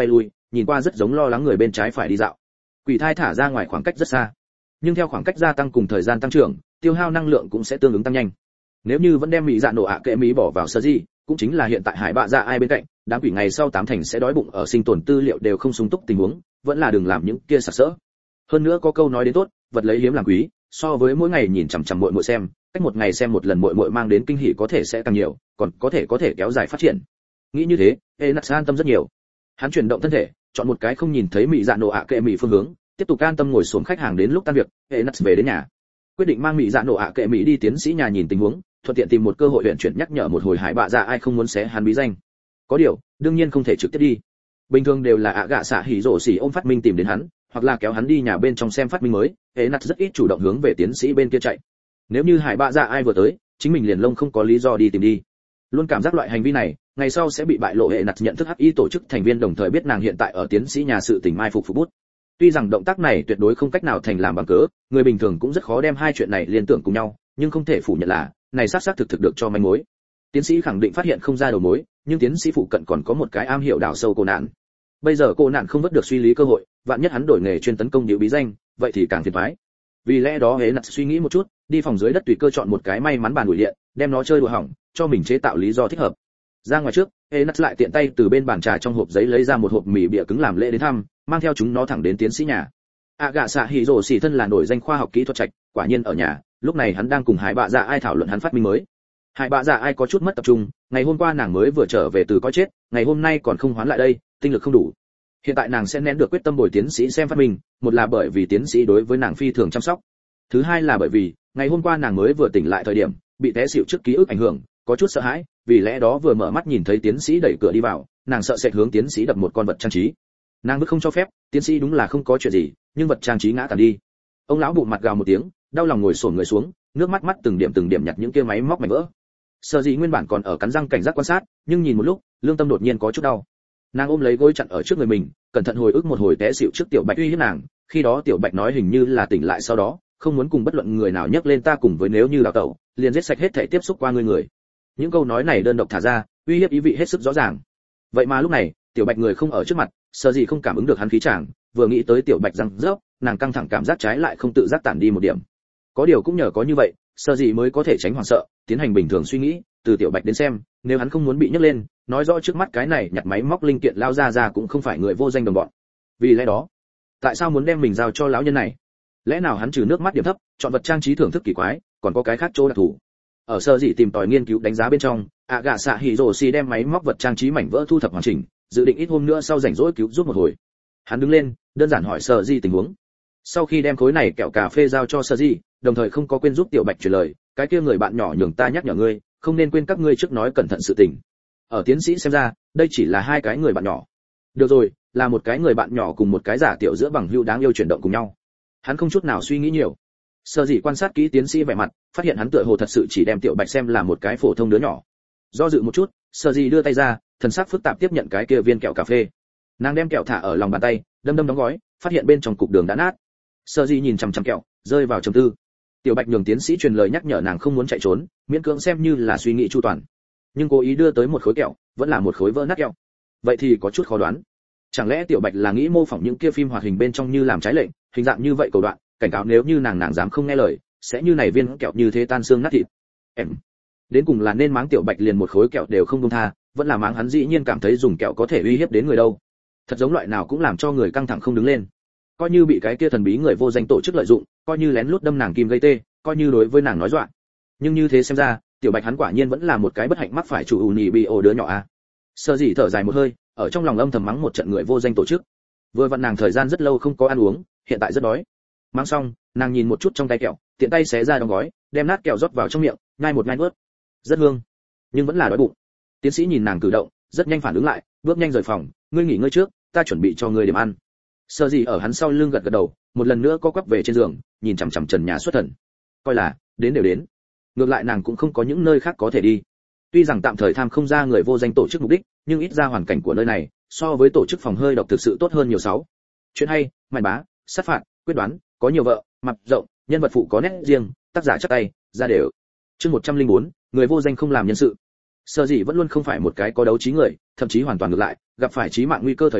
nhìn qua rất giống lo lắng người bên trái phải đi dạo. Quỷ thai thả ra ngoài khoảng cách rất xa, nhưng theo khoảng cách gia tăng cùng thời gian tăng trưởng, tiêu hao năng lượng cũng sẽ tương ứng tăng nhanh. Nếu như vẫn đem mỹ dạ nổ ạ kệ mỹ bỏ vào sơ gì, cũng chính là hiện tại hải bạ dạ ai bên cạnh, đám quỷ ngày sau tám thành sẽ đói bụng ở sinh tồn tư liệu đều không sung túc tình huống, vẫn là đừng làm những kia sặc sỡ. Hơn nữa có câu nói đến tốt, vật lấy hiếm làm quý, so với mỗi ngày nhìn chằm chằm muội muội xem, cách một ngày xem một lần muội muội mang đến kinh hỉ có thể sẽ càng nhiều, còn có thể có thể kéo dài phát triển. Nghĩ như thế, Enax an tâm rất nhiều. Hắn chuyển động thân thể, chọn một cái không nhìn thấy mỹ dạ nổ ạ kệ mỹ phương hướng, tiếp tục an tâm ngồi xuống khách hàng đến lúc tan việc, Enax về đến nhà. Quyết định mang mỹ dạ nổ ạ kệ mỹ đi tiến sĩ nhà nhìn tình huống, thuận tiện tìm một cơ hội luyện chuyển nhắc nhở một hồi hải bạ dạ ai không muốn xé hắn bí danh. Có điều, đương nhiên không thể trực tiếp đi. Bình thường đều là ạ gạ xạ hỉ rổ xỉ ôm phát minh tìm đến hắn, hoặc là kéo hắn đi nhà bên trong xem phát minh mới, Enax rất ít chủ động hướng về tiến sĩ bên kia chạy. Nếu như hải bạ dạ ai vừa tới, chính mình liền lông không có lý do đi tìm đi. Luôn cảm giác loại hành vi này, ngày sau sẽ bị bại lộ. Enax nhận thức hắc y tổ chức thành viên đồng thời biết nàng hiện tại ở tiến sĩ nhà sự tình mai phục phục bút. Tuy rằng động tác này tuyệt đối không cách nào thành làm bằng cớ, người bình thường cũng rất khó đem hai chuyện này liên tưởng cùng nhau, nhưng không thể phủ nhận là, này xác xác thực thực được cho manh mối. Tiến sĩ khẳng định phát hiện không ra đầu mối, nhưng tiến sĩ phụ cận còn có một cái am hiểu đào sâu cô nạn. Bây giờ cô nạn không vớt được suy lý cơ hội, vạn nhất hắn đổi nghề chuyên tấn công điệu bí danh, vậy thì càng phiền toái. Vì lẽ đó Enax suy nghĩ một chút, đi phòng dưới đất tùy cơ chọn một cái may mắn bàn đuổi điện, đem nó chơi đùa hỏng, cho mình chế tạo lý do thích hợp. Ra ngoài trước, Enax lại tiện tay từ bên bàn trà trong hộp giấy lấy ra một hộp mì bịa cứng làm lễ đến thăm, mang theo chúng nó thẳng đến tiến sĩ nhà. ạ gạ xạ hỉ rồ xỉ thân là nổi danh khoa học kỹ thuật trạch, quả nhiên ở nhà, lúc này hắn đang cùng hải bạ dạ ai thảo luận hắn phát minh mới. Hải bạ dạ ai có chút mất tập trung, ngày hôm qua nàng mới vừa trở về từ coi chết, ngày hôm nay còn không hoán lại đây, tinh lực không đủ. Hiện tại nàng sẽ nén được quyết tâm bồi tiến sĩ xem phát minh, một là bởi vì tiến sĩ đối với nàng phi thường chăm sóc, thứ hai là bởi vì ngày hôm qua nàng mới vừa tỉnh lại thời điểm bị té xỉu trước ký ức ảnh hưởng, có chút sợ hãi, vì lẽ đó vừa mở mắt nhìn thấy tiến sĩ đẩy cửa đi vào, nàng sợ sẽ hướng tiến sĩ đập một con vật trang trí. Nàng vẫn không cho phép, tiến sĩ đúng là không có chuyện gì, nhưng vật trang trí ngã tàn đi. Ông lão bụng mặt gào một tiếng, đau lòng ngồi xổm người xuống, nước mắt mắt từng điểm từng điểm nhặt những kia máy móc mảnh vỡ. Sở Dĩ nguyên bản còn ở cắn răng cảnh giác quan sát, nhưng nhìn một lúc, lương tâm đột nhiên có chút đau. Nàng ôm lấy gối chặn ở trước người mình, cẩn thận hồi ức một hồi té xỉu trước Tiểu Bạch uy hiếp nàng, khi đó Tiểu Bạch nói hình như là tỉnh lại sau đó, không muốn cùng bất luận người nào nhắc lên ta cùng với nếu như đào tẩu, liền giết sạch hết thể tiếp xúc qua người người. Những câu nói này đơn độc thả ra, uy hiếp ý vị hết sức rõ ràng. Vậy mà lúc này, Tiểu Bạch người không ở trước mặt, Sở Dĩ không cảm ứng được hắn khí chàng, vừa nghĩ tới Tiểu Bạch răng rớp, nàng căng thẳng cảm giác trái lại không tự giác tản đi một điểm. Có điều cũng nhờ có như vậy, Sở Dĩ mới có thể tránh hoảng sợ, tiến hành bình thường suy nghĩ, từ Tiểu Bạch đến xem, nếu hắn không muốn bị nhấc lên, nói rõ trước mắt cái này nhặt máy móc linh kiện lao ra ra cũng không phải người vô danh đồng bọn. Vì lẽ đó, tại sao muốn đem mình giao cho lão nhân này? Lẽ nào hắn trừ nước mắt điểm thấp, chọn vật trang trí thưởng thức kỳ quái, còn có cái khác chỗ đặc thù? Ở Sở Dĩ tìm tòi nghiên cứu đánh giá bên trong, ạ gạ xạ hỉ rồ xì đem máy móc vật trang trí mảnh vỡ thu thập hoàn chỉnh, dự định ít hôm nữa sau rảnh rỗi cứu giúp một hồi. Hắn đứng lên, đơn giản hỏi Sở Dĩ tình huống. Sau khi đem khối này kẹo cà phê giao cho Sở Dĩ, đồng thời không có quên giúp Tiểu Bạch truyền lời, cái kia người bạn nhỏ nhường ta nhắc nhở ngươi, không nên quên các ngươi trước nói cẩn thận sự tình. Ở tiến sĩ xem ra, đây chỉ là hai cái người bạn nhỏ. Được rồi, là một cái người bạn nhỏ cùng một cái giả tiểu giữa bằng hữu đáng yêu chuyển động cùng nhau. Hắn không chút nào suy nghĩ nhiều. Sở Dĩ quan sát kỹ tiến sĩ vẻ mặt, phát hiện hắn tựa hồ thật sự chỉ đem Tiểu Bạch xem là một cái phổ thông đứa nhỏ. Do dự một chút, Sở Dĩ đưa tay ra, thần sắc phức tạp tiếp nhận cái kia viên kẹo cà phê. Nàng đem kẹo thả ở lòng bàn tay, đâm đâm đóng gói, phát hiện bên trong cục đường đã nát. Sở Dĩ nhìn chằm chằm kẹo, rơi vào trầm tư. Tiểu Bạch nhường tiến sĩ truyền lời nhắc nhở nàng không muốn chạy trốn, miễn cưỡng xem như là suy nghĩ chu toàn. Nhưng cố ý đưa tới một khối kẹo, vẫn là một khối vỡ nát kẹo. Vậy thì có chút khó đoán. Chẳng lẽ Tiểu Bạch là nghĩ mô phỏng những kia phim hoạt hình bên trong như làm trái lệnh, hình dạng như vậy cầu đoạn, cảnh cáo nếu như nàng nàng dám không nghe lời, sẽ như này viên kẹo như thế tan xương nát thịt. Em. Đến cùng là nên máng Tiểu Bạch liền một khối kẹo đều không buông tha, vẫn là máng hắn dĩ nhiên cảm thấy dùng kẹo có thể uy hiếp đến người đâu. Thật giống loại nào cũng làm cho người căng thẳng không đứng lên. Coi như bị cái kia thần bí người vô danh tổ chức lợi dụng, coi như lén lút đâm nàng kim gây tê, coi như đối với nàng nói dọa. Nhưng như thế xem ra, Tiểu Bạch hắn quả nhiên vẫn là một cái bất hạnh mắc phải chủ ủ nhì bị ổ đứa nhỏ a. Sở Dĩ thở dài một hơi, ở trong lòng âm thầm mắng một trận người vô danh tổ chức. Vừa vặn nàng thời gian rất lâu không có ăn uống, hiện tại rất đói. Mắng xong, nàng nhìn một chút trong tay kẹo, tiện tay xé ra đóng gói, đem nát kẹo rót vào trong miệng, nhai một nhai nuốt. Rất hương, nhưng vẫn là đói bụng. Tiến sĩ nhìn nàng cử động, rất nhanh phản ứng lại, bước nhanh rời phòng, ngươi nghỉ ngơi trước, ta chuẩn bị cho ngươi điểm ăn. Sở Dĩ ở hắn sau lưng gật gật đầu, một lần nữa co quắp về trên giường, nhìn chằm chằm trần nhà xuất thần. Coi là, đến đều đến. Ngược lại nàng cũng không có những nơi khác có thể đi. Tuy rằng tạm thời tham không ra người vô danh tổ chức mục đích, nhưng ít ra hoàn cảnh của nơi này, so với tổ chức phòng hơi độc thực sự tốt hơn nhiều sáu. Chuyện hay, mạn bá, sát phạt, quyết đoán, có nhiều vợ, mặt rộng, nhân vật phụ có nét riêng, tác giả chắc tay, ra đều. Chương một trăm lẻ bốn, người vô danh không làm nhân sự. Sở Dĩ vẫn luôn không phải một cái có đấu trí người, thậm chí hoàn toàn ngược lại, gặp phải chí mạng nguy cơ thời điểm,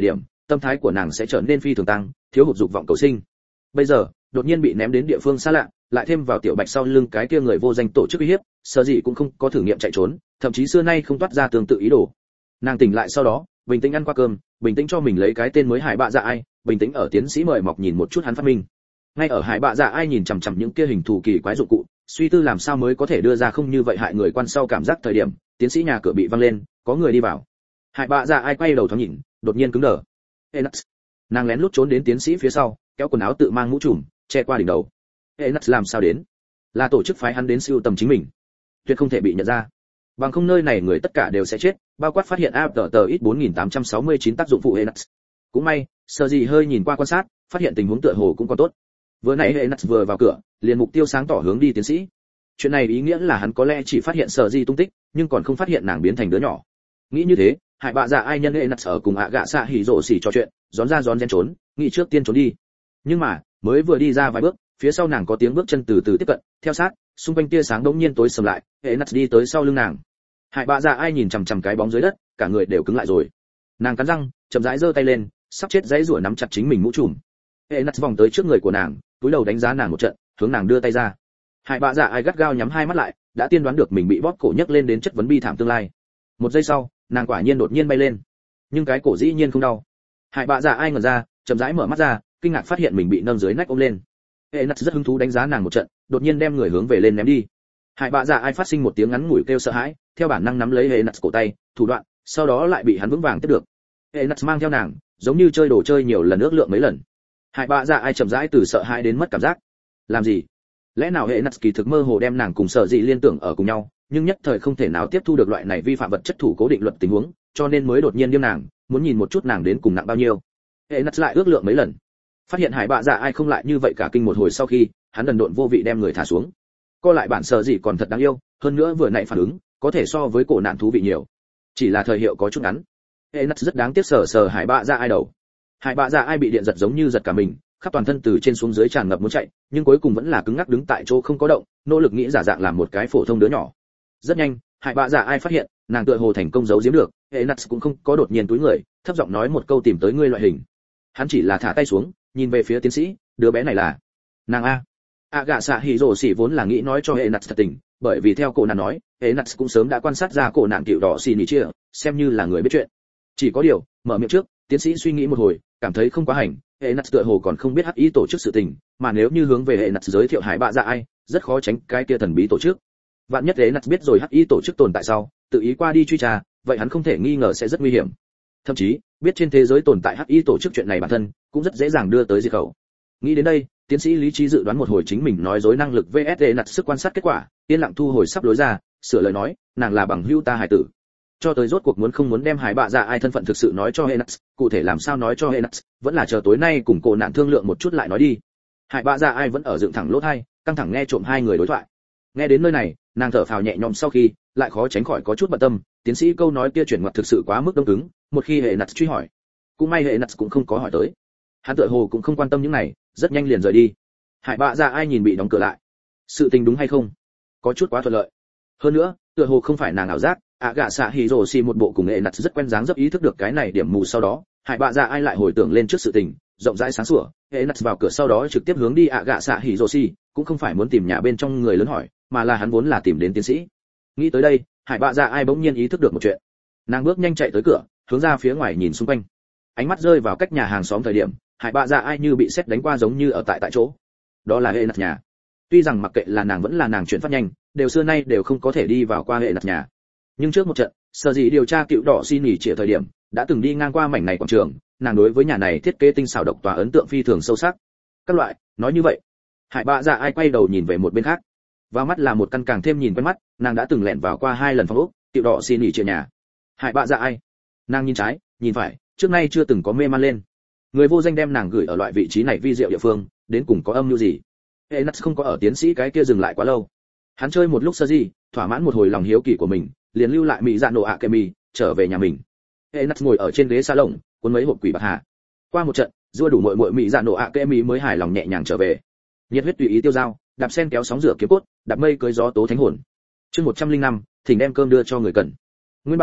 tâm thái của nàng sẽ trở nên phi thường tăng, thiếu hụt dục vọng cầu sinh. Bây giờ đột nhiên bị ném đến địa phương xa lạ, lại thêm vào tiểu bạch sau lưng cái kia người vô danh tổ chức uy hiếp, sợ gì cũng không có thử nghiệm chạy trốn, thậm chí xưa nay không toát ra tương tự ý đồ. Nàng tỉnh lại sau đó, bình tĩnh ăn qua cơm, bình tĩnh cho mình lấy cái tên mới Hải Bạ Dạ Ai, bình tĩnh ở tiến sĩ mời mọc nhìn một chút hắn phát minh. Ngay ở Hải Bạ Dạ Ai nhìn chằm chằm những kia hình thù kỳ quái dụng cụ, suy tư làm sao mới có thể đưa ra không như vậy hại người quan sau cảm giác thời điểm, tiến sĩ nhà cửa bị văng lên, có người đi vào. Hải Bạ Dạ Ai quay đầu thoáng nhìn, đột nhiên cứng đờ. Enax. Nàng lén lút trốn đến tiến sĩ phía sau, kéo quần áo tự mang mũ trùm, che qua đỉnh đầu. Enax làm sao đến? Là tổ chức phái hắn đến siêu tầm chính mình, tuyệt không thể bị nhận ra. Bằng không nơi này người tất cả đều sẽ chết, bao quát phát hiện a tờ tờ ít bốn nghìn tám trăm sáu mươi chín tác dụng phụ Enax. Cũng may, Sở Dị hơi nhìn qua quan sát, phát hiện tình huống tựa hồ cũng còn tốt. Vừa nãy Enax vừa vào cửa, liền mục tiêu sáng tỏ hướng đi tiến sĩ. Chuyện này ý nghĩa là hắn có lẽ chỉ phát hiện Sở Dị tung tích, nhưng còn không phát hiện nàng biến thành đứa nhỏ. Nghĩ như thế, Hải Bạ Dạ Ai nhân Enax ở cùng ạ gạ xạ hỉ rồ xỉ trò chuyện, gión ra gión rén trốn, nghĩ trước tiên trốn đi. Nhưng mà, mới vừa đi ra vài bước, phía sau nàng có tiếng bước chân từ từ tiếp cận, theo sát, xung quanh tia sáng đống nhiên tối sầm lại, Enax đi tới sau lưng nàng. Hải Bạ Dạ Ai nhìn chằm chằm cái bóng dưới đất, cả người đều cứng lại rồi. Nàng cắn răng, chậm rãi giơ tay lên, sắp chết dãy rủa nắm chặt chính mình mũ trùm. Enax vòng tới trước người của nàng, cúi đầu đánh giá nàng một trận, hướng nàng đưa tay ra. Hải Bạ Dạ Ai gắt gao nhắm hai mắt lại, đã tiên đoán được mình bị bóp cổ nhấc lên đến chất vấn bi thảm tương lai. Một giây sau, nàng quả nhiên đột nhiên bay lên, nhưng cái cổ dĩ nhiên không đau. Hải Bạ Dạ Ai ngẩn ra, chậm rãi mở mắt ra, kinh ngạc phát hiện mình bị nâng dưới nách ôm lên. Enax rất hứng thú đánh giá nàng một trận, đột nhiên đem người hướng về lên ném đi. Hải Bạ Dạ Ai phát sinh một tiếng ngắn ngủi kêu sợ hãi, theo bản năng nắm lấy Enax cổ tay, thủ đoạn, sau đó lại bị hắn vững vàng tiếp được. Enax mang theo nàng, giống như chơi đồ chơi nhiều lần ước lượng mấy lần. Hải Bạ Dạ Ai chậm rãi từ sợ hãi đến mất cảm giác. Làm gì? Lẽ nào Enax kỳ thực mơ hồ đem nàng cùng Sở Dị liên tưởng ở cùng nhau, nhưng nhất thời không thể nào tiếp thu được loại này vi phạm vật chất thủ cố định luật tình huống, cho nên mới đột nhiên điên nàng, muốn nhìn một chút nàng đến cùng nặng bao nhiêu. Enax lại ước lượng mấy lần, phát hiện Hải Bạ Dạ Ai không lại như vậy cả kinh một hồi sau khi, hắn đần độn vô vị đem người thả xuống. Co lại bản Sở Dị còn thật đáng yêu, hơn nữa vừa nãy phản ứng, có thể so với cổ nạn thú vị nhiều. Chỉ là thời hiệu có chút ngắn. Enax rất đáng tiếc sờ sờ Hải Bạ Dạ Ai đầu. Hải Bạ Dạ Ai bị điện giật giống như giật cả mình, khắp toàn thân từ trên xuống dưới tràn ngập muốn chạy, nhưng cuối cùng vẫn là cứng ngắc đứng tại chỗ không có động, nỗ lực nghĩ giả dạng làm một cái phổ thông đứa nhỏ. Rất nhanh, Hải Bạ Dạ Ai phát hiện, nàng tựa hồ thành công giấu giếm được, Enax cũng không có đột nhiên túi người, thấp giọng nói một câu tìm tới ngươi loại hình. Hắn chỉ là thả tay xuống, nhìn về phía tiến sĩ, đứa bé này là nàng a. A gạ xạ hỉ rồ xỉ vốn là nghĩ nói cho Enax thật tình, bởi vì theo cổ nạn nói, Enax cũng sớm đã quan sát ra cổ nạn tiểu đỏ xì nỉ chia, xem như là người biết chuyện. Chỉ có điều, mở miệng trước, tiến sĩ suy nghĩ một hồi, cảm thấy không quá hành, Enax tựa hồ còn không biết hắc ý tổ chức sự tình, mà nếu như hướng về Enax giới thiệu Hải Bạ Dạ Ai, rất khó tránh cái kia thần bí tổ chức. Vạn nhất Enax biết rồi hắc ý tổ chức tồn tại sau, tự ý qua đi truy tra, vậy hắn không thể nghi ngờ sẽ rất nguy hiểm. Thậm chí, biết trên thế giới tồn tại hắc ý tổ chức chuyện này bản thân, cũng rất dễ dàng đưa tới diệt khẩu. Nghĩ đến đây, tiến sĩ lý trí dự đoán một hồi chính mình nói dối năng lực vs Enax sức quan sát kết quả, yên lặng thu hồi sắp lối ra, sửa lời nói, nàng là bằng hữu ta hải tử. Cho tới rốt cuộc muốn không muốn đem Hải Bạ Dạ Ai thân phận thực sự nói cho Enax, cụ thể làm sao nói cho Enax, vẫn là chờ tối nay cùng cổ nạn thương lượng một chút lại nói đi. Hải Bạ Dạ Ai vẫn ở dựng thẳng lỗ tai, căng thẳng nghe trộm hai người đối thoại. Nghe đến nơi này, nàng thở phào nhẹ nhõm sau khi, lại khó tránh khỏi có chút bận tâm, tiến sĩ câu nói kia chuyển ngoặt thực sự quá mức đông cứng, một khi Enax truy hỏi, cũng may Enax cũng không có hỏi tới. Hắn tựa hồ cũng không quan tâm những này, rất nhanh liền rời đi. Hải Bạ Dạ Ai nhìn bị đóng cửa lại. Sự tình đúng hay không? Có chút quá thuận lợi. Hơn nữa, tựa hồ không phải nàng ảo giác, ạ gạ xạ hỉ rồ xì một bộ cùng Enax rất quen dáng dấp ý thức được cái này điểm mù sau đó, Hải Bạ Dạ Ai lại hồi tưởng lên trước sự tình, rộng rãi sáng sủa, Enax vào cửa sau đó trực tiếp hướng đi ạ gạ xạ hỉ rồ xì, cũng không phải muốn tìm nhà bên trong người lớn hỏi, mà là hắn vốn là tìm đến tiến sĩ. Nghĩ tới đây, Hải Bạ Dạ Ai bỗng nhiên ý thức được một chuyện. Nàng bước nhanh chạy tới cửa, hướng ra phía ngoài nhìn xung quanh. Ánh mắt rơi vào cách nhà hàng xóm thời điểm, Hải Bạ Dạ Ai như bị sét đánh qua giống như ở tại tại chỗ. Đó là Enax nhà. Tuy rằng mặc kệ là nàng vẫn là nàng chuyển phát nhanh, đều xưa nay đều không có thể đi vào qua Enax nhà. Nhưng trước một trận, Sở Dị điều tra cựu đỏ xin nghỉ trịa thời điểm, đã từng đi ngang qua mảnh này quảng trường, nàng đối với nhà này thiết kế tinh xảo độc tòa ấn tượng phi thường sâu sắc. Các loại, nói như vậy, Hải Bạ Dạ Ai quay đầu nhìn về một bên khác. Vào mắt là một căn càng thêm nhìn quen mắt, nàng đã từng lẻn vào qua hai lần phòng ốc, cựu đỏ xin nghỉ trịa nhà. Hải Bạ Dạ Ai. Nàng nhìn trái, nhìn phải, trước nay chưa từng có mê man lên. Người vô danh đem nàng gửi ở loại vị trí này vi diệu địa phương, đến cùng có âm mưu gì? Enax không có ở tiến sĩ cái kia dừng lại quá lâu. Hắn chơi một lúc Sở Dị, thỏa mãn một hồi lòng hiếu kỳ của mình, liền lưu lại mỹ dạ nổ ạ kệ mì, trở về nhà mình. Enax ngồi ở trên ghế salon, cuốn mấy hộp quỷ bạc hà. Qua một trận, rua đủ muội muội mỹ dạ nổ ạ kệ mì mới hài lòng nhẹ nhàng trở về. Nhiệt huyết tùy ý tiêu dao, đạp sen kéo sóng rửa kiếm cốt, đạp mây cưới gió tố thánh hồn. Chương một trăm linh năm, thỉnh đem cơm đưa cho người cần. Nguyên bản,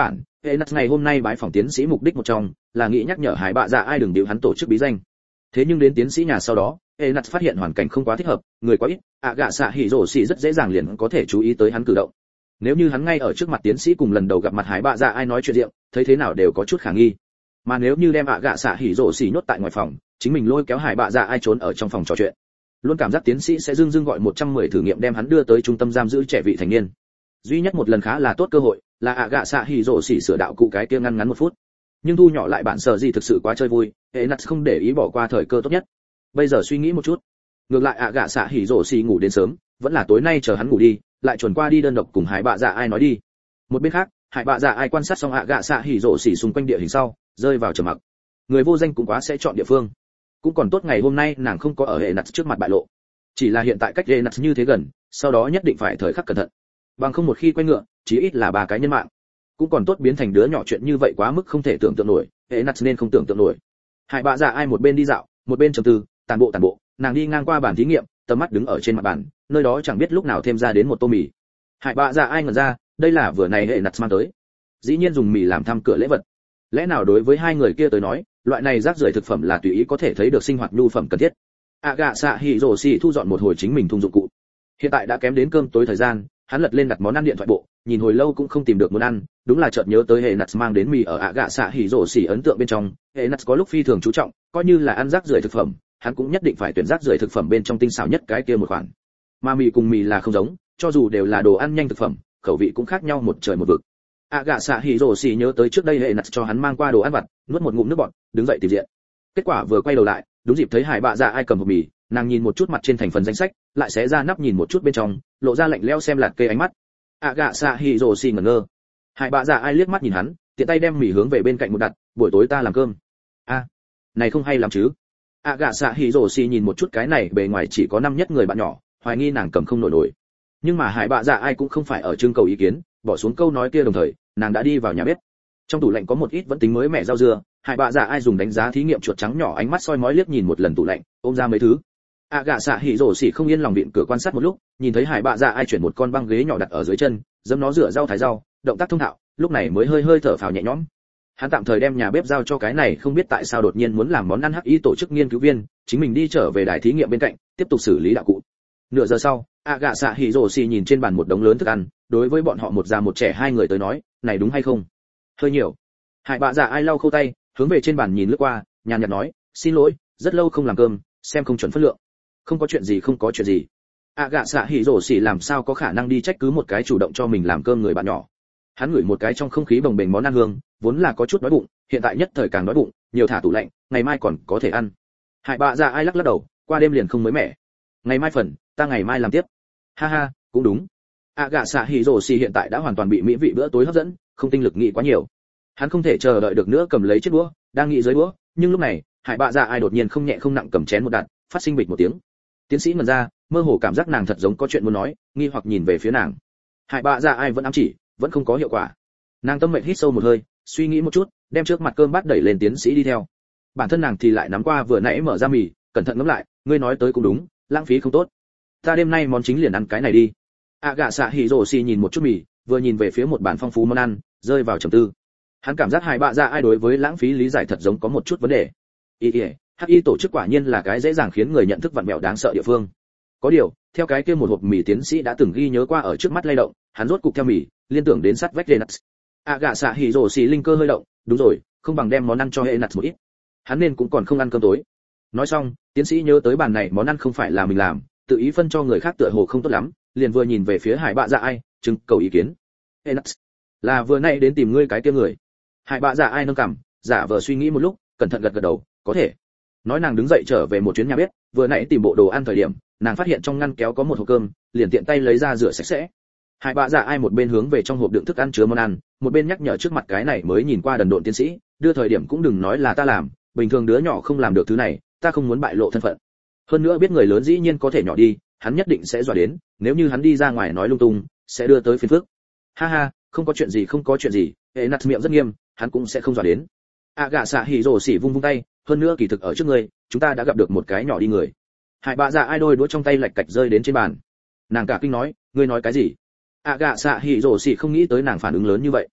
Enas ngày hôm nay bái phỏng tiến sĩ mục đích một trong là nghĩ nhắc nhở hải bạ dạ ai đừng điệu hắn tổ chức bí danh. Thế nhưng đến tiến sĩ nhà sau đó, Enas phát hiện hoàn cảnh không quá thích hợp, người quá ít, ạ gạ xạ hỉ rổ xỉ rất dễ dàng liền có thể chú ý tới hắn cử động. Nếu như hắn ngay ở trước mặt tiến sĩ cùng lần đầu gặp mặt hải bạ dạ ai nói chuyện riêng, thấy thế nào đều có chút khả nghi. Mà nếu như đem ạ gạ xạ hỉ rổ xỉ nhốt tại ngoài phòng, chính mình lôi kéo hải bạ dạ ai trốn ở trong phòng trò chuyện, luôn cảm giác tiến sĩ sẽ dưng dưng gọi một trăm mười thử nghiệm đem hắn đưa tới trung tâm giam giữ trẻ vị thành niên. Duy nhất một lần khá là tốt cơ hội là ạ gạ xạ hỉ rổ xỉ sửa đạo cụ cái kia ngăn ngắn một phút, nhưng thu nhỏ lại bản sở gì thực sự quá chơi vui, Enas không để ý bỏ qua thời cơ tốt nhất. Bây giờ suy nghĩ một chút, ngược lại ạ gạ xạ hỉ rổ xỉ ngủ đến sớm, vẫn là tối nay chờ hắn ngủ đi, lại chuẩn qua đi đơn độc cùng hải bạ dạ ai nói đi. Một bên khác, hải bạ dạ ai quan sát xong ạ gạ xạ hỉ rổ xỉ xung quanh địa hình sau, rơi vào trầm mặc. Người vô danh cũng quá sẽ chọn địa phương. Cũng còn tốt ngày hôm nay nàng không có ở hệ nặt trước mặt bại lộ. Chỉ là hiện tại cách hệ nặt như thế gần, sau đó nhất định phải thời khắc cẩn thận. Bằng không một khi quay ngựa, chí ít là ba cái nhân mạng. Cũng còn tốt biến thành đứa nhỏ chuyện như vậy quá mức không thể tưởng tượng nổi, hệ nặt nên không tưởng tượng nổi. Hải bạ dạ ai một bên đi dạo, một bên trầm tư, tàn bộ tàn bộ, nàng đi ngang qua bàn thí nghiệm, tầm mắt đứng ở trên mặt bàn, nơi đó chẳng biết lúc nào thêm ra đến một tô mì. Hải bạ dạ ai ngẩn ra, đây là vừa này hệ nặt mang tới. Dĩ nhiên dùng mì làm thăm cửa lễ vật. Lẽ nào đối với hai người kia tới nói, loại này rác rưởi thực phẩm là tùy ý có thể thấy được sinh hoạt nhu phẩm cần thiết. ạ gạ xạ hỉ rổ xỉ thu dọn một hồi chính mình thùng dụng cụ. Hiện tại đã kém đến cơm tối thời gian, hắn lật lên đặt món ăn điện thoại bộ, nhìn hồi lâu cũng không tìm được món ăn, đúng là chợt nhớ tới hệ nặt mang đến mì ở ạ gạ xạ hỉ rổ xỉ ấn tượng bên trong, hệ nặt có lúc phi thường chú trọng, coi như là ăn rác rưởi thực phẩm, hắn cũng nhất định phải tuyển rác rưởi thực phẩm bên trong tinh xảo nhất cái kia một khoản. Mà mì cùng mì là không giống, cho dù đều là đồ ăn nhanh thực phẩm, khẩu vị cũng khác nhau một trời một vực. ạ gạ xạ hỉ rổ xỉ nhớ tới trước đây hệ nặt cho hắn mang qua đồ ăn vặt, nuốt một ngụm nước bọt, đứng dậy tìm diện. Kết quả vừa quay đầu lại, đúng dịp thấy hải bạ dạ ai cầm hộp mì, nàng nhìn một chút mặt trên thành phần danh sách, lại xé ra nắp nhìn một chút bên trong, lộ ra lạnh lẽo xem lạt kê ánh mắt. ạ gạ xạ hỉ rổ xỉ ngẩn ngơ. Hải bạ dạ ai liếc mắt nhìn hắn, tiện tay đem mì hướng về bên cạnh một đặt, buổi tối ta làm cơm. A, à, này không hay lắm chứ. ạ gạ xạ hỉ rổ xỉ nhìn một chút cái này bề ngoài chỉ có năm nhất người bạn nhỏ, hoài nghi nàng cầm không nổi nổi. Nhưng mà hải bạ dạ ai cũng không phải ở trưng cầu ý kiến, bỏ xuống câu nói kia đồng thời, nàng đã đi vào nhà bếp. Trong tủ lạnh có một ít vẫn tính mới mẻ rau dưa, hải bạ dạ ai dùng đánh giá thí nghiệm chuột trắng nhỏ ánh mắt soi mói liếc nhìn một lần tủ lạnh, ôm ra mấy thứ. ạ gạ xạ hỉ rổ xỉ không yên lòng viện cửa quan sát một lúc, nhìn thấy hải bạ dạ ai chuyển một con băng ghế nhỏ đặt ở dưới chân, dẫm nó rửa rau thái rau, động tác thông thạo, lúc này mới hơi hơi thở phào nhẹ nhõm. Hắn tạm thời đem nhà bếp giao cho cái này không biết tại sao đột nhiên muốn làm món ăn hắc y tổ chức nghiên cứu viên, chính mình đi trở về đài thí nghiệm bên cạnh, tiếp tục xử lý đạo cụ. Nửa giờ sau, ạ gạ xạ hỉ rổ xỉ nhìn trên bàn một đống lớn thức ăn, đối với bọn họ một già một trẻ hai người tới nói, này đúng hay không? Hơi nhiều. Hải bạ dạ ai lau khâu tay, hướng về trên bàn nhìn lướt qua, nhàn nhạt nói, xin lỗi, rất lâu không làm cơm, xem không chuẩn phân lượng. Không có chuyện gì không có chuyện gì. ạ gạ xạ hỉ rổ xỉ làm sao có khả năng đi trách cứ một cái chủ động cho mình làm cơm người bạn nhỏ. Hắn ngửi một cái trong không khí bồng bềnh món ăn hương, vốn là có chút đói bụng, hiện tại nhất thời càng đói bụng, nhiều thả tủ lạnh, ngày mai còn có thể ăn. Hải bạ dạ ai lắc lắc đầu, qua đêm liền không mới mẻ. Ngày mai phần, ta ngày mai làm tiếp. Ha ha, cũng đúng. ạ gạ xạ hỉ rổ xỉ hiện tại đã hoàn toàn bị mỹ vị bữa tối hấp dẫn, không tinh lực nghĩ quá nhiều. Hắn không thể chờ đợi được nữa cầm lấy chiếc đũa, đang nghĩ dưới đũa, nhưng lúc này, hải bạ dạ ai đột nhiên không nhẹ không nặng cầm chén một đạn, phát sinh bịch một tiếng. Tiến sĩ ngẩn ra, mơ hồ cảm giác nàng thật giống có chuyện muốn nói, nghi hoặc nhìn về phía nàng. Hải bạ dạ ai vẫn ám chỉ, vẫn không có hiệu quả. Nàng tâm mệnh hít sâu một hơi, suy nghĩ một chút, đem trước mặt cơm bát đẩy lên tiến sĩ đi theo. Bản thân nàng thì lại nắm qua vừa nãy mở ra mì, cẩn thận ngẫm lại, ngươi nói tới cũng đúng, lãng phí không tốt. Ta đêm nay món chính liền ăn cái này đi. ạ gạ xạ hỉ rổ xỉ nhìn một chút mì, vừa nhìn về phía một bàn phong phú món ăn, rơi vào trầm tư. Hắn cảm giác hải bạ dạ ai đối với lãng phí lý giải thật giống có một chút vấn đề. ý ý hắc y tổ chức quả nhiên là cái dễ dàng khiến người nhận thức vặn mẹo đáng sợ địa phương. Có điều, theo cái kia một hộp mì tiến sĩ đã từng ghi nhớ qua ở trước mắt lay động, hắn rốt cục theo mì, liên tưởng đến sắt vách Renats. ạ gạ xạ hỉ rổ xỉ linh cơ hơi động, đúng rồi, không bằng đem món ăn cho Renats một ít. Hắn nên cũng còn không ăn cơm tối. Nói xong, tiến sĩ nhớ tới bàn này món ăn không phải là mình làm, tự ý phân cho người khác tựa hồ không tốt lắm, liền vừa nhìn về phía hải bạ dạ ai, trưng cầu ý kiến. Renats, là vừa nay đến tìm ngươi cái kia người. Hải bạ dạ ai nâng cằm, giả vờ suy nghĩ một lúc, cẩn thận gật gật đầu, có thể. Nói nàng đứng dậy trở về một chuyến nhà bếp, vừa nãy tìm bộ đồ ăn thời điểm, nàng phát hiện trong ngăn kéo có một hộp cơm, liền tiện tay lấy ra rửa sạch sẽ. Hải bạ dạ ai một bên hướng về trong hộp đựng thức ăn chứa món ăn, một bên nhắc nhở trước mặt cái này mới nhìn qua đần độn tiến sĩ, đưa thời điểm cũng đừng nói là ta làm, bình thường đứa nhỏ không làm được thứ này, ta không muốn bại lộ thân phận. Hơn nữa biết người lớn dĩ nhiên có thể nhỏ đi, hắn nhất định sẽ dọa đến, nếu như hắn đi ra ngoài nói lung tung, sẽ đưa tới phiền phức. Ha ha, không có chuyện gì không có chuyện gì, hệ nặt miệng rất nghiêm, hắn cũng sẽ không dọa đến. ạ gạ xạ hỉ rổ xỉ vung vung tay, hơn nữa kỳ thực ở trước người, chúng ta đã gặp được một cái nhỏ đi người. Hải bạ dạ ai đôi đũa trong tay lạch cạch rơi đến trên bàn. Nàng cả kinh nói, ngươi nói cái gì? ạ gạ xạ hỉ rổ xỉ không nghĩ tới nàng phản ứng lớn như vậy.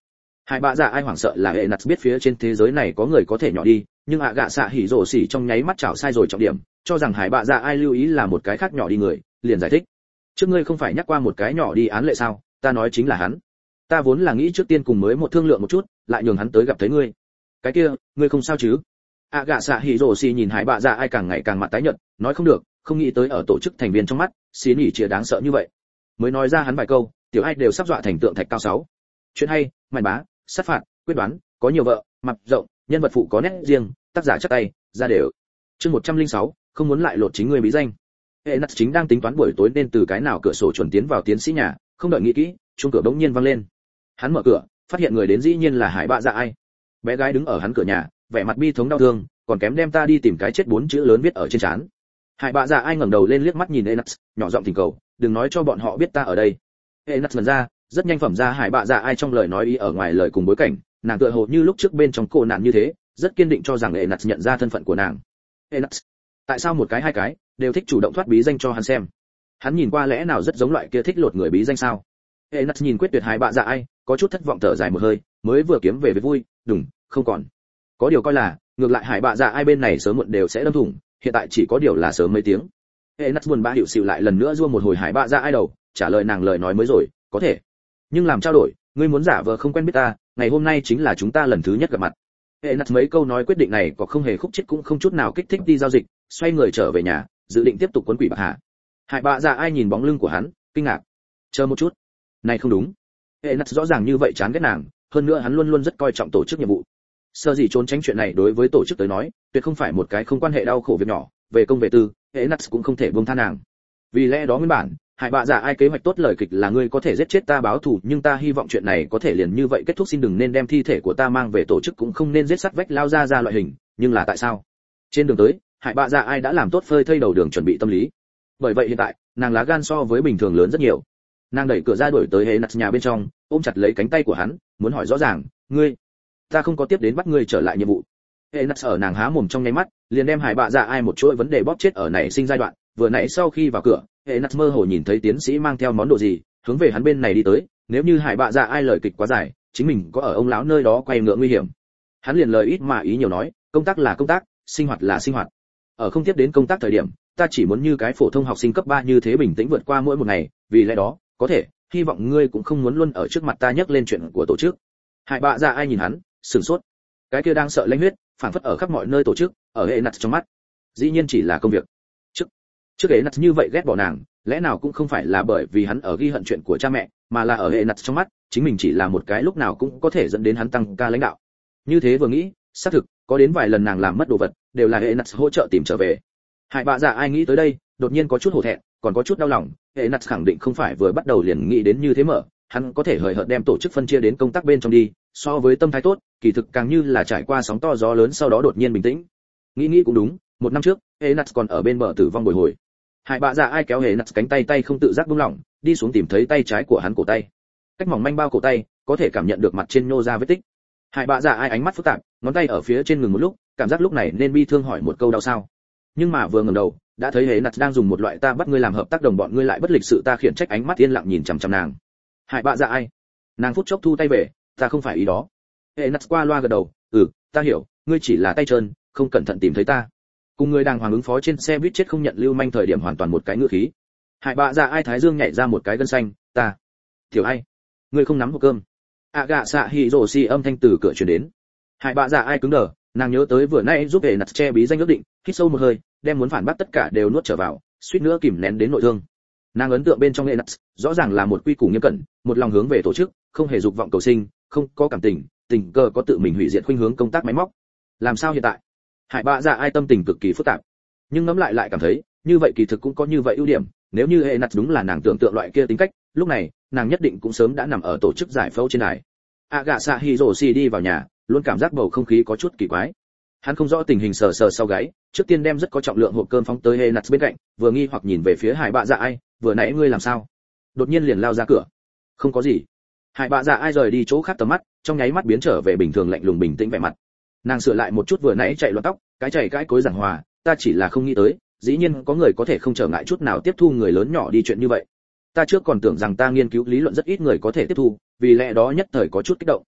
Hải bạ dạ ai hoảng sợ là hệ nặt biết phía trên thế giới này có người có thể nhỏ đi, nhưng ạ gạ xạ hỉ rổ xỉ trong nháy mắt chảo sai rồi trọng điểm, cho rằng hải bạ dạ ai lưu ý là một cái khác nhỏ đi người, liền giải thích. Trước ngươi không phải nhắc qua một cái nhỏ đi án lệ sao, ta nói chính là hắn. Ta vốn là nghĩ trước tiên cùng mới một thương lượng một chút, lại nhường hắn tới gặp thấy ngươi. Cái kia, ngươi không sao chứ? ạ gạ xạ hỉ rổ xỉ nhìn hải bạ dạ ai càng ngày càng mặt tái nhợt, nói không được, không nghĩ tới ở tổ chức thành viên trong mắt, xí nhỉ chìa đáng sợ như vậy. Mới nói ra hắn vài câu, tiểu ai đều sắp dọa thành tượng thạch cao sáu. Chuyện hay, màn bá, sát phạt, quyết đoán, có nhiều vợ, mặt rộng, nhân vật phụ có nét riêng, tác giả chắc tay, ra đều. Chương một trăm lẻ sáu, không muốn lại lột chính người bí danh. Hệ nặt chính đang tính toán buổi tối nên từ cái nào cửa sổ chuẩn tiến vào tiến sĩ nhà, không đợi nghĩ kỹ, chuông cửa bỗng nhiên vang lên. Hắn mở cửa, phát hiện người đến dĩ nhiên là Hải Bạ Dạ Ai. Bé gái đứng ở hắn cửa nhà, vẻ mặt bi thống đau thương, còn kém đem ta đi tìm cái chết bốn chữ lớn viết ở trên trán. Hải Bạ Dạ Ai ngẩng đầu lên liếc mắt nhìn Enuts, nhỏ giọng thỉnh cầu, đừng nói cho bọn họ biết ta ở đây. Enuts lần ra, rất nhanh phẩm ra Hải Bạ Dạ Ai trong lời nói ý ở ngoài lời cùng bối cảnh, nàng tựa hồ như lúc trước bên trong cô nạn như thế, rất kiên định cho rằng Enuts nhận ra thân phận của nàng. Enuts, tại sao một cái hai cái đều thích chủ động thoát bí danh cho hắn xem? Hắn nhìn qua lẽ nào rất giống loại kia thích lột người bí danh sao? Enuts nhìn quyết tuyệt Hải Bạ Dạ Ai, có chút thất vọng thở dài một hơi, mới vừa kiếm về với vui, đừng, không còn. Có điều coi là, ngược lại Hải Bạ Dạ Ai bên này sớm muộn đều sẽ đâm thủng, hiện tại chỉ có điều là sớm mấy tiếng. Enuts buồn bã hiểu xỉu lại lần nữa rua một hồi Hải Bạ Dạ Ai đầu, trả lời nàng lời nói mới rồi, có thể. Nhưng làm trao đổi, ngươi muốn giả vờ không quen biết ta, ngày hôm nay chính là chúng ta lần thứ nhất gặp mặt. Enuts mấy câu nói quyết định này có không hề khúc chết cũng không chút nào kích thích đi giao dịch, xoay người trở về nhà, dự định tiếp tục quấn quỷ bạc hạ. Hải Bạ Dạ Ai nhìn bóng lưng của hắn, kinh ngạc. Chờ một chút, này không đúng. Enuts rõ ràng như vậy chán ghét nàng, hơn nữa hắn luôn luôn rất coi trọng tổ chức nhiệm vụ. Sơ gì trốn tránh chuyện này đối với tổ chức tới nói, tuyệt không phải một cái không quan hệ đau khổ việc nhỏ, về công về tư, Enuts cũng không thể buông tha nàng. Vì lẽ đó nguyên bản, Hải Bạ Dạ Ai kế hoạch tốt lời kịch là ngươi có thể giết chết ta báo thù, nhưng ta hy vọng chuyện này có thể liền như vậy kết thúc, xin đừng nên đem thi thể của ta mang về tổ chức, cũng không nên giết sắt vách lao ra ra loại hình, nhưng là tại sao? Trên đường tới, Hải Bạ Dạ Ai đã làm tốt phơi thây đầu đường chuẩn bị tâm lý. Bởi vậy hiện tại, nàng lá gan so với bình thường lớn rất nhiều. Nàng đẩy cửa ra đuổi tới Enuts nhà bên trong, ôm chặt lấy cánh tay của hắn, muốn hỏi rõ ràng, ngươi, ta không có tiếp đến bắt ngươi trở lại nhiệm vụ. Enuts ở nàng há mồm trong nháy mắt, liền đem Hải Bạ Dạ Ai một chuỗi vấn đề bóp chết ở nảy sinh giai đoạn, vừa nãy sau khi vào cửa, Enuts mơ hồ nhìn thấy tiến sĩ mang theo món đồ gì, hướng về hắn bên này đi tới, nếu như Hải Bạ Dạ Ai lời kịch quá dài, chính mình có ở ông lão nơi đó quay ngựa nguy hiểm. Hắn liền lời ít mà ý nhiều nói, công tác là công tác, sinh hoạt là sinh hoạt. Ở không tiếp đến công tác thời điểm, ta chỉ muốn như cái phổ thông học sinh cấp ba như thế bình tĩnh vượt qua mỗi một ngày, vì lẽ đó, có thể, hy vọng ngươi cũng không muốn luôn ở trước mặt ta nhắc lên chuyện của tổ chức. Hải Bạ Dạ Ai nhìn hắn, sửng sốt. Cái kia đang sợ lãnh huyết, phản phất ở khắp mọi nơi tổ chức, ở Enuts trong mắt, dĩ nhiên chỉ là công việc. Trước, trước Enuts như vậy ghét bỏ nàng, lẽ nào cũng không phải là bởi vì hắn ở ghi hận chuyện của cha mẹ, mà là ở Enuts trong mắt, chính mình chỉ là một cái lúc nào cũng có thể dẫn đến hắn tăng ca lãnh đạo. Như thế vừa nghĩ, xác thực, có đến vài lần nàng làm mất đồ vật, đều là Enuts hỗ trợ tìm trở về. Hải Bạ Dạ Ai nghĩ tới đây, đột nhiên có chút hổ thẹn, còn có chút đau lòng, Enuts khẳng định không phải vừa bắt đầu liền nghĩ đến như thế mở, hắn có thể hời hợt đem tổ chức phân chia đến công tác bên trong đi, so với tâm thái tốt, kỳ thực càng như là trải qua sóng to gió lớn sau đó đột nhiên bình tĩnh. Nghĩ nghĩ cũng đúng, một năm trước, Enuts còn ở bên bờ tử vong bồi hồi. Hải Bạ Dạ Ai kéo Enuts cánh tay tay không tự giác buông lỏng, đi xuống tìm thấy tay trái của hắn cổ tay. Cách mỏng manh bao cổ tay, có thể cảm nhận được mặt trên nhô ra vết tích. Hải Bạ Dạ Ai ánh mắt phức tạp, ngón tay ở phía trên ngừng một lúc, cảm giác lúc này nên bi thương hỏi một câu đau sao. Nhưng mà vừa ngẩng đầu, đã thấy Enuts đang dùng một loại ta bắt ngươi làm hợp tác đồng bọn ngươi lại bất lịch sự ta khiển trách ánh mắt yên lặng nhìn chằm chằm nàng. Hải Bạ Dạ Ai, nàng phút chốc thu tay về, ta không phải ý đó. Enuts qua loa gật đầu, ừ, ta hiểu, ngươi chỉ là tay trơn, không cẩn thận tìm thấy ta. Cùng người đàng hoàng ứng phó trên xe buýt chết không nhận lưu manh thời điểm hoàn toàn một cái ngữ khí. Hải Bạ Dạ Ai thái dương nhảy ra một cái gân xanh, ta, tiểu ai, ngươi không nắm hộp cơm. À gạ xạ hỉ rồ xì âm thanh từ cửa truyền đến. Hải Bạ Dạ Ai cứng đờ, nàng nhớ tới vừa nãy giúp Enuts che bí danh ước định, hít sâu một hơi, đem muốn phản bác tất cả đều nuốt trở vào, suýt nữa kìm nén đến nội thương. Nàng ấn tượng bên trong Enuts, rõ ràng là một quy củ nghiêm cẩn, một lòng hướng về tổ chức, không hề dục vọng cầu sinh, không có cảm tình, tình cờ có tự mình hủy diệt khuynh hướng công tác máy móc. Làm sao hiện tại? Hải Bạ Dạ Ai tâm tình cực kỳ phức tạp, nhưng ngẫm lại lại cảm thấy, như vậy kỳ thực cũng có như vậy ưu điểm, nếu như Enuts đúng là nàng tưởng tượng loại kia tính cách, lúc này, nàng nhất định cũng sớm đã nằm ở tổ chức giải phẫu trên đài. Agasa Hiroshi đi vào nhà, luôn cảm giác bầu không khí có chút kỳ quái. Hắn không rõ tình hình sờ sờ sau gáy, trước tiên đem rất có trọng lượng hộp cơm phóng tới Enuts bên cạnh, vừa nghi hoặc nhìn về phía Hải Bạ Dạ Ai, vừa nãy ngươi làm sao? Đột nhiên liền lao ra cửa. Không có gì. Hải Bạ Dạ Ai rời đi chỗ khác tầm mắt, trong nháy mắt biến trở về bình thường lạnh lùng bình tĩnh vẻ mặt. Nàng sửa lại một chút vừa nãy chạy loạn tóc, cái chảy cái cối giảng hòa, ta chỉ là không nghĩ tới, dĩ nhiên có người có thể không trở ngại chút nào tiếp thu người lớn nhỏ đi chuyện như vậy. Ta trước còn tưởng rằng ta nghiên cứu lý luận rất ít người có thể tiếp thu, vì lẽ đó nhất thời có chút kích động.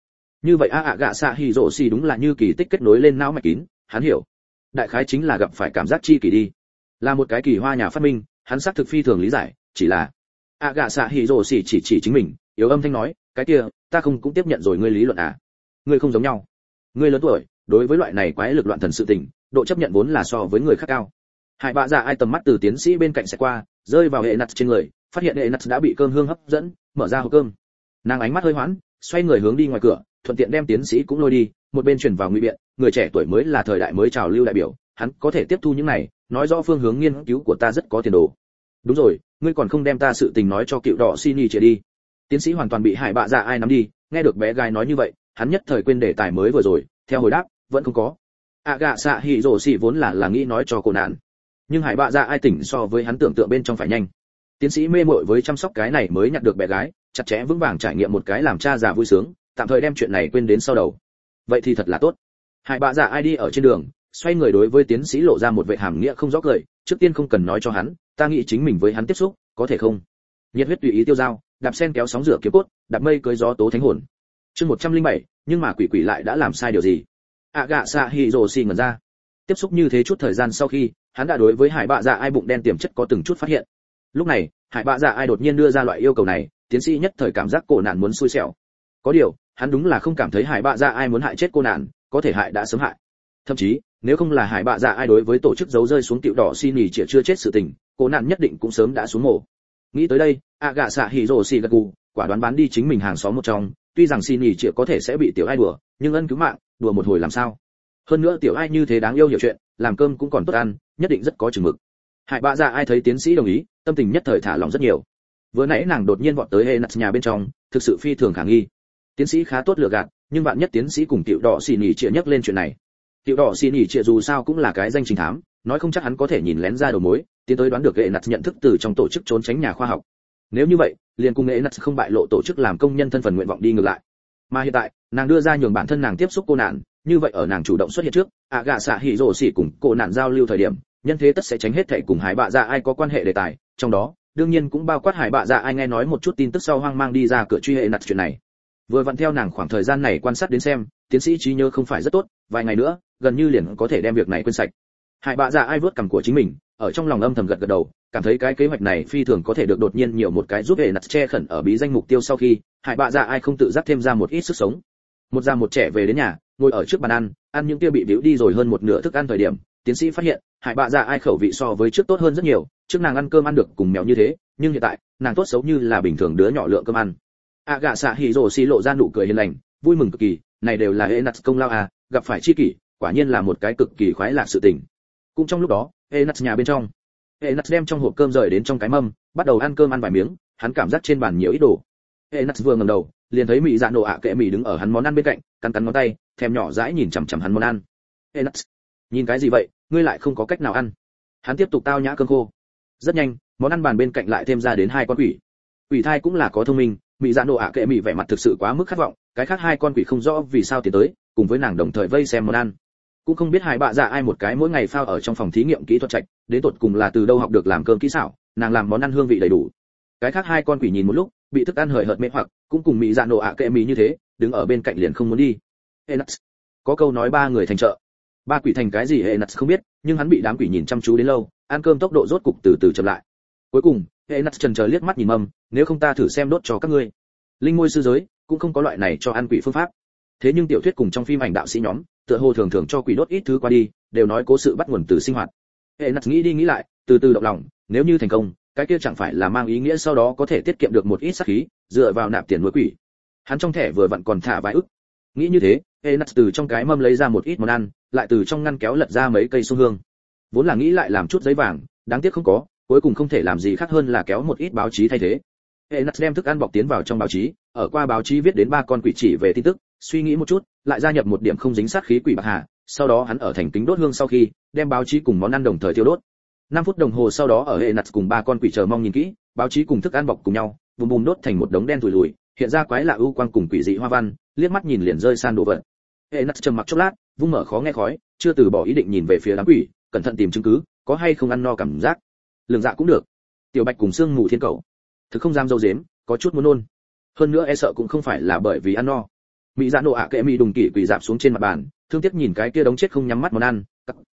Như vậy a ạ gạ xạ hỉ rồ xì đúng là như kỳ tích kết nối lên não mạch kín, hắn hiểu. Đại khái chính là gặp phải cảm giác chi kỳ đi. Là một cái kỳ hoa nhà phát minh, hắn xác thực phi thường lý giải, chỉ là a gạ xạ hỉ rồ xì chỉ chỉ chính mình, yếu âm thanh nói, cái kia, ta không cũng tiếp nhận rồi ngươi lý luận à? Ngươi không giống nhau. Ngươi lớn tuổi, đối với loại này quái lực loạn thần sự tình, độ chấp nhận vốn là so với người khác cao. Hải bạ dạ ai tầm mắt từ tiến sĩ bên cạnh sẽ qua, rơi vào hệ nặt trên người, phát hiện hệ nặt đã bị cơm hương hấp dẫn, mở ra hộp cơm. Nàng ánh mắt hơi hoãn, xoay người hướng đi ngoài cửa, thuận tiện đem tiến sĩ cũng lôi đi, một bên chuyển vào ngụy biện, người trẻ tuổi mới là thời đại mới trào lưu đại biểu, hắn có thể tiếp thu những này, nói rõ phương hướng nghiên cứu của ta rất có tiền đồ. Đúng rồi, ngươi còn không đem ta sự tình nói cho cựu đỏ xin chia đi. Tiến sĩ hoàn toàn bị hải bạ dạ ai nắm đi, nghe được bé gái nói như vậy, hắn nhất thời quên đề tài mới vừa rồi, theo hồi đáp, vẫn không có. A gạ xạ hỉ rồ xì vốn là là nghĩ nói cho cô nạn, nhưng hải bạ dạ ai tỉnh so với hắn tưởng tượng bên trong phải nhanh. Tiến sĩ mê mội với chăm sóc cái này mới nhặt được bé gái, chặt chẽ vững vàng trải nghiệm một cái làm cha già vui sướng, tạm thời đem chuyện này quên đến sau đầu. Vậy thì thật là tốt. Hải bạ dạ ai đi ở trên đường, xoay người đối với tiến sĩ lộ ra một vẻ hàm nghĩa không rõ cười, trước tiên không cần nói cho hắn, ta nghĩ chính mình với hắn tiếp xúc, có thể không? Nhiệt huyết tùy ý tiêu dao, đạp sen kéo sóng rửa kiếm cốt, đạp mây cưới gió tố thánh hồn. Chương một trăm lẻ bảy, nhưng mà quỷ quỷ lại đã làm sai điều gì? A gạ xạ hỉ rồ xì ngẩn ra. Tiếp xúc như thế chút thời gian sau khi, hắn đã đối với hải bạ dạ ai bụng đen tiềm chất có từng chút phát hiện. Lúc này, hải bạ dạ ai đột nhiên đưa ra loại yêu cầu này, tiến sĩ nhất thời cảm giác cổ nạn muốn xui xẻo. Có điều, hắn đúng là không cảm thấy hải bạ dạ ai muốn hại chết cô nạn, có thể hại đã sớm hại. Thậm chí, nếu không là hải bạ dạ ai đối với tổ chức giấu rơi xuống tiểu đỏ xin nhì chưa chết sự tình, cô nạn nhất định cũng sớm đã xuống mổ. Nghĩ tới đây, a gạ xạ hỉ rồ xì gật gù, quả đoán bán đi chính mình hàng xóm một trong, tuy rằng xin nhì chưa có thể sẽ bị tiểu ai đùa, nhưng ân cứu mạng, đùa một hồi làm sao? Hơn nữa tiểu ai như thế đáng yêu hiểu chuyện, làm cơm cũng còn tốt ăn, nhất định rất có chừng mực. Hải bạ dạ ai thấy tiến sĩ đồng ý, tâm tình nhất thời thả lỏng rất nhiều. Vừa nãy nàng đột nhiên vọt tới hệ nặt nhà bên trong, thực sự phi thường khả nghi. Tiến sĩ khá tốt lựa gạt, nhưng bạn nhất tiến sĩ cùng tiểu đỏ xì nhì chia nhắc lên chuyện này. Tiểu đỏ xì nhì chia dù sao cũng là cái danh trình thám, nói không chắc hắn có thể nhìn lén ra đầu mối, tiến tới đoán được hệ nặt nhận thức từ trong tổ chức trốn tránh nhà khoa học. Nếu như vậy, liền cùng hệ nặt không bại lộ tổ chức làm công nhân thân phần nguyện vọng đi ngược lại. Mà hiện tại, nàng đưa ra nhường bản thân nàng tiếp xúc cô nạn, như vậy ở nàng chủ động xuất hiện trước, ạ gạ xạ hỉ rồ xỉ cùng cô nạn giao lưu thời điểm, nhân thế tất sẽ tránh hết thảy cùng hải bạ dạ ai có quan hệ đề tài, trong đó đương nhiên cũng bao quát hải bạ dạ ai nghe nói một chút tin tức sau hoang mang đi ra cửa truy hệ nặt chuyện này. Vừa vặn theo nàng khoảng thời gian này quan sát đến xem, tiến sĩ trí nhớ không phải rất tốt, vài ngày nữa gần như liền có thể đem việc này quên sạch. Hải bạ dạ ai vớt cằm của chính mình, ở trong lòng âm thầm gật gật đầu, cảm thấy cái kế hoạch này phi thường có thể được đột nhiên nhiều một cái giúp hệ nặt che khẩn ở bí danh mục tiêu sau khi, hải bạ dạ ai không tự giác thêm ra một ít sức sống. Một già một trẻ về đến nhà, ngồi ở trước bàn ăn, ăn những kia bị biểu đi rồi hơn một nửa thức ăn thời điểm, tiến sĩ phát hiện, hải bạ dạ ai khẩu vị so với trước tốt hơn rất nhiều, trước nàng ăn cơm ăn được cùng mèo như thế, nhưng hiện tại, nàng tốt xấu như là bình thường đứa nhỏ lượng cơm ăn. A gạ xạ hỉ rồ xì lộ ra nụ cười hiền lành, vui mừng cực kỳ, này đều là hệ nặt công lao à, gặp phải chi kỷ, quả nhiên là một cái cực kỳ khoái lạc sự tình. Cũng trong lúc đó, hệ nặt nhà bên trong, hệ nặt đem trong hộp cơm rời đến trong cái mâm, bắt đầu ăn cơm ăn vài miếng, hắn cảm giác trên bàn nhiều ít đồ. Hệ nặt vừa ngẩng đầu, liền thấy mỹ dạ nổ ạ kệ mỹ đứng ở hắn món ăn bên cạnh, cắn cắn ngón tay, thèm nhỏ dãi nhìn chằm chằm hắn món ăn. Hệ nặt, nhìn cái gì vậy, ngươi lại không có cách nào ăn. Hắn tiếp tục tao nhã cơm khô. Rất nhanh, món ăn bàn bên cạnh lại thêm ra đến hai con quỷ. Quỷ thai cũng là có thông minh, mỹ dạ nổ ạ kệ mỹ vẻ mặt thực sự quá mức khát vọng, cái khác hai con quỷ không rõ vì sao tiến tới, cùng với nàng đồng thời vây xem món ăn. Cũng không biết hai bạ dạ ai một cái mỗi ngày phao ở trong phòng thí nghiệm kỹ thuật trạch, đến tột cùng là từ đâu học được làm cơm kỹ xảo, nàng làm món ăn hương vị đầy đủ. Cái khác hai con quỷ nhìn một lúc, bị thức ăn hời hợt mê hoặc, cũng cùng mỹ dạ nổ ạ kệ mỹ như thế, đứng ở bên cạnh liền không muốn đi. Enats, có câu nói ba người thành chợ. Ba quỷ thành cái gì Enats không biết, nhưng hắn bị đám quỷ nhìn chăm chú đến lâu, ăn cơm tốc độ rốt cục từ từ chậm lại. Cuối cùng, Enats chần chờ liếc mắt nhìn mâm, nếu không ta thử xem đốt cho các ngươi. Linh môi sư giới cũng không có loại này cho ăn quỷ phương pháp. Thế nhưng tiểu thuyết cùng trong phim ảnh đạo sĩ nhóm, tựa hồ thường thường cho quỷ đốt ít thứ qua đi, đều nói cố sự bắt nguồn từ sinh hoạt. Enats nghĩ đi nghĩ lại, từ từ động lòng, nếu như thành công, cái kia chẳng phải là mang ý nghĩa sau đó có thể tiết kiệm được một ít sát khí, dựa vào nạp tiền nuôi quỷ. Hắn trong thẻ vừa vặn còn thả vài ức. Nghĩ như thế, Enats từ trong cái mâm lấy ra một ít món ăn, lại từ trong ngăn kéo lật ra mấy cây sung hương. Vốn là nghĩ lại làm chút giấy vàng, đáng tiếc không có, cuối cùng không thể làm gì khác hơn là kéo một ít báo chí thay thế. Enats đem thức ăn bọc tiến vào trong báo chí, ở qua báo chí viết đến ba con quỷ chỉ về tin tức, suy nghĩ một chút, lại gia nhập một điểm không dính sát khí quỷ bạc hà, sau đó hắn ở thành kính đốt hương sau khi, đem báo chí cùng món ăn đồng thời thiêu đốt. năm phút đồng hồ sau đó ở Enats cùng ba con quỷ chờ mong nhìn kỹ, báo chí cùng thức ăn bọc cùng nhau, bùm bùm đốt thành một đống đen thùi lùi, hiện ra quái lạ ưu quang cùng quỷ dị hoa văn, liếc mắt nhìn liền rơi san đồ vật. Enats trầm mặc chốc lát, vung mở khó nghe khói, chưa từ bỏ ý định nhìn về phía đám quỷ, cẩn thận tìm chứng cứ, có hay không ăn no cảm giác. Lường dạ cũng được. Tiểu Bạch cùng Sương Mù Thiên Cẩu, thực không dám dâu dếm, có chút muốn nôn. Hơn nữa e sợ cũng không phải là bởi vì ăn no. mỹ dạ nổ ạ kệ mỹ đùng kỷ quỳ dạp xuống trên mặt bàn, thương tiếc nhìn cái kia đống chết không nhắm mắt món ăn.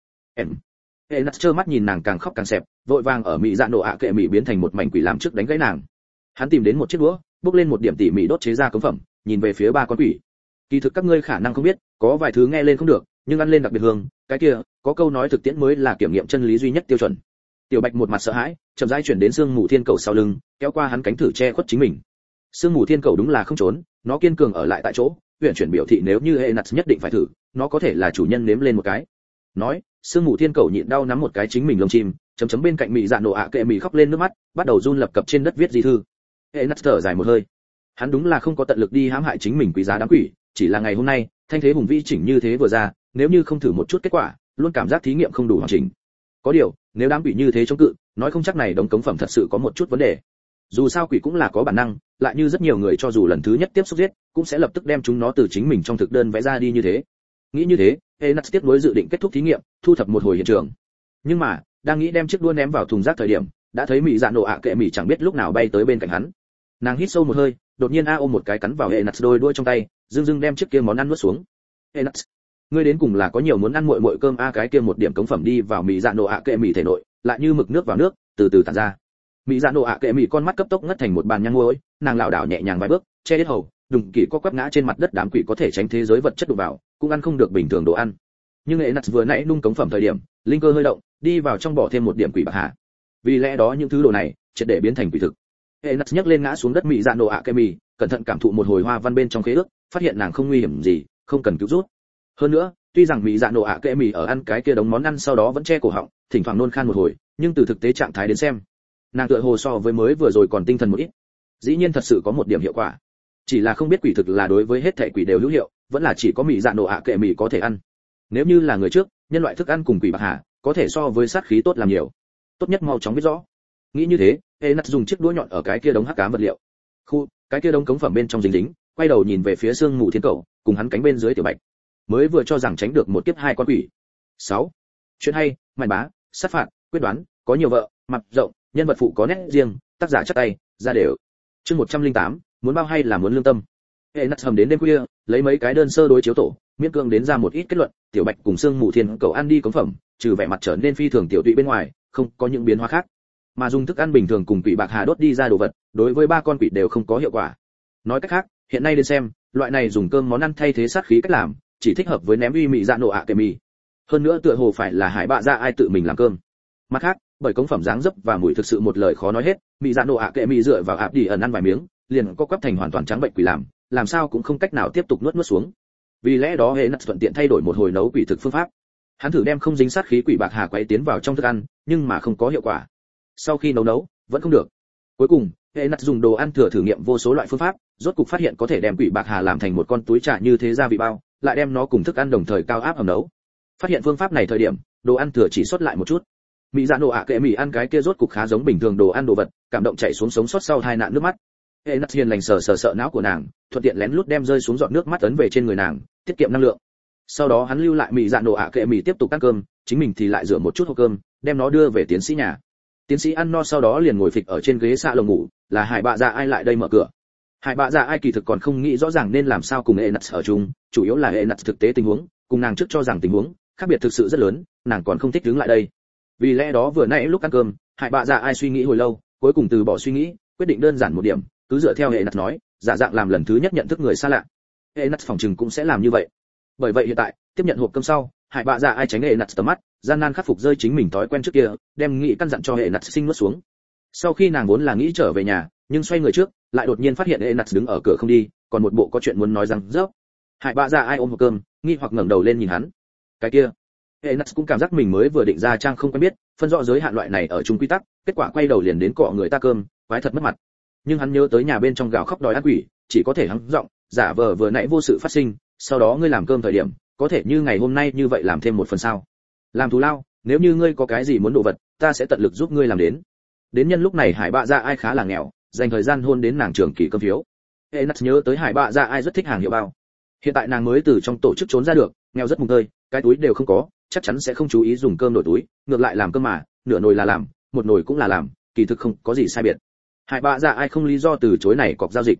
Em Enas trơ mắt nhìn nàng càng khóc càng xẹp, vội vàng ở mỹ dạ nổ ạ kệ mỹ biến thành một mảnh quỷ làm trước đánh gãy nàng. Hắn tìm đến một chiếc đũa, bước lên một điểm tỉ mỉ đốt chế ra cống phẩm, nhìn về phía ba con quỷ. Kỳ thực các ngươi khả năng không biết, có vài thứ nghe lên không được, nhưng ăn lên đặc biệt hương, cái kia, có câu nói thực tiễn mới là kiểm nghiệm chân lý duy nhất tiêu chuẩn. Tiểu Bạch một mặt sợ hãi, chậm rãi chuyển đến Sương Mù Thiên Cầu sau lưng, kéo qua hắn cánh thử che khuất chính mình. Sương Mù Thiên Cầu đúng là không trốn, nó kiên cường ở lại tại chỗ, huyền chuyển biểu thị nếu như Enas nhất định phải thử, nó có thể là chủ nhân nếm lên một cái. Nói, Sương Mù Thiên Cầu nhịn đau nắm một cái chính mình lông chim, chấm chấm bên cạnh mị dạ nổ ạ kệ mị khóc lên nước mắt, bắt đầu run lập cập trên đất viết di thư. Enas thở dài một hơi. Hắn đúng là không có tận lực đi hãm hại chính mình quý giá đám quỷ, chỉ là ngày hôm nay, thanh thế hùng vĩ chỉnh như thế vừa ra, nếu như không thử một chút kết quả, luôn cảm giác thí nghiệm không đủ hoàn chỉnh. Có điều, nếu đám quỷ như thế chống cự, nói không chắc này đống cống phẩm thật sự có một chút vấn đề. Dù sao quỷ cũng là có bản năng, lại như rất nhiều người cho dù lần thứ nhất tiếp xúc giết, cũng sẽ lập tức đem chúng nó từ chính mình trong thực đơn vẽ ra đi như thế. Nghĩ như thế, Enas tiếp nối dự định kết thúc thí nghiệm, thu thập một hồi hiện trường. Nhưng mà, đang nghĩ đem chiếc đũa ném vào thùng rác thời điểm, đã thấy mỹ dạ nổ ạ kệ mỹ chẳng biết lúc nào bay tới bên cạnh hắn. Nàng hít sâu một hơi, đột nhiên a ôm một cái cắn vào Enas đôi đuôi trong tay, dưng dưng đem chiếc kia món ăn nuốt xuống. Enas, ngươi đến cùng là có nhiều muốn ăn muội muội cơm a cái kia một điểm cống phẩm đi vào mỹ dạ nổ ạ kệ mỹ thể nội, lại như mực nước vào nước, từ từ tản ra. Mỹ dạ nổ ạ kệ mỹ con mắt cấp tốc ngất thành một bàn nhang muối, nàng lảo đảo nhẹ nhàng vài bước, che hết hầu, đùng kỳ có quắp ngã trên mặt đất, đám quỷ có thể tránh thế giới vật chất đụng vào, cũng ăn không được bình thường đồ ăn. Nhưng Enas vừa nãy nung cống phẩm thời điểm, linh cơ hơi động, đi vào trong bỏ thêm một điểm quỷ bạc hà. Vì lẽ đó những thứ đồ này triệt để biến thành quỷ thực. Enas nhấc lên ngã xuống đất mỹ dạ nổ ạ kệ mỹ, cẩn thận cảm thụ một hồi hoa văn bên trong khế ước, phát hiện nàng không nguy hiểm gì, không cần cứu rút. Hơn nữa, tuy rằng mỹ dạ nổ ạ kệ mỹ ở ăn cái kia đống món ăn sau đó vẫn che cổ họng, thỉnh thoảng nôn khan một hồi, nhưng từ thực tế trạng thái đến xem, nàng tựa hồ so với mới vừa rồi còn tinh thần một ít. Dĩ nhiên thật sự có một điểm hiệu quả, chỉ là không biết quỷ thực là đối với hết thảy quỷ đều hữu hiệu, vẫn là chỉ có mỹ dạ nổ ạ kệ mỹ có thể ăn. Nếu như là người trước, nhân loại thức ăn cùng quỷ bạc hà, có thể so với sát khí tốt làm nhiều. Tốt nhất mau chóng biết rõ. Nghĩ như thế, Enas dùng chiếc đũa nhọn ở cái kia đống hắc ám vật liệu. Khu, cái kia đống cống phẩm bên trong dính dính, quay đầu nhìn về phía Sương Mù Thiên Cầu, cùng hắn cánh bên dưới Tiểu Bạch. Mới vừa cho rằng tránh được một kiếp hai con quỷ. sáu. Chuyện hay, màn bá, sát phạt, quyết đoán, có nhiều vợ, mặt rộng, nhân vật phụ có nét riêng, tác giả chắc tay, ra đều. Chương một trăm lẻ tám, muốn bao hay là muốn lương tâm. Enas hầm đến đêm khuya, lấy mấy cái đơn sơ đối chiếu tổ, miễn cưỡng đến ra một ít kết luận, Tiểu Bạch cùng Sương Mù Thiên Cầu ăn đi cống phẩm, trừ vẻ mặt trở nên phi thường tiểu tụy bên ngoài, không có những biến hóa khác. Mà dùng thức ăn bình thường cùng quỷ bạc hà đốt đi ra đồ vật, đối với ba con quỷ đều không có hiệu quả. Nói cách khác, hiện nay đến xem, loại này dùng cơm món ăn thay thế sát khí cách làm, chỉ thích hợp với ném uy mị dạ nổ ạ kệ mì. Hơn nữa tựa hồ phải là hải bạ dạ ai tự mình làm cơm. Mặt khác, bởi cống phẩm dáng dấp và mùi thực sự một lời khó nói hết, mị dạ nổ ạ kệ mì dựa vào áp đi ẩn ăn vài miếng, liền có quắp thành hoàn toàn trắng bệnh quỷ làm, làm sao cũng không cách nào tiếp tục nuốt nuốt xuống. Vì lẽ đó Enas thuận tiện thay đổi một hồi nấu quỷ thực phương pháp. Hắn thử đem không dính sát khí quỷ bạc hà quấy tiến vào trong thức ăn, nhưng mà không có hiệu quả. Sau khi nấu nấu, vẫn không được. Cuối cùng, Enas dùng đồ ăn thừa thử nghiệm vô số loại phương pháp, rốt cục phát hiện có thể đem quỷ bạc hà làm thành một con túi trà như thế gia vị bao, lại đem nó cùng thức ăn đồng thời cao áp hầm nấu. Phát hiện phương pháp này thời điểm, đồ ăn thừa chỉ sót lại một chút. Mỹ dạ nổ ạ kệ mỹ ăn cái kia rốt cục khá giống bình thường đồ ăn đồ vật, cảm động chảy xuống sống sót sau hai nạn nước mắt. Enas hiền lành sờ sờ sợ não của nàng, thuận tiện lén lút đem rơi xuống giọt nước mắt ấn về trên người nàng, tiết kiệm năng lượng. Sau đó hắn lưu lại mỹ dạ nổ ạ kệ mỹ tiếp tục ăn cơm, chính mình thì lại rửa một chút hộp cơm, đem nó đưa về tiến sĩ nhà. Tiến sĩ ăn no sau đó liền ngồi phịch ở trên ghế xạ lồng ngủ, là hải bạ dạ ai lại đây mở cửa. Hải bạ dạ ai kỳ thực còn không nghĩ rõ ràng nên làm sao cùng Enas ở chung, chủ yếu là Enas thực tế tình huống, cùng nàng trước cho rằng tình huống khác biệt thực sự rất lớn, nàng còn không thích đứng lại đây. Vì lẽ đó vừa nãy lúc ăn cơm, hải bạ dạ ai suy nghĩ hồi lâu, cuối cùng từ bỏ suy nghĩ, quyết định đơn giản một điểm, cứ dựa theo Enas nói, giả dạng làm lần thứ nhất nhận thức người xa lạ. Enas phòng trừng cũng sẽ làm như vậy. Bởi vậy hiện tại, tiếp nhận hộp cơm sau, hải bạ dạ ai tránh Enas tầm mắt, gian nan khắc phục rơi chính mình thói quen trước kia, đem nghĩ căn dặn cho Enas sinh nuốt xuống. Sau khi nàng vốn là nghĩ trở về nhà, nhưng xoay người trước, lại đột nhiên phát hiện Enas đứng ở cửa không đi, còn một bộ có chuyện muốn nói rằng rớp. Hải bạ dạ ai ôm hộp cơm, nghi hoặc ngẩng đầu lên nhìn hắn. Cái kia, Enas cũng cảm giác mình mới vừa định ra trang không quen biết, phân rõ giới hạn loại này ở chung quy tắc, kết quả quay đầu liền đến cọ người ta cơm, quái thật mất mặt. Nhưng hắn nhớ tới nhà bên trong gào khóc đòi ăn quỷ, chỉ có thể hắng giọng, giả vờ vừa nãy vô sự phát sinh, sau đó ngươi làm cơm thời điểm, có thể như ngày hôm nay như vậy làm thêm một phần sao? Làm thù lao, nếu như ngươi có cái gì muốn đồ vật, ta sẽ tận lực giúp ngươi làm đến. Đến nhân lúc này hải bạ dạ ai khá là nghèo, dành thời gian hôn đến nàng trường kỳ cơm phiếu. Enas nhớ tới hải bạ dạ ai rất thích hàng hiệu bao. Hiện tại nàng mới từ trong tổ chức trốn ra được, nghèo rất mùng tơi, cái túi đều không có, chắc chắn sẽ không chú ý dùng cơm đổi túi, ngược lại làm cơm mà, nửa nồi là làm, một nồi cũng là làm, kỳ thực không có gì sai biệt. Hải bạ dạ ai không lý do từ chối này cọc giao dịch.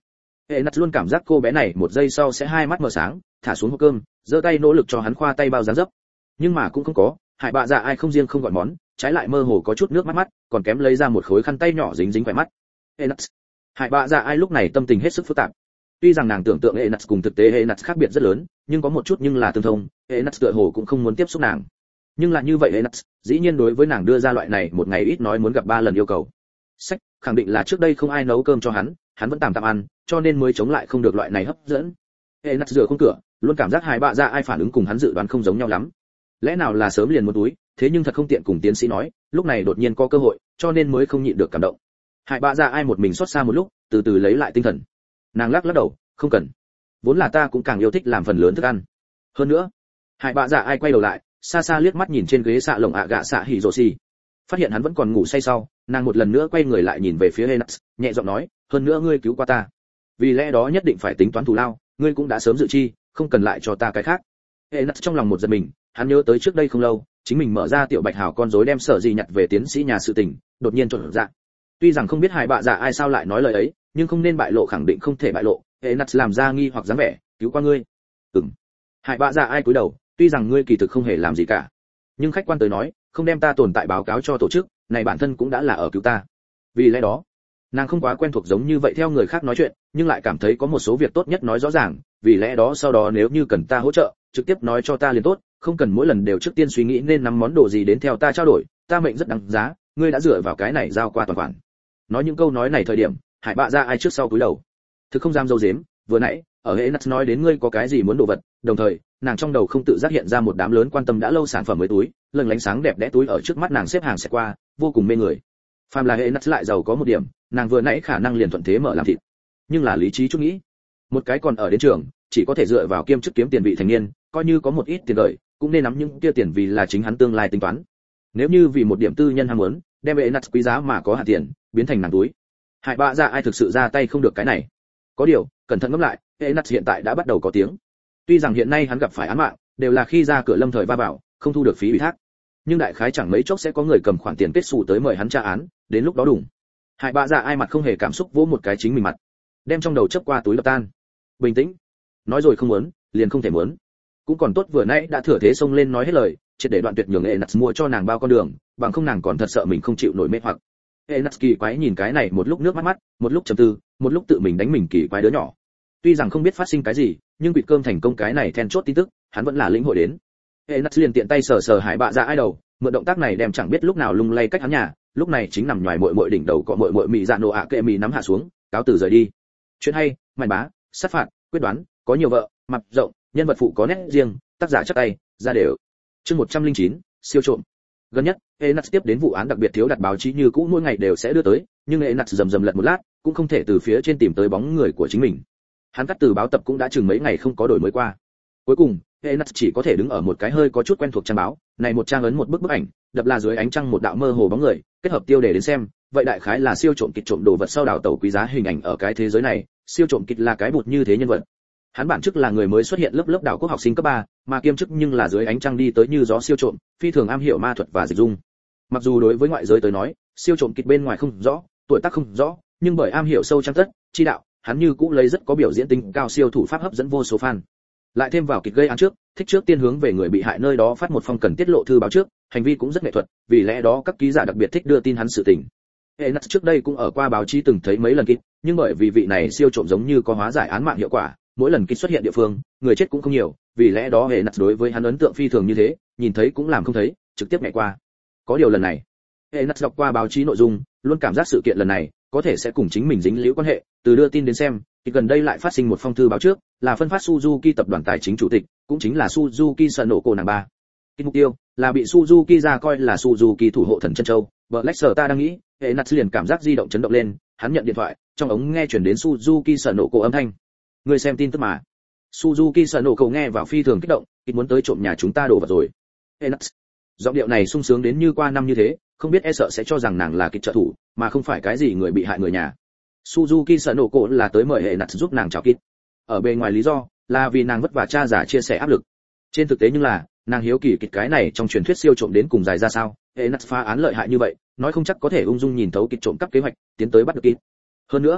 Enat luôn cảm giác cô bé này một giây sau sẽ hai mắt mở sáng, thả xuống hộp cơm, giơ tay nỗ lực cho hắn khoa tay bao dáng dấp. Nhưng mà cũng không có, Hải Bạ Dạ Ai không riêng không gọi món, trái lại mơ hồ có chút nước mắt mắt, còn kém lấy ra một khối khăn tay nhỏ dính dính khỏe mắt. Enat. Hải Bạ Dạ Ai lúc này tâm tình hết sức phức tạp. Tuy rằng nàng tưởng tượng Enat cùng thực tế Enat khác biệt rất lớn, nhưng có một chút nhưng là tương thông, Enat tựa hồ cũng không muốn tiếp xúc nàng. Nhưng là như vậy Enat, dĩ nhiên đối với nàng đưa ra loại này một ngày ít nói muốn gặp ba lần yêu cầu. Sách, khẳng định là trước đây không ai nấu cơm cho hắn, hắn vẫn tạm tạm ăn, cho nên mới chống lại không được loại này hấp dẫn. Enat rửa khung cửa, luôn cảm giác Hải Bạ Dạ Ai phản ứng cùng hắn dự đoán không giống nhau lắm. Lẽ nào là sớm liền một túi, thế nhưng thật không tiện cùng tiến sĩ nói, lúc này đột nhiên có cơ hội, cho nên mới không nhịn được cảm động. Hải Bạ Dạ Ai một mình xót xa một lúc, từ từ lấy lại tinh thần. Nàng lắc lắc đầu, không cần. Vốn là ta cũng càng yêu thích làm phần lớn thức ăn. Hơn nữa, Hải Bạ Dạ Ai quay đầu lại, xa xa liếc mắt nhìn trên ghế xạ lồng ạ gạ xạ hỉ rồ xì, phát hiện hắn vẫn còn ngủ say sau, nàng một lần nữa quay người lại nhìn về phía Enat, nhẹ giọng nói, hơn nữa ngươi cứu qua ta, vì lẽ đó nhất định phải tính toán thù lao, ngươi cũng đã sớm dự chi, không cần lại cho ta cái khác. Enat trong lòng một giật mình, hắn nhớ tới trước đây không lâu, chính mình mở ra tiểu bạch hào con rối đem sở gì nhặt về tiến sĩ nhà sự tình, đột nhiên trộn dạ. Tuy rằng không biết Hải Bạ Dạ Ai sao lại nói lời ấy, nhưng không nên bại lộ khẳng định không thể bại lộ. Enat làm ra nghi hoặc dáng vẻ, cứu qua ngươi. Ừm. Hải Bạ Dạ Ai cúi đầu, tuy rằng ngươi kỳ thực không hề làm gì cả, nhưng khách quan tới nói, không đem ta tồn tại báo cáo cho tổ chức, này bản thân cũng đã là ở cứu ta. Vì lẽ đó, nàng không quá quen thuộc giống như vậy theo người khác nói chuyện, nhưng lại cảm thấy có một số việc tốt nhất nói rõ ràng, vì lẽ đó sau đó nếu như cần ta hỗ trợ, trực tiếp nói cho ta liền tốt, không cần mỗi lần đều trước tiên suy nghĩ nên nắm món đồ gì đến theo ta trao đổi, ta mệnh rất đáng giá, ngươi đã dựa vào cái này giao qua toàn khoản. Nói những câu nói này thời điểm, Hải Bạ Dạ Ai trước sau cúi đầu. Thực không dám dâu dếm, vừa nãy, ở Enat nói đến ngươi có cái gì muốn đồ vật, đồng thời, nàng trong đầu không tự giác hiện ra một đám lớn quan tâm đã lâu sản phẩm mới túi, lừng lánh sáng đẹp đẽ túi ở trước mắt nàng xếp hàng sẽ qua, vô cùng mê người. Phàm là Enat lại giàu có một điểm, nàng vừa nãy khả năng liền thuận thế mở làm thịt. Nhưng là lý trí chút nghĩ, một cái còn ở đến trường, chỉ có thể dựa vào kiêm chức kiếm tiền vị thành niên, coi như có một ít tiền lợi, cũng nên nắm những kia tiền vì là chính hắn tương lai tính toán. Nếu như vì một điểm tư nhân ham muốn, đem Enat quý giá mà có hạ tiền, biến thành nàng túi. Hải Bạ Dạ Ai thực sự ra tay không được cái này. Có điều, cẩn thận ngẫm lại, Enat hiện tại đã bắt đầu có tiếng. Tuy rằng hiện nay hắn gặp phải án mạng, đều là khi ra cửa lâm thời va vào, không thu được phí ủy thác. Nhưng đại khái chẳng mấy chốc sẽ có người cầm khoản tiền kết sổ tới mời hắn tra án, đến lúc đó đủng. Hải Bạ Dạ Ai mặt không hề cảm xúc vỗ một cái chính mình mặt, đem trong đầu chớp qua túi lập tan. Bình tĩnh. Nói rồi không muốn, liền không thể muốn. Cũng còn tốt vừa nãy đã thừa thế xông lên nói hết lời, triệt để đoạn tuyệt nhường Enat mua cho nàng bao con đường, bằng không nàng còn thật sợ mình không chịu nổi mê hoặc. Enat kỳ quái nhìn cái này một lúc nước mắt mắt, một lúc trầm tư, một lúc tự mình đánh mình kỳ quái đứa nhỏ. Tuy rằng không biết phát sinh cái gì, nhưng quỵt cơm thành công cái này then chốt tin tức, hắn vẫn là lĩnh hội đến. Enat liền tiện tay sờ sờ Hải Bạ Dạ Ai đầu, mượn động tác này đem chẳng biết lúc nào lung lay cách hắn nhà, lúc này chính nằm nhòi muội muội đỉnh đầu cọ muội muội mị dạ nổ ạ kệ mị nắm hạ xuống, cáo từ rời đi. Chuyện hay, màn bá, sát phạt, quyết đoán, có nhiều vợ, mặt rộng, nhân vật phụ có nét riêng, tác giả chắc tay, ra đều. Chương một trăm lẻ chín, siêu trộm. Gần nhất, Enat tiếp đến vụ án đặc biệt thiếu đặt báo chí như cũ mỗi ngày đều sẽ đưa tới, nhưng Enat rầm rầm lật một lát, cũng không thể từ phía trên tìm tới bóng người của chính mình. Hắn cắt từ báo tập cũng đã chừng mấy ngày không có đổi mới qua. Cuối cùng, Enat chỉ có thể đứng ở một cái hơi có chút quen thuộc trang báo, này một trang ấn một bức bức ảnh, đập là dưới ánh trăng một đạo mơ hồ bóng người, kết hợp tiêu đề đến xem, vậy đại khái là siêu trộm kịch trộm đồ vật sau đào tẩu quý giá hình ảnh ở cái thế giới này, siêu trộm kịch là cái bụt như thế nhân vật. Hắn bản chức là người mới xuất hiện lớp lớp đảo quốc học sinh cấp ba, mà kiêm chức nhưng là dưới ánh trăng đi tới như gió siêu trộm, phi thường am hiểu ma thuật và dịch dung. Mặc dù đối với ngoại giới tới nói, siêu trộm kịch bên ngoài không rõ, tuổi tác không rõ, nhưng bởi am hiểu sâu trang tất, chi đạo, hắn như cũng lấy rất có biểu diễn tính cao siêu thủ pháp hấp dẫn vô số fan. Lại thêm vào kịch gây án trước, thích trước tiên hướng về người bị hại nơi đó phát một phong cần tiết lộ thư báo trước, hành vi cũng rất nghệ thuật, vì lẽ đó các ký giả đặc biệt thích đưa tin hắn sự tình. Enat trước đây cũng ở qua báo chí từng thấy mấy lần kịch, nhưng bởi vì vị này siêu trộm giống như có hóa giải án mạng hiệu quả, mỗi lần kịch xuất hiện địa phương, người chết cũng không nhiều, vì lẽ đó Enat đối với hắn ấn tượng phi thường như thế, nhìn thấy cũng làm không thấy, trực tiếp nhảy qua. Có điều lần này, Enat đọc qua báo chí nội dung, luôn cảm giác sự kiện lần này có thể sẽ cùng chính mình dính liễu quan hệ, từ đưa tin đến xem, thì gần đây lại phát sinh một phong thư báo trước, là phân phát Suzuki tập đoàn tài chính chủ tịch, cũng chính là Suzuki Sanoko nàng ba. Cái mục tiêu là bị Suzuki ra coi là Suzuki thủ hộ thần chân châu. Black Star ta đang nghĩ, Enat liền cảm giác di động chấn động lên, hắn nhận điện thoại, trong ống nghe truyền đến Suzuki Sanoko âm thanh. Người xem tin tức mà. Suzuki Sanoko nghe vào phi thường kích động, kịch muốn tới trộm nhà chúng ta đồ vật rồi. Enat. Giọng điệu này sung sướng đến như qua năm như thế, không biết e sợ sẽ cho rằng nàng là kịch trợ thủ, mà không phải cái gì người bị hại người nhà. Suzuki Sanoko là tới mời Enat giúp nàng chào kít. Ở bề ngoài lý do là vì nàng vất vả cha giả chia sẻ áp lực. Trên thực tế nhưng là, nàng hiếu kỳ kịch cái này trong truyền thuyết siêu trộm đến cùng dài ra sao, Enat phá án lợi hại như vậy, nói không chắc có thể ung dung nhìn thấu kịch trộm cắp kế hoạch, tiến tới bắt được kít. Hơn nữa,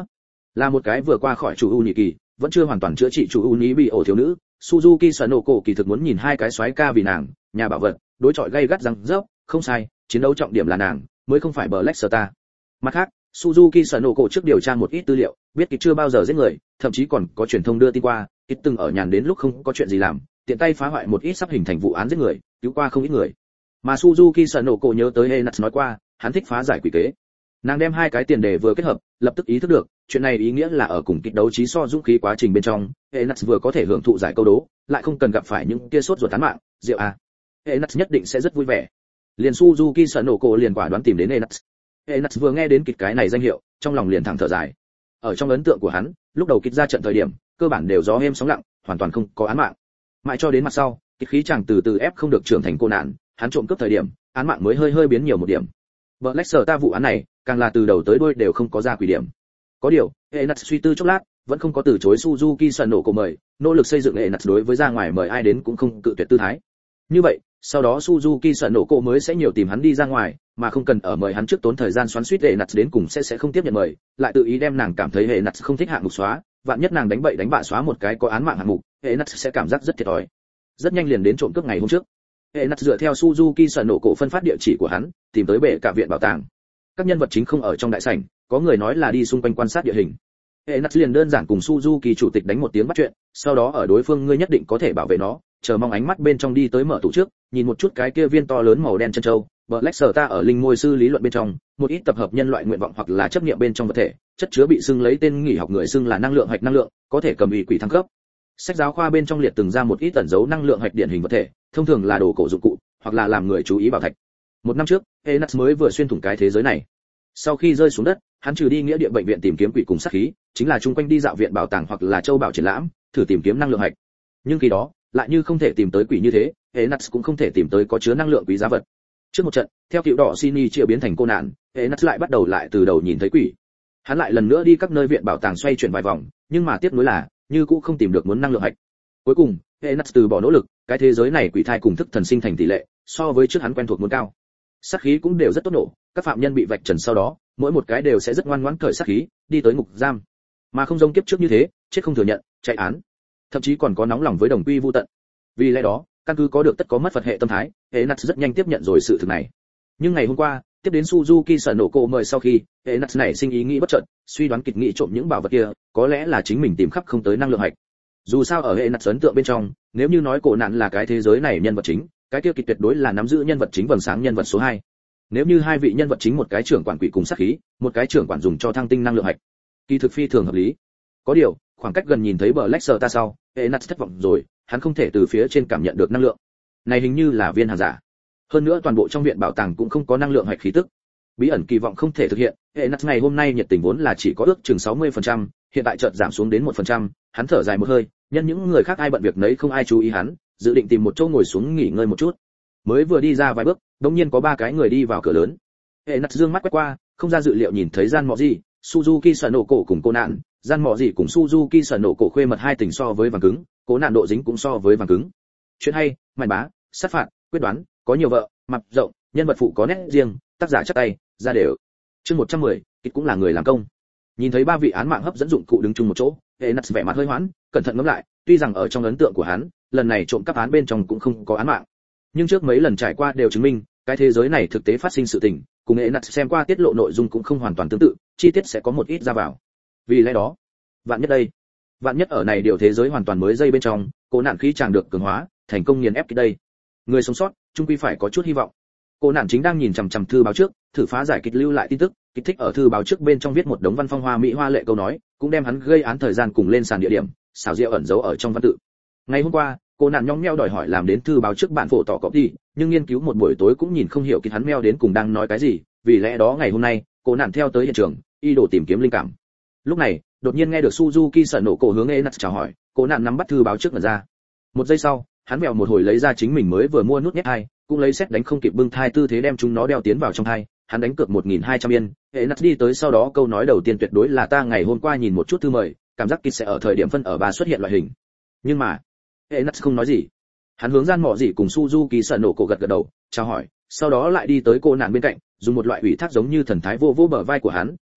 Là một cái vừa qua khỏi chủ u nhị kỳ, vẫn chưa hoàn toàn chữa trị chủ u nhị bị ổ thiếu nữ, Suzuki Sanoko kỳ thực muốn nhìn hai cái soái ca vì nàng, nhà bảo vật, đối chọi gay gắt răng rớp, không sai, chiến đấu trọng điểm là nàng, mới không phải Black Star. Mặt khác, Suzuki Sanoko trước điều tra một ít tư liệu, biết Kịch chưa bao giờ giết người, thậm chí còn có truyền thông đưa tin qua, Kịch từng ở nhàn đến lúc không có chuyện gì làm, tiện tay phá hoại một ít sắp hình thành vụ án giết người, cứu qua không ít người. Mà Suzuki Sanoko nhớ tới Enax nói qua, hắn thích phá giải quỷ kế. Nàng đem hai cái tiền đề vừa kết hợp, lập tức ý thức được, chuyện này ý nghĩa là ở cùng Kịch đấu trí so dũng khí quá trình bên trong, Enax vừa có thể hưởng thụ giải câu đố, lại không cần gặp phải những kia sốt ruột tán mạng, diệu à. Enax nhất định sẽ rất vui vẻ. Liền Suzuki Sanoko liền quả đoán tìm đến Enax. Enax vừa nghe đến Kịch cái này danh hiệu, trong lòng liền thẳng thở dài. Ở trong ấn tượng của hắn, lúc đầu Kịch ra trận thời điểm, cơ bản đều gió êm sóng lặng, hoàn toàn không có án mạng. Mãi cho đến mặt sau, Kịch khí chàng từ từ ép không được trưởng thành cô nạn, hắn trộm cướp thời điểm, án mạng mới hơi hơi biến nhiều một điểm. Black Star vụ án này, càng là từ đầu tới đuôi đều không có ra quỷ điểm. Có điều, Enax suy tư chốc lát, vẫn không có từ chối Suzuki Sanoko mời, nỗ lực xây dựng Enax đối với ra ngoài mời ai đến cũng không cự tuyệt tư thái. Như vậy, sau đó Suzuki Sanoko mới sẽ nhiều tìm hắn đi ra ngoài, mà không cần ở mời hắn trước tốn thời gian xoắn xuýt Enax đến cùng sẽ sẽ không tiếp nhận mời, lại tự ý đem nàng cảm thấy Enax không thích hạng mục xóa, vạn nhất nàng đánh bậy đánh bạ xóa một cái có án mạng hạng mục, Enax sẽ cảm giác rất thiệt thòi. Rất nhanh liền đến trộm cướp ngày hôm trước. Enax dựa theo Suzuki Sanoko phân phát địa chỉ của hắn, tìm tới bệ cả viện bảo tàng. Các nhân vật chính không ở trong đại sảnh, có người nói là đi xung quanh quan sát địa hình. Enax liền đơn giản cùng Suzuki chủ tịch đánh một tiếng bắt chuyện, sau đó ở đối phương ngươi nhất định có thể bảo vệ nó, chờ mong ánh mắt bên trong đi tới mở tủ trước, nhìn một chút cái kia viên to lớn màu đen chân châu, Black Star ở linh ngôi sư lý luận bên trong, một ít tập hợp nhân loại nguyện vọng hoặc là chấp niệm bên trong vật thể, chất chứa bị xưng lấy tên nghỉ học người xưng là năng lượng hạch năng lượng, có thể cầm ủy quỷ thăng cấp. Sách giáo khoa bên trong liệt từng ra một ít tẩn dấu năng lượng hạch điển hình vật thể, thông thường là đồ cổ dụng cụ, hoặc là làm người chú ý bảo thạch. Một năm trước, Enax mới vừa xuyên thủng cái thế giới này. Sau khi rơi xuống đất, hắn trừ đi nghĩa địa bệnh viện tìm kiếm quỷ cùng sát khí, chính là chung quanh đi dạo viện bảo tàng hoặc là châu bảo triển lãm, thử tìm kiếm năng lượng hạch. Nhưng khi đó, lại như không thể tìm tới quỷ như thế, Enax cũng không thể tìm tới có chứa năng lượng quý giá vật. Trước một trận, theo cựu đỏ Sini triệu biến thành cô nạn, Enax lại bắt đầu lại từ đầu nhìn thấy quỷ. Hắn lại lần nữa đi các nơi viện bảo tàng xoay chuyển vài vòng, nhưng mà tiếp nối là, như cũng không tìm được muốn năng lượng hạch. Cuối cùng, Enax từ bỏ nỗ lực, cái thế giới này quỷ thai cùng thức thần sinh thành tỷ lệ, so với trước hắn quen thuộc muốn cao. Sát khí cũng đều rất tốt nổ, các phạm nhân bị vạch trần sau đó, mỗi một cái đều sẽ rất ngoan ngoãn cởi sát khí, đi tới ngục giam. Mà không giống kiếp trước như thế, chết không thừa nhận, chạy án. Thậm chí còn có nóng lòng với đồng quy vu tận. Vì lẽ đó, căn cứ có được tất có mất Phật hệ tâm thái, Enax rất nhanh tiếp nhận rồi sự thực này. Nhưng ngày hôm qua, tiếp đến Suzuki Sanoko mời sau khi, Enax này sinh ý nghĩ bất chợt, suy đoán kịch nghị trộm những bảo vật kia, có lẽ là chính mình tìm khắp không tới năng lượng hạch. Dù sao ở Enax ấn tượng bên trong, nếu như nói cổ nạn là cái thế giới này nhân vật chính, cái kia kịch tuyệt đối là nắm giữ nhân vật chính vầng sáng nhân vật số hai. Nếu như hai vị nhân vật chính một cái trưởng quản quỷ cùng sát khí, một cái trưởng quản dùng cho thăng tinh năng lượng hạch, kỳ thực phi thường hợp lý. Có điều, khoảng cách gần nhìn thấy Black Star sau, Enax thất vọng rồi, hắn không thể từ phía trên cảm nhận được năng lượng. Này hình như là viên hàng giả. Hơn nữa toàn bộ trong viện bảo tàng cũng không có năng lượng hạch khí tức. Bí ẩn kỳ vọng không thể thực hiện, Enax ngày hôm nay nhiệt tình vốn là chỉ có ước chừng sáu mươi phần trăm, hiện tại chợt giảm xuống đến một phần trăm, hắn thở dài một hơi, nhân những người khác ai bận việc nấy không ai chú ý hắn, dự định tìm một chỗ ngồi xuống nghỉ ngơi một chút. Mới vừa đi ra vài bước, đột nhiên có ba cái người đi vào cửa lớn. Enax dương mắt quét qua, không ra dự liệu nhìn thấy Gian Mọ Gì, Suzuki Sanoko cùng cô nạn, Gian Mọ Gì cùng Suzuki Sanoko khuê mật hai tình so với vàng cứng, cố nạn độ dính cũng so với vàng cứng. Chuyện hay, màn bá, sát phạt, quyết đoán, có nhiều vợ, mặt rộng, nhân vật phụ có nét riêng, tác giả chắc tay, ra đều. Chương một trăm mười, kịch cũng là người làm công. Nhìn thấy ba vị án mạng hấp dẫn dụng cụ đứng chung một chỗ, Enax vẻ mặt hơi hoãn, cẩn thận ngẫm lại, tuy rằng ở trong ấn tượng của hắn, lần này trộm cắp án bên trong cũng không có án mạng. Nhưng trước mấy lần trải qua đều chứng minh, cái thế giới này thực tế phát sinh sự tình, cùng Enax xem qua tiết lộ nội dung cũng không hoàn toàn tương tự, chi tiết sẽ có một ít ra vào. Vì lẽ đó, vạn nhất đây, vạn nhất ở này điều thế giới hoàn toàn mới dây bên trong, cô nạn khí chàng được cường hóa, thành công nghiền ép cái đây. Người sống sót, chung quy phải có chút hy vọng. Cô nạn chính đang nhìn chằm chằm thư báo trước, thử phá giải kịch lưu lại tin tức, kịch thích ở thư báo trước bên trong viết một đống văn phong hoa mỹ hoa lệ câu nói, cũng đem hắn gây án thời gian cùng lên sàn địa điểm, xảo diệu ẩn giấu ở trong văn tự. Ngày hôm qua, cô nạn nhõng nhẽo đòi hỏi làm đến thư báo trước bản phổ tỏ copy, nhưng nghiên cứu một buổi tối cũng nhìn không hiểu kịch hắn meo đến cùng đang nói cái gì, vì lẽ đó ngày hôm nay, cô nạn theo tới hiện trường, y đồ tìm kiếm linh cảm. Lúc này, đột nhiên nghe được Suzuki Sanoko hướng Enax chào hỏi, cô nạn nắm bắt thư báo trước mà ra. Một giây sau, hắn mèo một hồi lấy ra chính mình mới vừa mua nút nhét hai, cũng lấy xét đánh không kịp bưng thai tư thế đem chúng nó đeo tiến vào trong thai, hắn đánh cược một nghìn hai trăm yên, Enax đi tới sau đó câu nói đầu tiên tuyệt đối là ta ngày hôm qua nhìn một chút thư mời, cảm giác kịch sẽ ở thời điểm phân ở ba xuất hiện loại hình. Nhưng mà, Enax không nói gì. Hắn hướng Gian Mọ Gì cùng Suzuki Sanoko gật gật đầu, chào hỏi, sau đó lại đi tới cô nạn bên cạnh, dùng một loại ủy thác giống như thần thái vô vô bờ vai của hắn,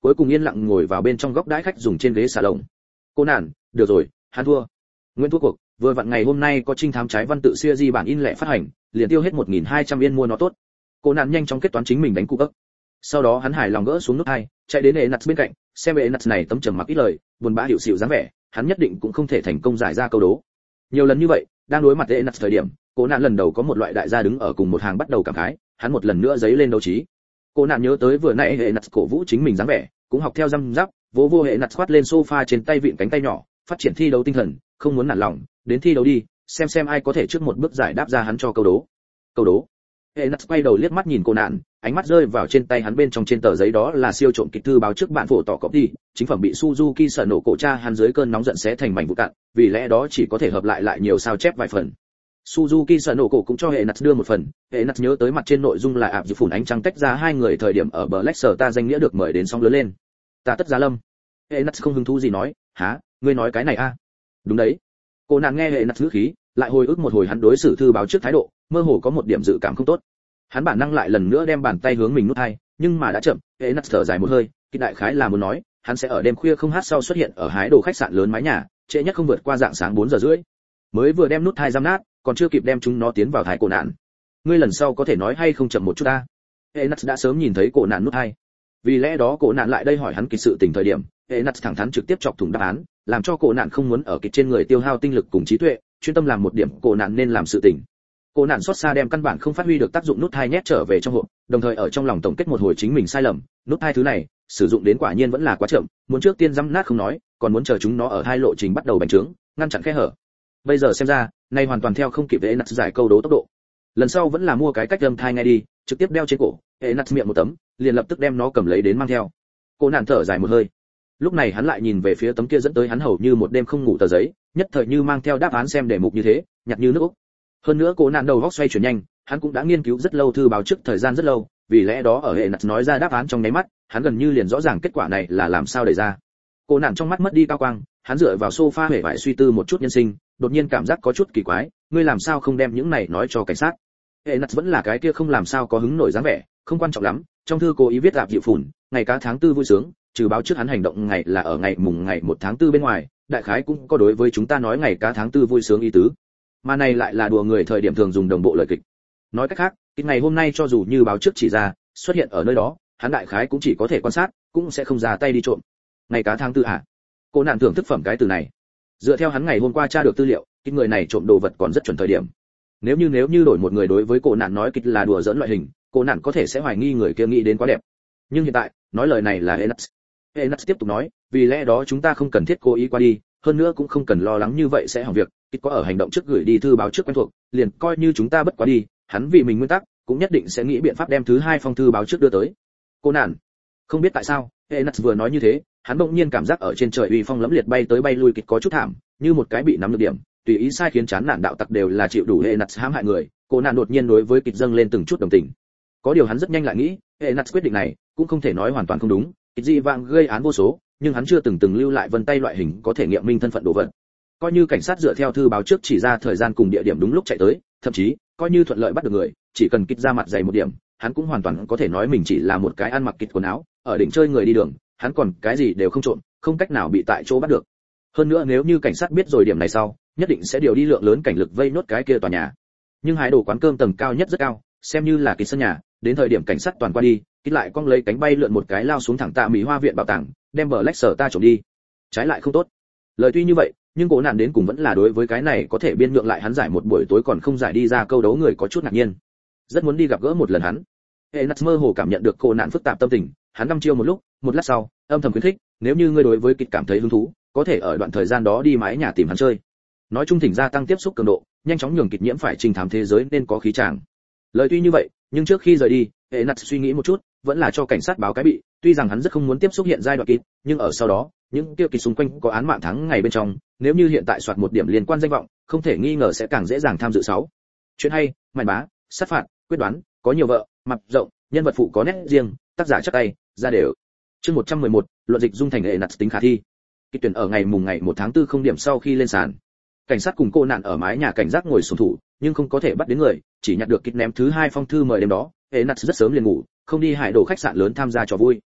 cuối cùng yên lặng ngồi vào bên trong góc đãi khách dùng trên ghế xà lồng. Cô nản, được rồi, hắn thua. Nguyên thua cuộc, vừa vặn ngày hôm nay có trinh thám trái văn tự series bản in lẻ phát hành, liền tiêu hết một nghìn hai trăm yên mua nó tốt. Cô nản nhanh chóng kết toán chính mình đánh cục ức. Sau đó hắn hài lòng gỡ xuống nút hai, chạy đến Enats bên cạnh, xem Enats này tấm trầm mặc ít lời, buồn bã hiểu xỉu dáng vẻ, hắn nhất định cũng không thể thành công giải ra câu đố. Nhiều lần như vậy, đang đối mặt với Enats thời điểm, cô nạn lần đầu có một loại đại gia đứng ở cùng một hàng bắt đầu cảm khái, hắn một lần nữa giấy lên đấu trí. Cô nạn nhớ tới vừa nãy Enats cổ vũ chính mình dáng vẻ, cũng học theo răm rắp, vỗ vô Enats khoát lên sofa trên tay vịn cánh tay nhỏ, phát triển thi đấu tinh thần, không muốn nản lòng, đến thi đấu đi, xem xem ai có thể trước một bước giải đáp ra hắn cho câu đố. Câu đố. Enats quay đầu liếc mắt nhìn cô nạn, ánh mắt rơi vào trên tay hắn bên trong trên tờ giấy đó là siêu trộm kịch thư báo trước bạn phổ tỏ copy, chính phẩm bị Suzuki sợ nổ cổ cha hắn dưới cơn nóng giận xé thành mảnh vụn cạn, vì lẽ đó chỉ có thể hợp lại lại nhiều sao chép vài phần. Suzuki sợ nổ cổ cũng cho Enats đưa một phần, Enats nhớ tới mặt trên nội dung là ạp dự phủn ánh trăng tách ra hai người thời điểm ở Black Star danh nghĩa được mời đến sóng lớn lên. Ta tất giá lâm. Enats không hứng thú gì nói, hả, ngươi nói cái này a? À? Đúng đấy. Cô nàng nghe Enats ngữ khí, lại hồi ức một hồi hắn đối xử thư báo trước thái độ, mơ hồ có một điểm dự cảm không tốt. Hắn bản năng lại lần nữa đem bàn tay hướng mình nút hai, nhưng mà đã chậm. Enats thở dài một hơi, cái đại khái là muốn nói, hắn sẽ ở đêm khuya không hát sau xuất hiện ở hái đồ khách sạn lớn mái nhà, trễ nhất không vượt qua dạng sáng bốn giờ rưỡi. Mới vừa đem nút hai giam nát, còn chưa kịp đem chúng nó tiến vào thái cổ nạn. Ngươi lần sau có thể nói hay không chậm một chút ta. Enats đã sớm nhìn thấy cổ nạn nút hai. Vì lẽ đó cổ nạn lại đây hỏi hắn kịch sự tình thời điểm, Enats thẳng thắn trực tiếp chọc thủng đáp án, làm cho cổ nạn không muốn ở kịch trên người tiêu hao tinh lực cùng trí tuệ, chuyên tâm làm một điểm cổ nạn nên làm sự tình. Cổ nạn xót xa đem căn bản không phát huy được tác dụng nút hai nhét trở về trong hộp, đồng thời ở trong lòng tổng kết một hồi chính mình sai lầm, nút hai thứ này, sử dụng đến quả nhiên vẫn là quá chậm, muốn trước tiên giẫm nát không nói, còn muốn chờ chúng nó ở hai lộ trình bắt đầu bành trướng, ngăn chặn khe hở. Bây giờ xem ra, nay hoàn toàn theo không kịp với Enats giải câu đố tốc độ. Lần sau vẫn là mua cái cách âm thai ngay đi, trực tiếp đeo trên cổ, Enats miệng một tấm, liền lập tức đem nó cầm lấy đến mang theo. Cô nạn thở dài một hơi. Lúc này hắn lại nhìn về phía tấm kia dẫn tới hắn hầu như một đêm không ngủ tờ giấy, nhất thời như mang theo đáp án xem đề mục như thế, nhặt như nước ốc. Hơn nữa cô nạn đầu góc xoay chuyển nhanh, hắn cũng đã nghiên cứu rất lâu thư báo trước thời gian rất lâu, vì lẽ đó ở Enats nói ra đáp án trong nháy mắt, hắn gần như liền rõ ràng kết quả này là làm sao đẩy ra. Cô nạn trong mắt mất đi cao quang, hắn dựa vào sofa hề vải suy tư một chút nhân sinh, đột nhiên cảm giác có chút kỳ quái, ngươi làm sao không đem những này nói cho cảnh sát? Enats vẫn là cái kia không làm sao có hứng nổi dáng vẻ, không quan trọng lắm, trong thư cố ý viết ạp dịu phủn, ngày cá tháng tư vui sướng, trừ báo trước hắn hành động ngày là ở ngày mùng ngày một tháng tư bên ngoài, đại khái cũng có đối với chúng ta nói ngày cá tháng tư vui sướng ý tứ. Mà này lại là đùa người thời điểm thường dùng đồng bộ lời kịch. Nói cách khác, cái ngày hôm nay cho dù như báo trước chỉ ra, xuất hiện ở nơi đó, hắn đại khái cũng chỉ có thể quan sát, cũng sẽ không ra tay đi trộm. Ngày cá tháng tư hả? Cô nạn thưởng thức phẩm cái từ này. Dựa theo hắn ngày hôm qua tra được tư liệu, cái người này trộm đồ vật còn rất chuẩn thời điểm. Nếu như nếu như đổi một người đối với cô nạn nói kịch là đùa giỡn loại hình, cô nạn có thể sẽ hoài nghi người kia nghĩ đến quá đẹp. Nhưng hiện tại, nói lời này là Enats. Enats tiếp tục nói, vì lẽ đó chúng ta không cần thiết cố ý qua đi, hơn nữa cũng không cần lo lắng như vậy sẽ hỏng việc, kịch có ở hành động trước gửi đi thư báo trước quen thuộc, liền coi như chúng ta bất quá đi, hắn vì mình nguyên tắc, cũng nhất định sẽ nghĩ biện pháp đem thứ hai phong thư báo trước đưa tới. Cô nạn. Không biết tại sao, Enats vừa nói như thế, hắn bỗng nhiên cảm giác ở trên trời uy phong lẫm liệt bay tới bay lui kịch có chút thảm, như một cái bị nắm được điểm, tùy ý sai khiến chán nản đạo tặc đều là chịu đủ Enats hãm hại người. Cô nạn đột nhiên đối với kịch dâng lên từng chút đồng tình. Có điều hắn rất nhanh lại nghĩ, Enats quyết định này cũng không thể nói hoàn toàn không đúng, kịch dị vãng gây án vô số, nhưng hắn chưa từng từng lưu lại vân tay loại hình có thể nghiệm minh thân phận đồ vật. Coi như cảnh sát dựa theo thư báo trước chỉ ra thời gian cùng địa điểm đúng lúc chạy tới, thậm chí coi như thuận lợi bắt được người, chỉ cần kịch ra mặt dày một điểm, hắn cũng hoàn toàn có thể nói mình chỉ là một cái ăn mặc kịch quần áo, ở đỉnh chơi người đi đường, hắn còn cái gì đều không trộm, không cách nào bị tại chỗ bắt được. Hơn nữa nếu như cảnh sát biết rồi điểm này sau, nhất định sẽ điều đi lượng lớn cảnh lực vây nốt cái kia tòa nhà. Nhưng hái đồ quán cơm tầng cao nhất rất cao, xem như là kịch sân nhà, đến thời điểm cảnh sát toàn qua đi, kịch lại cong lấy cánh bay lượn một cái lao xuống thẳng tạ mỹ hoa viện bảo tàng, đem bờ lách sở ta trộm đi. Trái lại không tốt. Lời tuy như vậy, nhưng cố nạn đến cùng vẫn là đối với cái này có thể biên nhượng lại hắn giải một buổi tối còn không giải đi ra câu đấu người có chút ngạc nhiên. Rất muốn đi gặp gỡ một lần hắn. Enats mơ hồ cảm nhận được cô nạn phức tạp tâm tình, hắn đăm chiêu một lúc, một lát sau, âm thầm khuyến khích, nếu như ngươi đối với kịch cảm thấy hứng thú, có thể ở đoạn thời gian đó đi mái nhà tìm hắn chơi. Nói chung thỉnh gia tăng tiếp xúc cường độ, nhanh chóng nhường kịch nhiễm phải trình thám thế giới nên có khí chàng. Lời tuy như vậy, nhưng trước khi rời đi, Enats suy nghĩ một chút, vẫn là cho cảnh sát báo cái bị, tuy rằng hắn rất không muốn tiếp xúc hiện giai đoạn kịch, nhưng ở sau đó, những tiêu kịch xung quanh có án mạng thắng ngày bên trong, nếu như hiện tại soạt một điểm liên quan danh vọng, không thể nghi ngờ sẽ càng dễ dàng tham dự sáu. Chuyện hay, mạnh bá, sát phạt, quyết đoán, có nhiều vợ, mặt rộng, nhân vật phụ có nét riêng, tác giả chắc tay, ra đều. Chương một trăm mười một, luận dịch dung thành Enats tính khả thi. Kịch tuyển ở ngày mùng ngày một tháng tư không điểm sau khi lên sàn. Cảnh sát cùng cô nạn ở mái nhà cảnh giác ngồi xổm thủ, nhưng không có thể bắt đến người, chỉ nhặt được kịch ném thứ hai phong thư mời đêm đó. Enats rất sớm liền ngủ, không đi hải đồ khách sạn lớn tham gia trò vui.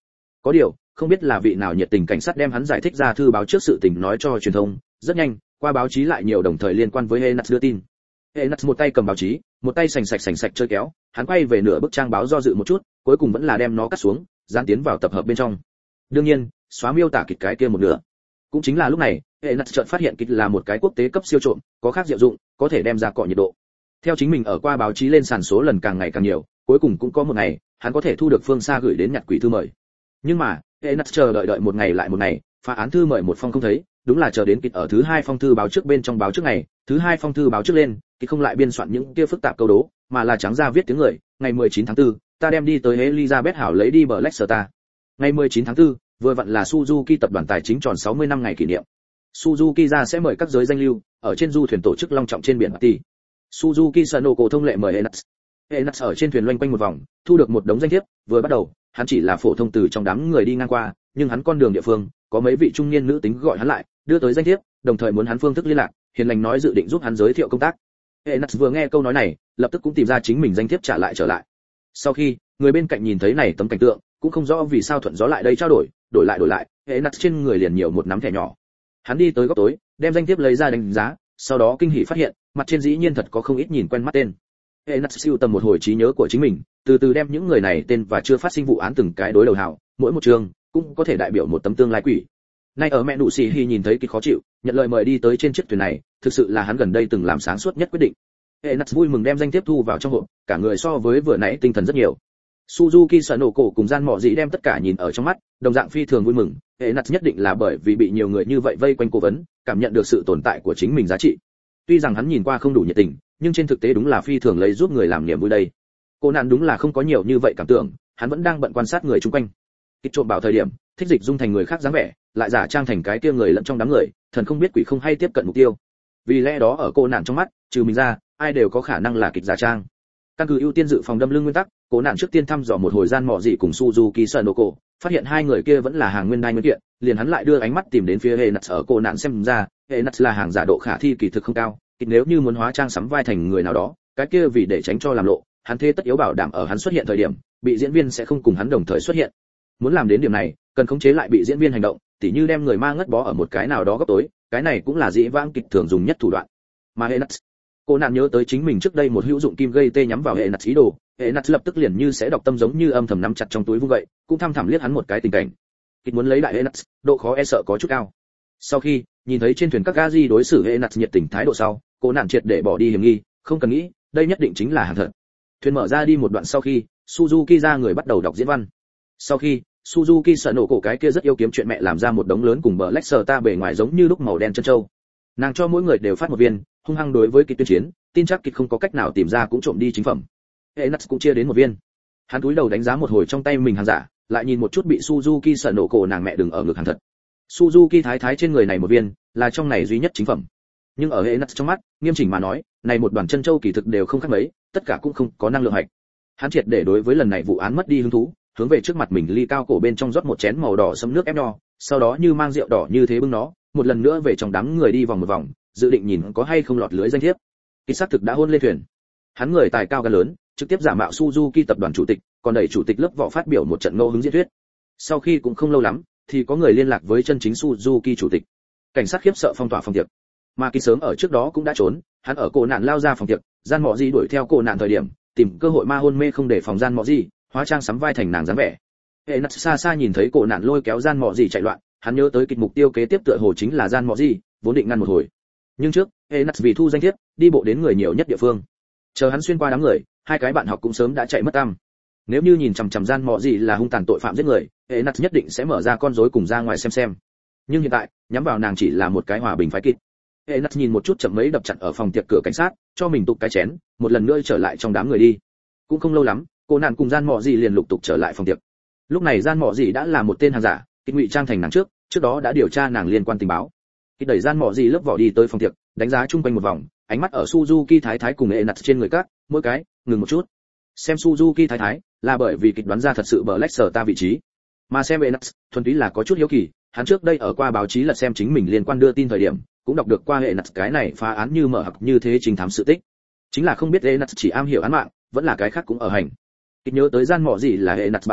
Có điều, không biết là vị nào nhiệt tình cảnh sát đem hắn giải thích ra thư báo trước sự tình nói cho truyền thông, rất nhanh, qua báo chí lại nhiều đồng thời liên quan với Enats đưa tin. Enats một tay cầm báo chí, một tay sành sạch sành sạch chơi kéo, hắn quay về nửa bức trang báo do dự một chút, cuối cùng vẫn là đem nó cắt xuống, dán tiến vào tập hợp bên trong. Đương nhiên, xóa miêu tả kịch cái kia một nửa. Cũng chính là lúc này, Enats chợt phát hiện kịch là một cái quốc tế cấp siêu trộm, có khác diệu dụng, có thể đem ra cọ nhiệt độ. Theo chính mình ở qua báo chí lên sàn số lần càng ngày càng nhiều, cuối cùng cũng có một ngày, hắn có thể thu được phương xa gửi đến nhặt quỷ thư mời. Nhưng mà, Enats chờ đợi đợi một ngày lại một ngày, phá án thư mời một phong không thấy, đúng là chờ đến kịch ở thứ hai phong thư báo trước bên trong báo trước ngày, thứ hai phong thư báo trước lên, kịch không lại biên soạn những kia phức tạp câu đố, mà là trắng ra viết tiếng người, ngày mười chín tháng tư, ta đem đi tới Elizabeth Hảo lấy đi Black Star. Ngày mười chín tháng tư, vừa vặn là Suzuki tập đoàn tài chính tròn sáu mươi năm ngày kỷ niệm. Suzuki ra sẽ mời các giới danh lưu, ở trên du thuyền tổ chức long trọng trên biển party. Suzuki Sanoko thông lệ mời Enats. Enats ở trên thuyền loanh quanh một vòng, thu được một đống danh thiếp, vừa bắt đầu, hắn chỉ là phổ thông từ trong đám người đi ngang qua, nhưng hắn con đường địa phương, có mấy vị trung niên nữ tính gọi hắn lại, đưa tới danh thiếp, đồng thời muốn hắn phương thức liên lạc, hiền lành nói dự định giúp hắn giới thiệu công tác. Enats vừa nghe câu nói này, lập tức cũng tìm ra chính mình danh thiếp trả lại trở lại. Sau khi, người bên cạnh nhìn thấy này tấm cảnh tượng, cũng không rõ vì sao thuận gió lại đây trao đổi, đổi lại đổi lại, Enats trên người liền nhiều một nắm thẻ nhỏ. Hắn đi tới góc tối, đem danh thiếp lấy ra đánh giá, sau đó kinh hỉ phát hiện, mặt trên dĩ nhiên thật có không ít nhìn quen mắt tên. Enats siêu tầm một hồi trí nhớ của chính mình, từ từ đem những người này tên và chưa phát sinh vụ án từng cái đối đầu hảo, mỗi một chương cũng có thể đại biểu một tấm tương lai quỷ. Nay ở mẹ nụ xì hi nhìn thấy cái khó chịu, nhận lời mời đi tới trên chiếc thuyền này, thực sự là hắn gần đây từng làm sáng suốt nhất quyết định. Enats vui mừng đem danh thiếp thu vào trong hộp, cả người so với vừa nãy tinh thần rất nhiều. Suzuki Sanoko cùng gian mọ dĩ đem tất cả nhìn ở trong mắt, đồng dạng phi thường vui mừng. Enats nhất định là bởi vì bị nhiều người như vậy vây quanh cố vấn, cảm nhận được sự tồn tại của chính mình giá trị. Tuy rằng hắn nhìn qua không đủ nhiệt tình, nhưng trên thực tế đúng là phi thường lấy giúp người làm niềm vui đây. Cô nạn đúng là không có nhiều như vậy cảm tưởng, hắn vẫn đang bận quan sát người xung quanh. Kịch trộm bảo thời điểm, thích dịch dung thành người khác dáng vẻ, lại giả trang thành cái kia người lẫn trong đám người, thần không biết quỷ không hay tiếp cận mục tiêu. Vì lẽ đó ở cô nạn trong mắt, trừ mình ra, ai đều có khả năng là kịch giả trang. Căn cứ ưu tiên dự phòng đâm lưng nguyên tắc, cô nạn trước tiên thăm dò một hồi gian mọ dị cùng Suzuki Sanoko, phát hiện hai người kia vẫn là hàng nguyên đai nguyên kiện, liền hắn lại đưa ánh mắt tìm đến phía Enats ở cô nạn xem ra, Enats là hàng giả độ khả thi kỳ thực không cao, kịch nếu như muốn hóa trang sắm vai thành người nào đó, cái kia vì để tránh cho làm lộ, hắn thế tất yếu bảo đảm ở hắn xuất hiện thời điểm, bị diễn viên sẽ không cùng hắn đồng thời xuất hiện. Muốn làm đến điểm này, cần khống chế lại bị diễn viên hành động, tỉ như đem người ma ngất bó ở một cái nào đó góc tối, cái này cũng là dĩ vãng kịch thường dùng nhất thủ đoạn. Mà Enats, cô nạn nhớ tới chính mình trước đây một hữu dụng kim gây tê nhắm vào Enats ý đồ, Enats lập tức liền như sẽ đọc tâm giống như âm thầm nắm chặt trong túi vung vậy, cũng thăm thẳm liếc hắn một cái tình cảnh. Kịch muốn lấy lại Enats, độ khó e sợ có chút cao. Sau khi nhìn thấy trên thuyền các gazi đối xử Enats nhiệt tình thái độ sau, cô nạn triệt để bỏ đi hiểm nghi, không cần nghĩ, đây nhất định chính là hàng thật. Thuyền mở ra đi một đoạn sau khi, Suzuki ra người bắt đầu đọc diễn văn. Sau khi, Suzuki sợ nổ cổ cái kia rất yêu kiếm chuyện mẹ làm ra một đống lớn cùng Black Star bề ngoài giống như lúc màu đen chân châu. Nàng cho mỗi người đều phát một viên, hung hăng đối với kịch tuyên chiến, tin chắc kịch không có cách nào tìm ra cũng trộm đi chính phẩm. Enats cũng chia đến một viên. Hắn cúi đầu đánh giá một hồi trong tay mình hàng giả, lại nhìn một chút bị Suzuki sợ nổ cổ nàng mẹ đừng ở ngực hàng thật. Suzuki thái thái trên người này một viên, là trong này duy nhất chính phẩm. Nhưng ở Enats trong mắt, nghiêm chỉnh mà nói, này một đoàn chân châu kỳ thực đều không khác mấy, tất cả cũng không có năng lượng hạch. Hắn triệt để đối với lần này vụ án mất đi hứng thú, hướng về trước mặt mình ly cao cổ bên trong rót một chén màu đỏ sẫm nước ép nho, sau đó như mang rượu đỏ như thế bưng nó, một lần nữa về trong đám người đi vòng một vòng, dự định nhìn có hay không lọt lưới danh thiếp. Kỳ xác thực đã hôn lên thuyền. Hắn người tài cao gan lớn, trực tiếp giả mạo Suzuki tập đoàn chủ tịch, còn đẩy chủ tịch lớp võ phát biểu một trận ngẫu hứng diễn thuyết. Sau khi cũng không lâu lắm, thì có người liên lạc với chân chính Suzuki chủ tịch. Cảnh sát khiếp sợ phong tỏa phòng tiệc. Mà Kỳ sớm ở trước đó cũng đã trốn, hắn ở cổ nạn lao ra phòng tiệc, gian mọ gì đuổi theo cổ nạn thời điểm, tìm cơ hội ma hôn mê không để phòng gian mọ gì, hóa trang sắm vai thành nàng dáng vẻ. Enats xa xa nhìn thấy cổ nạn lôi kéo gian mọ gì chạy loạn, hắn nhớ tới kịch mục tiêu kế tiếp tựa hồ chính là gian mọ gì, vốn định ngăn một hồi. Nhưng trước, Enats vì thu danh thiếp, đi bộ đến người nhiều nhất địa phương. Chờ hắn xuyên qua đám người, hai cái bạn học cũng sớm đã chạy mất tăm. Nếu như nhìn chằm chằm gian mọ gì là hung tàn tội phạm giết người, Enats nhất định sẽ mở ra con rối cùng ra ngoài xem xem. Nhưng hiện tại, nhắm vào nàng chỉ là một cái hòa bình phái kịch. Enats nhìn một chút chậm mấy đập chặn ở phòng tiệc cửa cảnh sát, cho mình tụt cái chén, một lần nữa trở lại trong đám người đi. Cũng không lâu lắm, cô nạn cùng gian mọ gì liền lục tục trở lại phòng tiệc. Lúc này gian mọ gì đã là một tên hàng giả, kịch ngụy trang thành nàng trước, trước đó đã điều tra nàng liên quan tình báo. Kịch đẩy gian mọ gì lớp vỏ đi tới phòng tiệc, đánh giá chung quanh một vòng, ánh mắt ở Suzuki thái thái cùng Enats trên người các, mỗi cái, ngừng một chút. Xem Suzuki thái thái, là bởi vì kịch đoán ra thật sự Black Star vị trí. Mà xem Enats, thuần túy là có chút hiếu kỳ, hắn trước đây ở qua báo chí là xem chính mình liên quan đưa tin thời điểm, cũng đọc được qua Enats cái này phá án như mở học như thế trình thám sự tích. Chính là không biết Enats chỉ am hiểu án mạng, vẫn là cái khác cũng ở hành. Kịch nhớ tới gian mọ gì là Enats bạn học,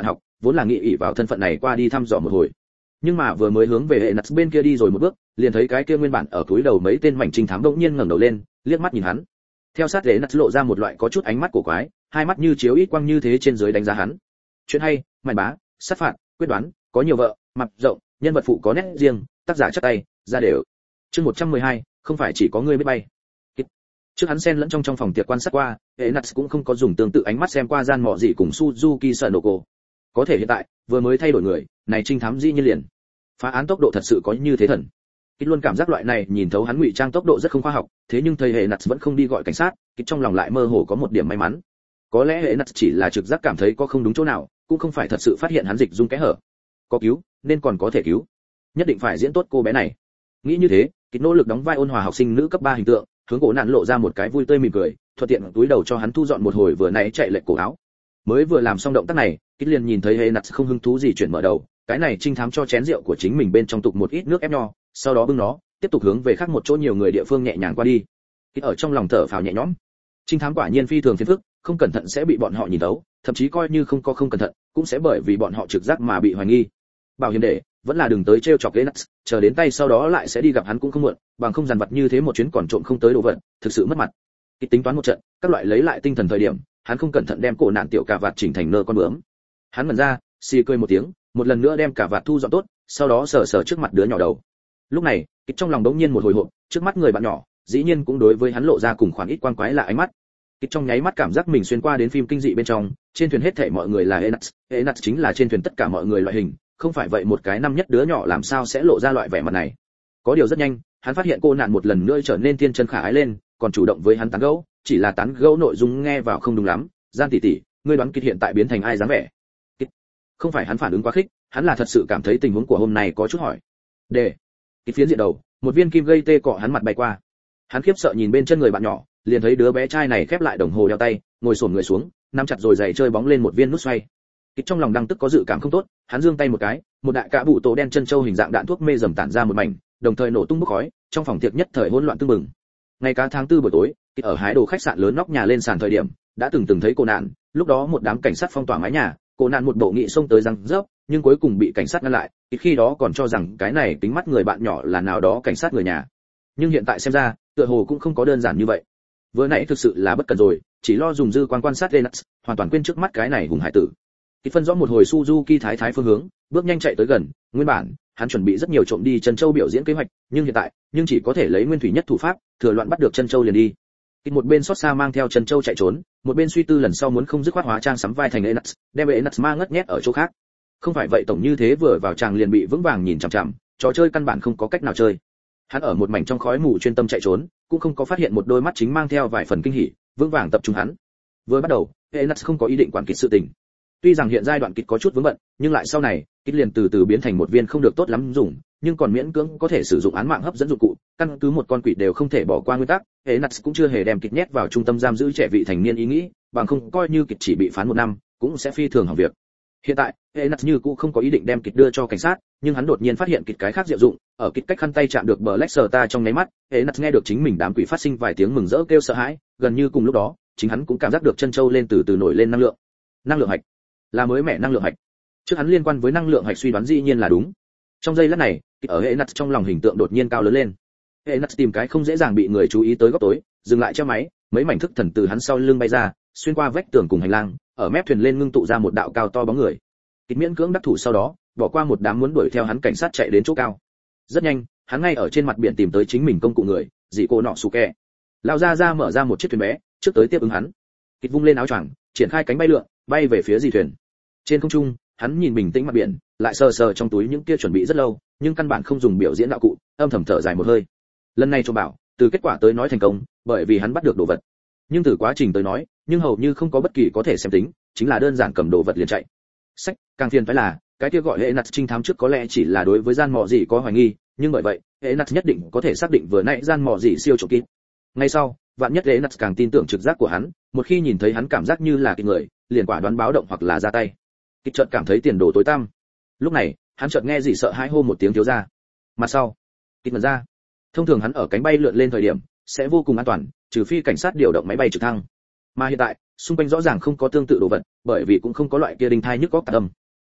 vốn là nghĩ ỷ vào thân phận này qua đi thăm dò một hồi. Nhưng mà vừa mới hướng về hệ nặt bên kia đi rồi một bước, liền thấy cái kia nguyên bản ở túi đầu mấy tên mảnh trinh thám đột nhiên ngẩng đầu lên, liếc mắt nhìn hắn. Theo sát hệ nặt lộ ra một loại có chút ánh mắt cổ quái, hai mắt như chiếu ít quang như thế trên dưới đánh giá hắn. Chuyện hay, mạnh bá, sát phạt, quyết đoán, có nhiều vợ, mặt rộng, nhân vật phụ có nét riêng, tác giả chắc tay, ra đều. Chương một trăm mười hai, không phải chỉ có ngươi biết bay. Trước hắn xen lẫn trong trong phòng tiệc quan sát qua, Enuts cũng không có dùng tương tự ánh mắt xem qua gian mọ gì cùng Suzuki Sanoko. Có thể hiện tại, vừa mới thay đổi người, này trinh thám dĩ nhiên liền. Phá án tốc độ thật sự có như thế thần. Kịch luôn cảm giác loại này nhìn thấu hắn ngụy trang tốc độ rất không khoa học, thế nhưng thầy Enuts vẫn không đi gọi cảnh sát, kịch trong lòng lại mơ hồ có một điểm may mắn. Có lẽ Enuts chỉ là trực giác cảm thấy có không đúng chỗ nào, cũng không phải thật sự phát hiện hắn dịch dung kẽ hở. Có cứu, nên còn có thể cứu. Nhất định phải diễn tốt cô bé này. Nghĩ như thế, kịch nỗ lực đóng vai ôn hòa học sinh nữ cấp ba hình tượng, hướng cổ nạn lộ ra một cái vui tươi mỉm cười, thuận tiện túi đầu cho hắn thu dọn một hồi vừa nãy chạy lệch cổ áo. Mới vừa làm xong động tác này, kịch liền nhìn thấy Enuts không hứng thú gì chuyển mở đầu, cái này trinh thám cho chén rượu của chính mình bên trong tục một ít nước ép nho, sau đó bưng nó, tiếp tục hướng về khác một chỗ nhiều người địa phương nhẹ nhàng qua đi. Kịch ở trong lòng thở phào nhẹ nhõm. Trinh thám quả nhiên phi thường phiền phức, không cẩn thận sẽ bị bọn họ nhìn thấu, thậm chí coi như không có không cẩn thận, cũng sẽ bởi vì bọn họ trực giác mà bị hoài nghi. Bảo hiểm để, vẫn là đừng tới trêu chọc Enuts, chờ đến tay sau đó lại sẽ đi gặp hắn cũng không muộn, bằng không dằn vặt như thế một chuyến còn trộm không tới đồ vật, thực sự mất mặt. Kịch tính toán một trận, các loại lấy lại tinh thần thời điểm, hắn không cẩn thận đem cổ nạn tiểu cà vạt chỉnh thành nơ con bướm. Hắn mở ra, xì cười một tiếng, một lần nữa đem cà vạt thu dọn tốt, sau đó sờ sờ trước mặt đứa nhỏ đầu. Lúc này, kịch trong lòng đống nhiên một hồi hộp, trước mắt người bạn nhỏ, dĩ nhiên cũng đối với hắn lộ ra cùng khoản ít quan quái lạ ánh mắt. Kịch trong nháy mắt cảm giác mình xuyên qua đến phim kinh dị bên trong, trên thuyền hết thảy mọi người là Enuts, Enuts chính là trên thuyền tất cả mọi người loại hình, không phải vậy một cái năm nhất đứa nhỏ làm sao sẽ lộ ra loại vẻ mặt này. Có điều rất nhanh, hắn phát hiện cô nạn một lần nữa trở nên thiên chân khả ái lên, còn chủ động với hắn tán gẫu, chỉ là tán gẫu nội dung nghe vào không đúng lắm. Gian tỷ tỷ, ngươi đoán Kịch hiện tại biến thành ai dáng vẻ? Kịch. Không phải hắn phản ứng quá khích, hắn là thật sự cảm thấy tình huống của hôm nay có chút hỏi. Đề. Kịch phiến diện đầu, một viên kim gây tê cọ hắn mặt bay qua. Hắn khiếp sợ nhìn bên chân người bạn nhỏ, liền thấy đứa bé trai này khép lại đồng hồ đeo tay, ngồi xổm người xuống, nắm chặt rồi giày chơi bóng lên một viên nút xoay. Kịch trong lòng đang tức có dự cảm không tốt, hắn giương tay một cái, một đại cạ bụ tổ đen chân châu hình dạng đạn thuốc mê rầm tản ra một mảnh, đồng thời nổ tung bốc khói, trong phòng tiệc nhất thời hỗn loạn tương bừng. Ngày cá tháng tư buổi tối, Kịch ở hái đồ khách sạn lớn nóc nhà lên sàn thời điểm, đã từng từng thấy cô nạn, lúc đó một đám cảnh sát phong tỏa mái nhà, cô nạn một bộ nghị xông tới răng rớp, nhưng cuối cùng bị cảnh sát ngăn lại. Kịch khi đó còn cho rằng cái này tính mắt người bạn nhỏ là nào đó cảnh sát người nhà, nhưng hiện tại xem ra, tựa hồ cũng không có đơn giản như vậy. Vừa nãy thực sự là bất cẩn rồi, chỉ lo dùng dư quan quan sát Enuts, hoàn toàn quên trước mắt cái này hùng hải tử. Kịch phân rõ một hồi Suzuki thái thái phương hướng, bước nhanh chạy tới gần. Nguyên bản, hắn chuẩn bị rất nhiều trộm đi chân châu biểu diễn kế hoạch, nhưng hiện tại, nhưng chỉ có thể lấy nguyên thủy nhất thủ pháp, thừa loạn bắt được chân châu liền đi. Kịch một bên xót xa mang theo chân châu chạy trốn, một bên suy tư lần sau muốn không dứt khoát hóa trang sắm vai thành Enuts, đem Enuts ma ngất nhét ở chỗ khác. Không phải vậy tổng như thế vừa vào tràng liền bị vững vàng nhìn chằm chằm, trò chơi căn bản không có cách nào chơi. Hắn ở một mảnh trong khói mù chuyên tâm chạy trốn, cũng không có phát hiện một đôi mắt chính mang theo vài phần kinh hỉ, vững vàng tập trung hắn. Vừa bắt đầu, Enuts không có ý định quản Kịch sự tình. Tuy rằng hiện giai đoạn Kịch có chút vướng bận, nhưng lại sau này, Kịch liền từ từ biến thành một viên không được tốt lắm dùng, nhưng còn miễn cưỡng có thể sử dụng án mạng hấp dẫn dụng cụ, căn cứ một con quỷ đều không thể bỏ qua nguyên tắc. Enuts cũng chưa hề đem Kịch nhét vào trung tâm giam giữ trẻ vị thành niên ý nghĩ, bằng không coi như Kịch chỉ bị phán một năm, cũng sẽ phi thường hỏng việc. Hiện tại, Enuts như cũ không có ý định đem Kịch đưa cho cảnh sát, nhưng hắn đột nhiên phát hiện Kịch cái khác diệu dụng, ở Kịch cách khăn tay chạm được bờ Lexer ta trong nháy mắt, Enuts nghe được chính mình đám quỷ phát sinh vài tiếng mừng rỡ kêu sợ hãi, gần như cùng lúc đó, chính hắn cũng cảm giác được chân châu lên từ từ nổi lên năng lượng. Năng lượng hạch, là mới mẻ năng lượng hạch. Trước hắn liên quan với năng lượng hạch suy đoán dĩ nhiên là đúng. Trong giây lát này, Kịch ở Enuts trong lòng hình tượng đột nhiên cao lớn lên. Enuts tìm cái không dễ dàng bị người chú ý tới góc tối, dừng lại treo máy, mấy mảnh thức thần từ hắn sau lưng bay ra, xuyên qua vách tường cùng hành lang, ở mép thuyền lên ngưng tụ ra một đạo cao to bóng người. Kịch miễn cưỡng đắc thủ sau đó, bỏ qua một đám muốn đuổi theo hắn cảnh sát chạy đến chỗ cao. Rất nhanh, hắn ngay ở trên mặt biển tìm tới chính mình công cụ người, dị cô nọ sù kẹ. Lão ra ra mở ra một chiếc thuyền bé, trước tới tiếp ứng hắn. Kịch vung lên áo choàng, triển khai cánh bay lượn, bay về phía dì thuyền. Trên không trung, hắn nhìn bình tĩnh mặt biển, lại sờ sờ trong túi những kia chuẩn bị rất lâu, nhưng căn bản không dùng biểu diễn đạo cụ, âm thầm thở dài một hơi. Lần này cho bảo, từ kết quả tới nói thành công, bởi vì hắn bắt được đồ vật. Nhưng từ quá trình tới nói, nhưng hầu như không có bất kỳ có thể xem tính, chính là đơn giản cầm đồ vật liền chạy. Sách, càng phiền phải là, cái kia gọi Enuts trinh thám trước có lẽ chỉ là đối với gian mọ gì có hoài nghi, nhưng bởi vậy, Enuts nhất định có thể xác định vừa nãy gian mọ gì siêu trộm Kịch. Ngay sau, vạn nhất Enuts càng tin tưởng trực giác của hắn, một khi nhìn thấy hắn cảm giác như là Kịch người, liền quả đoán báo động hoặc là ra tay. Kịch chợt cảm thấy tiền đồ tối tăm. Lúc này, hắn chợt nghe gì sợ hãi hô một tiếng thiếu ra. Mặt sau, Kịch mở ra. Thông thường hắn ở cánh bay lượn lên thời điểm sẽ vô cùng an toàn, trừ phi cảnh sát điều động máy bay trực thăng. Mà hiện tại, xung quanh rõ ràng không có tương tự đồ vật, bởi vì cũng không có loại kia đinh thai nhức óc tạc âm.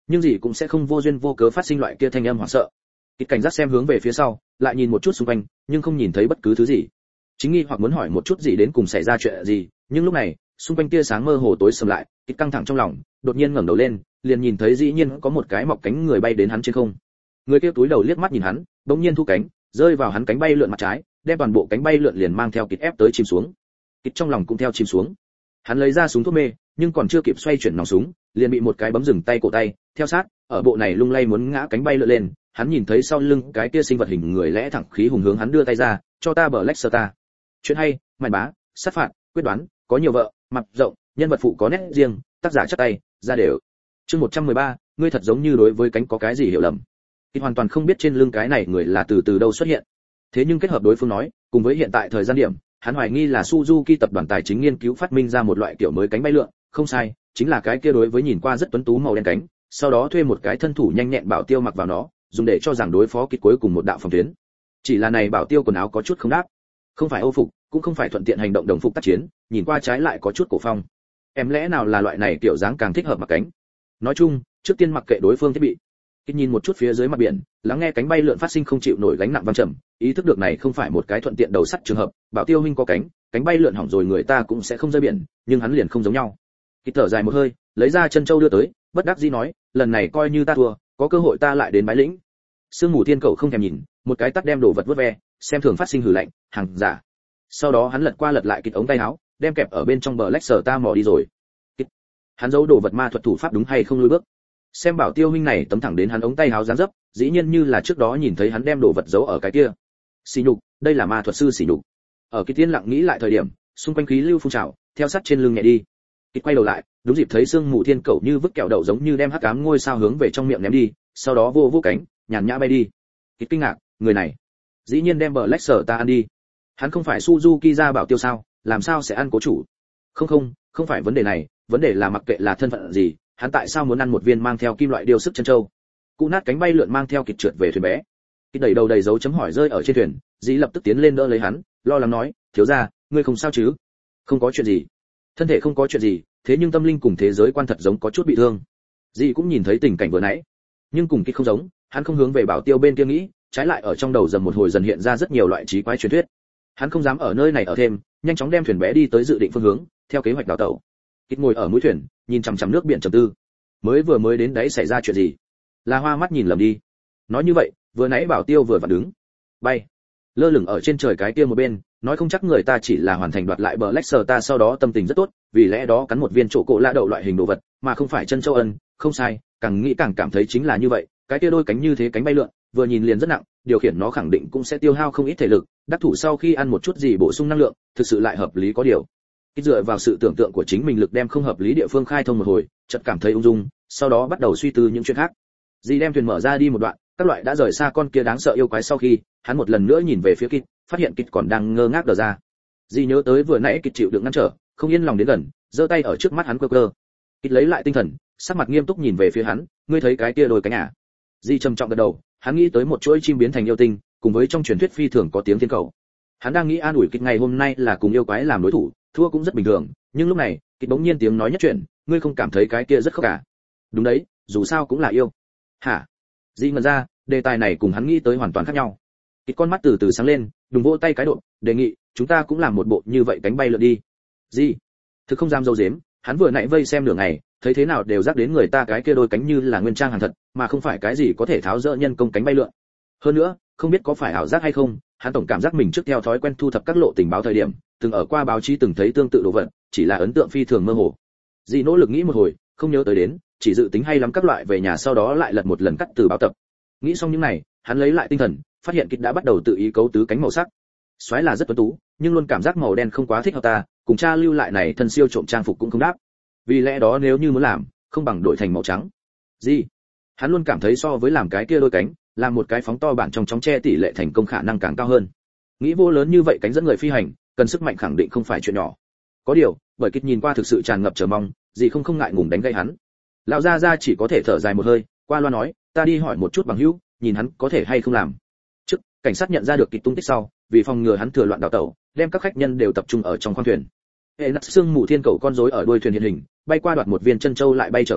nhưng gì cũng sẽ không vô duyên vô cớ phát sinh loại kia thanh âm hoảng sợ. Kịch cảnh giác xem hướng về phía sau, lại nhìn một chút xung quanh, nhưng không nhìn thấy bất cứ thứ gì. Chính nghi hoặc muốn hỏi một chút gì đến cùng xảy ra chuyện gì, nhưng lúc này, xung quanh tia sáng mơ hồ tối sầm lại, kịch căng thẳng trong lòng, đột nhiên ngẩng đầu lên, liền nhìn thấy dĩ nhiên có một cái mọc cánh người bay đến hắn trên không. Người kia túi đầu liếc mắt nhìn hắn, bỗng nhiên thu cánh, rơi vào hắn cánh bay lượn mặt trái, đem toàn bộ cánh bay lượn liền mang theo kịch ép tới chìm xuống. Kịch trong lòng cũng theo chìm xuống. Hắn lấy ra súng thuốc mê, nhưng còn chưa kịp xoay chuyển nòng súng, liền bị một cái bấm dừng tay cổ tay, theo sát, ở bộ này lung lay muốn ngã cánh bay lượn lên, hắn nhìn thấy sau lưng cái kia sinh vật hình người lẽ thẳng khí hùng hướng hắn đưa tay ra, cho ta bờ Lexter ta. Chuyện hay, màn bá, sát phạt, quyết đoán, có nhiều vợ, mặt rộng, nhân vật phụ có nét riêng, tác giả chắc tay, ra đều. Chương một trăm mười ba, ngươi thật giống như đối với cánh có cái gì hiểu lầm. Kịch hoàn toàn không biết trên lưng cái này người là từ từ đâu xuất hiện. Thế nhưng kết hợp đối phương nói, cùng với hiện tại thời gian điểm, hắn hoài nghi là Suzuki tập đoàn tài chính nghiên cứu phát minh ra một loại kiểu mới cánh bay lượn, không sai, chính là cái kia đối với nhìn qua rất tuấn tú màu đen cánh, sau đó thuê một cái thân thủ nhanh nhẹn bảo tiêu mặc vào nó, dùng để cho rằng đối phó kịch cuối cùng một đạo phòng tuyến. Chỉ là này bảo tiêu quần áo có chút không đáp, không phải Âu phục, cũng không phải thuận tiện hành động đồng phục tác chiến, nhìn qua trái lại có chút cổ phong. Em lẽ nào là loại này kiểu dáng càng thích hợp mặc cánh? Nói chung, trước tiên mặc kệ đối phương thiết bị. Kịch nhìn một chút phía dưới mặt biển, lắng nghe cánh bay lượn phát sinh không chịu nổi gánh nặng vang trầm, ý thức được này không phải một cái thuận tiện đầu sắt trường hợp, bảo tiêu huynh có cánh, cánh bay lượn hỏng rồi người ta cũng sẽ không rơi biển, nhưng hắn liền không giống nhau. Kịch thở dài một hơi, lấy ra chân châu đưa tới, bất đắc dĩ nói, lần này coi như ta thua, có cơ hội ta lại đến bái lĩnh. Sương mù thiên cầu không thèm nhìn, một cái tắt đem đồ vật vớt ve, xem thường phát sinh hừ lạnh, hàng giả. Sau đó hắn lật qua lật lại kịch ống tay áo, đem kẹp ở bên trong bờ lách sở ta mò đi rồi. Kịch. Hắn giấu đồ vật ma thuật thủ pháp đúng hay không lùi bước. Xem bảo tiêu huynh này tấm thẳng đến hắn ống tay áo dáng dấp, dĩ nhiên như là trước đó nhìn thấy hắn đem đồ vật giấu ở cái kia. Xỉ nhục, đây là ma thuật sư xỉ nhục. Ở cái tiên lặng nghĩ lại thời điểm, xung quanh khí lưu phun trào, theo sát trên lưng nhẹ đi. Kịch quay đầu lại, đúng dịp thấy sương mù thiên cầu như vứt kẹo đậu giống như đem hắc ám ngôi sao hướng về trong miệng ném đi, sau đó vô vô cánh, nhàn nhã bay đi. Kịch kinh ngạc, người này, dĩ nhiên đem bờ lách sở ta ăn đi. Hắn không phải Suzuki ra bảo tiêu sao, làm sao sẽ ăn cố chủ? Không không, không phải vấn đề này, vấn đề là mặc kệ là thân phận gì, hắn tại sao muốn ăn một viên mang theo kim loại điều sức chân châu? Cụ nát cánh bay lượn mang theo kịch trượt về thuyền bé. Kịch đẩy đầu đầy dấu chấm hỏi rơi ở trên thuyền, dĩ lập tức tiến lên đỡ lấy hắn, lo lắng nói, thiếu gia, ngươi không sao chứ? Không có chuyện gì. Thân thể không có chuyện gì, thế nhưng tâm linh cùng thế giới quan thật giống có chút bị thương. Dĩ cũng nhìn thấy tình cảnh vừa nãy, nhưng cùng kịch không giống, hắn không hướng về bảo tiêu bên kia nghĩ, trái lại ở trong đầu dần một hồi dần hiện ra rất nhiều loại trí quái truyền thuyết. Hắn không dám ở nơi này ở thêm, nhanh chóng đem thuyền bé đi tới dự định phương hướng, theo kế hoạch đào tẩu. Kịch ngồi ở mũi thuyền, nhìn chằm chằm nước biển trầm tư. Mới vừa mới đến đấy xảy ra chuyện gì? Là hoa mắt nhìn lầm đi. Nói như vậy, vừa nãy bảo tiêu vừa vặn đứng, bay, lơ lửng ở trên trời cái kia một bên, nói không chắc người ta chỉ là hoàn thành đoạt lại bờ Lexer ta sau đó tâm tình rất tốt, vì lẽ đó cắn một viên chỗ cổ lạ đậu loại hình đồ vật, mà không phải chân châu ân, không sai, càng nghĩ càng cảm thấy chính là như vậy, cái kia đôi cánh như thế cánh bay lượn, vừa nhìn liền rất nặng, điều khiển nó khẳng định cũng sẽ tiêu hao không ít thể lực, đắc thủ sau khi ăn một chút gì bổ sung năng lượng, thực sự lại hợp lý có điều. Ít dựa vào sự tưởng tượng của chính mình lực đem không hợp lý địa phương khai thông một hồi, chợt cảm thấy ung dung, sau đó bắt đầu suy tư những chuyện khác. Dì đem thuyền mở ra đi một đoạn, các loại đã rời xa con kia đáng sợ yêu quái sau khi, hắn một lần nữa nhìn về phía Kịch, phát hiện Kịch còn đang ngơ ngác đờ ra. Dì nhớ tới vừa nãy Kịch chịu đựng ngăn trở, không yên lòng đến gần, giơ tay ở trước mắt hắn quơ quơ. Kịch lấy lại tinh thần, sắc mặt nghiêm túc nhìn về phía hắn, ngươi thấy cái kia đôi cánh à? Dì trầm trọng gật đầu, hắn nghĩ tới một chuỗi chim biến thành yêu tinh, cùng với trong truyền thuyết phi thường có tiếng thiên cầu. Hắn đang nghĩ an ủi Kịch ngày hôm nay là cùng yêu quái làm đối thủ, thua cũng rất bình thường, nhưng lúc này, Kịch bỗng nhiên tiếng nói nhất chuyện, ngươi không cảm thấy cái kia rất khóc à? Đúng đấy, dù sao cũng là yêu. Hả? Dì ngẩn ra, đề tài này cùng hắn nghĩ tới hoàn toàn khác nhau. Kịch con mắt từ từ sáng lên, đùng vỗ tay cái độ, đề nghị, chúng ta cũng làm một bộ như vậy cánh bay lượn đi. Dì, thực không dám dâu dếm, hắn vừa nãy vây xem nửa ngày, thấy thế nào đều rắc đến người ta cái kia đôi cánh như là nguyên trang hàng thật, mà không phải cái gì có thể tháo dỡ nhân công cánh bay lượn. Hơn nữa, không biết có phải ảo giác hay không, hắn tổng cảm giác mình trước theo thói quen thu thập các lộ tình báo thời điểm, từng ở qua báo chí từng thấy tương tự đồ vật, chỉ là ấn tượng phi thường mơ hồ. Dì nỗ lực nghĩ một hồi, không nhớ tới đến, chỉ dự tính hay lắm các loại về nhà sau đó lại lật một lần cắt từ báo tập. Nghĩ xong những này, hắn lấy lại tinh thần, phát hiện Kịch đã bắt đầu tự ý cấu tứ cánh màu sắc. Soái là rất tuấn tú, nhưng luôn cảm giác màu đen không quá thích hợp ta, cùng cha lưu lại này thân siêu trộm trang phục cũng không đáp. Vì lẽ đó nếu như muốn làm, không bằng đổi thành màu trắng. Gì? Hắn luôn cảm thấy so với làm cái kia đôi cánh, làm một cái phóng to bản trong chóng che tỷ lệ thành công khả năng càng cao hơn. Nghĩ vô lớn như vậy cánh dẫn người phi hành, cần sức mạnh khẳng định không phải chuyện nhỏ. Có điều, bởi Kịch nhìn qua thực sự tràn ngập chờ mong, gì không không ngại ngùng đánh gây hắn. Lão gia gia chỉ có thể thở dài một hơi, qua loa nói, ta đi hỏi một chút bằng hữu, nhìn hắn có thể hay không làm. Trước, cảnh sát nhận ra được Kịch tung tích sau, vì phòng ngừa hắn thừa loạn đào tẩu, đem các khách nhân đều tập trung ở trong khoang thuyền. Hệ nát xương mù thiên cầu con rối ở đuôi thuyền hiện hình, bay qua đoạt một viên chân châu lại bay trở về,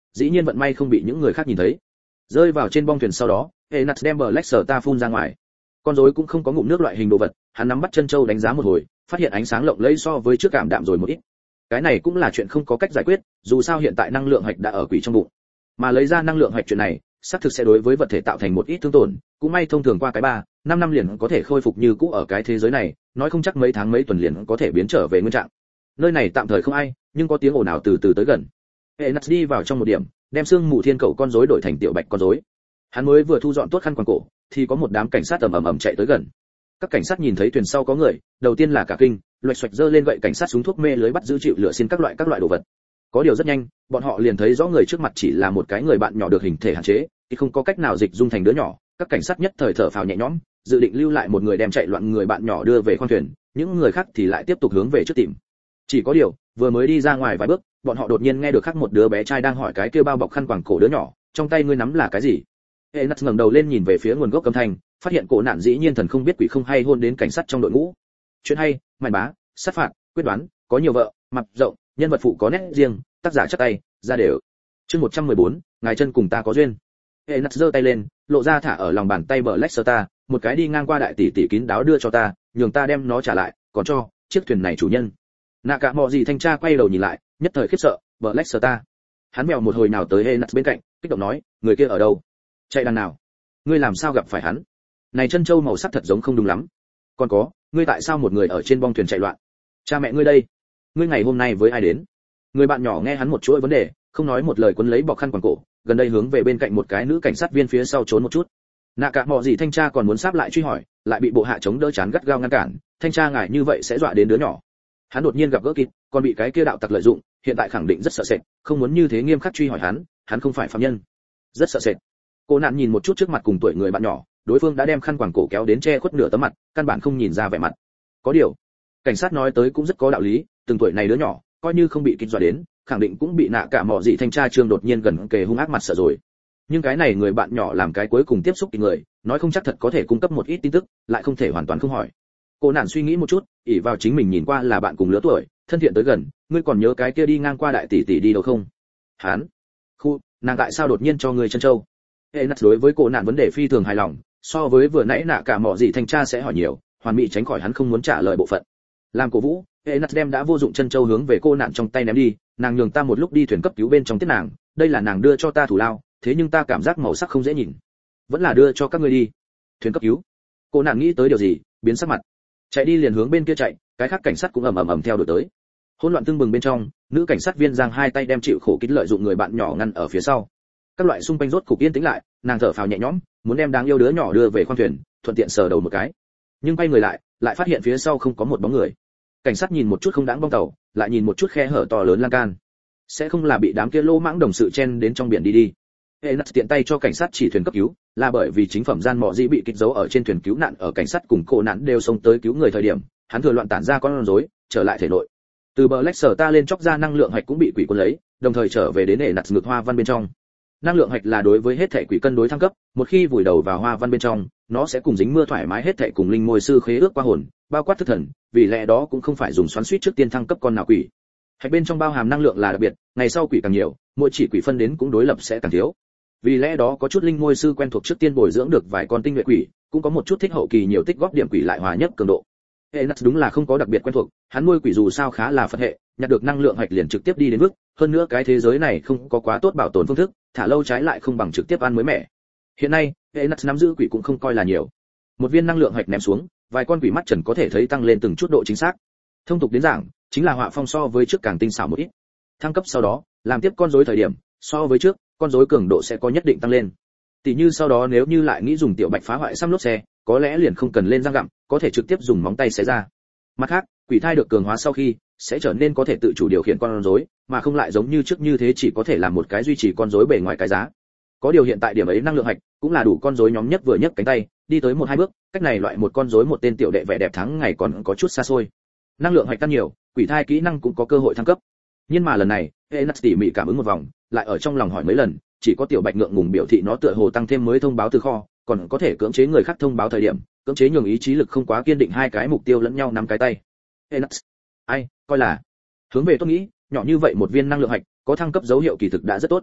dĩ nhiên vận may không bị những người khác nhìn thấy. Rơi vào trên bong thuyền sau đó, Enas đem Black Star phun ra ngoài. Con rối cũng không có ngụm nước loại hình đồ vật, hắn nắm bắt chân châu đánh giá một hồi, phát hiện ánh sáng lộng lẫy so với trước cảm đạm rồi một ít. Cái này cũng là chuyện không có cách giải quyết, dù sao hiện tại năng lượng hạch đã ở quỷ trong bụng. Mà lấy ra năng lượng hạch chuyện này, xác thực sẽ đối với vật thể tạo thành một ít thương tổn, cũng may thông thường qua cái ba, năm năm liền có thể khôi phục như cũ ở cái thế giới này, nói không chắc mấy tháng mấy tuần liền có thể biến trở về nguyên trạng. Nơi này tạm thời không ai, nhưng có tiếng ồn ào từ từ tới gần. Enas đi vào trong một điểm, đem xương mù thiên cẩu con rối đổi thành tiểu bạch con rối. Hắn mới vừa thu dọn tốt khăn quàng cổ, thì có một đám cảnh sát ầm ầm ầm chạy tới gần. Các cảnh sát nhìn thấy thuyền sau có người, đầu tiên là cả kinh, loạch xoạch giơ lên gậy cảnh sát súng thuốc mê lưới bắt giữ chịu lửa xin các loại các loại đồ vật. Có điều rất nhanh, bọn họ liền thấy rõ người trước mặt chỉ là một cái người bạn nhỏ được hình thể hạn chế, thì không có cách nào dịch dung thành đứa nhỏ. Các cảnh sát nhất thời thở phào nhẹ nhõm, dự định lưu lại một người đem chạy loạn người bạn nhỏ đưa về khoang thuyền, những người khác thì lại tiếp tục hướng về trước tìm. Chỉ có điều, vừa mới đi ra ngoài vài bước, bọn họ đột nhiên nghe được khác một đứa bé trai đang hỏi cái kia bao bọc khăn quàng cổ đứa nhỏ, trong tay ngươi nắm là cái gì? Enas ngẩng đầu lên nhìn về phía nguồn gốc âm thanh, phát hiện cổ nạn dĩ nhiên thần không biết quỷ không hay hôn đến cảnh sát trong đội ngũ. Chuyện hay, màn bá, sát phạt, quyết đoán, có nhiều vợ, mặt rộng, nhân vật phụ có nét riêng, tác giả chắc tay, ra đều. Chương một trăm mười bốn, ngài chân cùng ta có duyên. Enas giơ tay lên, lộ ra thả ở lòng bàn tay Black Star, một cái đi ngang qua đại tỷ tỷ kín đáo đưa cho ta, nhường ta đem nó trả lại, còn cho chiếc thuyền này chủ nhân. Nạ cả mọ gì thanh tra quay đầu nhìn lại, nhất thời khiếp sợ, Black Star. Hắn mèo một hồi nào tới Enas bên cạnh, kích động nói, người kia ở đâu? Chạy đằng nào? Ngươi làm sao gặp phải hắn? Này chân châu màu sắc thật giống không đúng lắm. Còn có, ngươi tại sao một người ở trên bong thuyền chạy loạn? Cha mẹ ngươi đây? Ngươi ngày hôm nay với ai đến? Người bạn nhỏ nghe hắn một chuỗi vấn đề, không nói một lời quấn lấy bọc khăn quàng cổ, gần đây hướng về bên cạnh một cái nữ cảnh sát viên phía sau trốn một chút. Nạ cả mọ gì thanh tra còn muốn sáp lại truy hỏi, lại bị bộ hạ chống đỡ chán gắt gao ngăn cản, thanh tra ngài như vậy sẽ dọa đến đứa nhỏ. Hắn đột nhiên gặp gỡ kịp, còn bị cái kia đạo tặc lợi dụng, hiện tại khẳng định rất sợ sệt, không muốn như thế nghiêm khắc truy hỏi hắn, hắn không phải phạm nhân. Rất sợ sệt. Cô nạn nhìn một chút trước mặt cùng tuổi người bạn nhỏ, đối phương đã đem khăn quàng cổ kéo đến che khuất nửa tấm mặt, căn bản không nhìn ra vẻ mặt. Có điều, cảnh sát nói tới cũng rất có đạo lý, từng tuổi này đứa nhỏ, coi như không bị kích dọa đến, khẳng định cũng bị nạ cả mọ gì thanh tra trương đột nhiên gần kề hung ác mặt sợ rồi. Nhưng cái này người bạn nhỏ làm cái cuối cùng tiếp xúc người, nói không chắc thật có thể cung cấp một ít tin tức, lại không thể hoàn toàn không hỏi. Cô nạn suy nghĩ một chút, ỷ vào chính mình nhìn qua là bạn cùng lứa tuổi, thân thiện tới gần, ngươi còn nhớ cái kia đi ngang qua đại tỷ tỷ đi đâu không? Hắn, khu, nàng tại sao đột nhiên cho ngươi chân châu? Enas đối với cô nạn vấn đề phi thường hài lòng, so với vừa nãy nạ cả mọ gì thanh tra sẽ hỏi nhiều, hoàn mỹ tránh khỏi hắn không muốn trả lời bộ phận. Làm cổ vũ, Enas đem đã vô dụng chân châu hướng về cô nạn trong tay ném đi, nàng nhường ta một lúc đi thuyền cấp cứu bên trong tiết nàng, đây là nàng đưa cho ta thủ lao, thế nhưng ta cảm giác màu sắc không dễ nhìn, vẫn là đưa cho các ngươi đi. Thuyền cấp cứu? Cô nạn nghĩ tới điều gì, biến sắc mặt, chạy đi liền hướng bên kia chạy, cái khác cảnh sát cũng ầm ầm ầm theo đuổi tới. Hỗn loạn tương bừng bên trong, nữ cảnh sát viên giang hai tay đem chịu khổ kín lợi dụng người bạn nhỏ ngăn ở phía sau. Các loại xung quanh rốt cục yên tĩnh lại, nàng thở phào nhẹ nhõm, muốn đem đáng yêu đứa nhỏ đưa về khoang thuyền, thuận tiện sờ đầu một cái. Nhưng quay người lại, lại phát hiện phía sau không có một bóng người. Cảnh sát nhìn một chút không đáng bong tàu, lại nhìn một chút khe hở to lớn lan can. Sẽ không là bị đám kia lô mãng đồng sự chen đến trong biển đi đi. Enas tiện tay cho cảnh sát chỉ thuyền cấp cứu, là bởi vì chính phẩm gian mọ dĩ bị kích giấu ở trên thuyền cứu nạn, ở cảnh sát cùng cô nạn đều xông tới cứu người thời điểm, hắn thừa loạn tản ra con rối, trở lại thể nội. Từ bờ lách sở ta lên chóc ra năng lượng hạch cũng bị quỷ cuốn lấy, đồng thời trở về đến Enas ngược hoa văn bên trong. Năng lượng hạch là đối với hết thể quỷ cân đối thăng cấp, một khi vùi đầu vào hoa văn bên trong, nó sẽ cùng dính mưa thoải mái hết thể cùng linh môi sư khế ước qua hồn, bao quát thức thần, vì lẽ đó cũng không phải dùng xoắn xuýt trước tiên thăng cấp con nào quỷ. Hạch bên trong bao hàm năng lượng là đặc biệt, ngày sau quỷ càng nhiều, mỗi chỉ quỷ phân đến cũng đối lập sẽ càng thiếu. Vì lẽ đó có chút linh môi sư quen thuộc trước tiên bồi dưỡng được vài con tinh nhuệ quỷ, cũng có một chút thích hậu kỳ nhiều tích góp điểm quỷ lại hòa nhất cường độ. Enas đúng là không có đặc biệt quen thuộc, hắn nuôi quỷ dù sao khá là Phật hệ, nhặt được năng lượng hạch liền trực tiếp đi đến bước, hơn nữa cái thế giới này không có quá tốt bảo tồn phương thức, thả lâu trái lại không bằng trực tiếp ăn mới mẻ. Hiện nay, Enas nắm giữ quỷ cũng không coi là nhiều. Một viên năng lượng hạch ném xuống, vài con quỷ mắt trần có thể thấy tăng lên từng chút độ chính xác. Thông tục đến giảng, chính là họa phong so với trước càng tinh xảo một ít. Thăng cấp sau đó, làm tiếp con rối thời điểm, so với trước, con rối cường độ sẽ có nhất định tăng lên. Tỷ như sau đó nếu như lại nghĩ dùng tiểu bạch phá hoại xăm lốp xe, có lẽ liền không cần lên răng gặm, có thể trực tiếp dùng móng tay xé ra. Mặt khác, quỷ thai được cường hóa sau khi, sẽ trở nên có thể tự chủ điều khiển con rối, mà không lại giống như trước như thế chỉ có thể làm một cái duy trì con rối bề ngoài cái giá. Có điều hiện tại điểm ấy năng lượng hạch, cũng là đủ con rối nhóm nhất vừa nhấc cánh tay, đi tới một hai bước, cách này loại một con rối một tên tiểu đệ vẻ đẹp thắng ngày còn có chút xa xôi. Năng lượng hạch tăng nhiều, quỷ thai kỹ năng cũng có cơ hội thăng cấp. Nhưng mà lần này, Enas tỉ mỉ cảm ứng một vòng, lại ở trong lòng hỏi mấy lần, chỉ có tiểu bạch ngượng ngùng biểu thị nó tựa hồ tăng thêm mới thông báo từ kho, còn có thể cưỡng chế người khác thông báo thời điểm, cưỡng chế nhường ý chí lực không quá kiên định hai cái mục tiêu lẫn nhau nắm cái tay. Enas, ai, coi là hướng về tôi nghĩ, nhỏ như vậy một viên năng lượng hạch, có thăng cấp dấu hiệu kỳ thực đã rất tốt.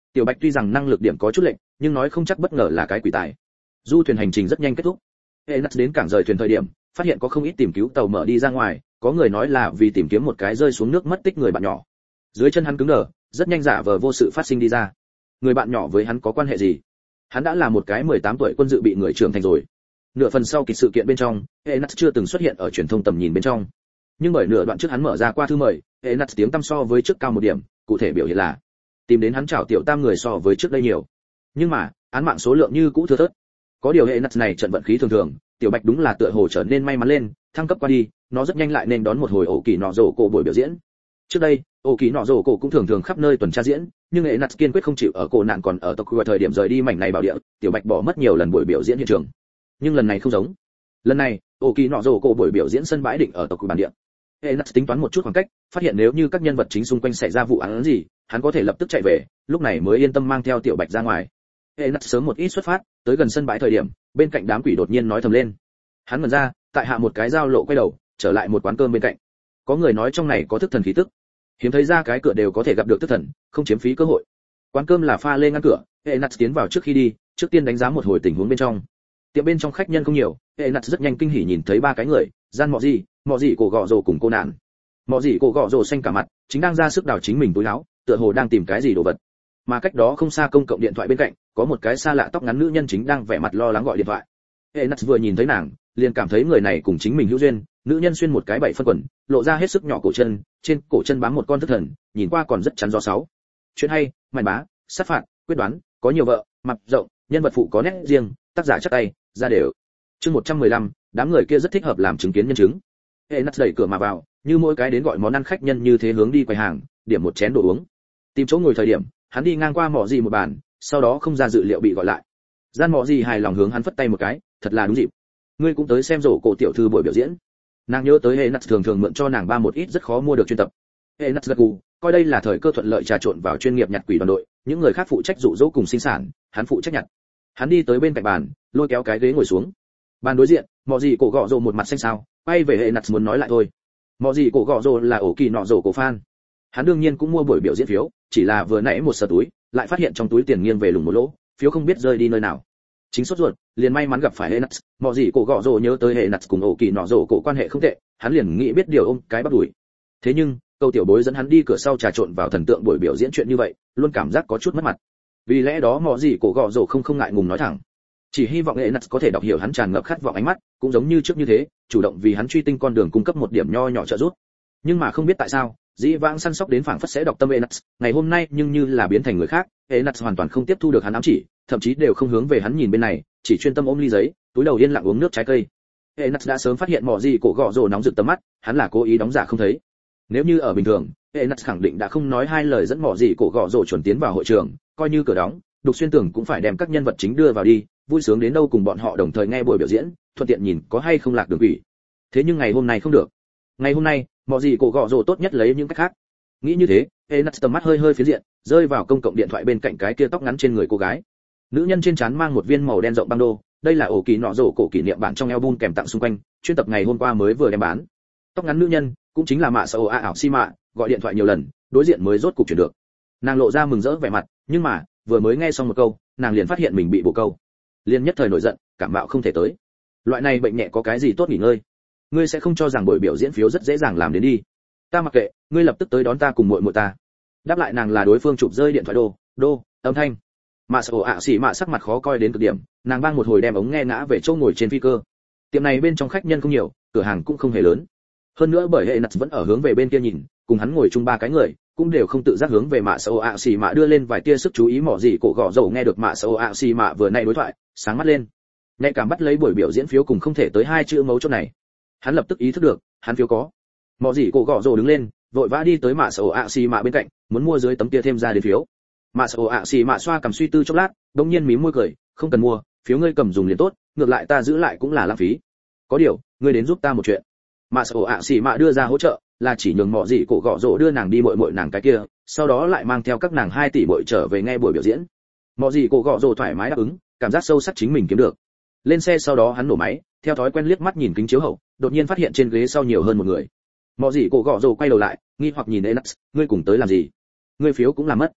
Tiểu Bạch tuy rằng năng lực điểm có chút lệch, nhưng nói không chắc bất ngờ là cái quỷ tài. Du thuyền hành trình rất nhanh kết thúc. Enas đến cảng rời thuyền thời điểm, phát hiện có không ít tìm cứu tàu mở đi ra ngoài, có người nói là vì tìm kiếm một cái rơi xuống nước mất tích người bạn nhỏ. Dưới chân hắn cứng đờ, rất nhanh giả vờ vô sự phát sinh đi ra. Người bạn nhỏ với hắn có quan hệ gì? Hắn đã là một cái mười tám tuổi quân dự bị người trưởng thành rồi. Nửa phần sau kịch sự kiện bên trong, Enas chưa từng xuất hiện ở truyền thông tầm nhìn bên trong. Nhưng bởi nửa đoạn trước hắn mở ra qua thư mời, Enas tiếng tăm so với trước cao một điểm, cụ thể biểu hiện là tìm đến hắn chào tiểu tam người so với trước đây nhiều. Nhưng mà, án mạng số lượng như cũ thưa thớt. Có điều Enas này trận vận khí thường thường, Tiểu Bạch đúng là tựa hồ trở nên may mắn lên, thăng cấp qua đi, nó rất nhanh lại nên đón một hồi ổ kỳ nọ rổ cổ buổi biểu diễn. Trước đây, ổ kỳ nọ rổ cổ cũng thường thường khắp nơi tuần tra diễn, nhưng Enas kiên quyết không chịu ở cổ nạn còn ở Tokyo thời điểm rời đi mảnh này bảo địa, Tiểu Bạch bỏ mất nhiều lần buổi biểu diễn hiện trường. Nhưng lần này không giống. Lần này, ổ kỳ nọ rổ cổ buổi biểu diễn sân bãi định ở Tokyo bản địa. Enas tính toán một chút khoảng cách, phát hiện nếu như các nhân vật chính xung quanh xảy ra vụ án gì, hắn có thể lập tức chạy về, lúc này mới yên tâm mang theo Tiểu Bạch ra ngoài. Enas sớm một ít xuất phát, tới gần sân bãi thời điểm, bên cạnh đám quỷ đột nhiên nói thầm lên. Hắn ngẩn ra, tại hạ một cái giao lộ quay đầu, trở lại một quán cơm bên cạnh. Có người nói trong này có thức thần khí tức. Hiếm thấy ra cái cửa đều có thể gặp được thức thần, không chiếm phí cơ hội. Quán cơm là pha lê ngăn cửa, Enas tiến vào trước khi đi, trước tiên đánh giá một hồi tình huống bên trong. Tiệm bên trong khách nhân không nhiều, Enas rất nhanh kinh hỉ nhìn thấy ba cái người, gian mọ gì, mọ gì cổ gọ rồ cùng cô nạn. Mọ gì cổ gọ rồ xanh cả mặt, chính đang ra sức đào chính mình túi áo, tựa hồ đang tìm cái gì đồ vật. Mà cách đó không xa công cộng điện thoại bên cạnh, có một cái xa lạ tóc ngắn nữ nhân chính đang vẻ mặt lo lắng gọi điện thoại. Enas vừa nhìn thấy nàng, liền cảm thấy người này cùng chính mình hữu duyên. Nữ nhân xuyên một cái bảy phân quần, lộ ra hết sức nhỏ cổ chân, trên cổ chân bám một con thức thần, nhìn qua còn rất chắn gió sáu. Chuyện hay, màn bá, sát phạt, quyết đoán, có nhiều vợ, mặt rộng, nhân vật phụ có nét riêng, tác giả chắc tay, ra đều. Chương một trăm mười lăm, đám người kia rất thích hợp làm chứng kiến nhân chứng. Enas đẩy cửa mà vào, như mỗi cái đến gọi món ăn khách nhân như thế hướng đi quầy hàng, điểm một chén đồ uống. Tìm chỗ ngồi thời điểm, hắn đi ngang qua mọ gì một bàn, sau đó không ra dự liệu bị gọi lại. Gian mọ gì hài lòng hướng hắn phất tay một cái, thật là đúng dịp. Ngươi cũng tới xem rổ cổ tiểu thư buổi biểu diễn. Nàng nhớ tới Enas thường thường mượn cho nàng ba một ít rất khó mua được chuyên tập. Enas gật gù, coi đây là thời cơ thuận lợi trà trộn vào chuyên nghiệp nhặt quỷ đoàn đội, những người khác phụ trách dụ dỗ cùng sinh sản, hắn phụ trách nhặt. Hắn đi tới bên cạnh bàn, lôi kéo cái ghế ngồi xuống. Bàn đối diện, mọ gì cổ gọ rồ một mặt xanh xao, quay về Enas muốn nói lại thôi. Mọ gì cổ gọ rồ là ổ kỳ nọ rồ cổ fan. Hắn đương nhiên cũng mua buổi biểu diễn phiếu, chỉ là vừa nãy một sờ túi, lại phát hiện trong túi tiền nghiêng về lủng một lỗ, phiếu không biết rơi đi nơi nào. Chính sốt ruột, liền may mắn gặp phải Enas, mọ gì cổ gọ rồ nhớ tới Enas cùng ổ kỳ nọ rồ cổ quan hệ không tệ, hắn liền nghĩ biết điều ôm cái bắt đuổi. Thế nhưng, câu tiểu bối dẫn hắn đi cửa sau trà trộn vào thần tượng buổi biểu diễn chuyện như vậy, luôn cảm giác có chút mất mặt. Vì lẽ đó mọ gì cổ gọ rồ không không ngại ngùng nói thẳng. Chỉ hy vọng Enas có thể đọc hiểu hắn tràn ngập khát vọng ánh mắt, cũng giống như trước như thế, chủ động vì hắn truy tinh con đường cung cấp một điểm nho nhỏ trợ giúp. Nhưng mà không biết tại sao, dĩ vãng săn sóc đến phảng phất sẽ đọc tâm Enas, ngày hôm nay nhưng như là biến thành người khác, Enas hoàn toàn không tiếp thu được hắn ám chỉ, thậm chí đều không hướng về hắn nhìn bên này, chỉ chuyên tâm ôm ly giấy, túi đầu yên lặng uống nước trái cây. Enas đã sớm phát hiện mọ gì cổ gọ rồ nóng rực tầm mắt, hắn là cố ý đóng giả không thấy. Nếu như ở bình thường, Enas khẳng định đã không nói hai lời dẫn mọ gì cổ gọ rồ chuẩn tiến vào hội trường, coi như cửa đóng, Đục Xuyên Tưởng cũng phải đem các nhân vật chính đưa vào đi, vui sướng đến đâu cùng bọn họ đồng thời nghe buổi biểu diễn, thuận tiện nhìn có hay không lạc đường quỷ. Thế nhưng ngày hôm nay không được. Ngày hôm nay, mọ gì cổ gọ rồ tốt nhất lấy những cách khác. Nghĩ như thế, Enas tầm mắt hơi hơi phiến diện, rơi vào công cộng điện thoại bên cạnh cái kia tóc ngắn trên người cô gái. Nữ nhân trên trán mang một viên màu đen rộng băng đô, đây là ổ kỳ nọ rổ cổ kỷ niệm bản trong album kèm tặng xung quanh, chuyên tập ngày hôm qua mới vừa đem bán. Tóc ngắn nữ nhân, cũng chính là mạ sao a ảo si mạ, gọi điện thoại nhiều lần, đối diện mới rốt cục chuyển được. Nàng lộ ra mừng rỡ vẻ mặt, nhưng mà, vừa mới nghe xong một câu, nàng liền phát hiện mình bị bổ câu. Liên nhất thời nổi giận, cảm mạo không thể tới. Loại này bệnh nhẹ có cái gì tốt nghỉ ngơi? Ngươi sẽ không cho rằng buổi biểu diễn phiếu rất dễ dàng làm đến đi. Ta mặc kệ, ngươi lập tức tới đón ta cùng muội muội ta. Đáp lại nàng là đối phương chụp rơi điện thoại đô, đô, âm thanh. Mạ sao ạ xỉ mạ sắc mặt khó coi đến cực điểm, nàng bang một hồi đem ống nghe ngã về chỗ ngồi trên phi cơ. Tiệm này bên trong khách nhân không nhiều, cửa hàng cũng không hề lớn. Hơn nữa bởi Enas vẫn ở hướng về bên kia nhìn, cùng hắn ngồi chung ba cái người, cũng đều không tự giác hướng về mạ sao ạ xỉ mạ đưa lên vài tia sức chú ý mỏ gì cổ gọ dầu nghe được mạ sao ạ xỉ mạ vừa nay đối thoại, sáng mắt lên. Nhạy cảm bắt lấy buổi biểu diễn phiếu cùng không thể tới hai chữ mấu chốt này. Hắn lập tức ý thức được, hắn phiếu có. Mỏ gì cổ gọ dầu đứng lên, vội vã đi tới mạ sao ạ xỉ mạ bên cạnh, muốn mua dưới tấm kia thêm ra đến phiếu. Mạ sao ạ xỉ mạ xoa cầm suy tư chốc lát, đống nhiên mím môi cười, không cần mua, phiếu ngươi cầm dùng liền tốt, ngược lại ta giữ lại cũng là lãng phí. Có điều, ngươi đến giúp ta một chuyện. Mạ sao ạ xỉ mạ đưa ra hỗ trợ, là chỉ nhường mọ gì cổ gọ rổ đưa nàng đi muội muội nàng cái kia, sau đó lại mang theo các nàng hai tỷ muội trở về nghe buổi biểu diễn. Mọ gì cổ gọ rổ thoải mái đáp ứng, cảm giác sâu sắc chính mình kiếm được. Lên xe sau đó hắn nổ máy, theo thói quen liếc mắt nhìn kính chiếu hậu, đột nhiên phát hiện trên ghế sau nhiều hơn một người. Mọ gì cổ gọ rổ quay đầu lại, nghi hoặc nhìn Enas, ngươi cùng tới làm gì? Ngươi phiếu cũng làm mất.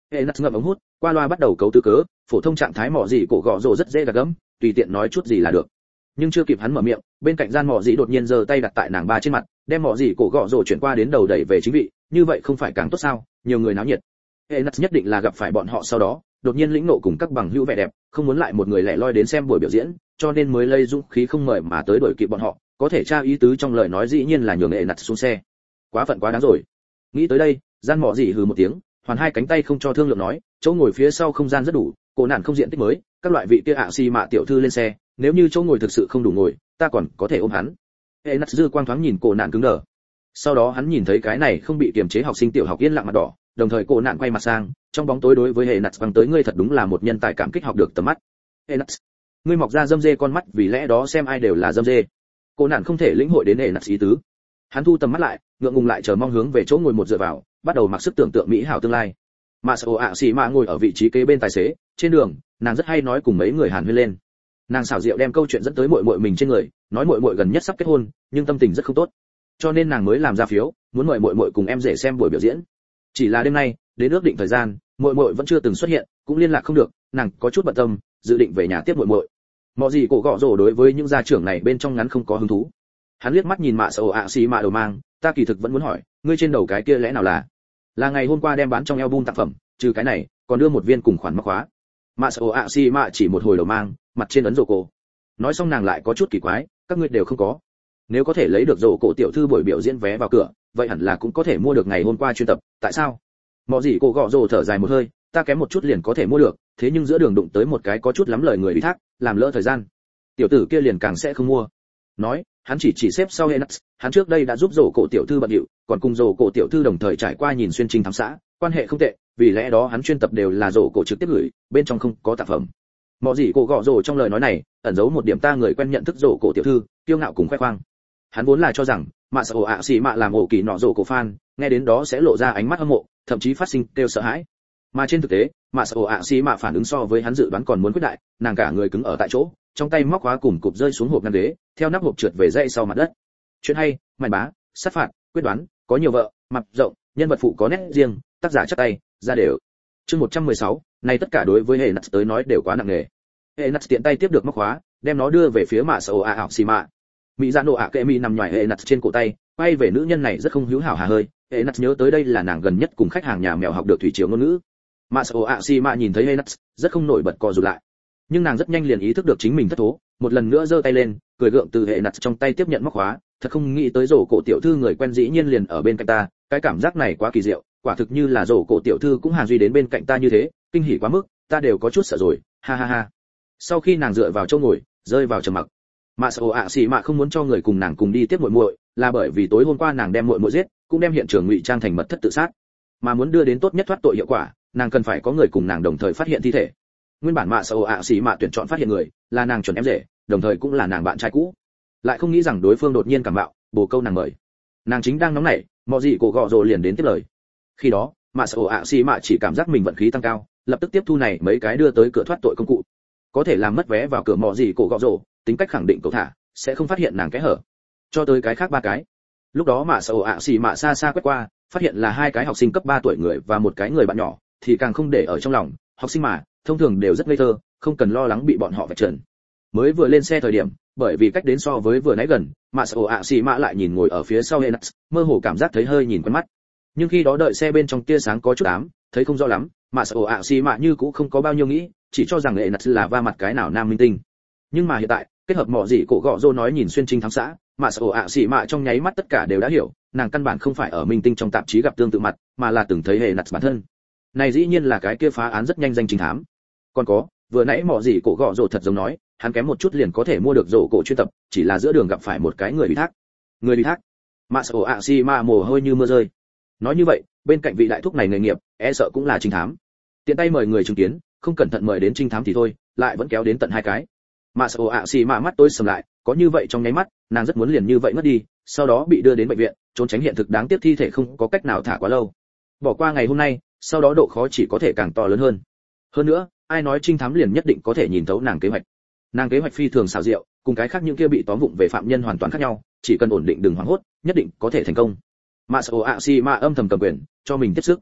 Enas ngậm ống hút, qua loa bắt đầu cấu tứ cớ, phổ thông trạng thái mọ gì cổ gọ rồ rất dễ gạt gẫm, tùy tiện nói chút gì là được. Nhưng chưa kịp hắn mở miệng, bên cạnh gian mọ gì đột nhiên giơ tay đặt tại nàng ba trên mặt, đem mọ gì cổ gọ rồ chuyển qua đến đầu đẩy về chính vị, như vậy không phải càng tốt sao? Nhiều người náo nhiệt. Enas nhất định là gặp phải bọn họ sau đó, đột nhiên lĩnh nộ cùng các bằng hữu vẻ đẹp, không muốn lại một người lẻ loi đến xem buổi biểu diễn, cho nên mới lây dũng khí không mời mà tới đuổi kịp bọn họ, có thể tra ý tứ trong lời nói dĩ nhiên là nhường Enas xuống xe. Quá phận quá đáng rồi. Nghĩ tới đây, gian mọ gì hừ một tiếng, hoàn hai cánh tay không cho thương lượng nói, chỗ ngồi phía sau không gian rất đủ, cổ nạn không diện tích mới, các loại vị kia ạ xi mạ tiểu thư lên xe, nếu như chỗ ngồi thực sự không đủ ngồi, ta còn có thể ôm hắn. Enas dư quang thoáng nhìn cổ nạn cứng đờ. Sau đó hắn nhìn thấy cái này không bị kiềm chế học sinh tiểu học yên lặng mặt đỏ, đồng thời cổ nạn quay mặt sang, trong bóng tối đối với Enas vang tới ngươi thật đúng là một nhân tài cảm kích học được tầm mắt. Enas, ngươi mọc ra dâm dê con mắt, vì lẽ đó xem ai đều là dâm dê. Cổ nạn không thể lĩnh hội đến Enas ý tứ. Hắn thu tầm mắt lại, ngượng ngùng lại chờ mong hướng về chỗ ngồi một dựa vào, bắt đầu mặc sức tưởng tượng mỹ hảo tương lai. Mạ Sổ ạ xì mạ ngồi ở vị trí kế bên tài xế, trên đường, nàng rất hay nói cùng mấy người hàn huyên lên. Nàng xảo diệu đem câu chuyện dẫn tới muội muội mình trên người, nói muội muội gần nhất sắp kết hôn, nhưng tâm tình rất không tốt. Cho nên nàng mới làm ra phiếu, muốn mời muội muội cùng em rể xem buổi biểu diễn. Chỉ là đêm nay, đến ước định thời gian, muội muội vẫn chưa từng xuất hiện, cũng liên lạc không được, nàng có chút bận tâm, dự định về nhà tiếp muội muội. Mọ gì cổ gọ rồ đối với những gia trưởng này bên trong ngắn không có hứng thú. Hắn liếc mắt nhìn Mạ Sổ ạ xì mạ đầu mang, ta kỳ thực vẫn muốn hỏi, ngươi trên đầu cái kia lẽ nào là? Là ngày hôm qua đem bán trong album tặng phẩm, trừ cái này, còn đưa một viên cùng khoản móc khóa. Mạ Sổ ạ xì mạ chỉ một hồi đầu mang, mặt trên ấn rổ cổ. Nói xong nàng lại có chút kỳ quái, các ngươi đều không có. Nếu có thể lấy được rổ cổ tiểu thư buổi biểu diễn vé vào cửa, vậy hẳn là cũng có thể mua được ngày hôm qua chuyên tập, tại sao? Mọ gì cổ gọ rồ thở dài một hơi, ta kém một chút liền có thể mua được, thế nhưng giữa đường đụng tới một cái có chút lắm lời người ủy thác, làm lỡ thời gian. Tiểu tử kia liền càng sẽ không mua. Nói, hắn chỉ chỉ xếp sau Enas, hắn trước đây đã giúp rổ cổ tiểu thư bận điệu, còn cùng rổ cổ tiểu thư đồng thời trải qua nhìn xuyên trinh thám xã, quan hệ không tệ, vì lẽ đó hắn chuyên tập đều là rổ cổ trực tiếp gửi, bên trong không có tác phẩm. Mọ gì cổ gọ rồ trong lời nói này, ẩn giấu một điểm ta người quen nhận thức rổ cổ tiểu thư, kiêu ngạo cùng khoe khoang. Hắn vốn là cho rằng, Mạ Sổ ạ xì mạ làm ổ kỳ nọ rổ cổ fan, nghe đến đó sẽ lộ ra ánh mắt hâm mộ, thậm chí phát sinh kêu sợ hãi. Mà trên thực tế, Mạ Sổ ạ xì mạ phản ứng so với hắn dự đoán còn muốn quyết đại, nàng cả người cứng ở tại chỗ, trong tay móc khóa cùng cụp rơi xuống hộp ngăn ghế, theo nắp hộp trượt về dãy sau mặt đất. Chuyện hay, màn bá, sát phạt, quyết đoán, có nhiều vợ, mặt rộng, nhân vật phụ có nét riêng, tác giả chắc tay, ra đều. Chương một trăm mười sáu, này tất cả đối với Enas tới nói đều quá nặng nề. Enas tiện tay tiếp được móc khóa, đem nó đưa về phía Mạ Sổ ạ xì mạ. Mỹ Dạ Nộ ạ Kệ Mỹ nằm nhòi Enas trên cổ tay, quay về nữ nhân này rất không hữu hảo hà hơi. Enas nhớ tới đây là nàng gần nhất cùng khách hàng nhà mèo học được thủy triều ngôn ngữ. Mạ Sổ ạ xì mạ nhìn thấy Enas, rất không nổi bật co rụt lại. Nhưng nàng rất nhanh liền ý thức được chính mình thất thố, một lần nữa giơ tay lên, cười gượng từ Enas trong tay tiếp nhận móc khóa, thật không nghĩ tới rổ cổ tiểu thư người quen dĩ nhiên liền ở bên cạnh ta, cái cảm giác này quá kỳ diệu, quả thực như là rổ cổ tiểu thư cũng hàng duy đến bên cạnh ta như thế, kinh hỉ quá mức, ta đều có chút sợ rồi, ha ha ha. Sau khi nàng dựa vào chỗ ngồi, rơi vào trầm mặc. Mạ Sổ ạ xì mạ không muốn cho người cùng nàng cùng đi tiếp muội muội, là bởi vì tối hôm qua nàng đem muội muội giết, cũng đem hiện trường ngụy trang thành mật thất tự sát. Mà muốn đưa đến tốt nhất thoát tội hiệu quả, nàng cần phải có người cùng nàng đồng thời phát hiện thi thể. Nguyên bản Mạ Sổ ạ xì mạ tuyển chọn phát hiện người, là nàng chuẩn em rể, đồng thời cũng là nàng bạn trai cũ. Lại không nghĩ rằng đối phương đột nhiên cảm bạo, bồ câu nàng mời. Nàng chính đang nóng nảy, mọ gì cổ gọ rồ liền đến tiếp lời. Khi đó, Mạ Sổ ạ xì mạ chỉ cảm giác mình vận khí tăng cao, lập tức tiếp thu này mấy cái đưa tới cửa thoát tội công cụ. Có thể làm mất vé vào cửa mọ gì cổ gọ rồ, tính cách khẳng định cậu thả, sẽ không phát hiện nàng kẽ hở. Cho tới cái khác ba cái. Lúc đó Mạ Sổ ạ xì mạ xa xa quét qua, phát hiện là hai cái học sinh cấp ba tuổi người và một cái người bạn nhỏ, thì càng không để ở trong lòng, học sinh mà, thông thường đều rất ngây thơ, không cần lo lắng bị bọn họ vạch trần. Mới vừa lên xe thời điểm, bởi vì cách đến so với vừa nãy gần, Mạ Sổ ạ xì mạ lại nhìn ngồi ở phía sau Enas, mơ hồ cảm giác thấy hơi nhìn quen mắt. Nhưng khi đó đợi xe bên trong tia sáng có chút ám, thấy không rõ lắm, Mạ Sổ ạ xì mạ như cũng không có bao nhiêu nghĩ, chỉ cho rằng Enas là va mặt cái nào nam minh tinh. Nhưng mà hiện tại, kết hợp mọ gì cổ gọ rô nói nhìn xuyên trinh thám xã, Mạ Sổ ạ xì mạ trong nháy mắt tất cả đều đã hiểu, nàng căn bản không phải ở minh tinh trong tạp chí gặp tương tự mặt, mà là từng thấy Enas bản thân. Này dĩ nhiên là cái kia phá án rất nhanh danh trinh thám. Còn có, vừa nãy mọ gì cổ gọ rô thật giống nói, hắn kém một chút liền có thể mua được rổ cổ chuyên tập, chỉ là giữa đường gặp phải một cái người ủy thác. Người ủy thác? Mạ Sổ ạ xì mạ mồ hôi như mưa rơi. Nói như vậy, bên cạnh vị đại thúc này nghề nghiệp, e sợ cũng là trinh thám. Tiện tay mời người chứng kiến, không cẩn thận mời đến trinh thám thì thôi, lại vẫn kéo đến tận hai cái. Mạ Sổ ạ xì mạ mắt tối sầm lại, có như vậy trong nháy mắt, nàng rất muốn liền như vậy ngất đi, sau đó bị đưa đến bệnh viện, trốn tránh hiện thực đáng tiếc thi thể không có cách nào thả quá lâu. Bỏ qua ngày hôm nay, sau đó độ khó chỉ có thể càng to lớn hơn. Hơn nữa, ai nói trinh thám liền nhất định có thể nhìn thấu nàng kế hoạch. Nàng kế hoạch phi thường xảo diệu, cùng cái khác những kia bị tóm vụng về phạm nhân hoàn toàn khác nhau, chỉ cần ổn định đừng hoảng hốt, nhất định có thể thành công. Mạ Sổ ạ xì mạ âm thầm cầm quyền, cho mình tiếp sức.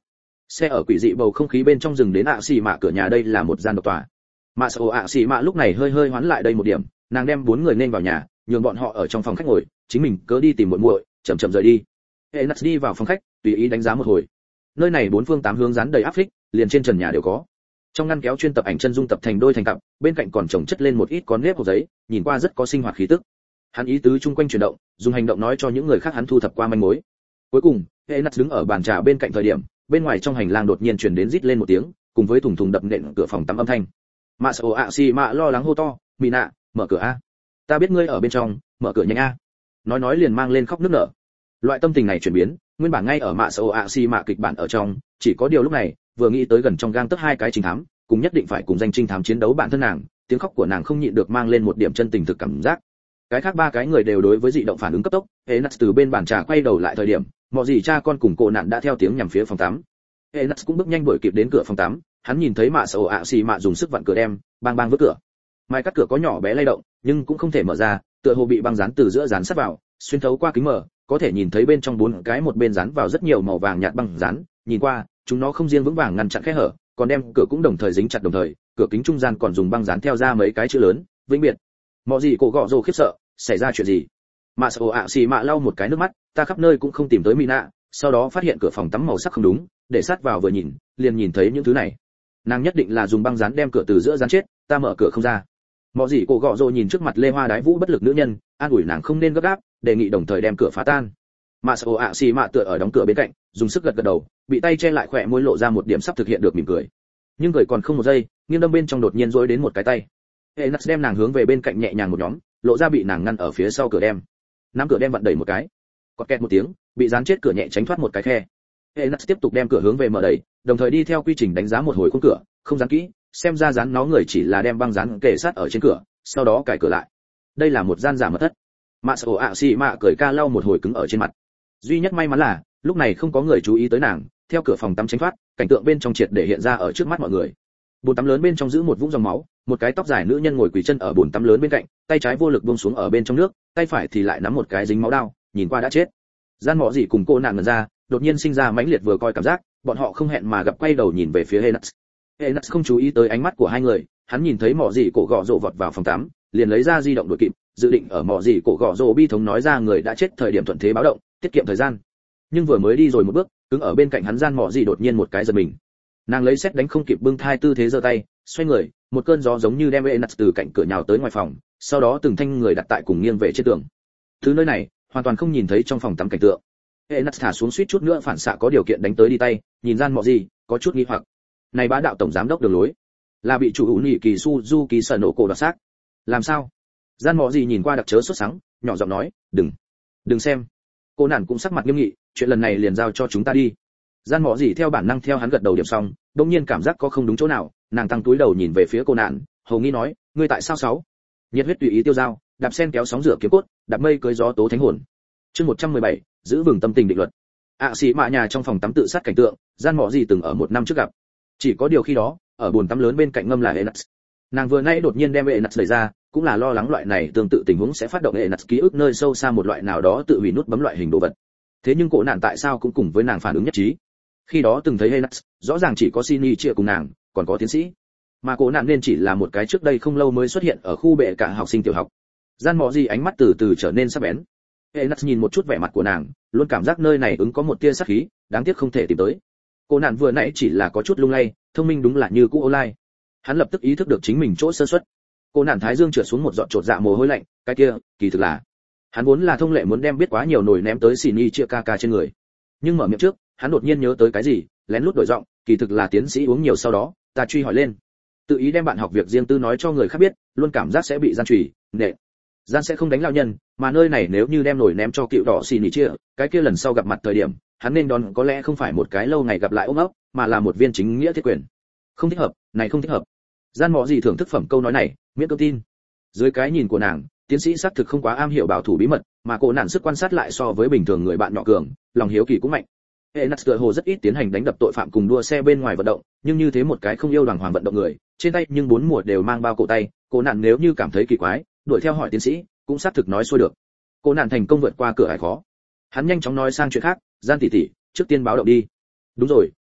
Xe ở quỷ dị bầu không khí bên trong rừng đến ạ xì mạ cửa nhà, đây là một gian độc tòa. Mạ Sổ ạ xì mạ lúc này hơi hơi hoán lại đây một điểm, nàng đem bốn người nên vào nhà, nhường bọn họ ở trong phòng khách ngồi, chính mình cớ đi tìm muội muội, chậm chậm rời đi. Enas đi vào phòng khách, tùy ý đánh giá một hồi. Nơi này bốn phương tám hướng dán đầy áp phích, liền trên trần nhà đều có. Trong ngăn kéo chuyên tập ảnh chân dung tập thành đôi thành cặp, bên cạnh còn chồng chất lên một ít con nếp hộp giấy, nhìn qua rất có sinh hoạt khí tức. Hắn ý tứ chung quanh chuyển động, dùng hành động nói cho những người khác hắn thu thập qua manh mối. Cuối cùng, Enas đứng ở bàn trà bên cạnh thời điểm, bên ngoài trong hành lang đột nhiên truyền đến rít lên một tiếng, cùng với thùng thùng đập nện cửa phòng tắm âm thanh. Mạ Sổ ạ xì mạ lo lắng hô to, "Mỹ nạ, mở cửa a. Ta biết ngươi ở bên trong, mở cửa nhanh a." Nói nói liền mang lên khóc nức nở. Loại tâm tình này chuyển biến, nguyên bản ngay ở Mạ Sổ ạ xì mạ kịch bản ở trong, chỉ có điều lúc này, vừa nghĩ tới gần trong gang tấc hai cái trinh thám, cùng nhất định phải cùng danh trinh thám chiến đấu bản thân nàng, tiếng khóc của nàng không nhịn được mang lên một điểm chân tình thực cảm giác. Cái khác ba cái người đều đối với dị động phản ứng cấp tốc. Enas từ bên bàn trà quay đầu lại thời điểm, mọi gì cha con cùng cô nạn đã theo tiếng nhằm phía phòng tắm. Enas cũng bước nhanh đuổi kịp đến cửa phòng tắm, hắn nhìn thấy Mạ Sổ ạ xì mạ dùng sức vặn cửa đem, bang bang vỡ cửa. Mai cắt cửa có nhỏ bé lay động, nhưng cũng không thể mở ra, tựa hồ bị băng dán từ giữa dán sát vào, xuyên thấu qua kính mở, có thể nhìn thấy bên trong bốn cái một bên dán vào rất nhiều màu vàng nhạt băng dán, nhìn qua, chúng nó không riêng vững vàng ngăn chặn khe hở, còn đem cửa cũng đồng thời dính chặt đồng thời, cửa kính trung gian còn dùng băng dán theo ra mấy cái chữ lớn, vĩnh biệt. Mọi gì cổ gọ rồ khiếp sợ, xảy ra chuyện gì? Mạ Sổ ạ xì mạ lau một cái nước mắt, ta khắp nơi cũng không tìm tới Mina, sau đó phát hiện cửa phòng tắm màu sắc không đúng, để sát vào vừa nhìn, liền nhìn thấy những thứ này. Nàng nhất định là dùng băng dán đem cửa từ giữa dán chết, ta mở cửa không ra. Mọi gì cổ gọ rồ nhìn trước mặt lê hoa đái vũ bất lực nữ nhân, an ủi nàng không nên gấp gáp, đề nghị đồng thời đem cửa phá tan. Mạ Sổ ạ xì mạ tựa ở đóng cửa bên cạnh, dùng sức gật gật đầu, bị tay che lại khỏe môi lộ ra một điểm sắp thực hiện được mỉm cười. Nhưng cười còn không một giây, nghiêng đâm bên trong đột nhiên rối đến một cái tay. Enas đem nàng hướng về bên cạnh nhẹ nhàng một nhóm, lộ ra bị nàng ngăn ở phía sau cửa đem. Nắm cửa đem vặn đẩy một cái, cọt kẹt một tiếng, bị dán chết cửa nhẹ tránh thoát một cái khe. Enas tiếp tục đem cửa hướng về mở đẩy, đồng thời đi theo quy trình đánh giá một hồi khung cửa, không dán kỹ, xem ra dán nó người chỉ là đem băng dán kề sát ở trên cửa, sau đó cài cửa lại. Đây là một gian giả mật thất. Mạ Sổ ạ xì mạ cười ca lau một hồi cứng ở trên mặt. Duy nhất may mắn là, lúc này không có người chú ý tới nàng, theo cửa phòng tắm tránh thoát, cảnh tượng bên trong triệt để hiện ra ở trước mắt mọi người. Bồn tắm lớn bên trong giữ một vũng dòng máu, một cái tóc dài nữ nhân ngồi quỳ chân ở bồn tắm lớn bên cạnh, tay trái vô lực buông xuống ở bên trong nước, tay phải thì lại nắm một cái dính máu đao, nhìn qua đã chết. Gian Mọ Dị cùng cô nàng ngẩn ra, đột nhiên sinh ra mãnh liệt vừa coi cảm giác, bọn họ không hẹn mà gặp quay đầu nhìn về phía Enas. Enas không chú ý tới ánh mắt của hai người, hắn nhìn thấy Mọ Dị cổ gọ rồ vọt vào phòng tắm, liền lấy ra di động đuổi kịp, dự định ở Mọ Dị cổ gọ rồ bi thống nói ra người đã chết thời điểm thuận thế báo động, tiết kiệm thời gian. Nhưng vừa mới đi rồi một bước, cứng ở bên cạnh hắn Gian Mọ Dị đột nhiên một cái giật mình. Nàng lấy xét đánh không kịp bưng thai tư thế giơ tay, xoay người, một cơn gió giống như đem Enas từ cạnh cửa nhào tới ngoài phòng, sau đó từng thanh người đặt tại cùng nghiêng về trên tường. Thứ nơi này, hoàn toàn không nhìn thấy trong phòng tắm cảnh tượng. Enas thả xuống suýt chút nữa phản xạ có điều kiện đánh tới đi tay, nhìn Gian Mọ Dị, có chút nghi hoặc. Này bá đạo tổng giám đốc đường lối, là bị chủ hữu nhị kỳ Suzuki sở nổ cổ đoạt xác. Làm sao? Gian Mọ Dị nhìn qua đặc chớ sốt sắng, nhỏ giọng nói, "Đừng, đừng xem." Cô nàng cũng sắc mặt nghiêm nghị, "Chuyện lần này liền giao cho chúng ta đi." Gian Mọ Dị theo bản năng theo hắn gật đầu điểm xong, đột nhiên cảm giác có không đúng chỗ nào, nàng tăng túi đầu nhìn về phía cô nạn, hầu nghi nói, "Ngươi tại sao sáu?" Nhiệt huyết tùy ý tiêu dao, đạp sen kéo sóng rửa kiếm cốt, đạp mây cưới gió tố thánh hồn. Chương một trăm mười bảy, giữ vững tâm tình định luật. ạ xì mạ nhà trong phòng tắm tự sát cảnh tượng, Gian Mọ Dị từng ở một năm trước gặp. Chỉ có điều khi đó, ở bồn tắm lớn bên cạnh ngâm là Enas. Nàng vừa nay đột nhiên đem Enas đẩy ra, cũng là lo lắng loại này tương tự tình huống sẽ phát động Enas ký ức nơi sâu xa một loại nào đó tự hủy nút bấm loại hình đồ vật. Thế nhưng cổ nạn tại sao cũng cùng với nàng phản ứng nhất trí? Khi đó từng thấy Enas, rõ ràng chỉ có Shinji chia cùng nàng, còn có tiến sĩ. Mà cổ nạn nên chỉ là một cái trước đây không lâu mới xuất hiện ở khu bệ cả học sinh tiểu học. Gian Mọ Dị ánh mắt từ từ trở nên sắc bén. Enas nhìn một chút vẻ mặt của nàng, luôn cảm giác nơi này ứng có một tia sát khí, đáng tiếc không thể tìm tới. Cô nạn vừa nãy chỉ là có chút lung lay, thông minh đúng là như cũ online. Hắn lập tức ý thức được chính mình chỗ sơ suất. Cô nạn thái dương trượt xuống một giọt trột dạ mồ hôi lạnh, cái kia, kỳ thực là, hắn vốn là thông lệ muốn đem biết quá nhiều nổi ném tới Shinji chia ca ca trên người. Nhưng mở miệng trước, hắn đột nhiên nhớ tới cái gì, lén lút đổi giọng, kỳ thực là tiến sĩ uống nhiều sau đó, ta truy hỏi lên. Tự ý đem bạn học việc riêng tư nói cho người khác biết, luôn cảm giác sẽ bị gian trùy, nệ. Gian sẽ không đánh lão nhân, mà nơi này nếu như đem nổi ném cho cựu đỏ Shinji chia, cái kia lần sau gặp mặt thời điểm, hắn nên đón có lẽ không phải một cái lâu ngày gặp lại ôm ấp, mà là một viên chính nghĩa thiết quyền. Không thích hợp, này không thích hợp. Gian Mọ Dị thưởng thức phẩm câu nói này, miễn cơm tin. Dưới cái nhìn của nàng, tiến sĩ xác thực không quá am hiểu bảo thủ bí mật, mà cô nạn sức quan sát lại so với bình thường người bạn nhỏ cường, lòng hiếu kỳ cũng mạnh. Enas tựa hồ rất ít tiến hành đánh đập tội phạm cùng đua xe bên ngoài vận động, nhưng như thế một cái không yêu đoàn hoàng vận động người, trên tay nhưng bốn mùa đều mang bao cổ tay, cô nạn nếu như cảm thấy kỳ quái, đuổi theo hỏi tiến sĩ, cũng xác thực nói xuôi được. Cô nạn thành công vượt qua cửa ải khó. Hắn nhanh chóng nói sang chuyện khác, Gian tỷ tỷ, trước tiên báo động đi. Đúng rồi,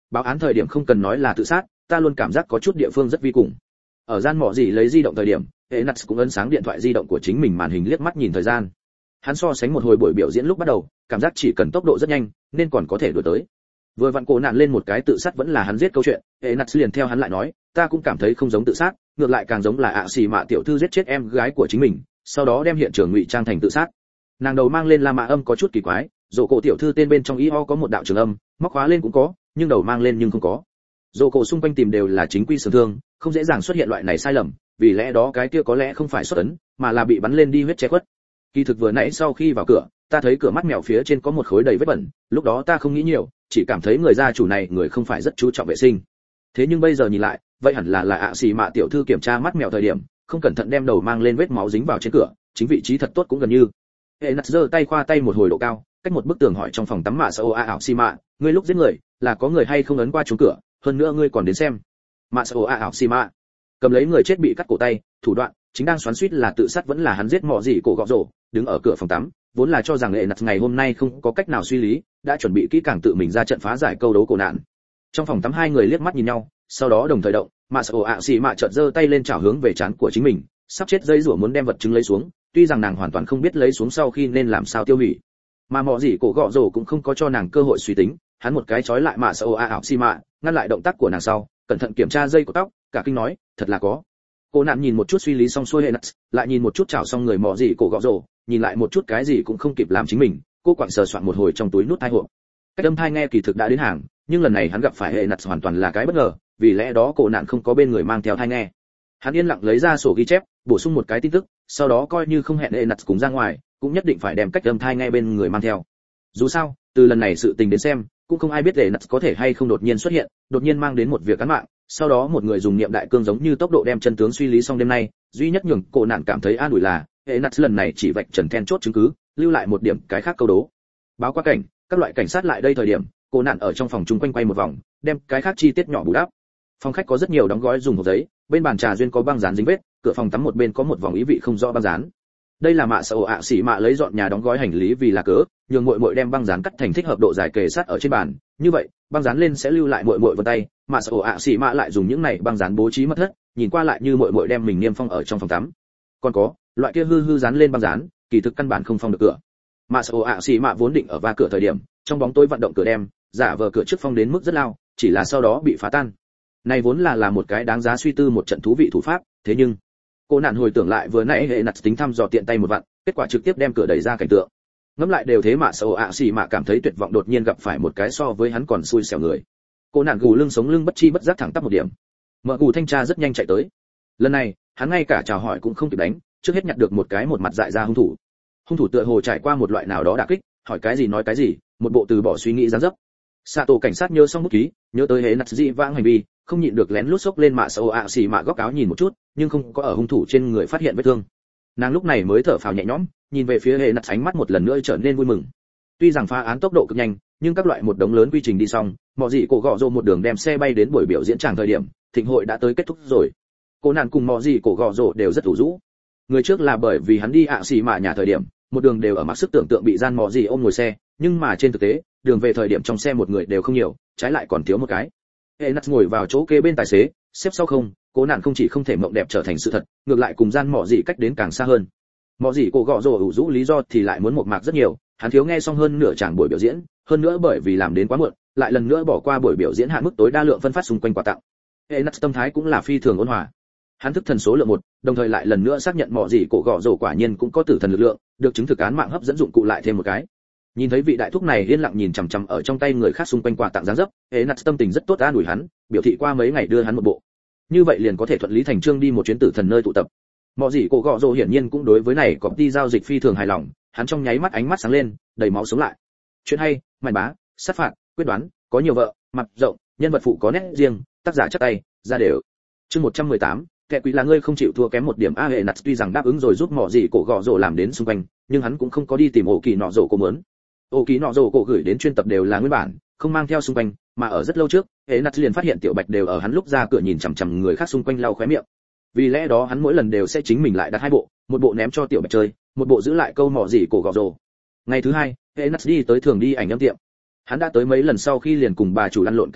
báo án thời điểm không cần nói là tự sát, ta luôn cảm giác có chút địa phương rất vi cùng. Ở gian mọ gì lấy di động thời điểm, Enas cũng ấn sáng điện thoại di động của chính mình màn hình liếc mắt nhìn thời gian. Hắn so sánh một hồi buổi biểu diễn lúc bắt đầu, cảm giác chỉ cần tốc độ rất nhanh, nên còn có thể đuổi tới. Vừa vặn cổ nạn lên một cái tự sát vẫn là hắn giết câu chuyện, Enas liền theo hắn lại nói, ta cũng cảm thấy không giống tự sát, ngược lại càng giống là ạ xì mạ tiểu thư giết chết em gái của chính mình, sau đó đem hiện trường ngụy trang thành tự sát. Nàng đầu mang lên la mã âm có chút kỳ quái, dỗ cổ tiểu thư tên bên trong y ho có một đạo trường âm, móc khóa lên cũng có, nhưng đầu mang lên nhưng không có. Dỗ cổ xung quanh tìm đều là chính quy sườn thương, không dễ dàng xuất hiện loại này sai lầm, vì lẽ đó cái kia có lẽ không phải xuất ấn, mà là bị bắn lên đi huyết che khuất. Kỳ thực vừa nãy sau khi vào cửa, ta thấy cửa mắt mèo phía trên có một khối đầy vết bẩn, lúc đó ta không nghĩ nhiều, chỉ cảm thấy người gia chủ này người không phải rất chú trọng vệ sinh. Thế nhưng bây giờ nhìn lại, vậy hẳn là là ạ xì mạ tiểu thư kiểm tra mắt mèo thời điểm, không cẩn thận đem đầu mang lên vết máu dính vào trên cửa, chính vị trí thật tốt cũng gần như. Enas giơ tay khoa tay một hồi độ cao, cách một bức tường hỏi trong phòng tắm mạ sao a ảo xì mạ, ngươi lúc giết người là có người hay không ấn qua chuông cửa, hơn nữa ngươi còn đến xem. Mạ sao a ảo xì mạ cầm lấy người chết bị cắt cổ tay, thủ đoạn chính đang xoắn xuýt là tự sát vẫn là hắn giết mọ gì cổ gọ rổ, đứng ở cửa phòng tắm, vốn là cho rằng Enas ngày hôm nay không có cách nào suy lý, đã chuẩn bị kỹ càng tự mình ra trận phá giải câu đấu cổ nạn. Trong phòng tắm hai người liếc mắt nhìn nhau, sau đó đồng thời động, mạ sao a xì mạ chợt giơ tay lên chảo hướng về trán của chính mình, sắp chết dây rủa muốn đem vật chứng lấy xuống, tuy rằng nàng hoàn toàn không biết lấy xuống sau khi nên làm sao tiêu hủy, mà mọ gì cổ gọ rổ cũng không có cho nàng cơ hội suy tính, hắn một cái chói lại mạ sao a ảo xì mạ, ngăn lại động tác của nàng sau, cẩn thận kiểm tra dây của tóc, cả kinh nói, thật là có. Cô nạn nhìn một chút suy lý xong xuôi hệ nặng, lại nhìn một chút chảo xong người mọ gì cổ gọ rổ, nhìn lại một chút cái gì cũng không kịp làm chính mình, cô quặn sờ soạn một hồi trong túi nút tai hộp. Cách âm thai nghe kỳ thực đã đến hàng, nhưng lần này hắn gặp phải hệ nặng hoàn toàn là cái bất ngờ, vì lẽ đó cô nạn không có bên người mang theo thai nghe. Hắn yên lặng lấy ra sổ ghi chép, bổ sung một cái tin tức, sau đó coi như không hẹn hệ nặng cùng ra ngoài, cũng nhất định phải đem cách âm thai nghe bên người mang theo. Dù sao, từ lần này sự tình đến xem, cũng không ai biết hệ nặng có thể hay không đột nhiên xuất hiện, đột nhiên mang đến một việc án mạng, sau đó một người dùng niệm đại cương giống như tốc độ đem chân tướng suy lý xong đêm nay, duy nhất nhường cô nạn cảm thấy an ủi là, hệ nặng lần này chỉ vạch trần then chốt chứng cứ, lưu lại một điểm cái khác câu đố. Báo qua cảnh, các loại cảnh sát lại đây thời điểm, cô nạn ở trong phòng chung quanh quay một vòng, đem cái khác chi tiết nhỏ bù đắp. Phòng khách có rất nhiều đóng gói dùng hộp giấy, bên bàn trà duyên có băng dán dính vết, cửa phòng tắm một bên có một vòng ý vị không rõ băng dán. Đây là mạ sợ ạ xỉ mạ lấy dọn nhà đóng gói hành lý vì là cớ, nhường muội muội đem băng dán cắt thành thích hợp độ dài kề sát ở trên bàn, như vậy, băng dán lên sẽ lưu lại muội muội vân tay, mạ sợ ạ xỉ mạ lại dùng những này băng dán bố trí mất thất, nhìn qua lại như muội muội đem mình niêm phong ở trong phòng tắm. Còn có, loại kia hư hư dán lên băng dán, kỳ thực căn bản không phong được cửa. Mạ sợ ạ xỉ mạ vốn định ở va cửa thời điểm, trong bóng tối vận động cửa đem, giả vờ cửa trước phong đến mức rất lao, chỉ là sau đó bị phá tan. Này vốn là là một cái đáng giá suy tư một trận thú vị thủ pháp, thế nhưng cô nạn hồi tưởng lại vừa nãy hệ nặt tính thăm dò tiện tay một vạn, kết quả trực tiếp đem cửa đẩy ra cảnh tượng. Ngẫm lại đều thế mà sầu ạ xì mà cảm thấy tuyệt vọng đột nhiên gặp phải một cái so với hắn còn xui xẻo người. Cô nạn gù lưng sống lưng bất chi bất giác thẳng tắp một điểm. Mở gù thanh tra rất nhanh chạy tới. Lần này, hắn ngay cả chào hỏi cũng không kịp đánh, trước hết nhặt được một cái một mặt dại ra hung thủ. Hung thủ tựa hồ trải qua một loại nào đó đả kích, hỏi cái gì nói cái gì, một bộ từ bỏ suy nghĩ dáng dấp. Sato cảnh sát nhớ xong bút ký, nhớ tới hệ nặt dị vãng hành vi, không nhịn được lén lút xốc lên mạ sầu ạ xì mạ góc áo nhìn một chút, nhưng không có ở hung thủ trên người phát hiện vết thương. Nàng lúc này mới thở phào nhẹ nhõm, nhìn về phía hệ nặt ánh mắt một lần nữa trở nên vui mừng. Tuy rằng phá án tốc độ cực nhanh, nhưng các loại một đống lớn quy trình đi xong, mọi gì cổ gọ rồ một đường đem xe bay đến buổi biểu diễn tràng thời điểm, thịnh hội đã tới kết thúc rồi. Cô nàng cùng mọi gì cổ gọ rồ đều rất ủ rũ. Người trước là bởi vì hắn đi ạ xì mạ nhà thời điểm, một đường đều ở mặc sức tưởng tượng bị gian mọi gì ôm ngồi xe, nhưng mà trên thực tế, đường về thời điểm trong xe một người đều không nhiều, trái lại còn thiếu một cái. Enas ngồi vào chỗ kế bên tài xế, xếp sau không, cố nạn không chỉ không thể mộng đẹp trở thành sự thật, ngược lại cùng gian mọ gì cách đến càng xa hơn. Mọ gì cổ gọ rồ ủ rũ lý do thì lại muốn một mạc rất nhiều, hắn thiếu nghe xong hơn nửa chàng buổi biểu diễn, hơn nữa bởi vì làm đến quá muộn, lại lần nữa bỏ qua buổi biểu diễn hạn mức tối đa lượng phân phát xung quanh quà tặng. Enas tâm thái cũng là phi thường ôn hòa. Hắn thức thần số lượng một, đồng thời lại lần nữa xác nhận mọ gì cổ gọ rồ quả nhiên cũng có tử thần lực lượng, được chứng thực án mạng hấp dẫn dụng cụ lại thêm một cái. Nhìn thấy vị đại thúc này yên lặng nhìn chằm chằm ở trong tay người khác xung quanh quà tặng dáng dấp, Enas tâm tình rất tốt an ủi hắn, biểu thị qua mấy ngày đưa hắn một bộ. Như vậy liền có thể thuận lý thành trương đi một chuyến tử thần nơi tụ tập. Mọi gì cổ gọ rồ hiển nhiên cũng đối với này có đi giao dịch phi thường hài lòng, hắn trong nháy mắt ánh mắt sáng lên, đầy máu sống lại. Chuyện hay, màn bá, sát phạt, quyết đoán, có nhiều vợ, mặt rộng, nhân vật phụ có nét riêng, tác giả chắc tay, ra đều. Chương một trăm mười tám, kẻ quý là ngươi không chịu thua kém một điểm a. Enas tuy rằng đáp ứng rồi giúp mọi gì cổ gọ rồ làm đến xung quanh, nhưng hắn cũng không có đi tìm ổ kỳ nọ rồ cô muốn. Ổ kỳ nọ rồ cổ gửi đến chuyên tập đều là nguyên bản, không mang theo xung quanh, mà ở rất lâu trước, Enas liền phát hiện tiểu bạch đều ở hắn lúc ra cửa nhìn chằm chằm người khác xung quanh lau khóe miệng. Vì lẽ đó hắn mỗi lần đều sẽ chính mình lại đặt hai bộ, một bộ ném cho tiểu bạch chơi, một bộ giữ lại câu mỏ gì cổ gọ rồ. Ngày thứ hai, Enas đi tới thường đi ảnh âm tiệm. Hắn đã tới mấy lần sau khi liền cùng bà chủ lăn lộn cái quen mặt,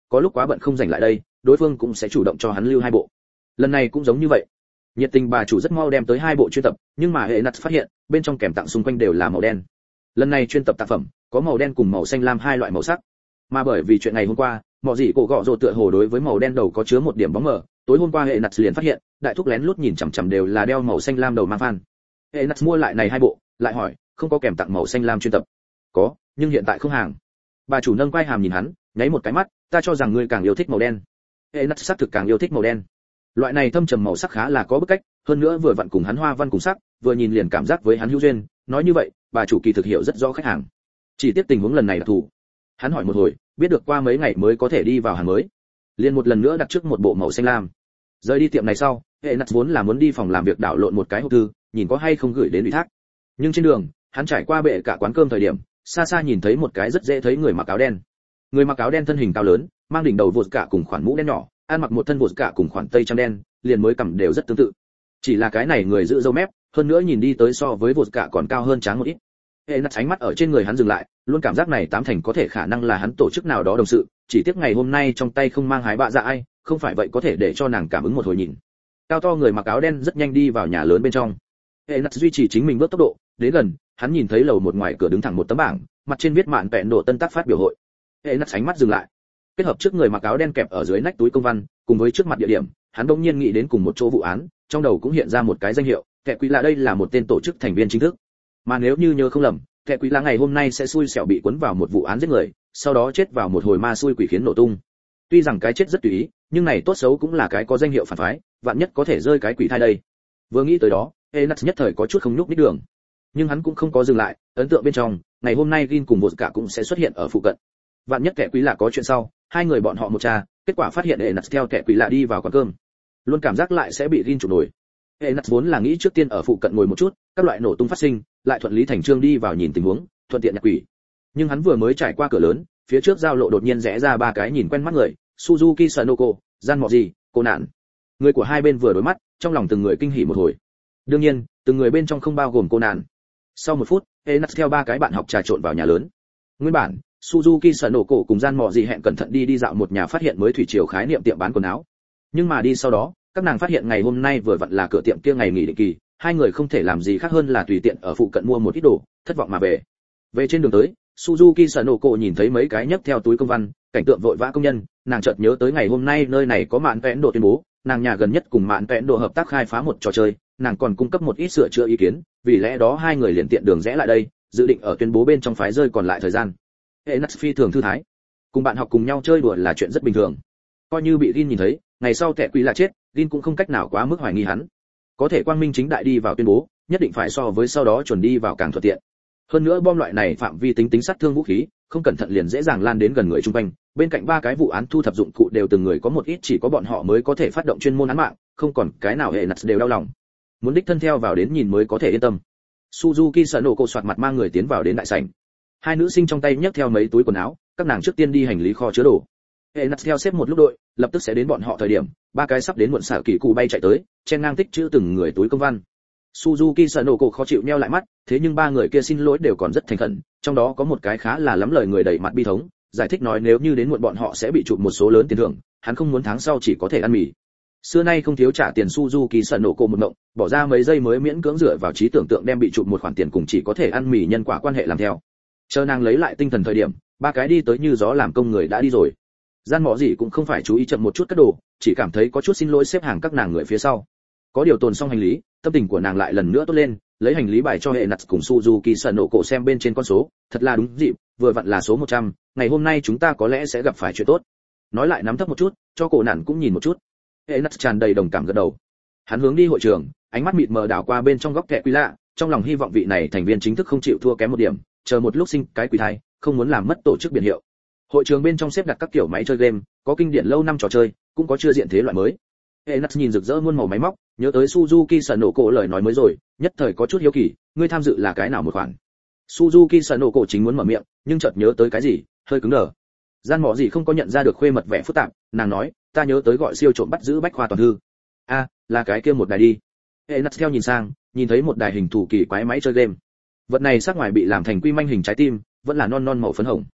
có lúc quá bận không rảnh lại đây, đối phương cũng sẽ chủ động cho hắn lưu hai bộ. Lần này cũng giống như vậy. Nhiệt tình bà chủ rất mau đem tới hai bộ chuyên tập, nhưng mà hệ nặt phát hiện, bên trong kèm tặng xung quanh đều là màu đen. Lần này chuyên tập tác phẩm có màu đen cùng màu xanh lam hai loại màu sắc. Mà bởi vì chuyện ngày hôm qua, mọ gì cổ gọ rồ tựa hồ đối với màu đen đầu có chứa một điểm bóng mờ, tối hôm qua hệ nặt liền phát hiện, đại thúc lén lút nhìn chằm chằm đều là đeo màu xanh lam đầu mang phan. Hệ nặt mua lại này hai bộ, lại hỏi, không có kèm tặng màu xanh lam chuyên tập. Có, nhưng hiện tại không hàng. Bà chủ nâng quai hàm nhìn hắn, nháy một cái mắt, ta cho rằng ngươi càng yêu thích màu đen. Hệ nặt xác thực càng yêu thích màu đen. Loại này thâm trầm màu sắc khá là có bức cách, hơn nữa vừa vặn cùng hắn hoa văn cùng sắc, vừa nhìn liền cảm giác với hắn hữu duyên, nói như vậy, bà chủ kỳ thực hiểu rất rõ khách hàng. Chỉ tiếc tình huống lần này đặc thù. Hắn hỏi một hồi, biết được qua mấy ngày mới có thể đi vào hàng mới. Liền một lần nữa đặt trước một bộ màu xanh lam. Rời đi tiệm này sau, hệ nặt vốn là muốn đi phòng làm việc đảo lộn một cái hộp thư, nhìn có hay không gửi đến ủy thác. Nhưng trên đường, hắn trải qua bệ cả quán cơm thời điểm, xa xa nhìn thấy một cái rất dễ thấy người mặc áo đen. Người mặc áo đen thân hình cao lớn, mang đỉnh đầu vột cả cùng khoản mũ đen nhỏ, ăn mặc một thân vột cả cùng khoản tây trang đen, liền mới cầm đều rất tương tự. Chỉ là cái này người giữ râu mép, hơn nữa nhìn đi tới so với vột cả còn cao hơn tráng một ít. Hệ nặt ánh mắt ở trên người hắn dừng lại, luôn cảm giác này tám thành có thể khả năng là hắn tổ chức nào đó đồng sự, chỉ tiếc ngày hôm nay trong tay không mang hái bạ dạ ai, không phải vậy có thể để cho nàng cảm ứng một hồi nhìn. Cao to người mặc áo đen rất nhanh đi vào nhà lớn bên trong. Hệ nặt duy trì chính mình bước tốc độ, đến gần, hắn nhìn thấy lầu một ngoài cửa đứng thẳng một tấm bảng, mặt trên viết mạn vẹn độ tân tác phát biểu hội. Hệ nặt ánh mắt dừng lại. Kết hợp trước người mặc áo đen kẹp ở dưới nách túi công văn, cùng với trước mặt địa điểm, hắn đột nhiên nghĩ đến cùng một chỗ vụ án, trong đầu cũng hiện ra một cái danh hiệu, kẻ quý là đây là một tên tổ chức thành viên chính thức. Mà nếu như nhớ không lầm, kẻ quý là ngày hôm nay sẽ xui xẻo bị cuốn vào một vụ án giết người, sau đó chết vào một hồi ma xui quỷ khiến nổ tung. Tuy rằng cái chết rất tùy ý, nhưng này tốt xấu cũng là cái có danh hiệu phản phái, vạn nhất có thể rơi cái quỷ thai đây. Vừa nghĩ tới đó, Enas nhất thời có chút không nhúc nhích đường. Nhưng hắn cũng không có dừng lại, ấn tượng bên trong, ngày hôm nay Gin cùng Vodka cũng sẽ xuất hiện ở phụ cận. Vạn nhất kẻ quý lạ có chuyện sau, hai người bọn họ một tra, kết quả phát hiện Enas theo kẻ quý lạ đi vào quán cơm. Luôn cảm giác lại sẽ bị Gin chụp nổi. Enas vốn là nghĩ trước tiên ở phụ cận ngồi một chút, các loại nổ tung phát sinh, lại thuận lý thành trương đi vào nhìn tình huống, thuận tiện nhặt quỷ. Nhưng hắn vừa mới trải qua cửa lớn, phía trước giao lộ đột nhiên rẽ ra ba cái nhìn quen mắt người, Suzuki Sanoko, Gian Mọ Gì, cô nạn. Người của hai bên vừa đối mắt, trong lòng từng người kinh hỉ một hồi. Đương nhiên, từng người bên trong không bao gồm cô nạn. Sau một phút, Enas theo ba cái bạn học trà trộn vào nhà lớn. Nguyên bản, Suzuki Sanoko cùng Gian Mọ Gì hẹn cẩn thận đi đi dạo một nhà phát hiện mới thủy triều khái niệm tiệm bán quần áo. Nhưng mà đi sau đó, các nàng phát hiện ngày hôm nay vừa vặn là cửa tiệm kia ngày nghỉ định kỳ, hai người không thể làm gì khác hơn là tùy tiện ở phụ cận mua một ít đồ, thất vọng mà về. Về trên đường tới, Suzuki Sanoko nhìn thấy mấy cái nhấc theo túi công văn, cảnh tượng vội vã công nhân, nàng chợt nhớ tới ngày hôm nay nơi này có mạn vẽn độ tuyên bố, nàng nhà gần nhất cùng mạn vẽn độ hợp tác khai phá một trò chơi, nàng còn cung cấp một ít sửa chữa ý kiến, vì lẽ đó hai người liền tiện đường rẽ lại đây, dự định ở tuyên bố bên trong phái rơi còn lại thời gian. Enas phi thường thư thái, cùng bạn học cùng nhau chơi đùa là chuyện rất bình thường. Coi như bị Gin nhìn thấy, ngày sau kẻ quý là chết, Gin cũng không cách nào quá mức hoài nghi hắn. Có thể quang minh chính đại đi vào tuyên bố, nhất định phải so với sau đó chuẩn đi vào càng thuận tiện. Hơn nữa bom loại này phạm vi tính tính sát thương vũ khí, không cẩn thận liền dễ dàng lan đến gần người chung quanh. Bên cạnh ba cái vụ án thu thập dụng cụ đều từng người có một ít, chỉ có bọn họ mới có thể phát động chuyên môn án mạng, không còn cái nào hệ nặt đều đau lòng. Muốn đích thân theo vào đến nhìn mới có thể yên tâm. Suzuki Sanoko soạt mặt mang người tiến vào đến đại sảnh. Hai nữ sinh trong tay nhấc theo mấy túi quần áo, các nàng trước tiên đi hành lý kho chứa đồ. Hệ nặt theo xếp một lúc đội, lập tức sẽ đến bọn họ thời điểm, ba cái sắp đến muộn xả kỳ cụ bay chạy tới, chen ngang tích chữ từng người túi công văn. Suzuki Sanoko khó chịu nheo lại mắt, thế nhưng ba người kia xin lỗi đều còn rất thành khẩn, trong đó có một cái khá là lắm lời người đầy mặt bi thống, giải thích nói nếu như đến muộn bọn họ sẽ bị chụp một số lớn tiền thưởng, hắn không muốn tháng sau chỉ có thể ăn mì. Xưa nay không thiếu trả tiền Suzuki Sanoko một mộng, bỏ ra mấy giây mới miễn cưỡng dựa vào trí tưởng tượng đem bị chụp một khoản tiền cùng chỉ có thể ăn mì nhân quả quan hệ làm theo. Chờ nàng lấy lại tinh thần thời điểm, ba cái đi tới như gió làm công người đã đi rồi. Gian Mọ Gì cũng không phải chú ý chậm một chút cất đồ, chỉ cảm thấy có chút xin lỗi xếp hàng các nàng người phía sau. Có điều tồn xong hành lý, tâm tình của nàng lại lần nữa tốt lên, lấy hành lý bài cho hệ nặt cùng Suzuki Sanoko xem bên trên con số, thật là đúng dịp, vừa vặn là số một trăm, ngày hôm nay chúng ta có lẽ sẽ gặp phải chuyện tốt. Nói lại nắm thấp một chút, cho cổ nạn cũng nhìn một chút. Hệ nặt tràn đầy đồng cảm gật đầu. Hắn hướng đi hội trường, ánh mắt mịt mờ đảo qua bên trong góc kẻ quý lạ, trong lòng hy vọng vị này thành viên chính thức không chịu thua kém một điểm, chờ một lúc sinh cái quỷ thai, không muốn làm mất tổ chức biển hiệu. Hội trường bên trong xếp đặt các kiểu máy chơi game, có kinh điển lâu năm trò chơi, cũng có chưa diện thế loại mới. Enas nhìn rực rỡ muôn màu máy móc, nhớ tới Suzuki Sanoko lời nói mới rồi, nhất thời có chút hiếu kỳ, ngươi tham dự là cái nào một khoản? Suzuki Sanoko chính muốn mở miệng, nhưng chợt nhớ tới cái gì, hơi cứng đờ. Gian Mọ Gì không có nhận ra được khuê mật vẻ phức tạp, nàng nói, ta nhớ tới gọi siêu trộm bắt giữ bách khoa toàn thư. A, à, là cái kia một đài đi. Enas theo nhìn sang, nhìn thấy một đài hình thù kỳ quái máy chơi game. Vật này sắc ngoài bị làm thành quy manh hình trái tim, vẫn là non non màu phấn hồng.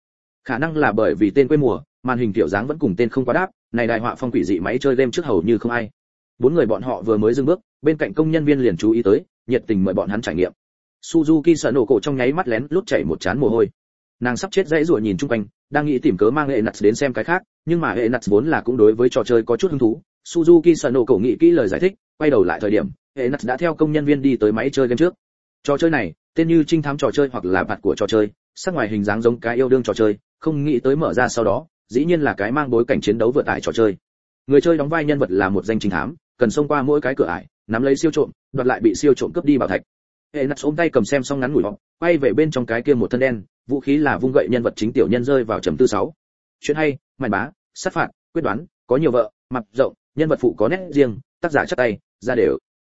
Khả năng là bởi vì tên quê mùa, màn hình tiểu dáng vẫn cùng tên không quá đáp, này đại họa phong quỷ dị máy chơi game trước hầu như không ai. Bốn người bọn họ vừa mới dừng bước, bên cạnh công nhân viên liền chú ý tới, nhiệt tình mời bọn hắn trải nghiệm. Suzuki Sanoko trong nháy mắt lén lút chảy một chán mồ hôi. Nàng sắp chết dãy rủa nhìn chung quanh, đang nghĩ tìm cớ mang hệ nặt đến xem cái khác, nhưng mà hệ nặt vốn là cũng đối với trò chơi có chút hứng thú. Suzuki Sanoko nghĩ kỹ lời giải thích, quay đầu lại thời điểm, hệ nặt đã theo công nhân viên đi tới máy chơi game trước. Trò chơi này, tên như trinh thám trò chơi hoặc là bạt của trò chơi, sắc ngoài hình dáng giống cái yêu đương trò chơi, không nghĩ tới mở ra sau đó, dĩ nhiên là cái mang bối cảnh chiến đấu vừa tải trò chơi. Người chơi đóng vai nhân vật là một danh trinh thám, cần xông qua mỗi cái cửa ải, nắm lấy siêu trộm, đoạt lại bị siêu trộm cướp đi bảo thạch. Hệ nặt ôm tay cầm xem xong ngắn ngủi họp, quay về bên trong cái kia một thân đen, vũ khí là vung gậy, nhân vật chính tiểu nhân rơi vào trầm tư sáu. Chuyện hay, màn bá, sát phạt, quyết đoán, có nhiều vợ, mặt rộng, nhân vật phụ có nét riêng, tác giả chắc tay, ra đều.